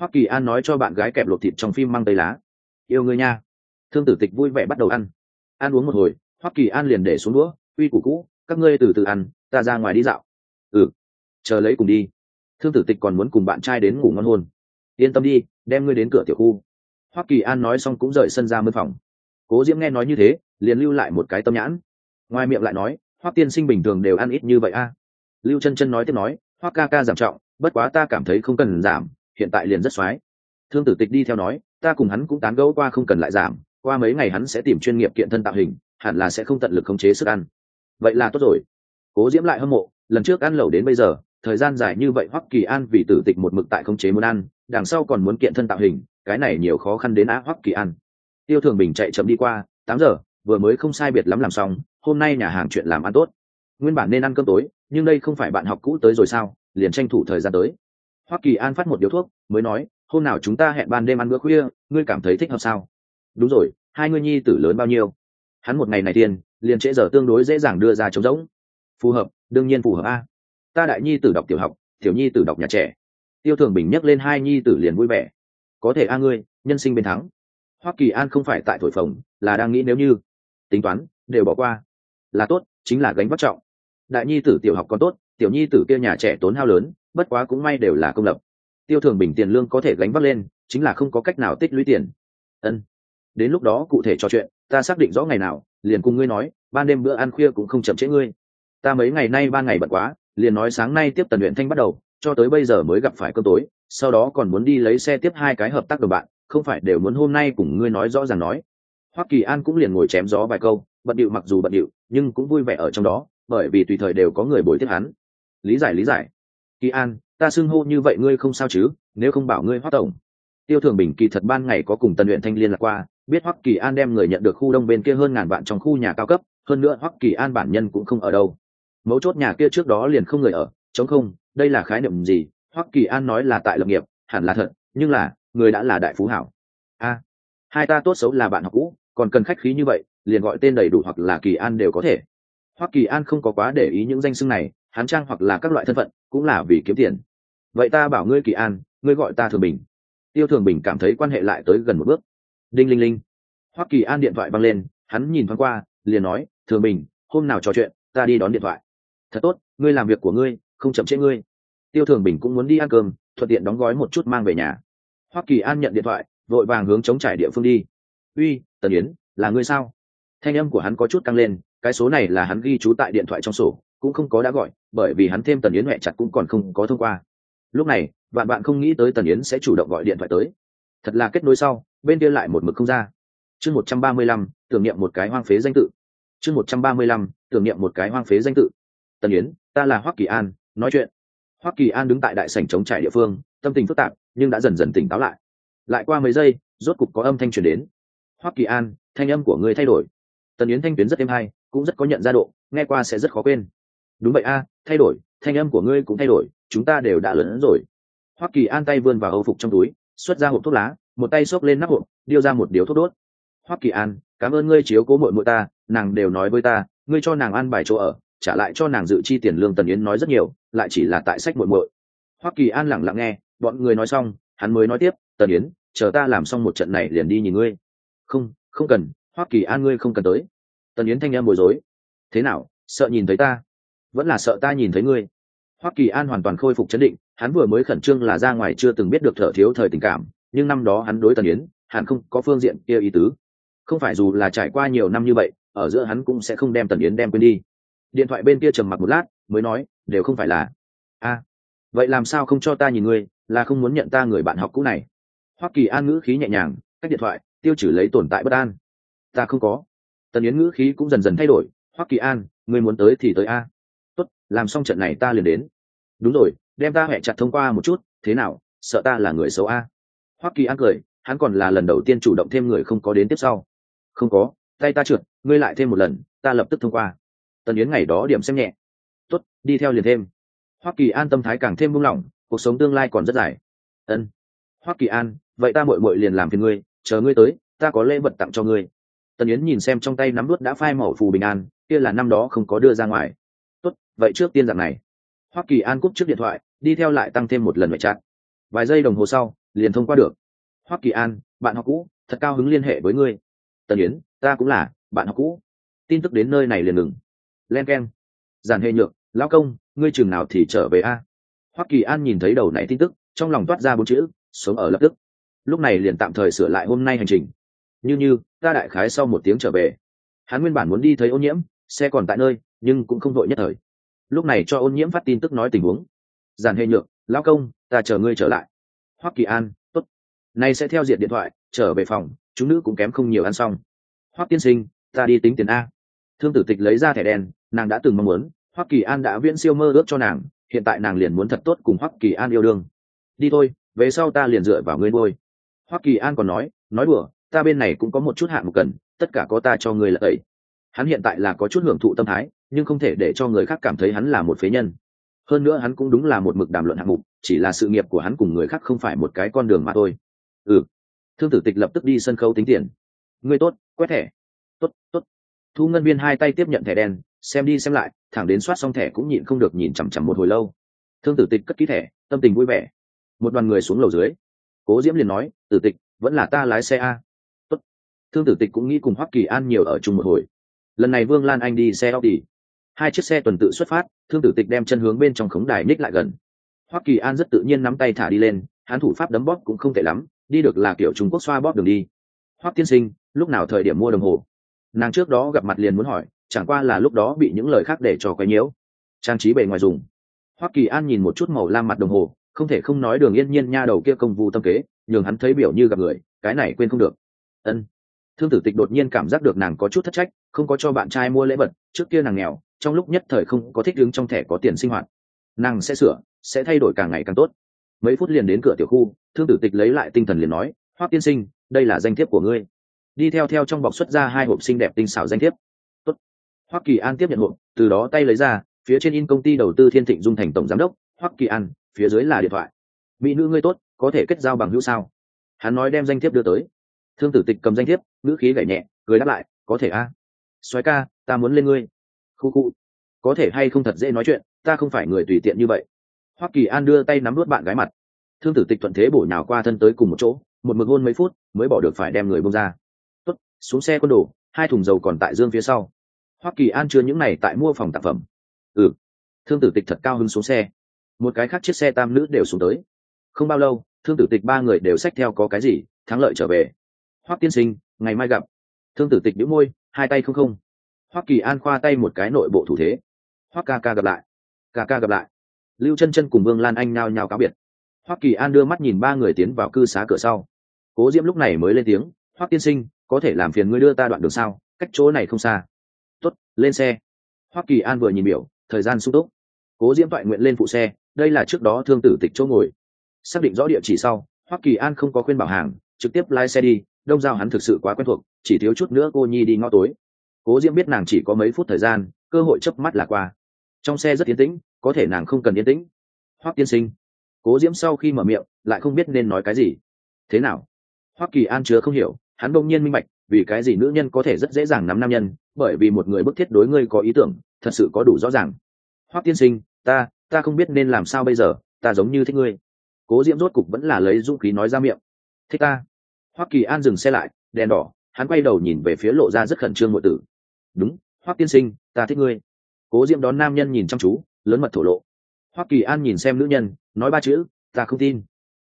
Hoắc Kỳ An nói cho bạn gái kẹp lột thịt trong phim măng tây lá. Yêu người nha. Thương Tử Tịch vui vẻ bắt đầu ăn. Ăn uống một hồi, Hoắc Kỳ An liền để xuống đũa, uy củ cũ, các ngươi từ từ ăn, ta ra ngoài đi dạo. Ừ, chờ lấy cùng đi. Thương Tử Tịch còn muốn cùng bạn trai đến ngủ ngon hôn. Yên tâm đi, đem ngươi đến cửa tiểu khu. Hoắc Kỳ An nói xong cũng rời sân ra mân phòng. Cố Diễm nghe nói như thế, liền lưu lại một cái tâm nhãn. Ngoài miệng lại nói, Hoắc tiên sinh bình thường đều ăn ít như vậy a. Lưu Chân Chân nói tiếp nói, Hoắc ca ca giảm trọng, bất quá ta cảm thấy không cần giảm, hiện tại liền rất xoái. Thương Tử Tịch đi theo nói, ta cùng hắn cũng tán gẫu qua không cần lại giảm, qua mấy ngày hắn sẽ tìm chuyên nghiệp kiện thân tạo hình, hẳn là sẽ không tận lực khống chế sức ăn. Vậy là tốt rồi. Cố Diễm lại hâm mộ, lần trước ăn lẩu đến bây giờ, thời gian dài như vậy Hoắc Kỳ An vì Tử Tịch một mực tại khống chế muốn ăn, đằng sau còn muốn kiện thân tạo hình, cái này nhiều khó khăn đến á Hoắc Kỳ An. Tiêu Thường Bình chạy chậm đi qua, 8 giờ, vừa mới không sai biệt lắm làm xong, hôm nay nhà hàng chuyện làm ăn tốt. Nguyên bản nên ăn cơm tối, nhưng đây không phải bạn học cũ tới rồi sao, liền tranh thủ thời gian tới. Hoắc Kỳ An phát một điếu thuốc, mới nói, hôm nào chúng ta hẹn ban đêm ăn bữa khuya, ngươi cảm thấy thích hợp sao? Đúng rồi, hai ngươi nhi tử lớn bao nhiêu? Hắn một ngày này tiền, liền trễ giờ tương đối dễ dàng đưa ra trống rỗng. Phù hợp, đương nhiên phù hợp a. Ta đại nhi tử đọc tiểu học, tiểu nhi tử đọc nhà trẻ. Tiêu Thường Bình nhắc lên hai nhi tử liền vui vẻ. Có thể a ngươi, nhân sinh bên thắng. Hoắc Kỳ An không phải tại thổi phồng, là đang nghĩ nếu như tính toán đều bỏ qua là tốt, chính là gánh vác trọng. Đại nhi tử tiểu học còn tốt, tiểu nhi tử kia nhà trẻ tốn hao lớn, bất quá cũng may đều là công lập. Tiêu Thường Bình tiền lương có thể gánh vác lên, chính là không có cách nào tích lũy tiền. Ân, đến lúc đó cụ thể trò chuyện, ta xác định rõ ngày nào, liền cùng ngươi nói, ban đêm bữa ăn khuya cũng không chậm trễ ngươi. Ta mấy ngày nay ban ngày bận quá, liền nói sáng nay tiếp Tần Uyển Thanh bắt đầu, cho tới bây giờ mới gặp phải cơm tối, sau đó còn muốn đi lấy xe tiếp hai cái hợp tác đồng bạn, không phải đều muốn hôm nay cùng ngươi nói rõ ràng nói. Hoắc Kỳ An cũng liền ngồi chém gió vài câu, bận điệu mặc dù bận điệu, nhưng cũng vui vẻ ở trong đó, bởi vì tùy thời đều có người bồi tiếp hắn. Lý giải. Kỳ An, ta xưng hô như vậy ngươi không sao chứ? Nếu không bảo ngươi Hoắc tổng. Tiêu Thường Bình kỳ thật ban ngày có cùng Tần Uyển Thanh liên lạc qua, biết Hoắc Kỳ An đem người nhận được khu đông bên kia hơn ngàn vạn trong khu nhà cao cấp, hơn nữa Hoắc Kỳ An bản nhân cũng không ở đâu. Mấu chốt nhà kia trước đó liền không người ở, trống không, đây là khái niệm gì? Hoắc Kỳ An nói là tại lập nghiệp, hẳn là thật, nhưng là người đã là đại phú hảo. A, hai ta tốt xấu là bạn học cũ, còn cần khách khí như vậy, liền gọi tên đầy đủ hoặc là Kỳ An đều có thể. Hoắc Kỳ An không có quá để ý những danh xưng này, hắn trang hoặc là các loại thân phận, cũng là vì kiếm tiền. Vậy ta bảo ngươi Kỳ An, ngươi gọi ta Thường Bình. Tiêu Thường Bình cảm thấy quan hệ lại tới gần một bước. Đinh linh linh. Hoắc Kỳ An điện thoại vang lên, hắn nhìn thoáng qua, liền nói, Thường Bình, hôm nào trò chuyện, ta đi đón điện thoại. Thật tốt, ngươi làm việc của ngươi, không chậm trễ ngươi. Tiêu Thường Bình cũng muốn đi ăn cơm, thuận tiện đóng gói một chút mang về nhà. Hoắc Kỳ An nhận điện thoại, vội vàng hướng chống trải địa phương đi. Uy, Tần Yến, là ngươi sao? Thanh âm của hắn có chút căng lên, cái số này là hắn ghi chú tại điện thoại trong sổ, cũng không có đã gọi, bởi vì hắn thêm Tần Yến hẹ chặt cũng còn không có thông qua. Lúc này, bạn không nghĩ tới Tần Yến sẽ chủ động gọi điện thoại tới. Thật là kết nối sau, bên kia lại một mực không ra. Chương 135, tưởng niệm một cái hoang phế danh tự. Chương 135, tưởng niệm một cái hoang phế danh tự. Tần Yến, ta là Hoắc Kỳ An, nói chuyện. Hoắc Kỳ An đứng tại đại sảnh chống trải địa phương, tâm tình phức tạp, nhưng đã dần dần tỉnh táo lại. Lại qua mấy giây, rốt cục có âm thanh truyền đến. Hoắc Kỳ An, thanh âm của ngươi thay đổi. Tần Yến thanh tuyến rất êm hay, cũng rất có nhận ra độ, nghe qua sẽ rất khó quên. Đúng vậy a, thay đổi, thanh âm của ngươi cũng thay đổi, chúng ta đều đã lớn rồi. Hoắc Kỳ An tay vươn vào âu phục trong túi, xuất ra hộp thuốc lá, một tay xốc lên nắp hộp, điêu ra một điếu thuốc đốt. Hoắc Kỳ An, cảm ơn ngươi chiếu cố muội muội ta, nàng đều nói với ta, ngươi cho nàng ăn bài chỗ ở, trả lại cho nàng dự chi tiền lương. Tần Yến nói rất nhiều, lại chỉ là tại sách muội muội. Hoắc Kỳ An lặng lặng nghe, bọn người nói xong, hắn mới nói tiếp, Tần Yến, chờ ta làm xong một trận này liền đi nhìn ngươi. Không cần, Hoắc Kỳ An ngươi không cần tới. Tần Yến thanh em bối rối. Thế nào, sợ nhìn thấy ta? Vẫn là sợ ta nhìn thấy ngươi? Hoắc Kỳ An hoàn toàn khôi phục chấn định, hắn vừa mới khẩn trương là ra ngoài chưa từng biết được thở thiếu thời tình cảm, nhưng năm đó hắn đối Tần Yến, hắn không có phương diện kia ý tứ. Không phải dù là trải qua nhiều năm như vậy, ở giữa hắn cũng sẽ không đem Tần Yến đem quên đi. Điện thoại bên kia trầm mặc một lát, mới nói, đều không phải là. A, vậy làm sao không cho ta nhìn ngươi, là không muốn nhận ta người bạn học cũ này? Hoắc Kỳ An ngữ khí nhẹ nhàng, cách điện thoại, tiêu trừ lấy tồn tại bất an. Ta không có. Tần Yến ngữ khí cũng dần dần thay đổi. Hoắc Kỳ An, ngươi muốn tới thì tới a. Tốt, làm xong trận này ta liền đến. Đúng rồi, đem ta hẹ chặt thông qua một chút, thế nào, sợ ta là người xấu a? Hoắc Kỳ An cười, hắn còn là lần đầu tiên chủ động thêm người không có đến tiếp sau. Không có, tay ta trượt, ngươi lại thêm một lần, ta lập tức thông qua. Tần Yến ngày đó điểm xem nhẹ. Tốt, đi theo liền thêm. Hoắc Kỳ An tâm thái càng thêm buông lỏng, cuộc sống tương lai còn rất dài. Ân. Hoắc Kỳ An, vậy ta muội muội liền làm phiền ngươi, chờ ngươi tới, ta có lễ vật tặng cho ngươi. Tần Yến nhìn xem trong tay nắm đuốt đã phai màu phù bình an, kia là năm đó không có đưa ra ngoài. Tốt, vậy trước tiên dạng này. Hoắc Kỳ An cúp trước điện thoại, đi theo lại tăng thêm một lần ngoại trạng. Vài giây đồng hồ sau, liền thông qua được. Hoắc kỳ an, bạn học cũ, thật cao hứng liên hệ với ngươi. Tần yến, ta cũng là bạn học cũ. Tin tức đến nơi này liền ngừng. Len keng. Giản Hề Nhược, lão công, ngươi chừng nào thì trở về a? Hoắc kỳ an nhìn thấy đầu này tin tức, trong lòng toát ra 4 chữ: sống ở lập tức. Lúc này liền tạm thời sửa lại hôm nay hành trình. Như ta đại khái sau 1 tiếng trở về. Hắn nguyên bản muốn đi thấy Ôn Nhiễm, xe còn tại nơi, nhưng cũng không vội nhất thời. Lúc này cho Ôn Nhiễm phát tin tức nói tình huống. Giản Hề Nhược, lão công, ta chờ ngươi trở lại. Hoắc kỳ an, tốt. Nay sẽ theo diện điện thoại, trở về phòng, chúng nữ cũng kém không nhiều ăn xong. Hoắc tiên sinh, ta đi tính tiền a. Thương Tử Tịch lấy ra thẻ đen, nàng đã từng mong muốn, Hoắc kỳ an đã viễn siêu mơ ước cho nàng, hiện tại nàng liền muốn thật tốt cùng Hoắc kỳ an yêu đương. Đi thôi, về sau ta liền dựa vào ngươi nuôi. Hoắc kỳ an còn nói đùa, ta bên này cũng có một chút hạng mục cần, tất cả có ta cho ngươi là ấy. Hắn hiện tại là có chút hưởng thụ tâm thái, nhưng không thể để cho người khác cảm thấy hắn là một phế nhân. Hơn nữa hắn cũng đúng là một mực đàm luận hạng mục, chỉ là sự nghiệp của hắn cùng người khác không phải một cái con đường mà thôi. Thương Tử Tịch lập tức đi sân khấu tính tiền. Ngươi tốt, quét thẻ. Tốt. Thu ngân viên hai tay tiếp nhận thẻ đen, xem đi xem lại, thẳng đến soát xong thẻ cũng nhịn không được nhìn chằm chằm một hồi lâu. Thương Tử Tịch cất kỹ thẻ, tâm tình vui vẻ. Một đoàn người xuống lầu dưới. Cố Diễm liền nói, Tử Tịch, vẫn là ta lái xe a. Tốt. Thương Tử Tịch cũng nghĩ cùng Hoắc kỳ an nhiều ở chung một hồi. Lần này Vương Lan Anh đi xe Audi. 2 chiếc xe tuần tự xuất phát, Thương Tử Tịch đem chân hướng bên trong khống đài ních lại gần. Hoắc kỳ an rất tự nhiên nắm tay thả đi lên, hắn thủ pháp đấm bóp cũng không tệ lắm, đi được là kiểu Trung Quốc xoa bóp đường đi. Hoắc tiên sinh, lúc nào thời điểm mua đồng hồ? Nàng trước đó gặp mặt liền muốn hỏi, chẳng qua là lúc đó bị những lời khác để cho quấy nhiễu. Trang trí bề ngoài dùng. Hoắc kỳ an nhìn một chút màu lam mặt đồng hồ, không thể không nói Đường Yên Nhiên nha đầu kia công vụ tâm kế, nhường hắn thấy biểu như gặp người, cái này quên không được. Ân. Thương Tử Tịch đột nhiên cảm giác được nàng có chút thất trách, không có cho bạn trai mua lễ vật, trước kia nàng nghèo, trong lúc nhất thời không có thích ứng trong thẻ có tiền sinh hoạt. Nàng sẽ sửa, sẽ thay đổi càng ngày càng tốt. Mấy phút liền đến cửa tiểu khu, Thương Tử Tịch lấy lại tinh thần liền nói, Hoắc tiên sinh, đây là danh thiếp của ngươi. Đi theo trong bọc xuất ra 2 hộp xinh đẹp tinh xảo danh thiếp. Tốt. Hoắc kỳ an tiếp nhận hộp, từ đó tay lấy ra, phía trên in công ty đầu tư Thiên Thịnh Dung Thành tổng giám đốc Hoắc kỳ an, phía dưới là điện thoại. Mỹ nữ ngươi tốt, có thể kết giao bằng hữu sao? Hắn nói đem danh thiếp đưa tới. Thương Tử Tịch cầm danh thiếp, ngữ khí gảy nhẹ, cười đáp lại, có thể a. Soái ca, ta muốn lên ngươi. Khu. Có thể hay không thật dễ nói chuyện, ta không phải người tùy tiện như vậy. Hoắc kỳ an đưa tay nắm nuốt bạn gái mặt. Thương Tử Tịch thuận thế bổ nhào qua thân tới cùng một chỗ, một mực hôn mấy phút mới bỏ được phải đem người buông ra. Tốt, xuống xe quân đồ, 2 thùng dầu còn tại dương phía sau. Hoắc kỳ an chưa những này tại mua phòng tạp phẩm. Thương Tử Tịch thật cao hứng xuống xe. Một cái khác chiếc xe tam nữ đều xuống tới. Không bao lâu, Thương Tử Tịch 3 người đều xách theo có cái gì, thắng lợi trở về. Hoắc tiên sinh, ngày mai gặp. Thương Tử Tịch nhíu môi, hai tay không. Hoắc kỳ an khoa tay một cái nội bộ thủ thế. Hoắc ca ca gặp lại. Ca ca gặp lại. Lưu Chân Chân cùng Vương Lan Anh nhao nhao cáo biệt. Hoắc kỳ an đưa mắt nhìn 3 người tiến vào cư xá cửa sau. Cố Diễm lúc này mới lên tiếng, Hoắc tiên sinh, có thể làm phiền ngươi đưa ta đoạn đường sao, cách chỗ này không xa. Tốt, lên xe. Hoắc kỳ an vừa nhìn biểu, thời gian sung túc. Cố Diễm toại nguyện lên phụ xe, đây là trước đó Thương Tử Tịch chỗ ngồi. Xác định rõ địa chỉ sau, Hoắc kỳ an không có khuyên bảo hàng, trực tiếp lái xe đi. Đông Giao hắn thực sự quá quen thuộc, chỉ thiếu chút nữa cô nhi đi ngõ tối. Cố Diễm biết nàng chỉ có mấy phút thời gian, cơ hội chớp mắt là qua. Trong xe rất yên tĩnh, có thể nàng không cần yên tĩnh. Hoắc tiên sinh. Cố Diễm sau khi mở miệng, lại không biết nên nói cái gì. Thế nào? Hoắc kỳ an chứa không hiểu, hắn bỗng nhiên minh bạch, vì cái gì nữ nhân có thể rất dễ dàng nắm nam nhân, bởi vì một người bức thiết đối ngươi có ý tưởng, thật sự có đủ rõ ràng. Hoắc tiên sinh, ta không biết nên làm sao bây giờ, ta giống như thích ngươi. Cố Diễm rốt cục vẫn là lấy dũng khí nói ra miệng. Thích ta? Hoắc kỳ an dừng xe lại, đèn đỏ, hắn quay đầu nhìn về phía lộ ra rất khẩn trương muội tử. Đúng, Hoắc tiên sinh, ta thích ngươi. Cố Diễm đón nam nhân nhìn chăm chú, lớn mật thổ lộ. Hoắc kỳ an nhìn xem nữ nhân, nói 3 chữ, ta không tin.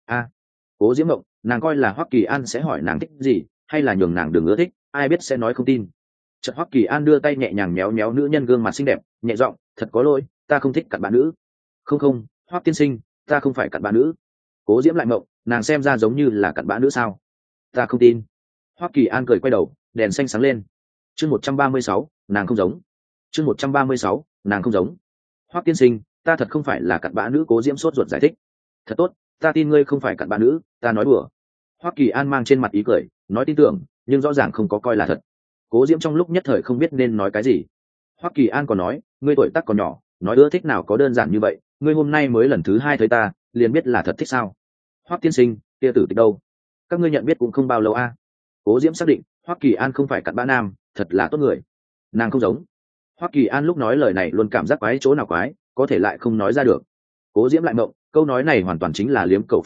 Cố Diễm mộng, nàng coi là Hoắc kỳ an sẽ hỏi nàng thích gì, hay là nhường nàng đừng ưa thích, ai biết sẽ nói không tin. Chợt Hoắc kỳ an đưa tay nhẹ nhàng méo méo nữ nhân gương mặt xinh đẹp, nhẹ giọng, thật có lỗi, ta không thích cặn bã nữ. Không, Hoắc tiên sinh, ta không phải cặn bã nữ. Cố Diễm lại mộng, nàng xem ra giống như là cặn bã nữ sao? Ta không tin. Hoắc kỳ an cười quay đầu, đèn xanh sáng lên. Chương 136, nàng không giống. Chương 136, nàng không giống. Hoắc tiên sinh, ta thật không phải là cặn bã nữ. Cố Diễm sốt ruột giải thích. Thật tốt, ta tin ngươi không phải cặn bã nữ, ta nói đùa. Hoắc kỳ an mang trên mặt ý cười, nói tin tưởng, nhưng rõ ràng không có coi là thật. Cố Diễm trong lúc nhất thời không biết nên nói cái gì. Hoắc kỳ an còn nói, ngươi tuổi tác còn nhỏ, nói ưa thích nào có đơn giản như vậy, ngươi hôm nay mới lần thứ 2 thấy ta, liền biết là thật thích sao? Hoắc tiên sinh, kia Tử Tịch đâu? Các ngươi nhận biết cũng không bao lâu a. Cố Diễm xác định, Hoắc kỳ an không phải cặn bã nam, thật là tốt người. Nàng không giống. Hoắc kỳ an lúc nói lời này luôn cảm giác quái chỗ nào quái, có thể lại không nói ra được. Cố Diễm lại mộng, câu nói này hoàn toàn chính là liếm cầu phát biểu,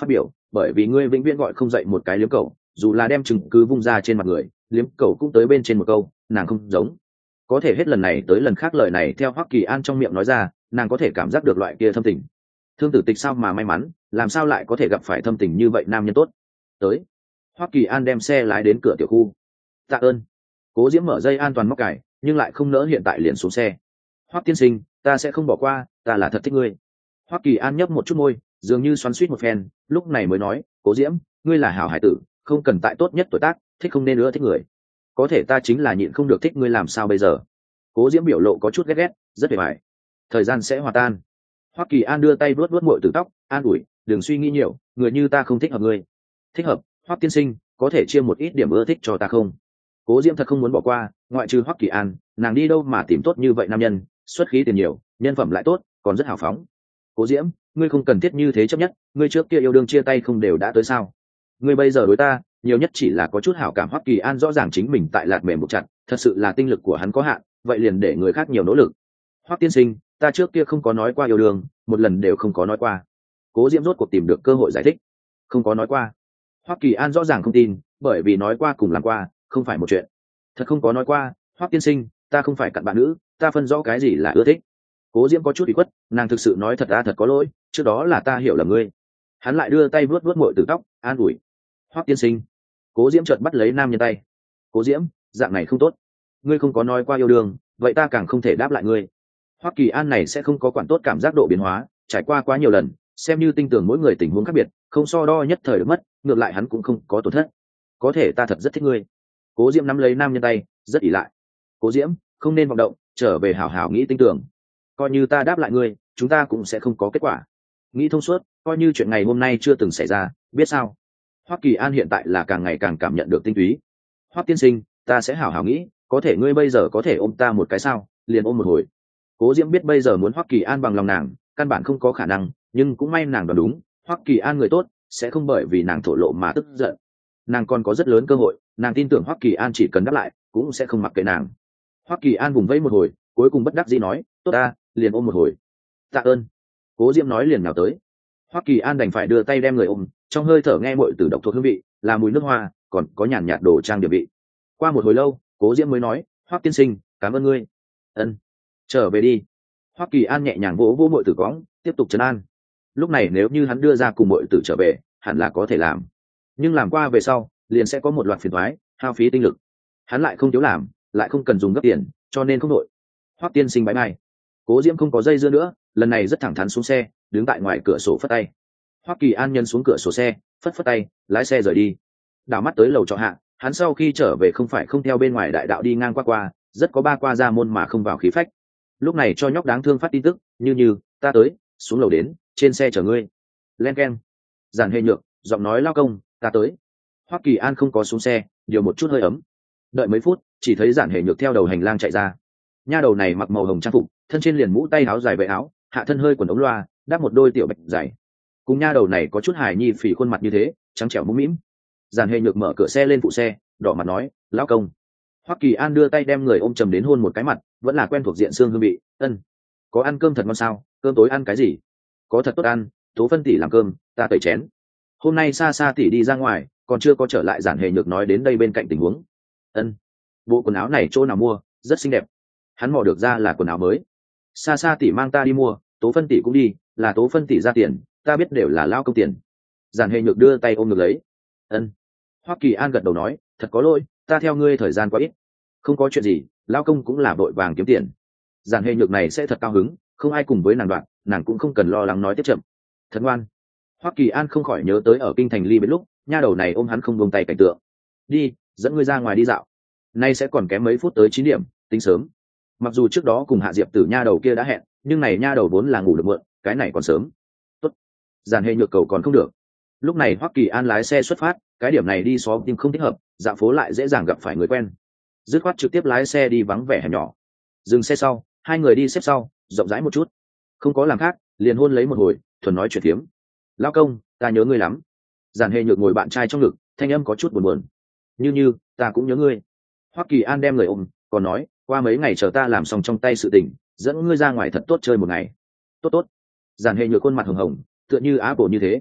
bởi vì ngươi vĩnh viễn gọi không dậy một cái liếm cầu, dù là đem chứng cứ vung ra trên mặt người, liếm cầu cũng tới bên trên một câu nàng không giống. Có thể hết lần này tới lần khác lời này theo Hoắc Kỳ An trong miệng nói ra, nàng có thể cảm giác được loại kia thâm tình. Thương Tử Tịch sao mà may mắn, làm sao lại có thể gặp phải thâm tình như vậy nam nhân tốt. Tới. Hoắc Kỳ An đem xe lái đến cửa tiểu khu. Tạ ơn. Cố Diễm mở dây an toàn móc cài, nhưng lại không nỡ hiện tại liền xuống xe. Hoắc tiên sinh, ta sẽ không bỏ qua, ta là thật thích ngươi. Hoắc Kỳ An nhấp một chút môi, dường như xoắn xuýt một phen, lúc này mới nói, Cố Diễm, ngươi là hảo hải tử, không cần tại tốt nhất tuổi tác, thích không nên nữa thích người. Có thể ta chính là nhịn không được thích ngươi, làm sao bây giờ? Cố Diễm biểu lộ có chút ghét ghét, rất bề bài. Thời gian sẽ hòa tan. Hoắc Kỳ An đưa tay vuốt vuốt muội tử tóc, an ủi, đừng suy nghĩ nhiều, người như ta không thích hợp ngươi. Thích hợp, Hoắc tiên sinh, có thể chia một ít điểm ưa thích cho ta không? Cố Diễm thật không muốn bỏ qua, ngoại trừ Hoắc Kỳ An, nàng đi đâu mà tìm tốt như vậy nam nhân, xuất khí tiền nhiều, nhân phẩm lại tốt, còn rất hào phóng. Cố Diễm, ngươi không cần thiết như thế chấp nhất, ngươi trước kia yêu đương chia tay không đều đã tới sao? Ngươi bây giờ đối ta, nhiều nhất chỉ là có chút hảo cảm. Hoắc Kỳ An rõ ràng chính mình tại lạt mềm buộc chặt, thật sự là tinh lực của hắn có hạn, vậy liền để người khác nhiều nỗ lực. Hoắc tiên sinh, ta trước kia không có nói qua yêu đương, một lần đều không có nói qua. Cố Diễm rốt cuộc tìm được cơ hội giải thích. Không có nói qua. Hoắc Kỳ An rõ ràng không tin, bởi vì nói qua cùng làm qua không phải một chuyện. Thật không có nói qua, Hoắc tiên sinh, ta không phải cặn bạn nữ, ta phân rõ cái gì là ưa thích. Cố Diễm có chút ủy khuất, nàng thực sự nói thật ra thật có lỗi, trước đó là ta hiểu lầm ngươi. Hắn lại đưa tay vuốt vuốt muội tử tóc, an ủi. Hoắc tiên sinh. Cố Diễm chợt bắt lấy nam nhân tay. Cố Diễm, dạng này không tốt. Ngươi không có nói qua yêu đương, vậy ta càng không thể đáp lại ngươi. Hoắc Kỳ An này sẽ không có quản tốt cảm giác độ biến hóa, trải qua quá nhiều lần, xem như tinh tường mỗi người tình huống khác biệt, không so đo nhất thời được mất, ngược lại hắn cũng không có tổn thất. Có thể ta thật rất thích ngươi. Cố Diễm nắm lấy nam nhân tay, rất ỷ lại. Cố Diễm, không nên vọng động, trở về hảo hảo nghĩ tinh tường. Coi như ta đáp lại ngươi, chúng ta cũng sẽ không có kết quả. Nghĩ thông suốt, coi như chuyện ngày hôm nay chưa từng xảy ra, biết sao? Hoắc Kỳ An hiện tại là càng ngày càng cảm nhận được tinh túy. Hoắc tiên sinh, ta sẽ hảo hảo nghĩ, có thể ngươi bây giờ có thể ôm ta một cái sao? Liền ôm một hồi. Cố Diễm biết bây giờ muốn Hoắc Kỳ An bằng lòng nàng, căn bản không có khả năng, nhưng cũng may nàng đoán đúng, Hoắc Kỳ An người tốt, sẽ không bởi vì nàng thổ lộ mà tức giận. Nàng còn có rất lớn cơ hội, nàng tin tưởng Hoắc Kỳ An chỉ cần đáp lại, cũng sẽ không mặc kệ nàng. Hoắc Kỳ An vùng vẫy một hồi, cuối cùng bất đắc dĩ nói, tốt ta, liền ôm một hồi. Tạ ơn. Cố Diễm nói liền nào tới. Hoắc Kỳ An đành phải đưa tay đem người ôm, trong hơi thở nghe muội tử độc thuộc hương vị, là mùi nước hoa, còn có nhàn nhạt đồ trang điểm vị. Qua một hồi lâu, Cố Diễm mới nói, Hoắc tiên sinh, cảm ơn ngươi. Ân. Trở về đi. Hoắc Kỳ An nhẹ nhàng vỗ vỗ muội tử cõng, tiếp tục trấn an. Lúc này nếu như hắn đưa ra cùng muội tử trở về, hẳn là có thể làm. Nhưng làm qua về sau, liền sẽ có một loạt phiền toái, hao phí tinh lực. Hắn lại không thiếu làm, lại không cần dùng gấp tiền, cho nên không đội. Hoắc tiên sinh bái mai. Cố Diễm không có dây dưa nữa, lần này rất thẳng thắn xuống xe, đứng tại ngoài cửa sổ phất tay. Hoắc Kỳ An nhân xuống cửa sổ xe, phất phất tay, lái xe rời đi. Đảo mắt tới lầu trọ hạ, hắn sau khi trở về không phải không theo bên ngoài đại đạo đi ngang qua, rất có ba qua ra môn mà không vào khí phách. Lúc này cho nhóc đáng thương phát tin tức, như ta tới, xuống lầu đến, trên xe chở ngươi. Len keng. Giản Hề Nhược, giọng nói lao công, ta tới. Hoắc Kỳ An không có xuống xe, điều một chút hơi ấm. Đợi mấy phút, chỉ thấy Giản Hề Nhược theo đầu hành lang chạy ra. Nha đầu này mặc màu hồng trang phục, thân trên liền mũ tay áo dài vệ áo, hạ thân hơi quần ống loa, đắp một đôi tiểu bạch dày. Cùng nha đầu này có chút hài nhi phì khuôn mặt như thế, trắng trẻo mũm mĩm. Giản Hề Nhược mở cửa xe lên phụ xe, đỏ mặt nói, lão công. Hoắc Kỳ An đưa tay đem người ôm chầm đến hôn một cái mặt, vẫn là quen thuộc diện xương hương vị. Ân, có ăn cơm thật ngon sao? Cơm tối ăn cái gì? Có thật tốt ăn, Tố Phân tỷ làm cơm, ta tẩy chén. Hôm nay xa xa tỷ đi ra ngoài, còn chưa có trở lại. Giản Hề Nhược nói đến đây bên cạnh tình huống. Ân, bộ quần áo này chỗ nào mua? Rất xinh đẹp. Hắn mò được ra là quần áo mới. Xa xa tỷ mang ta đi mua, Tố Phân tỷ cũng đi, là Tố Phân tỷ ra tiền, ta biết đều là lao công tiền. Giản Hề Nhược đưa tay ôm ngực lấy. Ân. Hoắc Kỳ An gật đầu nói, thật có lỗi, ta theo ngươi thời gian quá ít. Không có chuyện gì, lao công cũng là vội vàng kiếm tiền. Giản Hề Nhược này sẽ thật cao hứng, không ai cùng với nàng đoạn, nàng cũng không cần lo lắng nói tiếp chậm. Thật ngoan. Hoắc Kỳ An không khỏi nhớ tới ở kinh thành ly bên lúc, nha đầu này ôm hắn không buông tay cảnh tượng. Đi, dẫn ngươi ra ngoài đi dạo. Nay sẽ còn kém mấy phút tới 9 điểm, tính sớm. Mặc dù trước đó cùng Hạ Diệp Tử nha đầu kia đã hẹn, nhưng này nha đầu vốn là ngủ được muộn, cái này còn sớm. Tốt. Giản Hề Nhược cầu còn không được. Lúc này Hoắc Kỳ An lái xe xuất phát, cái điểm này đi xóm tim không thích hợp, dạo phố lại dễ dàng gặp phải người quen. Dứt khoát trực tiếp lái xe đi vắng vẻ hẻm nhỏ. Dừng xe sau, hai người đi xếp sau, rộng rãi một chút. Không có làm khác, liền hôn lấy một hồi, thuần nói chuyện phiếm. Lão công, ta nhớ ngươi lắm. Giản Hề Nhược ngồi bạn trai trong ngực, thanh âm có chút buồn buồn. Như, ta cũng nhớ ngươi. Hoắc Kỳ An đem người ôm, còn nói, qua mấy ngày chờ ta làm xong trong tay sự tình, dẫn ngươi ra ngoài thật tốt chơi một ngày. Tốt. Giản Hề Nhược khuôn mặt hồng hồng, tựa như á bổ như thế.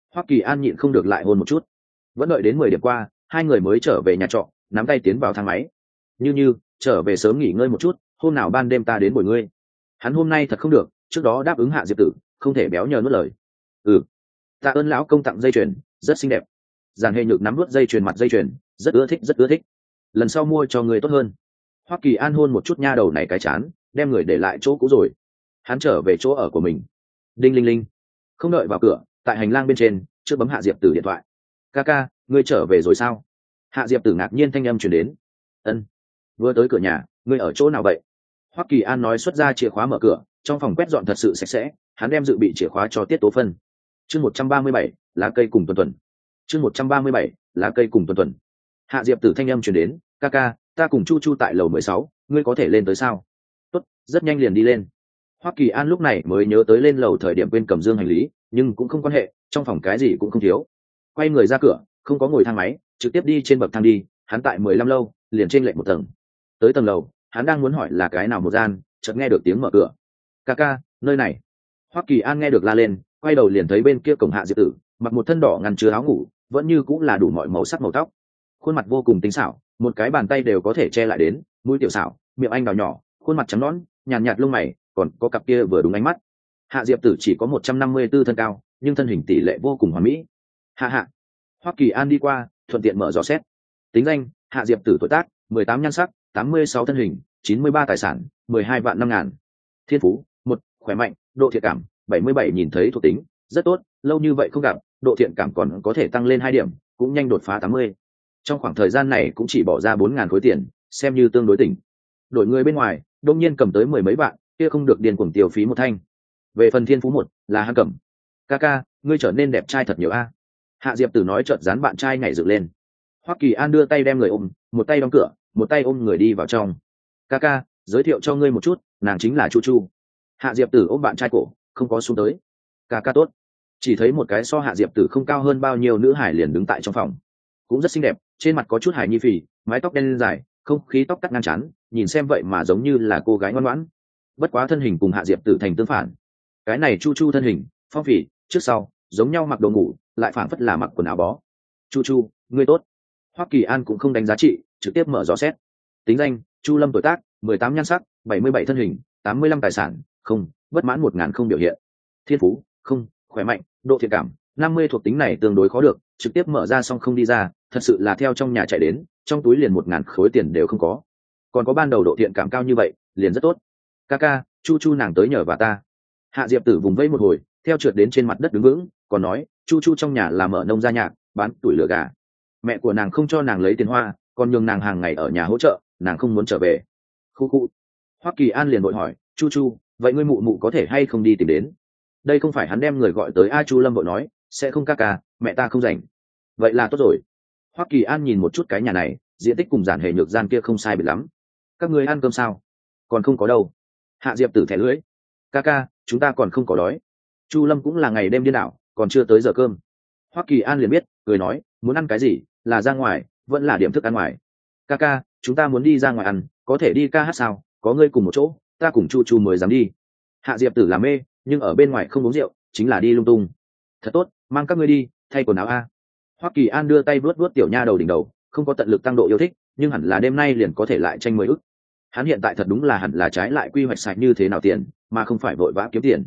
Hoắc Kỳ An nhịn không được lại hôn một chút. Vẫn đợi đến 10 điểm qua, hai người mới trở về nhà trọ, nắm tay tiến vào thang máy. Như trở về sớm nghỉ ngơi một chút, hôm nào ban đêm ta đến bồi ngươi. Hắn hôm nay thật không được, trước đó đáp ứng Hạ Diệp Tử, không thể béo nhờ nuốt lời. Ừ, tạ ơn lão công tặng dây chuyền, rất xinh đẹp. Giản Hề Nhược nắm nuốt dây chuyền mặt dây chuyền, rất ưa thích rất ưa thích. Lần sau mua cho người tốt hơn. Hoắc Kỳ An hôn một chút nha đầu này cái chán, đem người để lại chỗ cũ rồi. Hắn trở về chỗ ở của mình. Đinh linh linh, không đợi vào cửa, tại hành lang bên trên, trước bấm Hạ Diệp Tử điện thoại. Ca, ngươi trở về rồi sao? Hạ Diệp Tử ngạc nhiên thanh âm truyền đến. Ân, vừa tới cửa nhà, ngươi ở chỗ nào vậy? Hoắc Kỳ An nói xuất ra chìa khóa mở cửa, trong phòng quét dọn thật sự sạch sẽ, hắn đem dự bị chìa khóa cho Tiết Tố Phân. Chương 137, lá cây cùng tuần tuần. Chương 137, lá cây cùng tuần tuần. Hạ Diệp Tử thanh âm truyền đến, ca, ta cùng Chu Chu tại lầu 16, ngươi có thể lên tới sao? Tốt, rất nhanh liền đi lên. Hoắc Kỳ An lúc này mới nhớ tới lên lầu thời điểm quên cầm dương hành lý, nhưng cũng không quan hệ, trong phòng cái gì cũng không thiếu. Quay người ra cửa, không có ngồi thang máy, trực tiếp đi trên bậc thang đi, hắn tại 15 lâu, liền trên lệch một tầng. Tới tầng lầu, hắn đang muốn hỏi là cái nào một gian, chợt nghe được tiếng mở cửa. Ca, nơi này. Hoắc Kỳ An nghe được la lên, quay đầu liền thấy bên kia cổng Hạ Diệp Tử, mặc một thân đỏ ngăn chứa áo ngủ, vẫn như cũng là đủ mọi màu sắc màu tóc. Khuôn mặt vô cùng tinh xảo, một cái bàn tay đều có thể che lại đến, mũi tiểu xảo, miệng anh đào nhỏ, khuôn mặt trắng nõn, nhàn nhạt lông mày, còn có cặp kia vừa đúng ánh mắt. Hạ Diệp Tử chỉ có 154 thân cao, nhưng thân hình tỷ lệ vô cùng hoàn mỹ. Hạ. Hoắc Kỳ An đi qua, thuận tiện mở dò xét. Tính danh: Hạ Diệp Tử, tuổi tác: 18 nhan sắc, 86 thân hình, 93 tài sản, 12 vạn 5 ngàn. Thiên phú: 1, khỏe mạnh, độ thiện cảm 77, nhìn thấy thuộc tính rất tốt, lâu như vậy không gặp, độ thiện cảm còn có thể tăng lên 2 điểm, cũng nhanh đột phá 80. Trong khoảng thời gian này cũng chỉ bỏ ra 4.000 khối tiền, xem như tương đối tỉnh. Đổi người bên ngoài, đông nhiên cầm tới 10 mấy vạn, kia không được điên cuồng tiêu phí một thanh. Về phần thiên phú 1, là hắn cầm. Ca, ngươi trở nên đẹp trai thật nhiều a. Hạ Diệp Tử nói, chợt dán bạn trai nhảy dựng lên. Hoắc Kỳ An đưa tay đem người ôm, một tay đóng cửa, một tay ôm người đi vào trong. Ca, giới thiệu cho ngươi một chút, nàng chính là Chu Chu. Hạ Diệp Tử ôm bạn trai cổ, không có xuống tới. Ca tốt. Chỉ thấy một cái so Hạ Diệp Tử không cao hơn bao nhiêu nữ hải liền đứng tại trong phòng, cũng rất xinh đẹp, trên mặt có chút hài nhi phì, mái tóc đen dài, không khí tóc cắt ngang chán, nhìn xem vậy mà giống như là cô gái ngoan ngoãn. Bất quá thân hình cùng Hạ Diệp Tử thành tương phản. Cái này Chu Chu thân hình phong phì, trước sau giống nhau, mặc đồ ngủ lại phảng phất là mặc quần áo bó. Chu, ngươi tốt. Hoắc Kỳ An cũng không đánh giá trị, trực tiếp mở dò xét. Tính danh: Chu Lâm, tuổi tác: 18 nhan sắc, 77 thân hình, 85 tài sản, không, bất mãn 1.000 không biểu hiện. Thiên phú: không, khỏe mạnh, độ thiện cảm 50, thuộc tính này tương đối khó được, trực tiếp mở ra xong không đi ra, thật sự là theo trong nhà chạy đến, trong túi liền 1.000 khối tiền đều không có. Còn có ban đầu độ thiện cảm cao như vậy, liền rất tốt. Ca, Chu nàng tới nhờ và ta. Hạ Diệp Tử vùng vẫy một hồi, theo trượt đến trên mặt đất đứng vững, còn nói, Chu trong nhà làm mở nông gia nhạc, bán tuổi lửa gà. Mẹ của nàng không cho nàng lấy tiền hoa, còn nhường nàng hàng ngày ở nhà hỗ trợ, nàng không muốn trở về. Khu. Hoắc Kỳ An liền vội hỏi, Chu, vậy ngươi mụ có thể hay không đi tìm đến? Đây không phải hắn đem người gọi tới. Chu Lâm vội nói, sẽ không ca, mẹ ta không rảnh. Vậy là tốt rồi. Hoắc Kỳ An nhìn một chút cái nhà này, diện tích cùng Giản Hề Nhược gian kia không sai biệt lắm. Các ngươi ăn cơm sao? Còn không có đâu. Hạ Diệp Tử thẻ lưỡi. Ca, chúng ta còn không có đói. Chu Lâm cũng là ngày đêm điên đảo, còn chưa tới giờ cơm. Hoắc Kỳ An liền biết, cười nói, muốn ăn cái gì, là ra ngoài, vẫn là điểm thức ăn ngoài. Ca, chúng ta muốn đi ra ngoài ăn, có thể đi ca hát sao? Có ngươi cùng một chỗ, ta cùng Chu mới dám đi. Hạ Diệp Tử làm mê, nhưng ở bên ngoài không uống rượu, chính là đi lung tung. Thật tốt, mang các ngươi đi, thay quần áo a. Hoắc Kỳ An đưa tay vuốt tiểu nha đầu đỉnh đầu, không có tận lực tăng độ yêu thích, nhưng hẳn là đêm nay liền có thể lại tranh 10 ức. Hắn hiện tại thật đúng là hẳn là trái lại quy hoạch sạch như thế nào tiền, mà không phải vội vã kiếm tiền.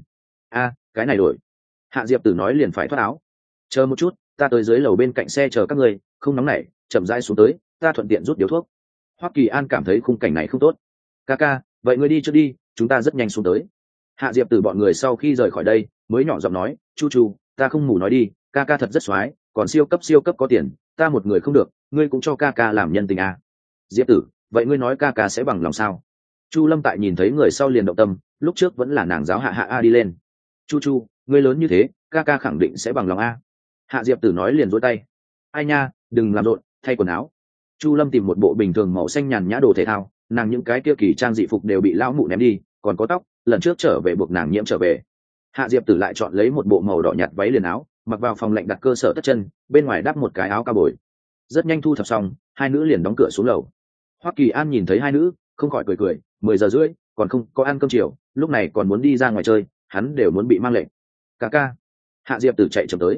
Cái này đổi. Hạ Diệp Tử nói liền phải thoát áo. Chờ một chút, ta tới dưới lầu bên cạnh xe chờ các ngươi, không nóng nảy, chậm rãi xuống tới, ta thuận tiện rút điếu thuốc. Hoắc Kỳ An cảm thấy khung cảnh này không tốt. Ca, vậy ngươi đi trước đi, chúng ta rất nhanh xuống tới. Hạ Diệp Tử bọn người sau khi rời khỏi đây, mới nhỏ giọng nói, Chu, ta không mù nói đi, ca thật rất xoái, còn siêu cấp có tiền, ta một người không được, ngươi cũng cho ca làm nhân tình à. Diệp Tử, vậy ngươi nói ca sẽ bằng lòng sao? Chu Lâm tại nhìn thấy người sau liền động tâm, lúc trước vẫn là nàng giáo hạ đi lên. Chu, ngươi lớn như thế, ca khẳng định sẽ bằng lòng a. Hạ Diệp Tử nói liền dối tay. Ai nha, đừng làm rộn, thay quần áo. Chu Lâm tìm một bộ bình thường màu xanh nhàn nhã đồ thể thao, nàng những cái kia kỳ trang dị phục đều bị lão mụ ném đi, còn có tóc, lần trước trở về buộc nàng nhiễm trở về. Hạ Diệp Tử lại chọn lấy một bộ màu đỏ nhạt váy liền áo, mặc vào phòng lạnh đặt cơ sở tất chân, bên ngoài đắp một cái áo cao bồi. Rất nhanh thu thập xong, hai nữ liền đóng cửa xuống lầu. Hoắc Kỳ An nhìn thấy hai nữ, không khỏi cười, 10 giờ rưỡi, còn không có ăn cơm chiều, lúc này còn muốn đi ra ngoài chơi, hắn đều muốn bị mang lệnh. Ca. Hạ Diệp Tử chạy chậm tới.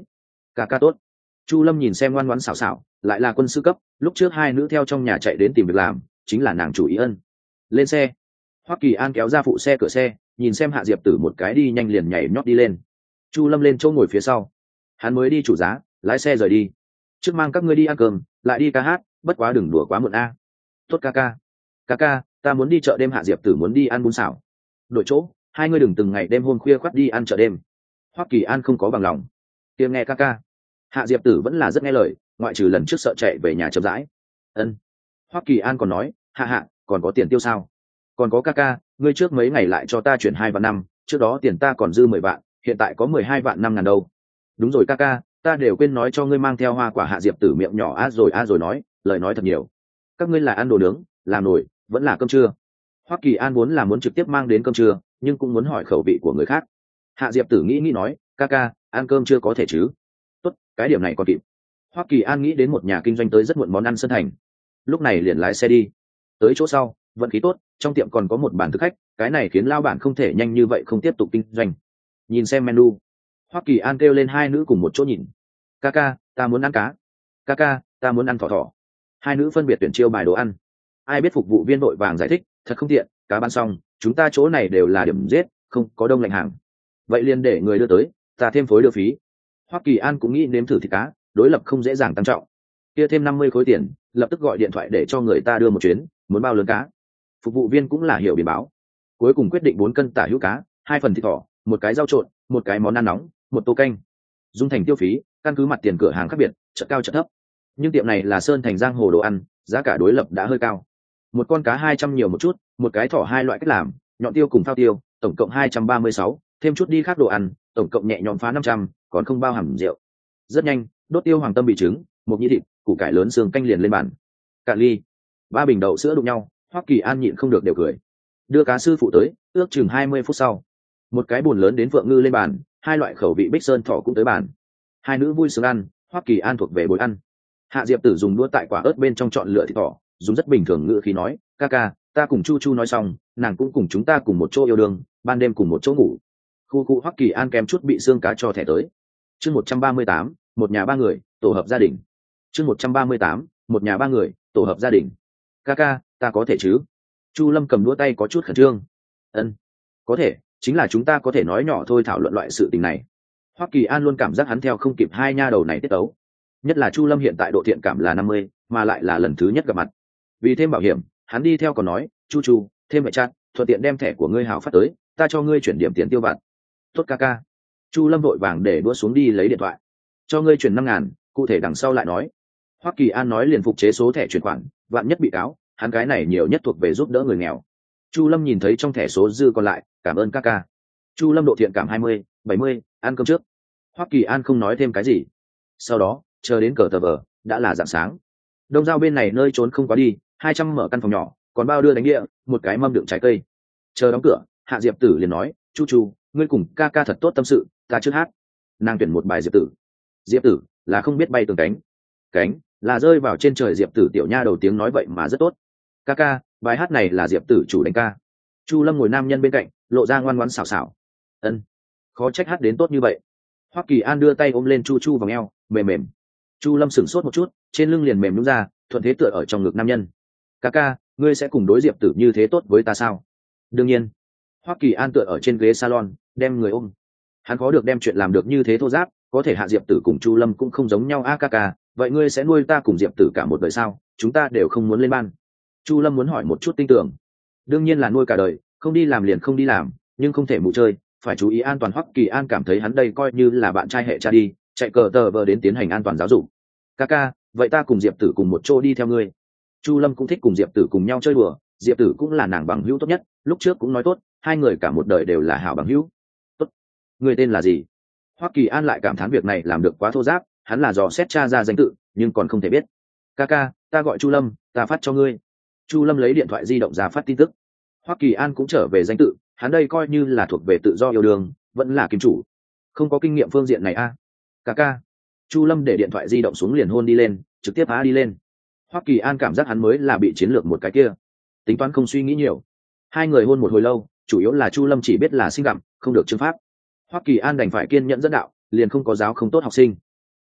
Ca ca tốt. Chu Lâm nhìn xem ngoan ngoãn xảo xảo, lại là quân sư cấp, lúc trước hai nữ theo trong nhà chạy đến tìm việc làm, chính là nàng chủ ý ân. Lên xe. Hoắc Kỳ An kéo ra phụ xe cửa xe, nhìn xem Hạ Diệp Tử một cái đi nhanh liền nhảy nhót đi lên. Chu Lâm lên chỗ ngồi phía sau, hắn mới đi chủ giá, lái xe rời đi. Trước mang các ngươi đi ăn cơm, lại đi ca hát, bất quá đừng đùa quá muộn a. Tốt ca ca. Ca ca, ta muốn đi chợ đêm. Hạ Diệp Tử muốn đi ăn bún xào. Đổi chỗ, hai ngươi đừng từng ngày đêm hôm khuya khoắt đi ăn chợ đêm. Hoắc Kỳ An không có bằng lòng. Kia nghe ca ca. Hạ Diệp Tử vẫn là rất nghe lời, ngoại trừ lần trước sợ chạy về nhà chậm rãi. Ân. Hoắc Kỳ An còn nói, hạ, còn có tiền tiêu sao? Còn có ca ca, ngươi trước mấy ngày lại cho ta chuyển 2 vạn năm, trước đó tiền ta còn dư 10 vạn, hiện tại có 12 vạn 5 ngàn đâu. Đúng rồi ca ca, ta đều quên nói cho ngươi mang theo hoa quả. Hạ Diệp Tử miệng nhỏ a rồi nói, lời nói thật nhiều. Các ngươi là ăn đồ nướng, làm nổi, vẫn là cơm trưa? Hoắc Kỳ An muốn trực tiếp mang đến cơm trưa, nhưng cũng muốn hỏi khẩu vị của người khác. Hạ Diệp Tử nghĩ nói, ca ca, ăn cơm chưa có thể chứ? Tốt, cái điểm này còn kịp. Hoắc Kỳ An nghĩ đến một nhà kinh doanh tới rất muộn món ăn Sơn Thành, lúc này liền lái xe đi. Tới chỗ sau, vận khí tốt, trong tiệm còn có một bàn thực khách, cái này khiến lao bản không thể nhanh như vậy không tiếp tục kinh doanh. Nhìn xem menu, Hoắc Kỳ An kêu lên hai nữ cùng một chỗ nhìn. Ca ca, ta muốn ăn cá. Ca ca, ta muốn ăn thỏ. Hai nữ phân biệt tuyển chiêu bài đồ ăn. Ai biết phục vụ viên vội vàng giải thích, thật không tiện, cá bán xong, chúng ta chỗ này đều là điểm giết, không có đông lạnh hàng. Vậy liền để người đưa tới, ta thêm phối đưa phí. Hoắc Kỳ An cũng nghĩ nếm thử thịt cá, đối lập không dễ dàng tăng trọng. Kia thêm 50 khối tiền, lập tức gọi điện thoại để cho người ta đưa một chuyến, muốn bao lớn cá. Phục vụ viên cũng là hiểu biển báo. Cuối cùng quyết định 4 cân tả hữu cá, 2 phần thịt thỏ, một cái rau trộn, một cái món ăn nóng, một tô canh. Dung thành tiêu phí, căn cứ mặt tiền cửa hàng khác biệt, chợ cao chợ thấp. Nhưng tiệm này là Sơn Thành giang hồ đồ ăn, giá cả đối lập đã hơi cao. Một con cá 200 nhiều một chút, một cái thỏ hai loại cách làm, nhọn tiêu cùng phao tiêu, tổng cộng 236, thêm chút đi khác đồ ăn, tổng cộng nhẹ nhõm phá 500, còn không bao hàm rượu. Rất nhanh, đốt tiêu hoàng tâm bị trứng, một nhĩ thịt, củ cải lớn xương canh liền lên bàn. Cạn ly, 3 bình đậu sữa đụng nhau, Hoắc Kỳ An nhịn không được đều cười. Đưa cá sư phụ tới, ước chừng 20 phút sau, một cái bồn lớn đến phượng ngư lên bàn, hai loại khẩu vị bích sơn thỏ cũng tới bàn. Hai nữ vui sướng ăn, Hoắc Kỳ An thuộc về bồi ăn. Hạ Diệp Tử dùng đũa tại quả ớt bên trong chọn lựa thịt thỏ, dùng rất bình thường ngữ khí nói, ca ca, ta cùng Chu nói xong, nàng cũng cùng chúng ta cùng một chỗ yêu đương, ban đêm cùng một chỗ ngủ. Khu Hoắc Kỳ An kém chút bị xương cá cho thẻ tới. Chương 138, một nhà ba người, tổ hợp gia đình. Chương 138, một nhà ba người, tổ hợp gia đình. Ca ca, ta có thể chứ? Chu Lâm cầm đũa tay có chút khẩn trương. Ân, có thể, chính là chúng ta có thể nói nhỏ thôi thảo luận loại sự tình này. Hoắc Kỳ An luôn cảm giác hắn theo không kịp hai nha đầu này tiết tấu. Nhất là Chu Lâm hiện tại độ thiện cảm là 50, mà lại là lần thứ nhất gặp mặt. Vì thêm bảo hiểm, hắn đi theo còn nói, Chu, thêm mẹ chat, thuận tiện đem thẻ của ngươi hảo phát tới, ta cho ngươi chuyển điểm tiền tiêu vặt. Tốt ca ca. Chu Lâm vội vàng để đũa xuống đi lấy điện thoại. Cho ngươi chuyển 5.000, cụ thể đằng sau lại nói. Hoắc Kỳ An nói liền phục chế số thẻ chuyển khoản, vạn nhất bị cáo, hắn cái này nhiều nhất thuộc về giúp đỡ người nghèo. Chu Lâm nhìn thấy trong thẻ số dư còn lại, cảm ơn ca ca. Chu Lâm độ thiện cảm 20, 70, ăn cơm trước. Hoắc Kỳ An không nói thêm cái gì. Sau đó, chờ đến cờ tờ vờ, đã là rạng sáng. Đông giao bên này nơi trốn không quá đi, 200 mở căn phòng nhỏ, còn bao đưa đánh địa, một cái mâm đựng trái cây. Chờ đóng cửa, Hạ Diệp Tử liền nói, Chu, ngươi cùng ca ca thật tốt tâm sự, ta trước hát. Nàng tuyển một bài Diệp Tử. Diệp Tử là không biết bay tường cánh là rơi vào trên trời. Diệp Tử tiểu nha đầu tiếng nói vậy mà rất tốt. Ca ca, bài hát này là Diệp Tử chủ đánh ca. Chu Lâm ngồi nam nhân bên cạnh, lộ ra ngoan ngoãn xảo xảo. Ân, khó trách hát đến tốt như vậy. Hoắc Kỳ An đưa tay ôm lên Chu vào eo, mềm. Chu Lâm sửng sốt một chút, trên lưng liền mềm nhũn ra, thuận thế tựa ở trong ngực nam nhân. Ca ca, ngươi sẽ cùng đối Diệp Tử như thế tốt với ta sao? Đương nhiên. Hoắc Kỳ An tựa ở trên ghế salon, đem người ôm. Hắn khó được đem chuyện làm được như thế thô giáp, có thể Hạ Diệp Tử cùng Chu Lâm cũng không giống nhau a. Ca ca, vậy ngươi sẽ nuôi ta cùng Diệp Tử cả một đời sao? Chúng ta đều không muốn lên ban. Chu Lâm muốn hỏi một chút tinh tưởng. Đương nhiên là nuôi cả đời, không đi làm liền không đi làm, nhưng không thể mù chơi, phải chú ý an toàn. Hoắc Kỳ An cảm thấy hắn đây coi như là bạn trai hệ cha đi, chạy cờ tờ vờ đến tiến hành an toàn giáo dục. Ca ca, vậy ta cùng Diệp Tử cùng một chỗ đi theo ngươi. Chu Lâm cũng thích cùng Diệp Tử cùng nhau chơi đùa, Diệp Tử cũng là nàng bằng hữu tốt nhất, lúc trước cũng nói tốt, hai người cả một đời đều là hảo bằng hữu. Tốt. Người tên là gì? Hoắc Kỳ An lại cảm thán việc này làm được quá thô giáp, hắn là dò xét cha ra danh tự, nhưng còn không thể biết. Ca ca, ta gọi Chu Lâm, ta phát cho ngươi. Chu Lâm lấy điện thoại di động ra phát tin tức. Hoắc Kỳ An cũng trở về danh tự, hắn đây coi như là thuộc về tự do yêu đương, vẫn là kim chủ, không có kinh nghiệm phương diện này a. Ca ca. Chu Lâm để điện thoại di động xuống liền hôn đi lên, trực tiếp đi lên. Hoắc Kỳ An cảm giác hắn mới là bị chiến lược một cái kia, tính toán không suy nghĩ nhiều. Hai người hôn một hồi lâu, chủ yếu là Chu Lâm chỉ biết là sinh gặm, không được chương pháp. Hoắc Kỳ An đành phải kiên nhẫn dẫn đạo, liền không có giáo không tốt học sinh.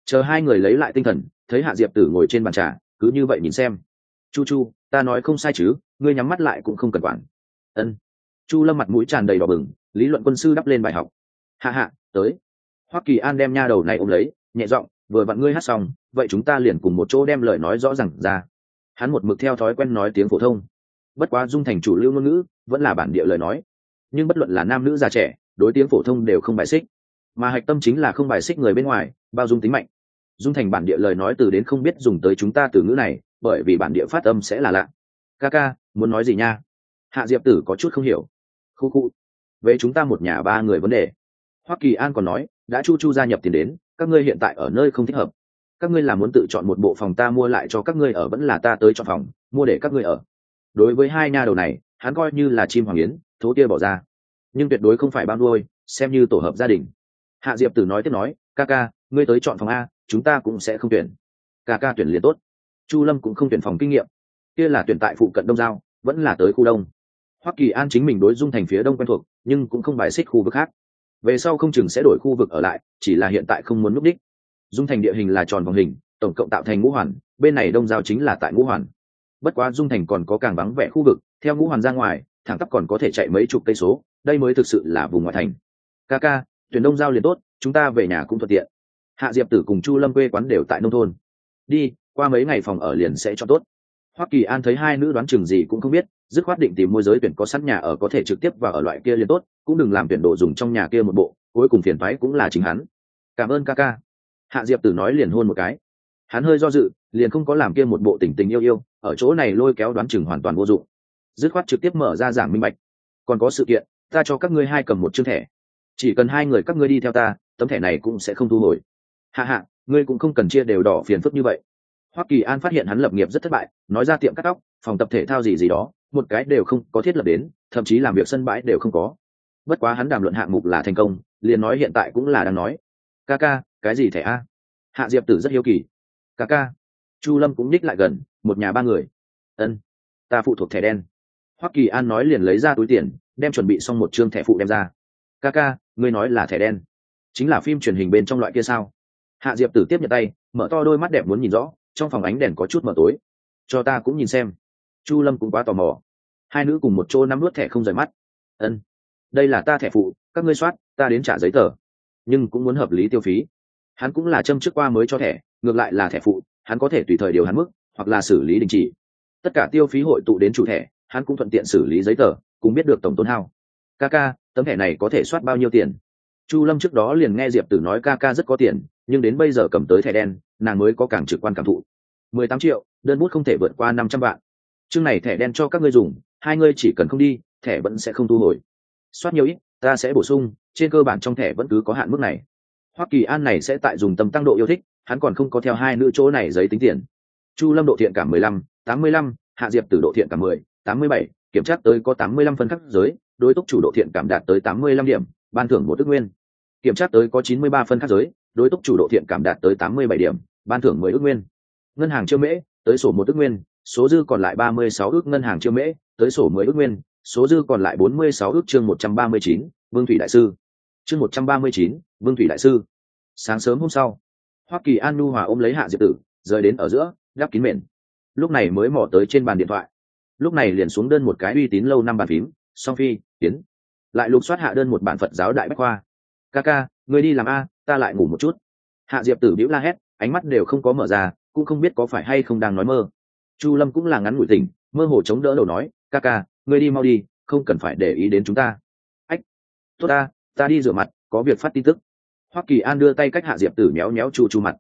Chờ hai người lấy lại tinh thần, thấy Hạ Diệp Tử ngồi trên bàn trà, cứ như vậy nhìn xem. Chu Chu, ta nói không sai chứ, ngươi nhắm mắt lại cũng không cần quản. Ân. Chu Lâm mặt mũi tràn đầy đỏ bừng, lý luận quân sư đắp lên bài học. Hạ hạ, tới. Hoắc Kỳ An đem nha đầu này ôm lấy, nhẹ giọng, vừa vặn ngươi hát xong, vậy chúng ta liền cùng một chỗ đem lời nói rõ ràng ra. Hắn một mực theo thói quen nói tiếng phổ thông, bất quá dung thành chủ lưu ngôn ngữ, vẫn là bản địa lời nói. Nhưng bất luận là nam nữ già trẻ, đối tiếng phổ thông đều không bài xích, mà hạch tâm chính là không bài xích người bên ngoài, bao dung tính mạnh. Dung thành bản địa lời nói từ đến không biết dùng tới chúng ta từ ngữ này, bởi vì bản địa phát âm sẽ là lạ. Ca muốn nói gì nha? Hạ Diệp Tử có chút không hiểu. Khu khu, về chúng ta một nhà ba người vấn đề. Hoắc Kỳ An còn nói, đã Chu Chu gia nhập tiền đến, các ngươi hiện tại ở nơi không thích hợp. Các ngươi là muốn tự chọn một bộ phòng ta mua lại cho các ngươi ở, vẫn là ta tới chọn phòng mua để các ngươi ở? Đối với hai nha đầu này, hắn coi như là chim hoàng yến, thố tia bỏ ra, nhưng tuyệt đối không phải bao nuôi, xem như tổ hợp gia đình. Hạ Diệp Tử nói tiếp nói, ca ngươi tới chọn phòng a, chúng ta cũng sẽ không tuyển. Ca tuyển liền tốt. Chu Lâm cũng không tuyển phòng kinh nghiệm, kia là tuyển tại phụ cận đông giao, vẫn là tới khu đông. Hoắc Kỳ An chính mình đối dung thành phía đông quen thuộc, nhưng cũng không bài xích khu vực khác. Về sau không chừng sẽ đổi khu vực ở lại, chỉ là hiện tại không muốn núp đích. Dung thành địa hình là tròn vòng hình, tổng cộng tạo thành ngũ hoàn, bên này đông giao chính là tại ngũ hoàn. Bất quá dung thành còn có càng vắng vẻ khu vực, theo ngũ hoàn ra ngoài, thẳng tắp còn có thể chạy mấy chục cây số, đây mới thực sự là vùng ngoại thành. Ca tuyển đông giao liền tốt, chúng ta về nhà cũng thuận tiện. Hạ Diệp Tử cùng Chu Lâm quê quán đều tại nông thôn, đi qua mấy ngày phòng ở liền sẽ cho tốt. Hoắc Kỳ An thấy hai nữ đoán chừng gì cũng không biết, dứt khoát định tìm môi giới tuyển có sẵn nhà ở có thể trực tiếp vào ở loại kia liền tốt, cũng đừng làm tuyển đồ dùng trong nhà kia một bộ, cuối cùng phiền toái cũng là chính hắn. Cảm ơn ca. Hạ Diệp Tử nói liền hôn một cái. Hắn hơi do dự, liền không có làm kia một bộ tình tình yêu, ở chỗ này lôi kéo đoán chừng hoàn toàn vô dụng. Dứt khoát trực tiếp mở ra giảng minh bạch. Còn có sự kiện, ta cho các ngươi hai cầm một chương thẻ, chỉ cần hai người các ngươi đi theo ta, tấm thẻ này cũng sẽ không thu hồi. Hạ, ngươi cũng không cần chia đều đỏ phiền phức như vậy. Hoắc Kỳ An phát hiện hắn lập nghiệp rất thất bại, nói ra tiệm cắt tóc, phòng tập thể thao gì đó, một cái đều không có thiết lập đến, thậm chí làm việc sân bãi đều không có. Bất quá hắn đàm luận hạng mục là thành công, liền nói hiện tại cũng là đang nói. Ca, cái gì thẻ a? Hạ Diệp Tử rất hiếu kỳ. Ca. Chu Lâm cũng nhích lại gần, một nhà ba người. Ân, ta phụ thuộc thẻ đen. Hoắc Kỳ An nói liền lấy ra túi tiền, đem chuẩn bị xong một chương thẻ phụ đem ra. Ca, ngươi nói là thẻ đen, chính là phim truyền hình bên trong loại kia sao? Hạ Diệp Tử tiếp nhận tay, mở to đôi mắt đẹp muốn nhìn rõ, trong phòng ánh đèn có chút mờ tối, cho ta cũng nhìn xem. Chu Lâm cũng quá tò mò. Hai nữ cùng một chỗ nắm nuốt thẻ không rời mắt. Ân, đây là ta thẻ phụ, các ngươi soát, ta đến trả giấy tờ, nhưng cũng muốn hợp lý tiêu phí. Hắn cũng là châm trước qua mới cho thẻ, ngược lại là thẻ phụ, hắn có thể tùy thời điều hắn mức, hoặc là xử lý đình chỉ. Tất cả tiêu phí hội tụ đến chủ thẻ, hắn cũng thuận tiện xử lý giấy tờ, cũng biết được tổng tốn hao. Ca, tấm thẻ này có thể soát bao nhiêu tiền? Chu Lâm trước đó liền nghe Diệp Tử nói ca rất có tiền, nhưng đến bây giờ cầm tới thẻ đen, nàng mới có càng trực quan cảm thụ. 18 triệu, đơn bút không thể vượt qua 500 vạn. Chương này thẻ đen cho các ngươi dùng, hai ngươi chỉ cần không đi, thẻ vẫn sẽ không thu hồi. Soát nhiều ít, ta sẽ bổ sung, trên cơ bản trong thẻ vẫn cứ có hạn mức này. Hoắc Kỳ An này sẽ tại dùng tâm tăng độ yêu thích, hắn còn không có theo hai nữ chỗ này giấy tính tiền. Chu Lâm độ thiện cảm 15, 85, Hạ Diệp Tử độ thiện cảm 10, 87, kiểm tra tới có 85 phân khắc giới, đối túc chủ độ thiện cảm đạt tới 85 điểm, ban thưởng một ức nguyên. Kiểm tra tới có 93 phân khắc giới, đối túc chủ độ thiện cảm đạt tới 87 điểm, ban thưởng 10 ức nguyên. Ngân hàng chiêu mễ, tới sổ 1 ức nguyên, số dư còn lại 36 ức. Ngân hàng chiêu mễ, tới sổ 10 ức nguyên, số dư còn lại 46 ức. Chương 139, Vương Thủy đại sư. Chương 139, Vương Thủy đại sư. Sáng sớm hôm sau, Hoắc Kỳ An nu hòa ôm lấy Hạ Diệp Tử, rời đến ở giữa, đắp kín mền. Lúc này mới mò tới trên bàn điện thoại. Lúc này liền xuống đơn một cái uy tín lâu năm bàn phím, song phi, tiến. Lại lục soát hạ đơn một bản Phật giáo đại bách khoa. Ca, người đi làm a, ta lại ngủ một chút. Hạ Diệp Tử bĩu la hét, ánh mắt đều không có mở ra, cũng không biết có phải hay không đang nói mơ. Chu Lâm cũng là ngắn ngủi tỉnh, mơ hồ chống đỡ đầu nói, ca, người đi mau đi, không cần phải để ý đến chúng ta. Ách, tốt ta đi rửa mặt, có việc phát tin tức. Hoắc Kỳ An đưa tay cách Hạ Diệp Tử méo méo chu mặt.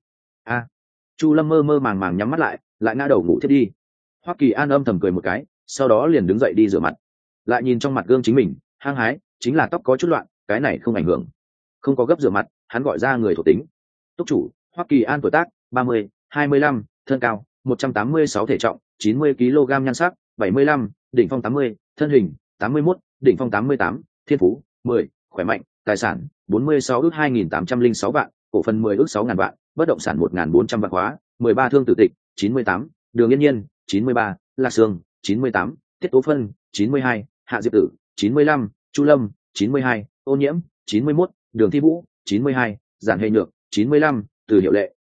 Chu Lâm mơ mơ màng màng nhắm mắt lại ngã đầu ngủ thiết đi. Hoắc Kỳ An âm thầm cười một cái, sau đó liền đứng dậy đi rửa mặt. Lại nhìn trong mặt gương chính mình, hăng hái, chính là tóc có chút loạn, cái này không ảnh hưởng. Không có gấp rửa mặt, hắn gọi ra người thuộc tính. Túc chủ, Hoắc Kỳ An tuổi tác, 30, 25, thân cao, 186 thể trọng, 90 kg nhan sắc, 75, đỉnh phong 80, thân hình, 81, đỉnh phong 88, thiên phú, 10, khỏe mạnh, tài sản, 46 ước 2.806 vạn, cổ phần 10 ước 6.000 vạn, bất động sản 1.400 vạn khóa, 13 thương tử tịch, 98, Đường Yên Nhiên, 93, Lạc Sương, 98, Tiết Tố Phân, 92, Hạ Diệp Tử, 95, Chu Lâm, 92, Ô Nhiễm, 91, Đường Thi Vũ, 92, Giản Hệ Nhược, 95, Từ Hiệu Lệ,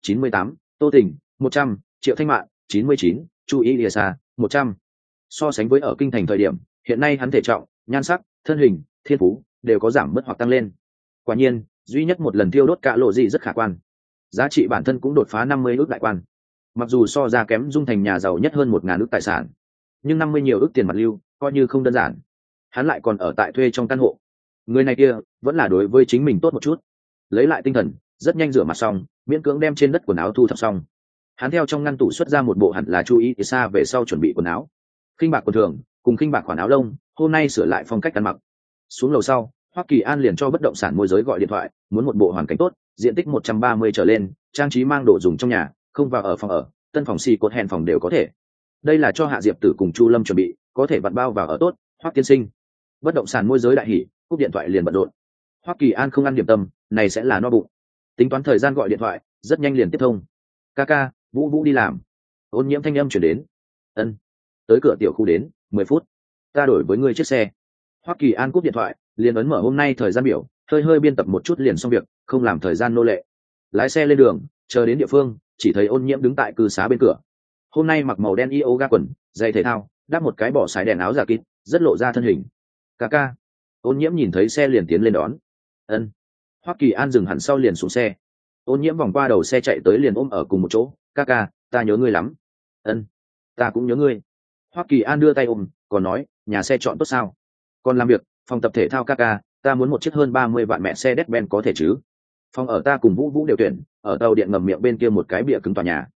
98, Tô Tình 100, Triệu Thanh Mạn 99, Chu Y Lìa Sa 100. So sánh với ở kinh thành thời điểm, hiện nay hắn thể trọng, nhan sắc, thân hình, thiên phú đều có giảm bớt hoặc tăng lên. Quả nhiên, duy nhất một lần tiêu đốt cả lộ gì rất khả quan. Giá trị bản thân cũng đột phá 50 ước đại quan. Mặc dù so ra kém Dung Thành nhà giàu nhất hơn 1.000 ước tài sản, nhưng 50 nhiều ước tiền mặt lưu, coi như không đơn giản. Hắn lại còn ở tại thuê trong căn hộ. Người này kia vẫn là đối với chính mình tốt một chút. Lấy lại tinh thần, rất nhanh rửa mặt xong, miễn cưỡng đem trên đất quần áo thu thập xong. Hắn theo trong ngăn tủ xuất ra một bộ hẳn là chú ý từ xa về sau chuẩn bị quần áo. Khinh bạc quần thường, cùng khinh bạc khoản áo lông, hôm nay sửa lại phong cách ăn mặc. Xuống lầu sau, Hoắc Kỳ An liền cho bất động sản môi giới gọi điện thoại, muốn một bộ hoàn cảnh tốt, diện tích 130 trở lên, trang trí mang đồ dùng trong nhà, không vào ở phòng ở, tân phòng xì cột hẹn phòng đều có thể. Đây là cho Hạ Diệp Tử cùng Chu Lâm chuẩn bị, có thể vặn bao vào ở tốt. Hoắc tiên sinh. Bất động sản môi giới đại hỉ, cúp điện thoại liền bận rộn. Hoắc Kỳ An không ăn điểm tâm, này sẽ là no bụng. Tính toán thời gian gọi điện thoại, rất nhanh liền tiếp thông. Ca, Vũ Vũ đi làm. Ôn Nhiễm thanh âm chuyển đến. Ân. Tới cửa tiểu khu đến, 10 phút. Ta đổi với ngươi chiếc xe. Hoắc Kỳ An cúp điện thoại, liền ấn mở hôm nay thời gian biểu, hơi biên tập một chút liền xong việc, không làm thời gian nô lệ. Lái xe lên đường, chờ đến địa phương, chỉ thấy Ôn Nhiễm đứng tại cư xá bên cửa. Hôm nay mặc màu đen yoga quần, giày thể thao, đắp một cái bỏ sải đèn áo giả kít, rất lộ ra thân hình. Ca. Ôn Nhiễm nhìn thấy xe liền tiến lên đón. Ân. Hoắc Kỳ An dừng hẳn sau liền xuống xe. Ôn Nhiễm vòng qua đầu xe chạy tới liền ôm ở cùng một chỗ. Ca, ta nhớ ngươi lắm. Ân. Ta cũng nhớ ngươi. Hoắc Kỳ An đưa tay ôm, còn nói, nhà xe chọn tốt sao? Còn làm việc, phòng tập thể thao ca, ta muốn một chiếc hơn 30 vạn mẹ xe Mercedes-Benz có thể chứ? Phòng ở ta cùng Vũ đều tuyển, ở tàu điện ngầm miệng bên kia một cái bìa cứng tòa nhà.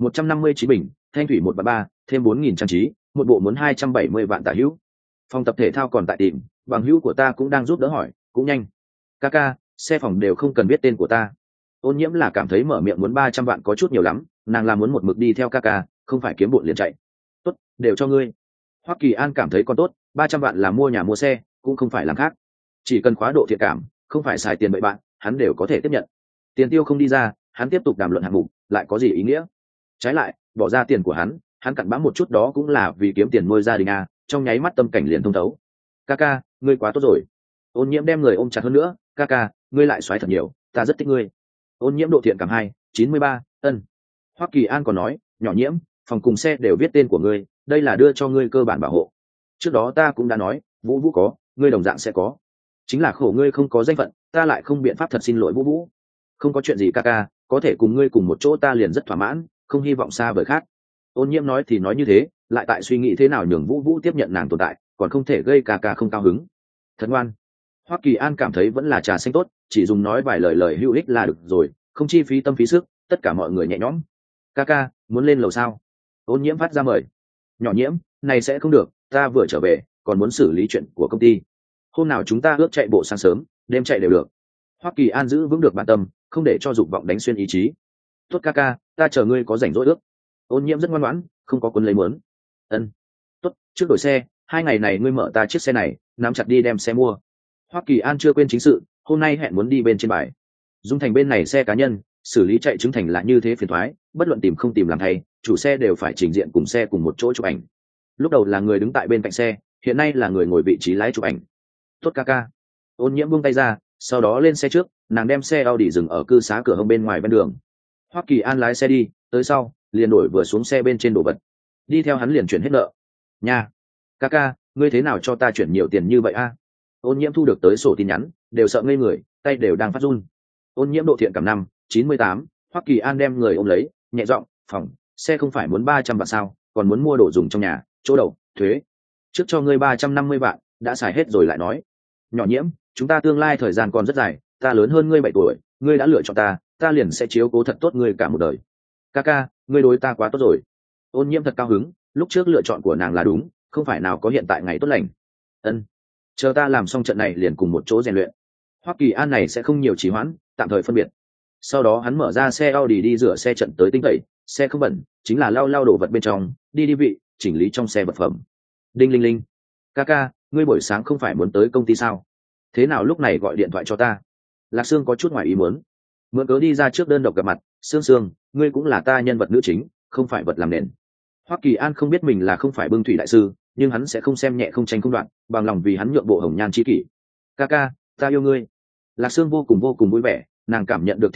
159 bình, thanh thủy 133, thêm 4.000 trang trí, một bộ muốn 270 vạn tả hữu. Phòng tập thể thao còn tại tìm, bằng hữu của ta cũng đang giúp đỡ hỏi, cũng nhanh. Ca, xe phòng đều không cần biết tên của ta. Ôn Nhiễm là cảm thấy mở miệng muốn 300 vạn có chút nhiều lắm, nàng là muốn một mực đi theo ca, không phải kiếm bộn liền chạy. Tốt, đều cho ngươi. Hoắc Kỳ An cảm thấy còn tốt, 300 vạn là mua nhà mua xe, cũng không phải làm khác. Chỉ cần khóa độ thiện cảm, không phải xài tiền bậy bạn, hắn đều có thể tiếp nhận. Tiền tiêu không đi ra, hắn tiếp tục đàm luận hạng mục, lại có gì ý nghĩa? Trái lại, bỏ ra tiền của hắn cặn bã một chút đó cũng là vì kiếm tiền nuôi gia đình à, trong nháy mắt tâm cảnh liền thông thấu. Ca, ngươi quá tốt rồi. Ôn Nhiễm đem người ôm chặt hơn nữa. Ca, ngươi lại xoáy thật nhiều, ta rất thích ngươi. Ôn Nhiễm độ thiện cảm 93, ân. Hoắc Kỳ An còn nói, nhỏ Nhiễm, phòng cùng xe đều viết tên của ngươi, đây là đưa cho ngươi cơ bản bảo hộ. Trước đó ta cũng đã nói, Vũ có, ngươi đồng dạng sẽ có. Chính là khổ ngươi không có danh phận, ta lại không biện pháp thật xin lỗi Vũ. Không có chuyện gì ca, có thể cùng ngươi cùng một chỗ ta liền rất thỏa mãn, không hy vọng xa vời khác. Ôn Nhiễm nói thì nói như thế, lại tại suy nghĩ thế nào nhường Vũ tiếp nhận nàng tồn tại, còn không thể gây ca không cao hứng. Thật ngoan. Hoắc Kỳ An cảm thấy vẫn là trà xanh tốt, chỉ dùng nói vài lời hữu ích là được rồi, không chi phí tâm phí sức, tất cả mọi người nhẹ nhõm. Ca, muốn lên lầu sao? Ôn Nhiễm phát ra mời. Nhỏ Nhiễm, này sẽ không được, ta vừa trở về, còn muốn xử lý chuyện của công ty. Hôm nào chúng ta ước chạy bộ sáng sớm, đêm chạy đều được. Hoắc Kỳ An giữ vững được bản tâm, không để cho dục vọng đánh xuyên ý chí. Tốt ca, ta chờ ngươi có rảnh rỗi ước. Ôn Nhiễm rất ngoan ngoãn, không có cuốn lấy muốn. Ân. Tốt, trước đổi xe, 2 ngày này ngươi mở ta chiếc xe này, nắm chặt đi đem xe mua. Hoắc Kỳ An chưa quên chính sự, hôm nay hẹn muốn đi bên trên bài. Dung Thành bên này xe cá nhân, xử lý chạy chứng thành là như thế phiền toái, bất luận tìm không tìm làm thay, chủ xe đều phải trình diện cùng xe cùng một chỗ chụp ảnh. Lúc đầu là người đứng tại bên cạnh xe, hiện nay là người ngồi vị trí lái chụp ảnh. Tốt ca. Ôn Nhiễm buông tay ra, sau đó lên xe trước, nàng đem xe Audi dừng ở cư xá cửa hông bên ngoài ven đường. Hoắc Kỳ An lái xe đi, tới sau, liền đổi vừa xuống xe bên trên đồ vật. Đi theo hắn liền chuyển hết nợ. Nha. Ca, ngươi thế nào cho ta chuyển nhiều tiền như vậy a? Ôn Nhiễm thu được tới sổ tin nhắn, đều sợ ngây người, tay đều đang phát run. Ôn Nhiễm độ thiện cảm 98, Hoắc Kỳ An đem người ôm lấy, nhẹ giọng, phòng, xe không phải muốn 300 vạn sao, còn muốn mua đồ dùng trong nhà, chỗ đầu, thuế. Trước cho ngươi 350 vạn, đã xài hết rồi lại nói. Nhỏ Nhiễm, chúng ta tương lai thời gian còn rất dài, ta lớn hơn ngươi 7 tuổi, ngươi đã lựa chọn ta liền sẽ chiếu cố thật tốt ngươi cả một đời. Ca, ngươi đối ta quá tốt rồi. Ôn Nhiễm thật cao hứng, lúc trước lựa chọn của nàng là đúng, không phải nào có hiện tại ngày tốt lành. Ân. Chờ ta làm xong trận này liền cùng một chỗ rèn luyện. Hoắc Kỳ An này sẽ không nhiều trì hoãn, tạm thời phân biệt. Sau đó hắn mở ra xe Audi đi rửa xe trận tới tinh tẩy, xe không bẩn, chính là lau đồ vật bên trong, đi vị, chỉnh lý trong xe vật phẩm. Đinh linh linh. Ca, ngươi buổi sáng không phải muốn tới công ty sao? Thế nào lúc này gọi điện thoại cho ta? Lạc Sương có chút ngoài ý muốn. Mượn cớ đi ra trước đơn độc gặp mặt, Sương, ngươi cũng là ta nhân vật nữ chính, không phải vật làm nền. Hoắc Kỳ An không biết mình là không phải Bưng Thủy đại sư, nhưng hắn sẽ không xem nhẹ không tranh không đoạn, bằng lòng vì hắn nhượng bộ hồng nhan chi kỷ. Ca, ta yêu ngươi. Lạc Sương vô cùng vui vẻ, nàng cảm nhận được thiên vị,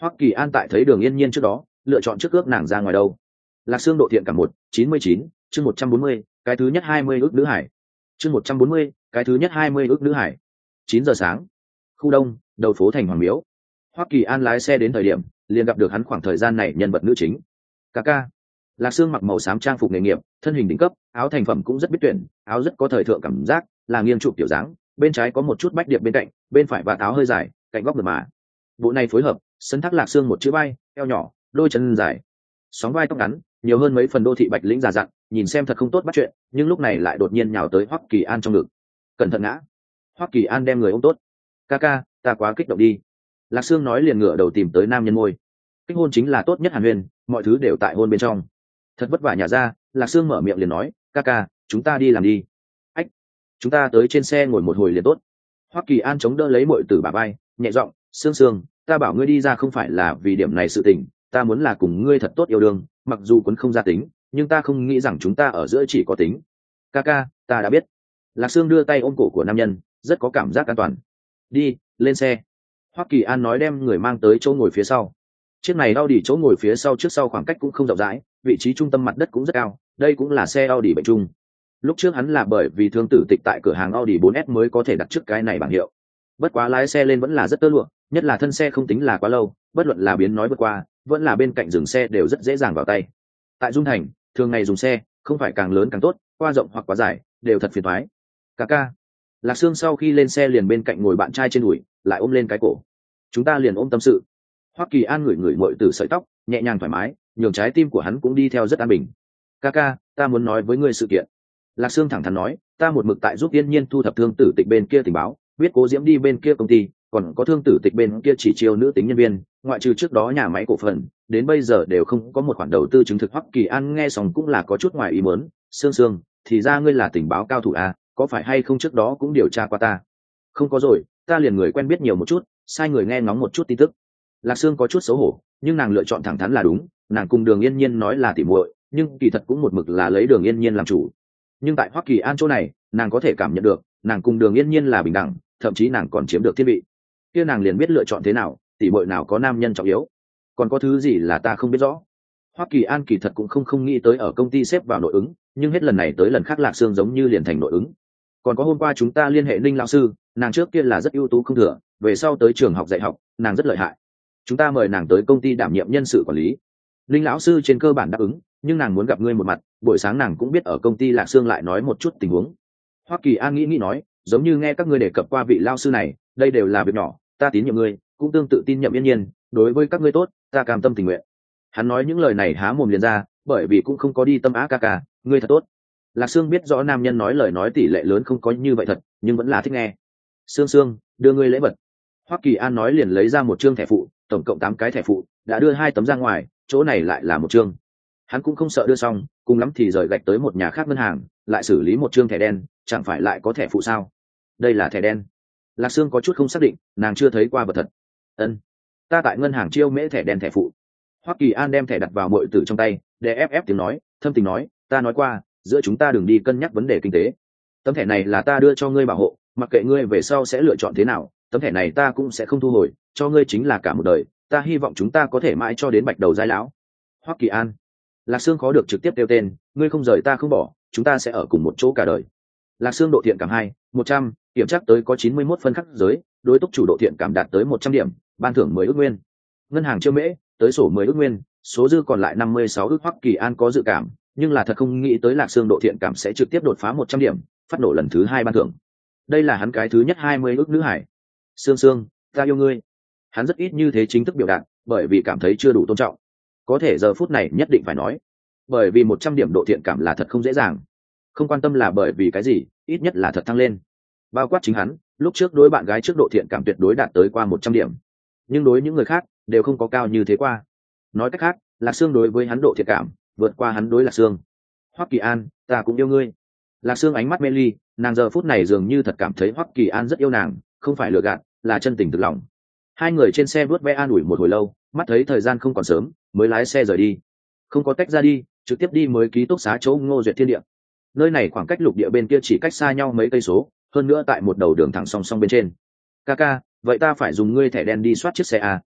Hoắc Kỳ An tại thấy Đường Yên Nhiên trước đó lựa chọn trước ước nàng ra ngoài đâu. Lạc Sương độ thiện cảm 199, chương 140, cái thứ nhất 20 ước nữ hải. Chương 140, cái thứ nhất 20 ước nữ hải. 9 giờ sáng, khu đông, đầu phố thành Hoàng Miếu. Hoắc Kỳ An lái xe đến thời điểm liền gặp được hắn khoảng thời gian này nhân vật nữ chính. Ca. Lạc Sương mặc màu xám trang phục nghề nghiệp, thân hình đỉnh cấp, áo thành phẩm cũng rất biết tuyển, áo rất có thời thượng cảm giác, là nghiêng trụ kiểu dáng, bên trái có một chút bách điệp bên cạnh, bên phải và áo hơi dài, cạnh góc mượt mà. Bộ này phối hợp, sân thác Lạc Sương một chữ bay, eo nhỏ, đôi chân dài, sóng vai tóc ngắn, nhiều hơn mấy phần đô thị bạch lĩnh già dặn, nhìn xem thật không tốt bắt chuyện, nhưng lúc này lại đột nhiên nhào tới Hoắc Kỳ An trong ngực. Cẩn thận ngã. Hoắc Kỳ An đem người ôm tốt. Ca, ta quá kích động đi. Lạc Sương nói liền ngửa đầu tìm tới nam nhân môi. Kết hôn chính là tốt nhất hàn huyền, mọi thứ đều tại hôn bên trong. Thật vất vả nhả ra, Lạc Sương mở miệng liền nói, ca, chúng ta đi làm đi. Ách, chúng ta tới trên xe ngồi một hồi liền tốt. Hoắc Kỳ An chống đỡ lấy muội tử bả vai, nhẹ giọng, Sương, ta bảo ngươi đi ra không phải là vì điểm này sự tình, ta muốn là cùng ngươi thật tốt yêu đương, mặc dù quấn không ra tính, nhưng ta không nghĩ rằng chúng ta ở giữa chỉ có tính. Ca, ta đã biết. Lạc Sương đưa tay ôm cổ của nam nhân, rất có cảm giác an toàn. Đi, lên xe. Hoắc Kỳ An nói đem người mang tới chỗ ngồi phía sau. Chiếc này Audi chỗ ngồi phía sau trước sau khoảng cách cũng không rộng rãi, vị trí trung tâm mặt đất cũng rất cao, đây cũng là xe Audi bệnh chung. Lúc trước hắn là bởi vì thương tử tịch tại cửa hàng Audi 4S mới có thể đặt trước cái này bảng hiệu. Bất quá lái xe lên vẫn là rất tơ lụa, nhất là thân xe không tính là quá lâu, bất luận là biến nói vượt qua, vẫn là bên cạnh dừng xe đều rất dễ dàng vào tay. Tại Dung Thành, thường ngày dùng xe, không phải càng lớn càng tốt, qua rộng hoặc quá dài, đều thật phiền toái. Ca. Lạc Sương sau khi lên xe liền bên cạnh ngồi bạn trai trên đùi, lại ôm lên cái cổ. Chúng ta liền ôm tâm sự. Hoắc Kỳ An ngửi muội tử sợi tóc, nhẹ nhàng thoải mái, nhường trái tim của hắn cũng đi theo rất an bình. Ca, ta muốn nói với ngươi sự kiện. Lạc Sương thẳng thắn nói, ta một mực tại giúp Yên Nhiên thu thập thương tử tịch bên kia tình báo, biết Cố Diễm đi bên kia công ty, còn có thương tử tịch bên kia chỉ chiêu nữ tính nhân viên, ngoại trừ trước đó nhà máy cổ phần, đến bây giờ đều không có một khoản đầu tư chứng thực. Hoắc Kỳ An nghe xong cũng là có chút ngoài ý muốn, Sương, thì ra ngươi là tình báo cao thủ à, có phải hay không trước đó cũng điều tra qua ta? Không có rồi, ta liền người quen biết nhiều một chút, sai người nghe ngóng một chút tin tức. Lạc Sương có chút xấu hổ, nhưng nàng lựa chọn thẳng thắn là đúng, nàng cùng Đường Yên Nhiên nói là tỉ muội, nhưng kỳ thật cũng một mực là lấy Đường Yên Nhiên làm chủ. Nhưng tại Hoắc Kỳ An chỗ này, nàng có thể cảm nhận được, nàng cùng Đường Yên Nhiên là bình đẳng, thậm chí nàng còn chiếm được thiên vị. Kia nàng liền biết lựa chọn thế nào, tỉ muội nào có nam nhân trọng yếu, còn có thứ gì là ta không biết rõ. Hoắc Kỳ An kỳ thật cũng không nghĩ tới ở công ty xếp vào nội ứng, nhưng hết lần này tới lần khác Lạc Sương giống như liền thành nội ứng. Còn có hôm qua chúng ta liên hệ Ninh lão sư, nàng trước kia là rất ưu tú không thừa, về sau tới trường học dạy học, nàng rất lợi hại. Chúng ta mời nàng tới công ty đảm nhiệm nhân sự quản lý. Ninh lão sư trên cơ bản đáp ứng, nhưng nàng muốn gặp ngươi một mặt, buổi sáng nàng cũng biết ở công ty Lạc Sương lại nói một chút tình huống. Hoắc Kỳ An nghĩ nói, giống như nghe các ngươi đề cập qua vị lão sư này, đây đều là việc nhỏ, ta tín nhiệm ngươi, cũng tương tự tin nhiệm Yên Nhiên, đối với các ngươi tốt, ta cam tâm tình nguyện. Hắn nói những lời này há mồm liền ra, bởi vì cũng không có đi tâm á ca, ngươi thật tốt. Lạc Sương biết rõ nam nhân nói lời nói tỷ lệ lớn không có như vậy thật, nhưng vẫn là thích nghe. Sương, đưa ngươi lễ vật. Hoắc Kỳ An nói liền lấy ra một trương thẻ phụ, tổng cộng 8 cái thẻ phụ, đã đưa 2 tấm ra ngoài, chỗ này lại là một trương. Hắn cũng không sợ đưa xong, cùng lắm thì rời gạch tới một nhà khác ngân hàng, lại xử lý một trương thẻ đen, chẳng phải lại có thẻ phụ sao? Đây là thẻ đen. Lạc Sương có chút không xác định, nàng chưa thấy qua vật thật. Ân, ta tại ngân hàng chiêu mễ thẻ đen thẻ phụ. Hoắc Kỳ An đem thẻ đặt vào muội tử trong tay, để ép tiếng nói, thâm tình nói, ta nói qua, giữa chúng ta đừng đi cân nhắc vấn đề kinh tế. Tấm thẻ này là ta đưa cho ngươi bảo hộ, mặc kệ ngươi về sau sẽ lựa chọn thế nào, tấm thẻ này ta cũng sẽ không thu hồi, cho ngươi chính là cả một đời, ta hy vọng chúng ta có thể mãi cho đến bạch đầu giai lão. Hoắc Kỳ An. Lạc Sương khó được trực tiếp tiêu tên, ngươi không rời ta không bỏ, chúng ta sẽ ở cùng một chỗ cả đời. Lạc Sương độ thiện cảm 100, kiểm tra tới có 91 phân khắc giới, đối túc chủ độ thiện cảm đạt tới 100 điểm, ban thưởng 10 ức nguyên. Ngân hàng chiêu mễ, tới sổ 10 ức nguyên, số dư còn lại 56 ức. Hoắc Kỳ An có dự cảm, nhưng là thật không nghĩ tới Lạc Sương độ thiện cảm sẽ trực tiếp đột phá 100 điểm, phát nổ lần thứ 2 ban thưởng. Đây là hắn cái thứ nhất 20 ức nữ hải. Sương, ta yêu ngươi. Hắn rất ít như thế chính thức biểu đạt, bởi vì cảm thấy chưa đủ tôn trọng. Có thể giờ phút này nhất định phải nói, bởi vì 100 điểm độ thiện cảm là thật không dễ dàng. Không quan tâm là bởi vì cái gì, ít nhất là thật thăng lên. Bao quát chính hắn, lúc trước đối bạn gái trước độ thiện cảm tuyệt đối đạt tới qua 100 điểm, nhưng đối những người khác đều không có cao như thế qua. Nói cách khác, Lạc Sương đối với hắn độ thiện cảm vượt qua hắn đối Lạc Sương. Hoắc Kỳ An, ta cũng yêu ngươi. Lạc Sương ánh mắt mê ly, nàng giờ phút này dường như thật cảm thấy Hoắc Kỳ An rất yêu nàng, không phải lừa gạt, là chân tình thực lòng. Hai người trên xe vuốt ve an ủi một hồi lâu, mắt thấy thời gian không còn sớm, mới lái xe rời đi. Không có tách ra đi, trực tiếp đi mới ký túc xá chỗ Ngô Duyệt Thiên Địa. Nơi này khoảng cách lục địa bên kia chỉ cách xa nhau mấy cây số, hơn nữa tại một đầu đường thẳng song song bên trên. Ca, vậy ta phải dùng ngươi thẻ đen đi soát chiếc xe à,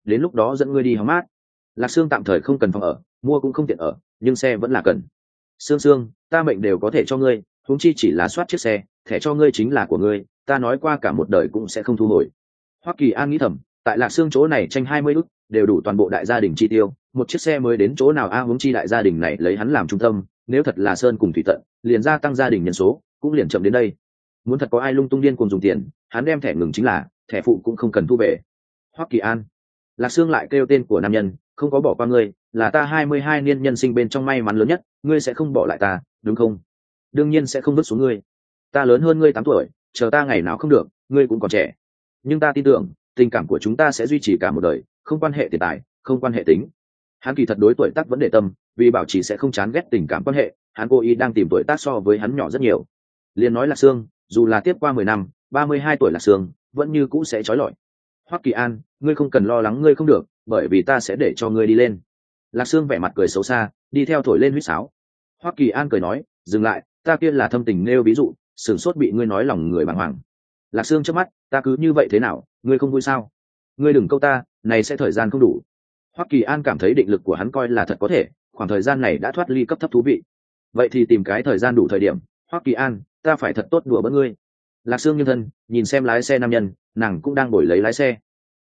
đến lúc đó dẫn ngươi đi hóng mát. Lạc Sương tạm thời không cần phòng ở, mua cũng không tiện ở, nhưng xe vẫn là cần. Sương Sương, ta mệnh đều có thể cho ngươi, huống chi chỉ là soát chiếc xe, thẻ cho ngươi chính là của ngươi, ta nói qua cả một đời cũng sẽ không thu hồi. Hoắc Kỳ An nghĩ thầm, tại Lạc Sương chỗ này tranh 20 ức, đều đủ toàn bộ đại gia đình chi tiêu, một chiếc xe mới đến chỗ nào huống chi đại gia đình này lấy hắn làm trung tâm, nếu thật là sơn cùng thủy tận, liền gia tăng gia đình nhân số, cũng liền chậm đến đây. Muốn thật có ai lung tung điên cuồng dùng tiền, hắn đem thẻ ngừng chính là, thẻ phụ cũng không cần thu về. Hoắc Kỳ An. Lạc Sương lại kêu tên của nam nhân, không có bỏ qua ngươi, là ta 22 niên nhân sinh bên trong may mắn lớn nhất, ngươi sẽ không bỏ lại ta, đúng không? Đương nhiên sẽ không vứt xuống ngươi. Ta lớn hơn ngươi 8 tuổi, chờ ta ngày nào không được, ngươi cũng còn trẻ. Nhưng ta tin tưởng, tình cảm của chúng ta sẽ duy trì cả một đời, không quan hệ tiền tài, không quan hệ tính. Hắn kỳ thật đối tuổi tác vẫn để tâm, vì bảo trì sẽ không chán ghét tình cảm quan hệ, hắn cố ý đang tìm tuổi tác so với hắn nhỏ rất nhiều. Liên nói Lạc Sương, dù là tiếp qua 10 năm, 32 tuổi Lạc Sương, vẫn như cũ sẽ trói lọi. Hoắc Kỳ An, ngươi không cần lo lắng ngươi không được, bởi vì ta sẽ để cho ngươi đi lên. Lạc Sương vẻ mặt cười xấu xa, đi theo thổi lên huýt sáo. Hoắc Kỳ An cười nói, dừng lại, ta kia là thâm tình nêu ví dụ, sửng sốt bị ngươi nói lòng người bàng hoàng. Lạc Sương chớp mắt, ta cứ như vậy thế nào, ngươi không vui sao? Ngươi đừng câu ta, này sẽ thời gian không đủ. Hoắc Kỳ An cảm thấy định lực của hắn coi là thật có thể, khoảng thời gian này đã thoát ly cấp thấp thú vị. Vậy thì tìm cái thời gian đủ thời điểm, Hoắc Kỳ An, ta phải thật tốt đùa bỡn ngươi. Lạc Sương nghiêng thân, nhìn xem lái xe nam nhân, nàng cũng đang ngồi lấy lái xe.